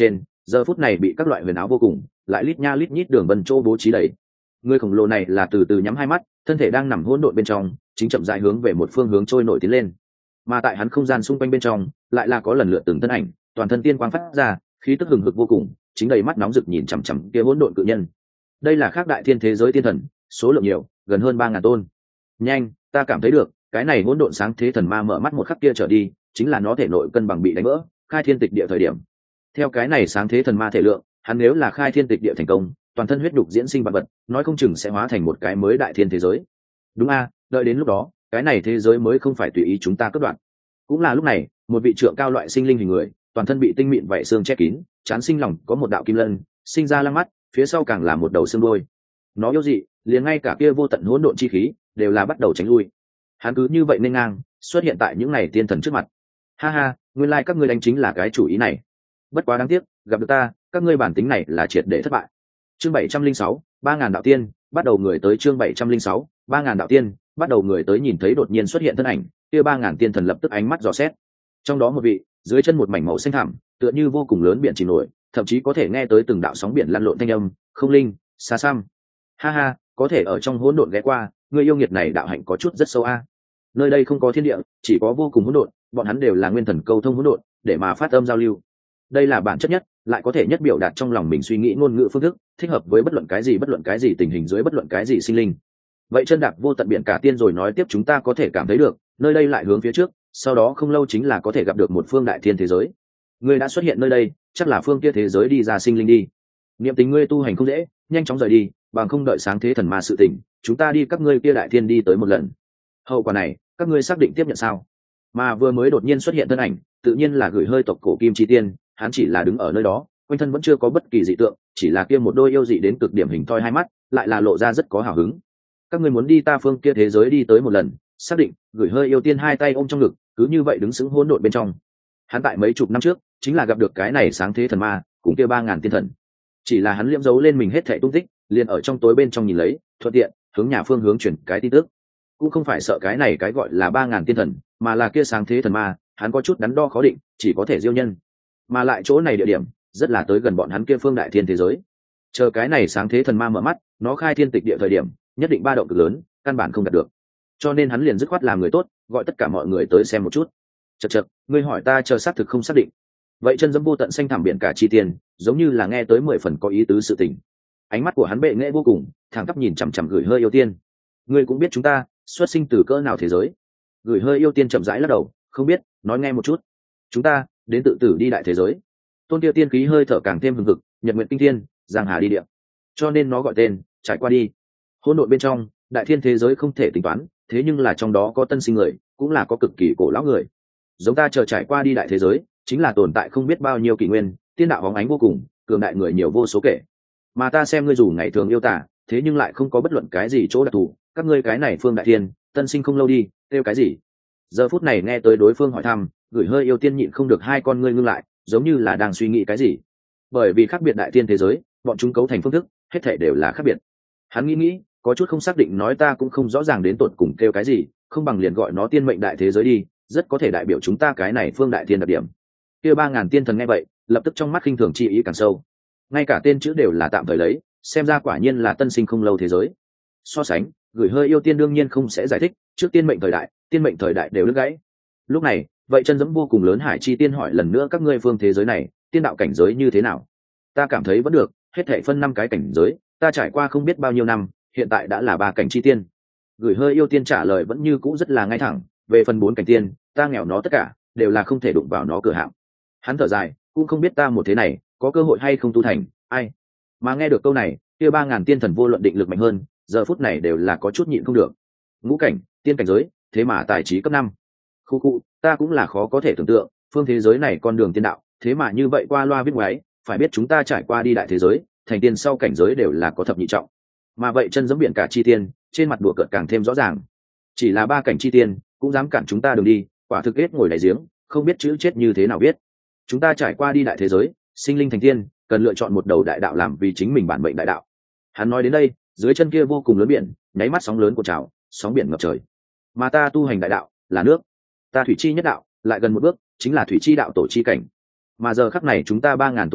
giờ phút này bị các loại huyền áo vô cùng lại lít nha lít nhít đường vân chỗ bố trí đầy. Người khổng lồ này là từ từ nhắm hai mắt, thân thể đang nằm hỗn độn bên trong, chính chậm rãi hướng về một phương hướng trôi nổi tiến lên. Mà tại hắn không gian xung quanh bên trong, lại là có lần lượt từng thân ảnh, toàn thân tiên quang phát ra, khí tức hừng hực vô cùng, chính đầy mắt nóng rực nhìn chằm chằm kia hỗn độn cự nhân. Đây là khác đại thiên thế giới tiên thần, số lượng nhiều, gần hơn ba ngàn tôn. Nhanh, ta cảm thấy được, cái này hỗn độn sáng thế thần ma mở mắt một khắc kia trở đi, chính là nó thể nội cân bằng bị đánh vỡ, khai thiên tịch địa thời điểm. Theo cái này sáng thế thần ma thể lượng, hắn nếu là khai thiên tịch địa thành công, toàn thân huyết đục diễn sinh vạn vật, nói không chừng sẽ hóa thành một cái mới đại thiên thế giới. Đúng a, đợi đến lúc đó, cái này thế giới mới không phải tùy ý chúng ta cất đoạn. Cũng là lúc này, một vị trượng cao loại sinh linh hình người, toàn thân bị tinh mịn vảy xương che kín, chán sinh lòng có một đạo kim lân, sinh ra lăng mắt, phía sau càng là một đầu xương đôi. Nó yếu dị, liền ngay cả kia vô tận hỗn độn chi khí, đều là bắt đầu tránh lui. Hắn cứ như vậy nên ngang, xuất hiện tại những này tiên thần trước mặt. Ha ha, nguyên lai like các ngươi đánh chính là cái chủ ý này. Bất quá đáng tiếc, gặp được ta, các ngươi bản tính này là triệt để thất bại. Chương bảy trăm linh sáu, ba ngàn đạo tiên, bắt đầu người tới chương bảy trăm linh sáu, ba ngàn đạo tiên, bắt đầu người tới nhìn thấy đột nhiên xuất hiện thân ảnh, kia ba ngàn tiên thần lập tức ánh mắt dò xét. Trong đó một vị, dưới chân một mảnh màu xanh thẳm, tựa như vô cùng lớn biển chìm nổi, thậm chí có thể nghe tới từng đạo sóng biển lăn lộn thanh âm, không linh, xa xăm. Ha ha, có thể ở trong hỗn độn ghé qua, người yêu nghiệt này đạo hạnh có chút rất sâu a. Nơi đây không có thiên địa, chỉ có vô cùng hỗn độn, bọn hắn đều là nguyên thần câu thông hỗn độn, để mà phát âm giao lưu. Đây là bản chất nhất, lại có thể nhất biểu đạt trong lòng mình suy nghĩ ngôn ngữ phương thức, thích hợp với bất luận cái gì bất luận cái gì tình hình dưới bất luận cái gì sinh linh. Vậy chân đạp vô tận biển cả tiên rồi nói tiếp chúng ta có thể cảm thấy được, nơi đây lại hướng phía trước, sau đó không lâu chính là có thể gặp được một phương đại thiên thế giới. Ngươi đã xuất hiện nơi đây, chắc là phương kia thế giới đi ra sinh linh đi. Niệm tình ngươi tu hành không dễ, nhanh chóng rời đi, bằng không đợi sáng thế thần ma sự tỉnh, chúng ta đi các ngươi kia đại thiên đi tới một lần. Hậu quả này, các ngươi xác định tiếp nhận sao? Mà vừa mới đột nhiên xuất hiện thân ảnh, tự nhiên là gửi hơi tộc cổ kim chi tiên, hắn chỉ là đứng ở nơi đó, quanh thân vẫn chưa có bất kỳ dị tượng, chỉ là kia một đôi yêu dị đến cực điểm hình thoi hai mắt, lại là lộ ra rất có hào hứng. Các ngươi muốn đi ta phương kia thế giới đi tới một lần, xác định, gửi hơi yêu tiên hai tay ôm trong ngực, cứ như vậy đứng sững hỗn độn bên trong. Hắn tại mấy chục năm trước, chính là gặp được cái này sáng thế thần ma, cùng kia ba ngàn tiên thần. Chỉ là hắn liễm giấu lên mình hết thảy tung tích, liền ở trong tối bên trong nhìn lấy, thuận tiện hướng nhà phương hướng chuyển cái tin tức. Cũng không phải sợ cái này cái gọi là ba ngàn tiên thần, mà là kia sáng thế thần ma, hắn có chút đắn đo khó định, chỉ có thể diêu nhân. Mà lại chỗ này địa điểm rất là tới gần bọn hắn kia phương đại thiên thế giới. Chờ cái này sáng thế thần ma mở mắt, nó khai thiên tịch địa thời điểm, nhất định ba động cực lớn, căn bản không đạt được. Cho nên hắn liền dứt khoát làm người tốt, gọi tất cả mọi người tới xem một chút. Chậc chậc, ngươi hỏi ta chờ xác thực không xác định. Vậy chân dẫm vô tận xanh thẳm biển cả chi tiền, giống như là nghe tới mười phần có ý tứ sự tình. Ánh mắt của hắn bệ nghệ vô cùng, thẳng tắp nhìn chằm chằm gửi hơi yêu tiên. Ngươi cũng biết chúng ta xuất sinh từ cỡ nào thế giới? Gửi hơi yêu tiên chậm rãi lắc đầu, không biết, nói nghe một chút. Chúng ta đến tự tử đi đại thế giới. Tôn tiêu tiên khí hơi thở càng thêm hừng hực, nhật nguyện kinh thiên, giang hà đi địa. Cho nên nó gọi tên, trải qua đi. Hỗn độn bên trong, đại thiên thế giới không thể tính toán, thế nhưng là trong đó có tân sinh người, cũng là có cực kỳ cổ lão người. Giống ta chờ trải qua đi đại thế giới, chính là tồn tại không biết bao nhiêu kỷ nguyên, tiên đạo hóng ánh vô cùng, cường đại người nhiều vô số kể. Mà ta xem ngươi dù ngày thường yêu tả, thế nhưng lại không có bất luận cái gì chỗ đặc thù, các ngươi cái này phương đại thiên, tân sinh không lâu đi, kêu cái gì? Giờ phút này nghe tới đối phương hỏi thăm, gửi hơi yêu tiên nhịn không được hai con ngươi ngưng lại, giống như là đang suy nghĩ cái gì. Bởi vì khác biệt đại thiên thế giới, bọn chúng cấu thành phương thức, hết thảy đều là khác biệt. Hắn nghĩ nghĩ, có chút không xác định nói ta cũng không rõ ràng đến tột cùng kêu cái gì, không bằng liền gọi nó tiên mệnh đại thế giới đi, rất có thể đại biểu chúng ta cái này phương đại thiên đặc điểm. Kia ba ngàn tiên thần nghe vậy, lập tức trong mắt khinh thường chi ý càng sâu. Ngay cả tên chữ đều là tạm thời lấy, xem ra quả nhiên là tân sinh không lâu thế giới. So sánh, gửi hơi yêu tiên đương nhiên không sẽ giải thích, trước tiên mệnh thời đại, tiên mệnh thời đại đều đứt gãy. Lúc này, vậy chân dẫm vô cùng lớn hải chi tiên hỏi lần nữa các ngươi phương thế giới này, tiên đạo cảnh giới như thế nào? Ta cảm thấy vẫn được, hết thảy phân năm cái cảnh giới, ta trải qua không biết bao nhiêu năm, hiện tại đã là ba cảnh chi tiên. Gửi hơi yêu tiên trả lời vẫn như cũ rất là ngay thẳng, về phần bốn cảnh tiên, ta nghèo nó tất cả, đều là không thể đụng vào nó cửa hạng. Hắn thở dài, cũng không biết ta một thế này, có cơ hội hay không tu thành, ai. Mà nghe được câu này, kia ba ngàn tiên thần vô luận định lực mạnh hơn, giờ phút này đều là có chút nhịn không được. Ngũ cảnh, tiên cảnh giới, thế mà tài trí cấp năm. Khu khu, ta cũng là khó có thể tưởng tượng, phương thế giới này con đường tiên đạo, thế mà như vậy qua loa viết ngoáy, phải biết chúng ta trải qua đi đại thế giới, thành tiên sau cảnh giới đều là có thập nhị trọng. Mà vậy chân giống biển cả chi tiên, trên mặt đùa cợt càng thêm rõ ràng. Chỉ là ba cảnh chi tiên, cũng dám cản chúng ta đường đi, quả thực hết ngồi đáy giếng, không biết chữ chết như thế nào biết. Chúng ta trải qua đi đại thế giới, sinh linh thành tiên, cần lựa chọn một đầu đại đạo làm vì chính mình bản mệnh đại đạo. Hắn nói đến đây, dưới chân kia vô cùng lớn biển, nháy mắt sóng lớn của trào, sóng biển ngập trời. Mà ta tu hành đại đạo là nước, ta thủy chi nhất đạo, lại gần một bước chính là thủy chi đạo tổ chi cảnh. Mà giờ khắc này chúng ta ba ngàn tồn tại,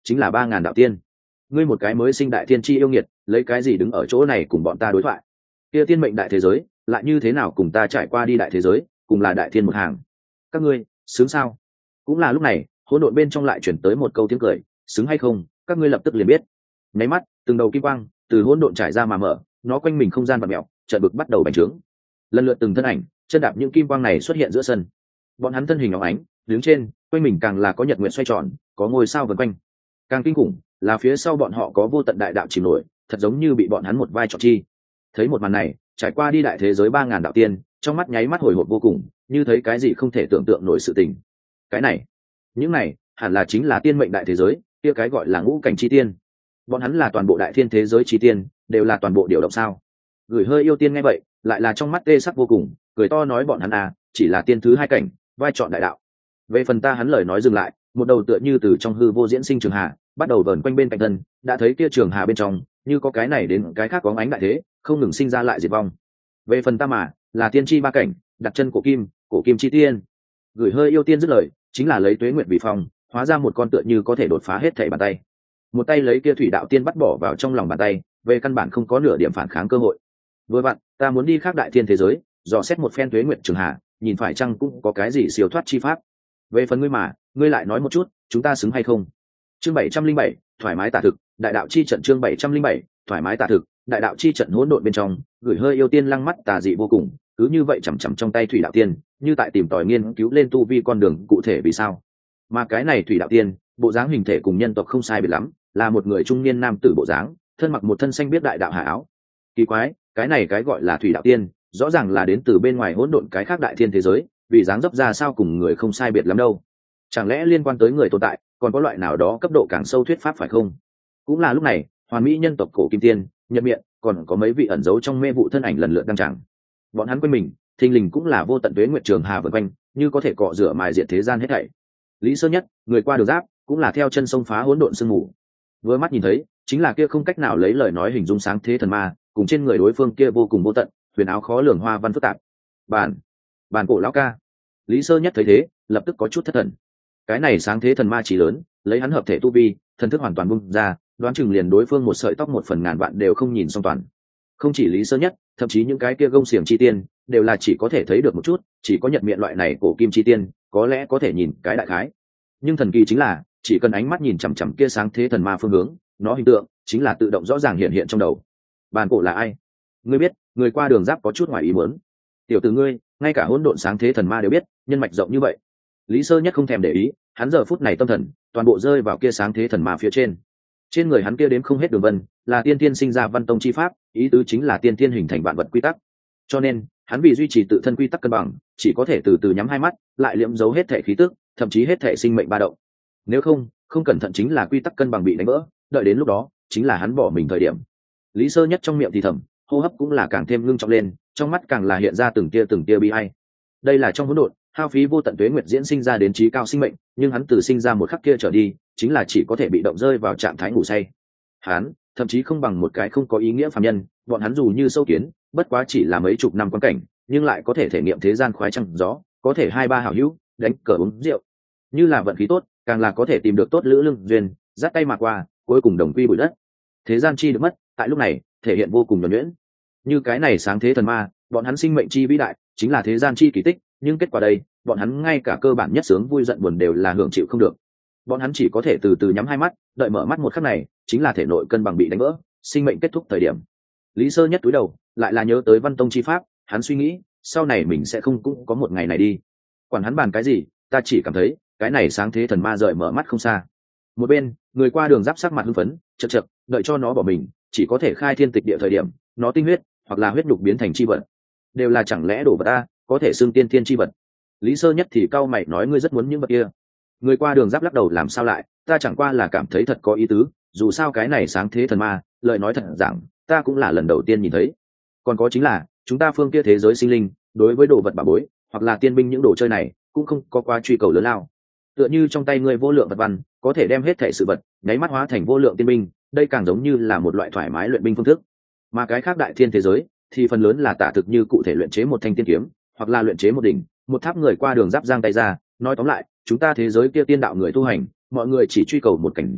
chính là ba ngàn đạo tiên. Ngươi một cái mới sinh đại thiên chi yêu nghiệt, lấy cái gì đứng ở chỗ này cùng bọn ta đối thoại? Kia tiên mệnh đại thế giới lại như thế nào cùng ta trải qua đi đại thế giới, cùng là đại thiên một hàng? Các ngươi sướng sao? Cũng là lúc này, hỗn độn bên trong lại chuyển tới một câu tiếng cười, xứng hay không các ngươi lập tức liền biết. Nháy mắt từng đầu kim quang từ hỗn độn trải ra mà mở, nó quanh mình không gian vặn mèo, chợt bực bắt đầu bành trướng. Lần lượt từng thân ảnh chân đạp những kim quang này xuất hiện giữa sân. Bọn hắn thân hình óng ánh đứng trên, quanh mình càng là có nhật nguyện xoay tròn, có ngôi sao vần quanh. Càng kinh khủng là phía sau bọn họ có vô tận đại đạo chìm nổi, thật giống như bị bọn hắn một vai trò chi. Thấy một màn này, trải qua đi đại thế giới ba ngàn đạo tiên, trong mắt nháy mắt hồi hộp vô cùng, như thấy cái gì không thể tưởng tượng nổi sự tình. Cái này, những này hẳn là chính là tiên mệnh đại thế giới, kia cái gọi là ngũ cảnh chi tiên. Bọn hắn là toàn bộ đại thiên thế giới chi tiên, đều là toàn bộ điều động sao? Gửi hơi yêu tiên nghe vậy, lại là trong mắt tê sắc vô cùng, cười to nói bọn hắn à, chỉ là tiên thứ hai cảnh, vai trọn đại đạo. Về phần ta, hắn lời nói dừng lại, một đầu tựa như từ trong hư vô diễn sinh trường hà, bắt đầu vờn quanh bên cạnh thân, đã thấy kia trường hà bên trong, như có cái này đến cái khác có ánh đại thế, không ngừng sinh ra lại diệt vong. Về phần ta mà, là tiên chi ba cảnh, đặt chân cổ kim, cổ kim chi tiên. Gửi hơi yêu tiên dứt lời, chính là lấy tuế nguyệt vì phòng, hóa ra một con tựa như có thể đột phá hết thảy bàn tay. Một tay lấy kia thủy đạo tiên bắt bỏ vào trong lòng bàn tay, về căn bản không có nửa điểm phản kháng cơ hội. Vừa vặn, ta muốn đi khác đại thiên thế giới, dò xét một phen tuế nguyệt trường hà, nhìn phải chăng cũng có cái gì siêu thoát chi pháp. Về phần ngươi mà, ngươi lại nói một chút, chúng ta xứng hay không? Chương bảy trăm linh bảy, thoải mái tả thực, đại đạo chi trận. Chương bảy trăm linh bảy, thoải mái tả thực, đại đạo chi trận hỗn độn bên trong, gửi hơi yêu tiên lăng mắt tà dị vô cùng, cứ như vậy chằm chằm trong tay thủy đạo tiên, như tại tìm tòi nghiên cứu lên tu vi con đường cụ thể vì sao. Mà cái này thủy đạo tiên, bộ dáng hình thể cùng nhân tộc không sai biệt lắm, là một người trung niên nam tử bộ dáng, thân mặc một thân xanh biết đại đạo hạ áo. Kỳ quái, cái này cái gọi là thủy đạo tiên, rõ ràng là đến từ bên ngoài hỗn độn cái khác đại thiên thế giới, vì dáng dấp ra sao cùng người không sai biệt lắm đâu. Chẳng lẽ liên quan tới người tồn tại, còn có loại nào đó cấp độ càng sâu thuyết pháp phải không? Cũng là lúc này, hoàn mỹ nhân tộc cổ kim tiên, nhật miệng, còn có mấy vị ẩn giấu trong mê vụ thân ảnh lần lượt đăng tràng. Bọn hắn quanh mình, thình lình cũng là vô tận tuế nguyệt trường hà vần quanh, như có thể cọ rửa mài diệt thế gian hết thảy. Lý Sơ Nhất, người qua đường giáp, cũng là theo chân sông phá hỗn độn sương mù. Vừa mắt nhìn thấy, chính là kia không cách nào lấy lời nói hình dung sáng thế thần ma, cùng trên người đối phương kia vô cùng vô tận, huyền áo khó lường hoa văn phức tạp. Bản, bản cổ lão ca. Lý Sơ Nhất thấy thế, lập tức có chút thất thần. Cái này sáng thế thần ma chỉ lớn, lấy hắn hợp thể tu vi, thần thức hoàn toàn bung ra, đoán chừng liền đối phương một sợi tóc một phần ngàn vạn đều không nhìn xong toàn. Không chỉ Lý Sơ Nhất, thậm chí những cái kia gông xiềng chi tiên, đều là chỉ có thể thấy được một chút, chỉ có nhật miệng loại này cổ kim chi tiên, có lẽ có thể nhìn cái đại khái. Nhưng thần kỳ chính là, chỉ cần ánh mắt nhìn chằm chằm kia sáng thế thần ma phương hướng, nó hình tượng chính là tự động rõ ràng hiện hiện trong đầu. Bàn cổ là ai? Ngươi biết, người qua đường giáp có chút ngoài ý muốn. Tiểu tử ngươi, ngay cả hỗn độn sáng thế thần ma đều biết, nhân mạch rộng như vậy. Lý Sơ Nhất không thèm để ý, hắn giờ phút này tâm thần toàn bộ rơi vào kia sáng thế thần ma phía trên. Trên người hắn kia đếm không hết đường vân, là tiên tiên sinh ra văn tông chi pháp, ý tứ chính là tiên tiên hình thành vạn vật quy tắc. Cho nên, hắn vì duy trì tự thân quy tắc cân bằng, chỉ có thể từ từ nhắm hai mắt, lại liễm giấu hết thể khí tức, thậm chí hết thể sinh mệnh ba động. Nếu không, không cẩn thận chính là quy tắc cân bằng bị đánh vỡ, đợi đến lúc đó, chính là hắn bỏ mình thời điểm. Lý Sơ Nhất trong miệng thì thầm, hô hấp cũng là càng thêm ngưng trọng lên, trong mắt càng là hiện ra từng tia từng tia bi ai. Đây là trong hỗn độn, hao phí vô tận tuế nguyệt diễn sinh ra đến trí cao sinh mệnh, nhưng hắn từ sinh ra một khắc kia trở đi, chính là chỉ có thể bị động rơi vào trạng thái ngủ say. Hắn, thậm chí không bằng một cái không có ý nghĩa phàm nhân, bọn hắn dù như sâu kiến, bất quá chỉ là mấy chục năm quan cảnh, nhưng lại có thể thể nghiệm thế gian khoái trăng gió, có thể hai ba hảo hữu, đánh cờ uống rượu. Như là vận khí tốt, càng là có thể tìm được tốt lữ lương duyên, dắt tay mà qua, cuối cùng đồng quy bụi đất. Thế gian chi được mất, tại lúc này, thể hiện vô cùng nhuần nhuyễn. Như cái này sáng thế thần ma, bọn hắn sinh mệnh chi vĩ đại, chính là thế gian chi kỳ tích, nhưng kết quả đây, bọn hắn ngay cả cơ bản nhất sướng vui giận buồn đều là hưởng chịu không được. Bọn hắn chỉ có thể từ từ nhắm hai mắt, đợi mở mắt một khắc này, chính là thể nội cân bằng bị đánh vỡ, sinh mệnh kết thúc thời điểm. Lý Sơ Nhất túi đầu, lại là nhớ tới văn tông chi pháp, hắn suy nghĩ, sau này mình sẽ không cũng có một ngày này đi. Quản hắn bàn cái gì, ta chỉ cảm thấy, cái này sáng thế thần ma rời mở mắt không xa. Một bên, người qua đường giáp sắc mặt hưng phấn, chật chật, đợi cho nó bỏ mình, chỉ có thể khai thiên tịch địa thời điểm, nó tinh huyết, hoặc là huyết nhục biến thành chi vật, đều là chẳng lẽ đổ vật ta, có thể xưng tiên thiên chi vật. Lý Sơ Nhất thì cau mày nói ngươi rất muốn những vật kia. Người qua đường giáp lắc đầu làm sao lại, ta chẳng qua là cảm thấy thật có ý tứ, dù sao cái này sáng thế thần ma, lời nói thật rằng, ta cũng là lần đầu tiên nhìn thấy. Còn có chính là, chúng ta phương kia thế giới sinh linh, đối với đồ vật bảo bối, hoặc là tiên binh những đồ chơi này, cũng không có quá truy cầu lớn lao. Tựa như trong tay ngươi vô lượng vật văn, có thể đem hết thể sự vật, nháy mắt hóa thành vô lượng tiên binh, đây càng giống như là một loại thoải mái luyện binh phương thức. Mà cái khác đại thiên thế giới, thì phần lớn là tả thực như cụ thể luyện chế một thanh tiên kiếm, hoặc là luyện chế một đỉnh, một tháp người qua đường giáp giang tay ra, nói tóm lại, chúng ta thế giới kia tiên đạo người tu hành, mọi người chỉ truy cầu một cảnh giới,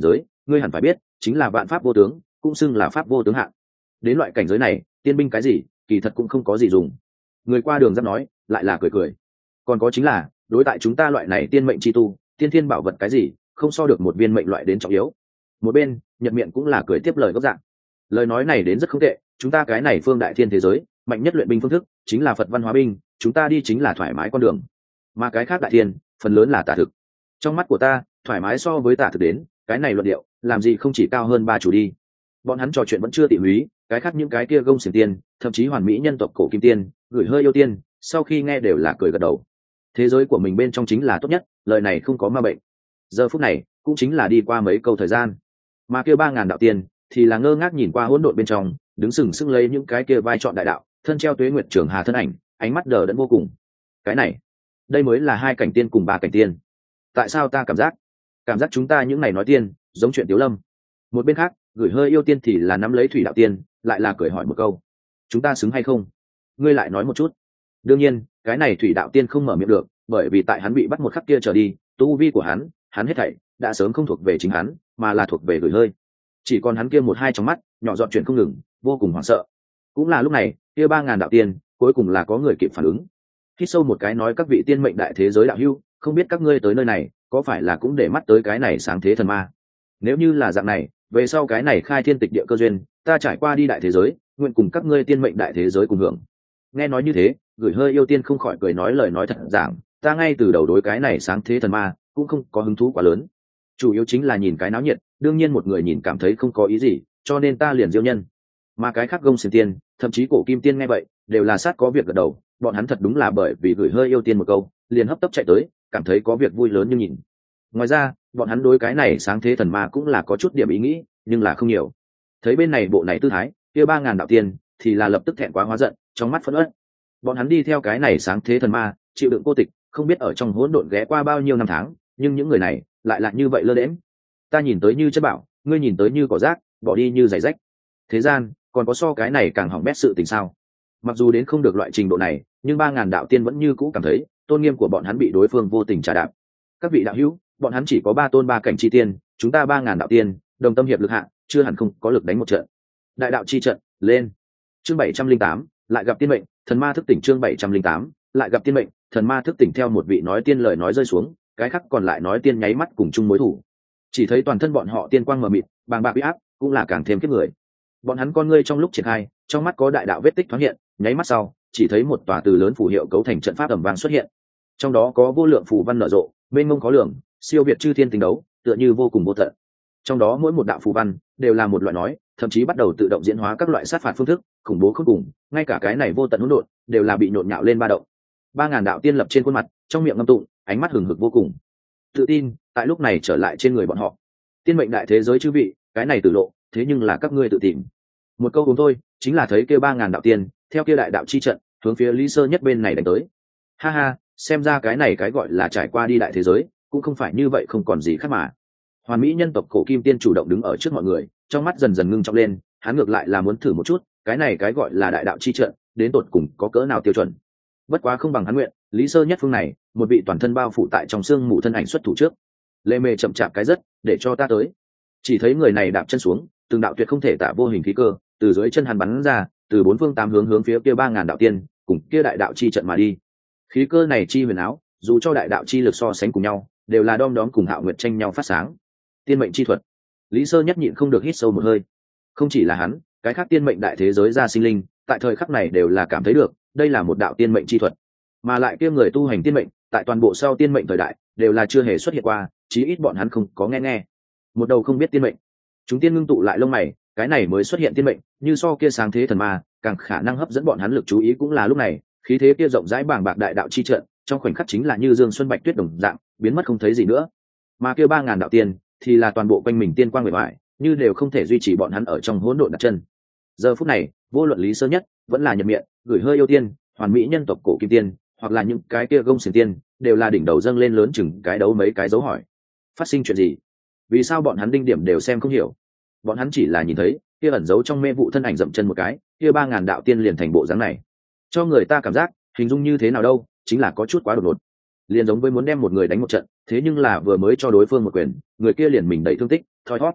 ngươi hẳn phải biết chính là vạn pháp vô tướng, cũng xưng là pháp vô tướng hạng. Đến loại cảnh giới này tiên binh cái gì kỳ thật cũng không có gì dùng. Người qua đường giáp nói lại là cười cười. Còn có chính là đối tại chúng ta loại này tiên mệnh chi tu, tiên thiên bảo vật cái gì không so được một viên mệnh loại đến trọng yếu. Một bên Nhật Miện cũng là cười tiếp lời gốc dạng. Lời nói này đến rất không tệ, chúng ta cái này phương đại thiên thế giới mạnh nhất luyện binh phương thức chính là Phật văn hóa binh, chúng ta đi chính là thoải mái con đường, mà cái khác đại thiên phần lớn là tả thực. Trong mắt của ta thoải mái so với tả thực đến cái này luận điệu làm gì không chỉ cao hơn ba chủ đi. Bọn hắn trò chuyện vẫn chưa tỉ húy, cái khác những cái kia gông xiềng tiên, thậm chí hoàn mỹ nhân tộc cổ kim tiên gửi hơi yêu tiên sau khi nghe đều là cười gật đầu. Thế giới của mình bên trong chính là tốt nhất, lời này không có ma bệnh. Giờ phút này cũng chính là đi qua mấy câu thời gian, mà kia ba ngàn đạo tiên thì là ngơ ngác nhìn qua hỗn độn bên trong đứng sừng sững lấy những cái kia vai trọn đại đạo thân treo tuế nguyệt trường hà thân ảnh, ánh mắt đờ đẫn vô cùng. Cái này đây mới là hai cảnh tiên cùng ba cảnh tiên. Tại sao ta cảm giác cảm giác chúng ta những này nói tiên giống chuyện Tiếu Lâm. Một bên khác gửi hơi yêu tiên thì là nắm lấy thủy đạo tiên lại là cười hỏi một câu, chúng ta xứng hay không, ngươi lại nói một chút. Đương nhiên cái này thủy đạo tiên không mở miệng được, bởi vì tại hắn bị bắt một khắc kia trở đi, tu vi của hắn hắn hết thảy đã sớm không thuộc về chính hắn mà là thuộc về gửi hơi. Chỉ còn hắn kia một hai trong mắt nhỏ giọt chuyển không ngừng, vô cùng hoảng sợ. Cũng là lúc này kia ba ngàn đạo tiên cuối cùng là có người kịp phản ứng. Hít sâu một cái nói, các vị tiên mệnh đại thế giới đạo hữu, không biết các ngươi tới nơi này có phải là cũng để mắt tới cái này sáng thế thần ma? Nếu như là dạng này, về sau cái này khai thiên tịch địa cơ duyên, ta trải qua đi đại thế giới, nguyện cùng các ngươi tiên mệnh đại thế giới cùng hưởng. Nghe nói như thế, gửi hơi yêu tiên không khỏi cười nói lời nói thật giảng, ta ngay từ đầu đối cái này sáng thế thần ma cũng không có hứng thú quá lớn, chủ yếu chính là nhìn cái náo nhiệt, đương nhiên một người nhìn cảm thấy không có ý gì, cho nên ta liền diêu nhân. Mà cái khác gông xiềng tiên, thậm chí cổ kim tiên nghe vậy đều là sát có việc gật đầu, bọn hắn thật đúng là bởi vì gửi hơi yêu tiên một câu liền hấp tấp chạy tới, cảm thấy có việc vui lớn như nhìn. Ngoài ra bọn hắn đối cái này sáng thế thần ma cũng là có chút điểm ý nghĩ, nhưng là không nhiều. Thấy bên này bộ này tư thái, kia ba ngàn đạo tiên thì là lập tức thẹn quá hóa giận, trong mắt phẫn uất. Bọn hắn đi theo cái này sáng thế thần ma chịu đựng cô tịch, không biết ở trong hỗn độn ghé qua bao nhiêu năm tháng, nhưng những người này lại là như vậy lơ đễnh. Ta nhìn tới như chất bảo, ngươi nhìn tới như cỏ rác, bỏ đi như giày rách. Thế gian còn có so cái này càng hỏng bét sự tình sao? Mặc dù đến không được loại trình độ này, nhưng ba ngàn đạo tiên vẫn như cũ cảm thấy tôn nghiêm của bọn hắn bị đối phương vô tình trà đạp. Các vị đạo hữu, bọn hắn chỉ có ba tôn ba cảnh chi tiên, chúng ta ba ngàn đạo tiên đồng tâm hiệp lực hạ, chưa hẳn không có lực đánh một trận. Đại đạo chi trận lên. Chương bảy trăm linh tám, lại gặp tiên mệnh, thần ma thức tỉnh. Chương bảy trăm linh tám, lại gặp tiên mệnh, thần ma thức tỉnh. Theo một vị nói tiên lời nói rơi xuống, cái khác còn lại nói tiên nháy mắt cùng chung mối thủ. Chỉ thấy toàn thân bọn họ tiên quang mờ mịt, bàng bạc uy áp, cũng là càng thêm kiếp người. Bọn hắn con ngươi trong lúc triển khai, trong mắt có đại đạo vết tích thoáng hiện, nháy mắt sau chỉ thấy một tòa từ lớn phù hiệu cấu thành trận pháp ầm vang xuất hiện, trong đó có vô lượng phù văn nở rộ, mênh mông khó lường, siêu việt chư thiên tình đấu, tựa như vô cùng vô tận. Trong đó mỗi một đạo phù văn đều là một loại nói, thậm chí bắt đầu tự động diễn hóa các loại sát phạt phương thức, khủng bố không cùng, ngay cả cái này vô tận hỗn độn đều là bị nhộn nhạo lên ba động. Ba ngàn đạo tiên lập trên khuôn mặt, trong miệng ngâm tụng, ánh mắt hừng hực vô cùng. Tự tin tại lúc này trở lại trên người bọn họ. Tiên mệnh đại thế giới chư vị, cái này tử lộ, thế nhưng là các ngươi tự tìm. Một câu uống thôi, chính là thấy kia ba ngàn đạo tiên theo kia đại đạo chi trận hướng phía Lý Sơ Nhất bên này đánh tới. Ha ha, xem ra cái này cái gọi là trải qua đi đại thế giới cũng không phải như vậy, không còn gì khác mà. Hoàn mỹ nhân tộc cổ kim tiên chủ động đứng ở trước mọi người, trong mắt dần dần ngưng trọng lên, hắn ngược lại là muốn thử một chút cái này cái gọi là đại đạo chi trận đến tột cùng có cỡ nào tiêu chuẩn. Bất quá không bằng hắn nguyện, Lý Sơ Nhất phương này một vị toàn thân bao phủ tại trong xương mù thân ảnh xuất thủ trước. Lê Mê chậm chạp cái rất, để cho ta tới. Chỉ thấy người này đạp chân xuống, từng đạo tuyệt không thể tả vô hình khí cơ từ dưới chân hắn bắn ra, từ bốn phương tám hướng hướng phía kia ba ngàn đạo tiên cùng kia đại đạo chi trận mà đi. Khí cơ này chi huyền áo, dù cho đại đạo chi lực so sánh cùng nhau, đều là đom đóm cùng Hạo Nguyệt tranh nhau phát sáng. Tiên mệnh chi thuật. Lý Sơ Nhất nhịn không được hít sâu một hơi. Không chỉ là hắn, cái khác tiên mệnh đại thế giới ra sinh linh, tại thời khắc này đều là cảm thấy được, đây là một đạo tiên mệnh chi thuật. Mà lại kia người tu hành tiên mệnh, tại toàn bộ sau tiên mệnh thời đại, đều là chưa hề xuất hiện qua, chí ít bọn hắn không có nghe nghe. Một đầu không biết tiên mệnh. Chúng tiên ngưng tụ lại lông mày, cái này mới xuất hiện tiên mệnh, như so kia sáng thế thần ma, càng khả năng hấp dẫn bọn hắn lực chú ý. Cũng là lúc này, khí thế kia rộng rãi bàng bạc đại đạo chi trận, trong khoảnh khắc chính là như dương xuân bạch tuyết đồng dạng, biến mất không thấy gì nữa. Mà kia ba ngàn đạo tiên, thì là toàn bộ quanh mình tiên quang người ngoại, như đều không thể duy trì bọn hắn ở trong hỗn độn đặt chân. Giờ phút này, vô luận Lý Sơ Nhất, vẫn là Nhật Miện, gửi hơi yêu tiên, hoàn mỹ nhân tộc cổ kim tiên, hoặc là những cái kia gông xiềng tiên, đều là đỉnh đầu dâng lên lớn chừng cái đấu mấy cái dấu hỏi. Phát sinh chuyện gì? Vì sao bọn hắn đinh điểm đều xem không hiểu? Bọn hắn chỉ là nhìn thấy kia ẩn giấu trong mê vụ thân ảnh dậm chân một cái, kia ba ngàn đạo tiên liền thành bộ dáng này, cho người ta cảm giác hình dung như thế nào đâu, chính là có chút quá đột ngột, liền giống với muốn đem một người đánh một trận, thế nhưng là vừa mới cho đối phương một quyền, người kia liền mình đầy thương tích thoi thót.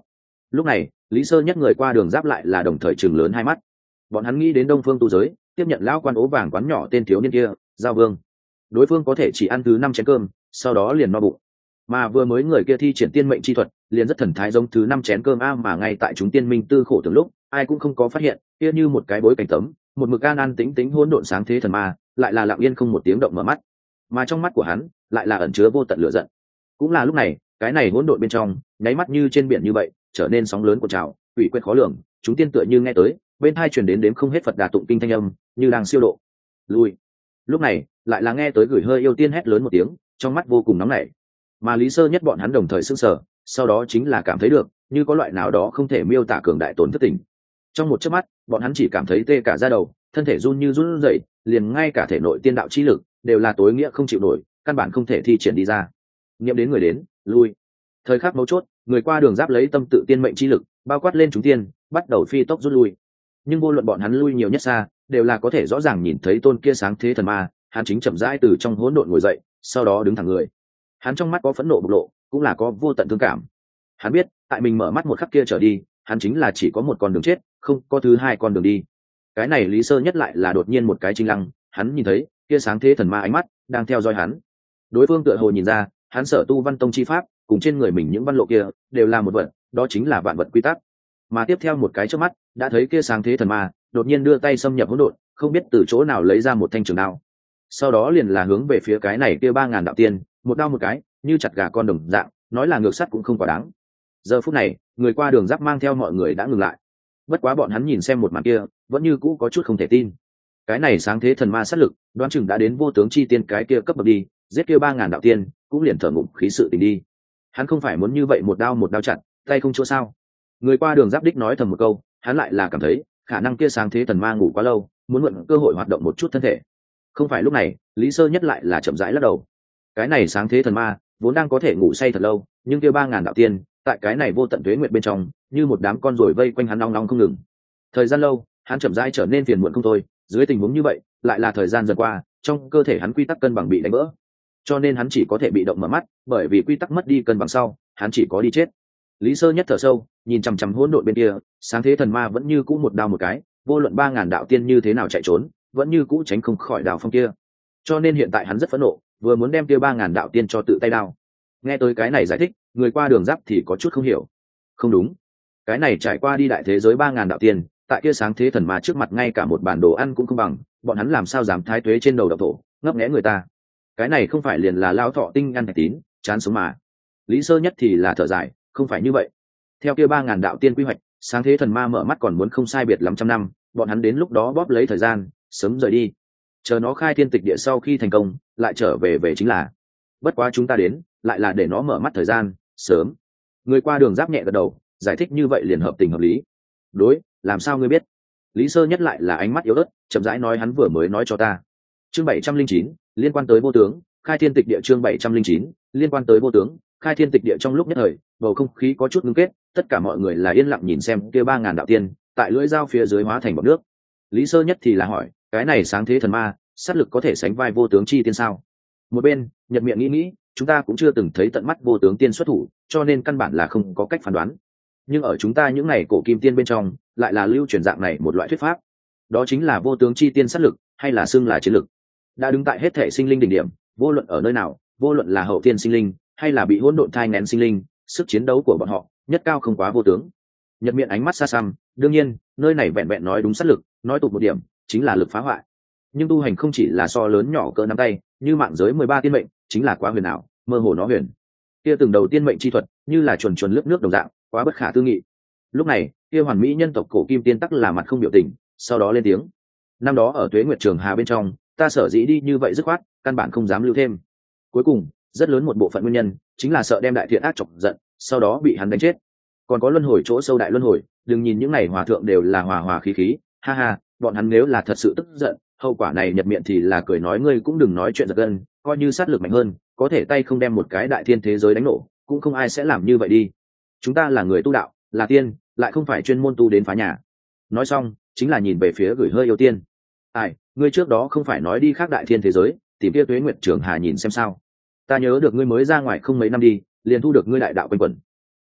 Lúc này Lý Sơ Nhất người qua đường giáp lại là đồng thời chừng lớn hai mắt. Bọn hắn nghĩ đến Đông Phương tu giới tiếp nhận lão quan ố vàng quán nhỏ tên thiếu niên kia Giao Vương. Đối phương có thể chỉ ăn thứ năm chén cơm sau đó liền no bụng, mà vừa mới người kia thi triển tiên mệnh chi thuật liền rất thần thái giống thứ năm chén cơm a, mà ngay tại chúng tiên minh tư khổ tưởng lúc ai cũng không có phát hiện kia như một cái bối cảnh tấm một mực an an tĩnh tĩnh hỗn độn sáng thế thần ma lại là lặng yên không một tiếng động mở mắt, mà trong mắt của hắn lại là ẩn chứa vô tận lửa giận. Cũng là lúc này cái này hỗn độn bên trong nháy mắt như trên biển như vậy trở nên sóng lớn của trào ủy quyết khó lường. Chúng tiên tựa như nghe tới bên hai truyền đến đếm không hết Phật đà tụng kinh thanh âm như đang siêu độ. Lui. Lúc này lại là nghe tới gửi hơi yêu tiên hét lớn một tiếng, trong mắt vô cùng nóng nảy. Mà Lý Sơ Nhất bọn hắn đồng thời sững sờ, sau đó chính là cảm thấy được như có loại nào đó không thể miêu tả cường đại tổn thất tình. Trong một chớp mắt bọn hắn chỉ cảm thấy tê cả da đầu, thân thể run như run rẩy, liền ngay cả thể nội tiên đạo chi lực đều là tối nghĩa không chịu nổi, căn bản không thể thi triển đi ra. Nghiệm đến người đến, lui. Thời khắc mấu chốt, người qua đường giáp lấy tâm tự tiên mệnh chi lực bao quát lên chúng tiên, bắt đầu phi tốc rút lui. Nhưng vô luận bọn hắn lui nhiều nhất xa, đều là có thể rõ ràng nhìn thấy tôn kia sáng thế thần ma, hắn chính chậm rãi từ trong hỗn độn ngồi dậy, sau đó đứng thẳng người. Hắn trong mắt có phẫn nộ bộc lộ, cũng là có vô tận thương cảm. Hắn biết, tại mình mở mắt một khắc kia trở đi, hắn chính là chỉ có một con đường chết, không có thứ hai con đường đi. Cái này Lý Sơ Nhất lại là đột nhiên một cái chinh lăng, hắn nhìn thấy kia sáng thế thần ma ánh mắt đang theo dõi hắn. Đối phương tựa hồ nhìn ra, hắn sở tu văn tông chi pháp, cùng trên người mình những văn lộ kia đều là một vật, đó chính là vạn vật quy tắc. Mà tiếp theo một cái chớp mắt, đã thấy kia sáng thế thần ma đột nhiên đưa tay xâm nhập hỗn độn, không biết từ chỗ nào lấy ra một thanh trường đao. Sau đó liền là hướng về phía cái này kia ba ngàn đạo tiên, một đao một cái, như chặt gà con đồng dạng, nói là ngược sắt cũng không quá đáng. Giờ phút này, người qua đường giáp mang theo mọi người đã ngừng lại. Bất quá bọn hắn nhìn xem một màn kia, vẫn như cũ có chút không thể tin. Cái này sáng thế thần ma sát lực, đoán chừng đã đến vô tướng chi tiên cái kia cấp bậc đi, giết kia ba ngàn đạo tiên, cũng liền thở ngụm khí sự tình đi. Hắn không phải muốn như vậy một đao một đao chặt, tay không chỗ sao? Người qua đường giáp đích nói thầm một câu, hắn lại là cảm thấy khả năng kia sáng thế thần ma ngủ quá lâu, muốn mượn cơ hội hoạt động một chút thân thể. Không phải lúc này, Lý Sơ Nhất lại là chậm rãi lắc đầu. Cái này sáng thế thần ma vốn đang có thể ngủ say thật lâu, nhưng kia ba ngàn đạo tiên tại cái này vô tận tuế nguyệt bên trong như một đám con ruồi vây quanh hắn long long không ngừng. Thời gian lâu, hắn chậm rãi trở nên phiền muộn không thôi. Dưới tình huống như vậy, lại là thời gian dần qua, trong cơ thể hắn quy tắc cân bằng bị đánh vỡ, cho nên hắn chỉ có thể bị động mở mắt, bởi vì quy tắc mất đi cân bằng sau, hắn chỉ có đi chết. Lý Sơ Nhất thở sâu, nhìn chằm chằm hỗn độn bên kia, sáng thế thần ma vẫn như cũ một đao một cái, vô luận ba ngàn đạo tiên như thế nào chạy trốn, vẫn như cũ tránh không khỏi đao phong kia. Cho nên hiện tại hắn rất phẫn nộ, vừa muốn đem kia ba ngàn đạo tiên cho tự tay đao. Nghe tới cái này giải thích, người qua đường giáp thì có chút không hiểu. Không đúng, cái này trải qua đi đại thế giới ba ngàn đạo tiên, tại kia sáng thế thần ma trước mặt ngay cả một bản đồ ăn cũng không bằng, bọn hắn làm sao dám thái tuế trên đầu độc thổ, ngấp nghé người ta. Cái này không phải liền là lao thọ tinh ăn thạch tín, chán sống mà. Lý Sơ Nhất thì là thở dài, không phải như vậy. Theo kia ba ngàn đạo tiên quy hoạch, sáng thế thần ma mở mắt còn muốn không sai biệt lắm trăm năm, bọn hắn đến lúc đó bóp lấy thời gian, sớm rời đi. Chờ nó khai thiên tịch địa sau khi thành công, lại trở về về chính là. Bất quá chúng ta đến, lại là để nó mở mắt thời gian, sớm. Người qua đường giáp nhẹ gật đầu, giải thích như vậy liền hợp tình hợp lý. Đối, làm sao ngươi biết? Lý Sơ Nhất lại là ánh mắt yếu ớt, chậm rãi nói hắn vừa mới nói cho ta. Chương bảy trăm linh chín, liên quan tới vô tướng, khai thiên tịch địa chương bảy trăm linh chín, liên quan tới vô tướng, khai thiên tịch địa. Trong lúc nhất thời, bầu không khí có chút ngưng kết, tất cả mọi người là yên lặng nhìn xem kia ba ngàn đạo tiên, tại lưỡi dao phía dưới hóa thành bọt nước. Lý Sơ Nhất thì là hỏi, cái này sáng thế thần ma, sát lực có thể sánh vai vô tướng chi tiên sao? Một bên, Nhật Miệng nghĩ nghĩ, chúng ta cũng chưa từng thấy tận mắt vô tướng tiên xuất thủ, cho nên căn bản là không có cách phán đoán. Nhưng ở chúng ta những ngày cổ kim tiên bên trong, lại là lưu truyền dạng này một loại thuyết pháp, đó chính là vô tướng chi tiên sát lực, hay là xưng là chiến lực, đã đứng tại hết thể sinh linh đỉnh điểm, vô luận ở nơi nào, vô luận là hậu tiên sinh linh, hay là bị hỗn độn thai nghén sinh linh, sức chiến đấu của bọn họ nhất cao không quá vô tướng. Nhật Miệng ánh mắt xa xăm, đương nhiên, nơi này vẹn vẹn nói đúng sát lực, nói tục một điểm, chính là lực phá hoại. Nhưng tu hành không chỉ là so lớn nhỏ cỡ nắm tay, như mạng giới mười ba tiên mệnh, chính là quá huyền ảo, mơ hồ nó huyền. Kia từng đầu tiên mệnh chi thuật, như là chuồn chuồn lướt nước đồng dạng, quá bất khả tư nghị. Lúc này, kia hoàn mỹ nhân tộc cổ kim tiên tắc là mặt không biểu tình, sau đó lên tiếng. Năm đó ở Tuế Nguyệt Trường Hà bên trong, ta sở dĩ đi như vậy dứt khoát, căn bản không dám lưu thêm. Cuối cùng, rất lớn một bộ phận nguyên nhân, chính là sợ đem đại thiện ác chọc giận, sau đó bị hắn đánh chết. Còn có luân hồi chỗ sâu đại luân hồi, đừng nhìn những này hòa thượng đều là hòa hòa khí khí, ha ha, bọn hắn nếu là thật sự tức giận, hậu quả này Nhật Miệng thì là cười nói ngươi cũng đừng nói chuyện giật gân, coi như sát lực mạnh hơn, có thể tay không đem một cái đại thiên thế giới đánh nổ, cũng không ai sẽ làm như vậy đi. Chúng ta là người tu đạo, là tiên, lại không phải chuyên môn tu đến phá nhà. Nói xong, chính là nhìn về phía gửi hơi yêu tiên. Ai, ngươi trước đó không phải nói đi khác đại thiên thế giới, tìm kia Tuế Nguyệt Trường Hà nhìn xem sao? Ta nhớ được ngươi mới ra ngoài không mấy năm đi, liền thu được ngươi đại đạo quanh quẩn.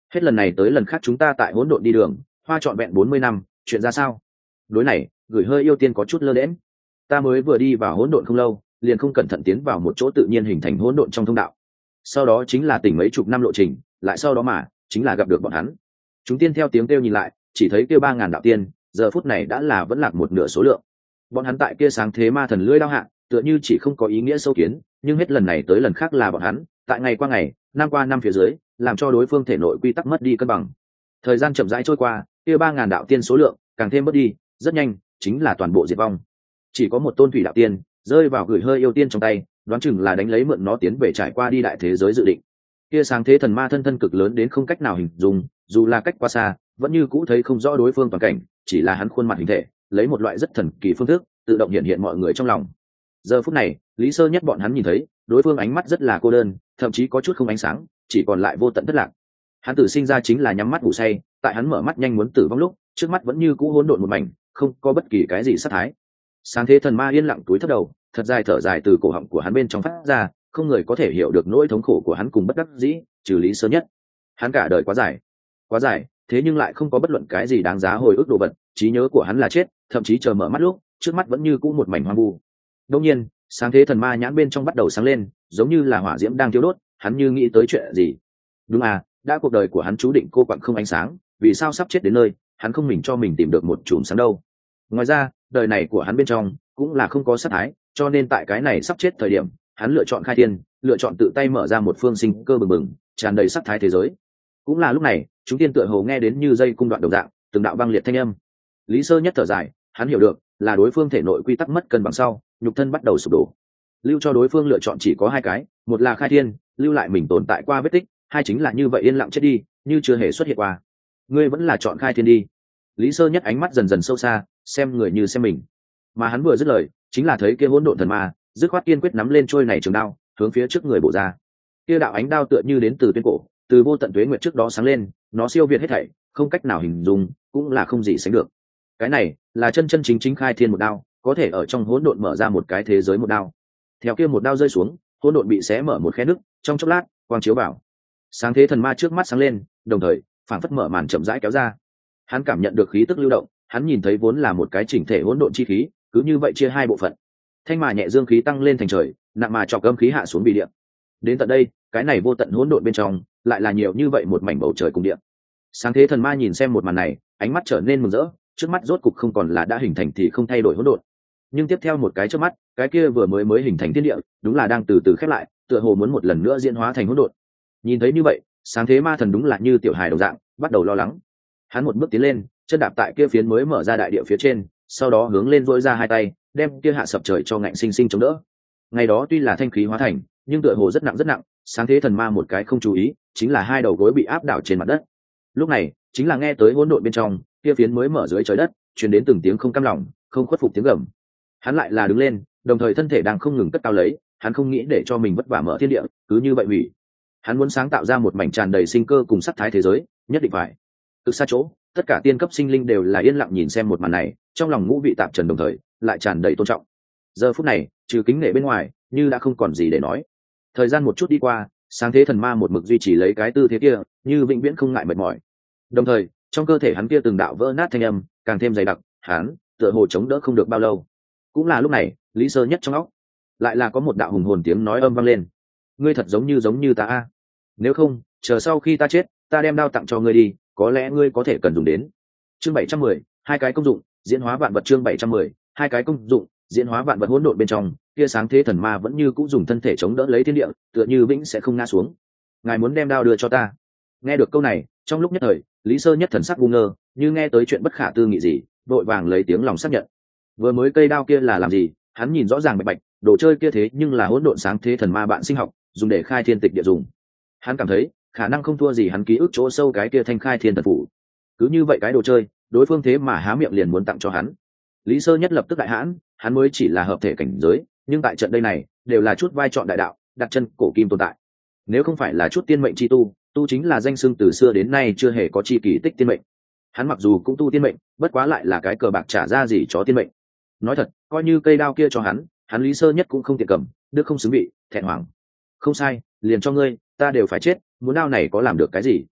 hết lần này tới lần khác chúng ta tại hỗn độn đi đường hoa trọn vẹn bốn mươi năm, chuyện ra sao? Đối này gửi hơi yêu tiên có chút lơ đễm. Ta mới vừa đi vào hỗn độn không lâu, liền không cẩn thận tiến vào một chỗ tự nhiên hình thành hỗn độn trong thông đạo, sau đó chính là tỉnh mấy chục năm lộ trình, lại sau đó mà chính là gặp được bọn hắn. Chúng tiên theo tiếng kêu nhìn lại, chỉ thấy kêu ba ngàn đạo tiên, giờ phút này đã là vẫn lạc một nửa số lượng. Bọn hắn tại kia sáng thế ma thần lưỡi đao hạ, tựa như chỉ không có ý nghĩa sâu kiến, nhưng hết lần này tới lần khác là bọn hắn tại ngày qua ngày, năm qua năm phía dưới, làm cho đối phương thể nội quy tắc mất đi cân bằng. Thời gian chậm rãi trôi qua, kia ba ngàn đạo tiên số lượng càng thêm mất đi, rất nhanh chính là toàn bộ diệt vong. Chỉ có một tôn thủy đạo tiên rơi vào gửi hơi yêu tiên trong tay, đoán chừng là đánh lấy mượn nó tiến về trải qua đi đại thế giới dự định. Kia sáng thế thần ma thân thân cực lớn đến không cách nào hình dung, dù là cách quá xa vẫn như cũ thấy không rõ đối phương toàn cảnh, chỉ là hắn khuôn mặt hình thể lấy một loại rất thần kỳ phương thức tự động hiện hiện mọi người trong lòng. Giờ phút này Lý Sơ Nhất bọn hắn nhìn thấy đối phương ánh mắt rất là cô đơn, thậm chí có chút không ánh sáng, chỉ còn lại vô tận thất lạc. Hắn tử sinh ra chính là nhắm mắt ngủ say, tại hắn mở mắt nhanh muốn tử vong lúc, trước mắt vẫn như cũ hỗn độn một mảnh, không có bất kỳ cái gì sát thái. Sáng thế thần ma yên lặng túi thấp đầu, thật dài thở dài từ cổ họng của hắn bên trong phát ra, không người có thể hiểu được nỗi thống khổ của hắn cùng bất đắc dĩ, trừ Lý Sơ Nhất. Hắn cả đời quá dài, quá dài, thế nhưng lại không có bất luận cái gì đáng giá hồi ức đồ vật, trí nhớ của hắn là chết, thậm chí chờ mở mắt lúc, trước mắt vẫn như cũ một mảnh hoang vu. Đương nhiên, sáng thế thần ma nhãn bên trong bắt đầu sáng lên, giống như là hỏa diễm đang thiêu đốt, hắn như nghĩ tới chuyện gì. Đúng à, đã cuộc đời của hắn chú định cô quặng không ánh sáng, vì sao sắp chết đến nơi, hắn không mình cho mình tìm được một chùm sáng đâu. Ngoài ra, đời này của hắn bên trong cũng là không có sát thái, cho nên tại cái này sắp chết thời điểm, hắn lựa chọn khai thiên, lựa chọn tự tay mở ra một phương sinh cơ bừng bừng, tràn đầy sát thái thế giới. Cũng là lúc này, chúng tiên tựa hồ nghe đến như dây cung đoạn đồng dạng, từng đạo băng liệt thanh âm. Lý Sơ Nhất thở dài, hắn hiểu được, là đối phương thể nội quy tắc mất cân bằng sau, nhục thân bắt đầu sụp đổ. Lưu cho đối phương lựa chọn chỉ có hai cái, một là khai thiên, lưu lại mình tồn tại qua vết tích, hai chính là như vậy yên lặng chết đi, như chưa hề xuất hiện qua. Ngươi vẫn là chọn khai thiên đi. Lý Sơ Nhất ánh mắt dần dần sâu xa, xem người như xem mình. Mà hắn vừa dứt lời, chính là thấy kia hỗn độn thần ma, dứt khoát kiên quyết nắm lên trôi này trường đao, hướng phía trước người bổ ra. Kia đạo ánh đao tựa như đến từ tuyến cổ, từ vô tận tuế nguyệt trước đó sáng lên, nó siêu việt hết thảy, không cách nào hình dung, cũng là không gì sánh được. Cái này là chân chân chính chính khai thiên một đao, có thể ở trong hỗn độn mở ra một cái thế giới một đao. Theo kia một đao rơi xuống, hỗn độn bị xé mở một khe nứt, trong chốc lát, quang chiếu vào. Sáng thế thần ma trước mắt sáng lên, đồng thời, phảng phất mở màn chậm rãi kéo ra. Hắn cảm nhận được khí tức lưu động, hắn nhìn thấy vốn là một cái chỉnh thể hỗn độn chi khí, cứ như vậy chia hai bộ phận. Thanh mà nhẹ dương khí tăng lên thành trời, nặng mà trọc âm khí hạ xuống bị địa. Đến tận đây, cái này vô tận hỗn độn bên trong, lại là nhiều như vậy một mảnh bầu trời cùng địa. Sáng thế thần ma nhìn xem một màn này, ánh mắt trở nên mừng rỡ, trước mắt rốt cục không còn là đã hình thành thì không thay đổi hỗn độn. Nhưng tiếp theo một cái trước mắt, cái kia vừa mới mới hình thành thiên địa, đúng là đang từ từ khép lại, tựa hồ muốn một lần nữa diễn hóa thành hỗn độn. Nhìn thấy như vậy, sáng thế ma thần đúng là như tiểu hài đồng dạng, bắt đầu lo lắng. Hắn một bước tiến lên, chân đạp tại kia phiến mới mở ra đại địa phía trên, sau đó hướng lên duỗi ra hai tay, đem kia hạ sập trời cho ngạnh sinh sinh chống đỡ. Ngày đó tuy là thanh khí hóa thành, nhưng tựa hồ rất nặng rất nặng, sáng thế thần ma một cái không chú ý, chính là hai đầu gối bị áp đảo trên mặt đất. Lúc này, chính là nghe tới hỗn độn bên trong, kia phiến mới mở dưới trời đất, truyền đến từng tiếng không cam lòng, không khuất phục tiếng gầm. Hắn lại là đứng lên, đồng thời thân thể đang không ngừng cất cao lấy, hắn không nghĩ để cho mình vất vả mở thiên địa, cứ như vậy hủy. Hắn muốn sáng tạo ra một mảnh tràn đầy sinh cơ cùng sắc thái thế giới, nhất định phải. Từ xa chỗ, tất cả tiên cấp sinh linh đều là yên lặng nhìn xem một màn này, trong lòng ngũ vị tạp trần đồng thời, lại tràn đầy tôn trọng. Giờ phút này, trừ kính nể bên ngoài, như đã không còn gì để nói. Thời gian một chút đi qua, sáng thế thần ma một mực duy trì lấy cái tư thế kia, như vĩnh viễn không ngại mệt mỏi. Đồng thời, trong cơ thể hắn kia từng đạo vỡ nát thanh âm, càng thêm dày đặc, hắn tựa hồ chống đỡ không được bao lâu. Cũng là lúc này, Lý Sơ Nhất trong óc, lại là có một đạo hùng hồn tiếng nói âm vang lên. Ngươi thật giống như giống như ta a. Nếu không, chờ sau khi ta chết, ta đem đao tặng cho ngươi đi, có lẽ ngươi có thể cần dùng đến. Chương bảy trăm mười, hai cái công dụng, diễn hóa vạn vật. Chương bảy trăm mười, hai cái công dụng, diễn hóa vạn vật. Hỗn độn bên trong, kia sáng thế thần ma vẫn như cũ dùng thân thể chống đỡ lấy thiên địa, tựa như vĩnh sẽ không ngã xuống. Ngài muốn đem đao đưa cho ta? Nghe được câu này, trong lúc nhất thời, Lý Sơ Nhất thần sắc ngu ngơ, như nghe tới chuyện bất khả tư nghị gì, vội vàng lấy tiếng lòng xác nhận. Vừa mới cây đao kia là làm gì, hắn nhìn rõ ràng bạch bạch, đồ chơi kia thế nhưng là hỗn độn sáng thế thần ma bạn sinh học, dùng để khai thiên tịch địa dùng. Hắn cảm thấy, khả năng không thua gì hắn ký ức chỗ sâu cái kia thanh khai thiên thần phủ. Cứ như vậy cái đồ chơi, đối phương thế mà há miệng liền muốn tặng cho hắn. Lý Sơ Nhất lập tức đại hãn, hắn mới chỉ là hợp thể cảnh giới, nhưng tại trận đây này, đều là chút vai trọn đại đạo, đặt chân cổ kim tồn tại. Nếu không phải là chút tiên mệnh chi tu, tu chính là danh xưng từ xưa đến nay chưa hề có chi kỳ tích tiên mệnh. Hắn mặc dù cũng tu tiên mệnh, bất quá lại là cái cờ bạc trả ra gì chó tiên mệnh. Nói thật, coi như cây đao kia cho hắn, hắn Lý Sơ Nhất cũng không tiện cầm, đức không xứng vị, thẹn hoàng. Không sai, liền cho ngươi, ta đều phải chết, muốn đao này có làm được cái gì?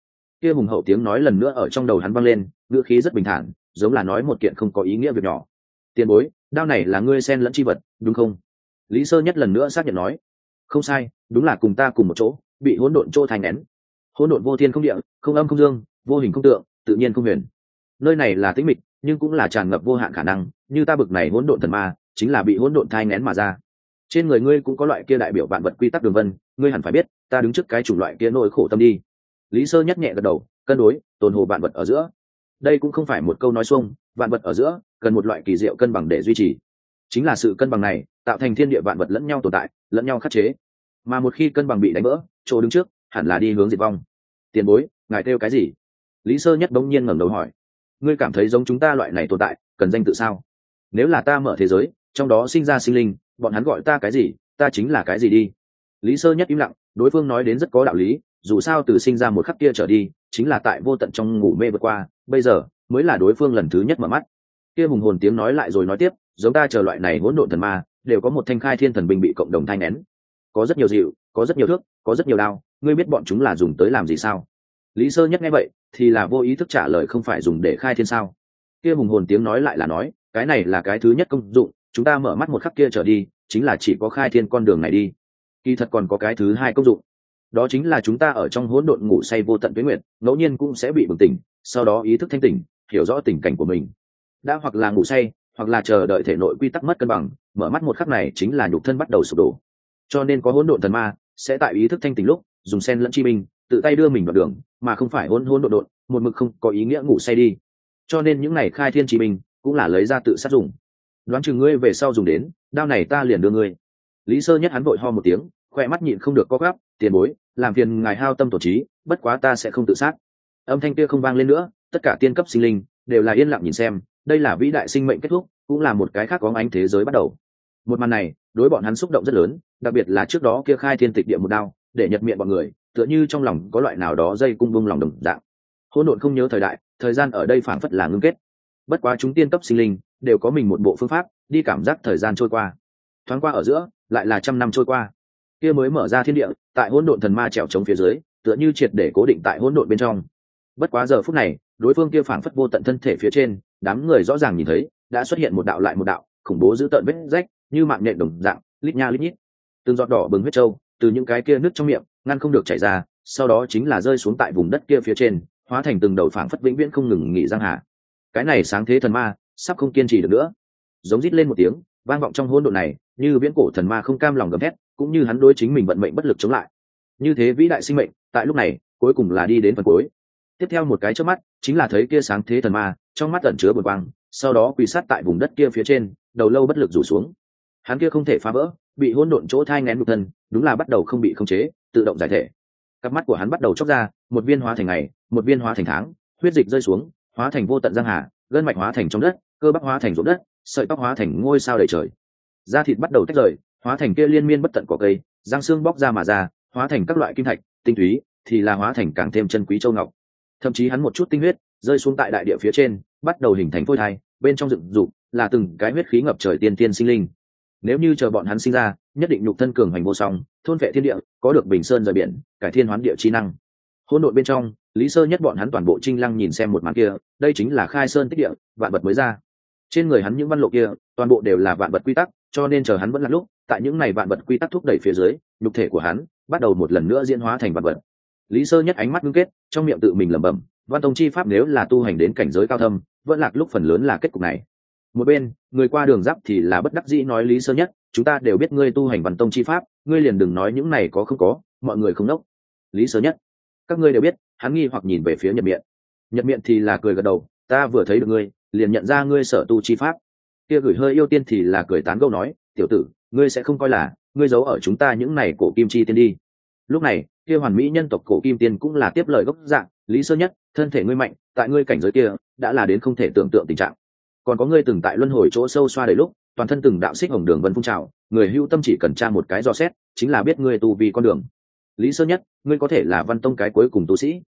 Kia hùng hậu tiếng nói lần nữa ở trong đầu hắn vang lên, ngữ khí rất bình thản, giống là nói một kiện không có ý nghĩa việc nhỏ. Tiền bối, đao này là ngươi xen lẫn chi vật đúng không? Lý Sơ Nhất lần nữa xác nhận nói. Không sai, đúng là cùng ta cùng một chỗ, bị hỗn độn chỗ thành nén. Hỗn độn vô thiên không địa, không âm không dương, vô hình không tượng, tự nhiên không huyền. Nơi này là tĩnh mịch, nhưng cũng là tràn ngập vô hạn khả năng, như ta bực này hỗn độn thần ma, chính là bị hỗn độn thai nén mà ra. Trên người ngươi cũng có loại kia đại biểu vạn vật quy tắc đường vân, ngươi hẳn phải biết, ta đứng trước cái chủng loại kia nỗi khổ tâm đi. Lý Sơ Nhất nhẹ gật đầu, cân đối, tồn hồ vạn vật ở giữa. Đây cũng không phải một câu nói xuông, vạn vật ở giữa cần một loại kỳ diệu cân bằng để duy trì. Chính là sự cân bằng này, tạo thành thiên địa vạn vật lẫn nhau tồn tại, lẫn nhau khắc chế. Mà một khi cân bằng bị đánh vỡ, chỗ đứng trước hẳn là đi hướng diệt vong. Tiền bối, ngài kêu cái gì? Lý Sơ Nhất bỗng nhiên ngẩng đầu hỏi. Ngươi cảm thấy giống chúng ta loại này tồn tại, cần danh tự sao? Nếu là ta mở thế giới, trong đó sinh ra sinh linh, bọn hắn gọi ta cái gì, ta chính là cái gì đi. Lý Sơ Nhất im lặng, đối phương nói đến rất có đạo lý, dù sao từ sinh ra một khắc kia trở đi, chính là tại vô tận trong ngủ mê vượt qua, bây giờ mới là đối phương lần thứ nhất mở mắt. Kia hùng hồn tiếng nói lại rồi nói tiếp, giống ta chờ loại này hỗn độn thần ma, đều có một thanh khai thiên thần binh bị cộng đồng thai nén. Có rất nhiều dịu, có rất nhiều thước, có rất nhiều đao, ngươi biết bọn chúng là dùng tới làm gì sao? Lý Sơ Nhất nghe vậy, thì là vô ý thức trả lời không phải dùng để khai thiên sao? Kia hùng hồn tiếng nói lại là nói, cái này là cái thứ nhất công dụng, chúng ta mở mắt một khắc kia trở đi, chính là chỉ có khai thiên con đường này đi. Kỳ thật còn có cái thứ hai công dụng, đó chính là chúng ta ở trong hỗn độn ngủ say vô tận tuế nguyệt, ngẫu nhiên cũng sẽ bị bừng tỉnh, sau đó ý thức thanh tỉnh, hiểu rõ tình cảnh của mình. Đã hoặc là ngủ say, hoặc là chờ đợi thể nội quy tắc mất cân bằng, mở mắt một khắc này chính là nhục thân bắt đầu sụp đổ. Cho nên có hỗn độn thần ma sẽ tại ý thức thanh tỉnh lúc, dùng sen lẫn chi binh, tự tay đưa mình vào đường, mà không phải hỗn hỗn độn độn, một mực không có ý nghĩa ngủ say đi. Cho nên những này khai thiên chi binh cũng là lấy ra tự sát dùng. Đoán chừng ngươi về sau dùng đến, đao này ta liền đưa ngươi. Lý Sơ Nhất hắn vội ho một tiếng, khoe mắt nhịn không được co gắp, tiền bối, làm phiền ngài hao tâm tổ trí, bất quá ta sẽ không tự sát. Âm thanh kia không vang lên nữa, tất cả tiên cấp sinh linh đều là yên lặng nhìn xem, đây là vĩ đại sinh mệnh kết thúc, cũng là một cái khác có ánh thế giới bắt đầu. Một màn này đối bọn hắn xúc động rất lớn, đặc biệt là trước đó kia khai thiên tịch địa một đao, để nhật miệng bọn người, tựa như trong lòng có loại nào đó dây cung bung lòng đồng dạng. Hỗn độn không nhớ thời đại, thời gian ở đây phảng phất là ngưng kết. Bất quá chúng tiên cấp sinh linh đều có mình một bộ phương pháp đi cảm giác thời gian trôi qua, thoáng qua ở giữa lại là trăm năm trôi qua. Kia mới mở ra thiên địa, tại hỗn độn thần ma trèo chống phía dưới, tựa như triệt để cố định tại hỗn độn bên trong. Bất quá giờ phút này, đối phương kia phảng phất vô tận thân thể phía trên, đám người rõ ràng nhìn thấy, đã xuất hiện một đạo lại một đạo, khủng bố dữ tợn vết rách, như mạng nhện đồng dạng, lít nha lít nhít. Từng giọt đỏ bừng huyết trâu, từ những cái kia nứt trong miệng, ngăn không được chảy ra, sau đó chính là rơi xuống tại vùng đất kia phía trên, hóa thành từng đầu phảng phất vĩnh viễn không ngừng nghỉ giang hà. Cái này sáng thế thần ma, sắp không kiên trì được nữa. Giống rít lên một tiếng, vang vọng trong hỗn độn này, như viễn cổ thần ma không cam lòng gầm thét, cũng như hắn đối chính mình vận mệnh bất lực chống lại. Như thế vĩ đại sinh mệnh, tại lúc này, cuối cùng là đi đến phần cuối. Tiếp theo một cái chớp mắt, chính là thấy kia sáng thế thần ma, trong mắt ẩn chứa bột quang, sau đó quỳ sát tại vùng đất kia phía trên, đầu lâu bất lực rủ xuống. Hắn kia không thể phá vỡ, bị hỗn độn chỗ thai nghén nhục thân, đúng là bắt đầu không bị khống chế, tự động giải thể. Cặp mắt của hắn bắt đầu chóc ra, một viên hóa thành ngày, một viên hóa thành tháng, huyết dịch rơi xuống, hóa thành vô tận giang hà, gân mạch hóa thành trong đất, cơ bắp hóa thành ruộng đất, sợi tóc hóa thành ngôi sao đầy trời. Da thịt bắt đầu tách rời, hóa thành kia liên miên bất tận cỏ cây, răng xương bóc ra mà ra, hóa thành các loại kim thạch, tinh túy, thì là hóa thành càng thêm chân quý châu ngọc. Thậm chí hắn một chút tinh huyết rơi xuống tại đại địa phía trên, bắt đầu hình thành phôi thai, bên trong dựng dục là từng cái huyết khí ngập trời tiên tiên sinh linh. Nếu như chờ bọn hắn sinh ra, nhất định nhục thân cường hành vô song, thôn vệ thiên địa, có được bình sơn rời biển, cải thiên hoán địa chi năng. Hỗn độn bên trong, Lý Sơ Nhất bọn hắn toàn bộ trinh lăng nhìn xem một màn kia, đây chính là khai sơn tích địa, vạn vật mới ra. Trên người hắn những văn lộ kia, toàn bộ đều là vạn vật quy tắc, cho nên chờ hắn vẫn là lúc, tại những này vạn vật quy tắc thúc đẩy phía dưới, nhục thể của hắn bắt đầu một lần nữa diễn hóa thành vạn vật. Lý Sơ Nhất ánh mắt ngưng kết, trong miệng tự mình lẩm bẩm, Văn Tông chi pháp nếu là tu hành đến cảnh giới cao thâm, vẫn lạc lúc phần lớn là kết cục này. Một bên, người qua đường giáp thì là bất đắc dĩ nói Lý Sơ Nhất, chúng ta đều biết ngươi tu hành Văn Tông chi pháp, ngươi liền đừng nói những này có không có, mọi người không nốc. Lý Sơ Nhất, các ngươi đều biết, hắn nghi hoặc nhìn về phía Nhật Miện. Nhật Miện thì là cười gật đầu, ta vừa thấy được ngươi, liền nhận ra ngươi sở tu chi pháp. Kia gửi hơi yêu tiên thì là cười tán gẫu nói, tiểu tử, ngươi sẽ không coi là ngươi giấu ở chúng ta những này cổ kim chi tiên đi. Lúc này, kia hoàn mỹ nhân tộc cổ kim tiên cũng là tiếp lời gốc dạng, Lý Sơ Nhất, thân thể ngươi mạnh, tại ngươi cảnh giới kia đã là đến không thể tưởng tượng tình trạng. Còn có ngươi từng tại luân hồi chỗ sâu xoa đầy lúc, toàn thân từng đạo xích hồng đường vân phun trào, người hưu tâm chỉ cần tra một cái dò xét, chính là biết ngươi tu vì con đường. Lý Sơ Nhất, ngươi có thể là Văn Tông cái cuối cùng tu sĩ.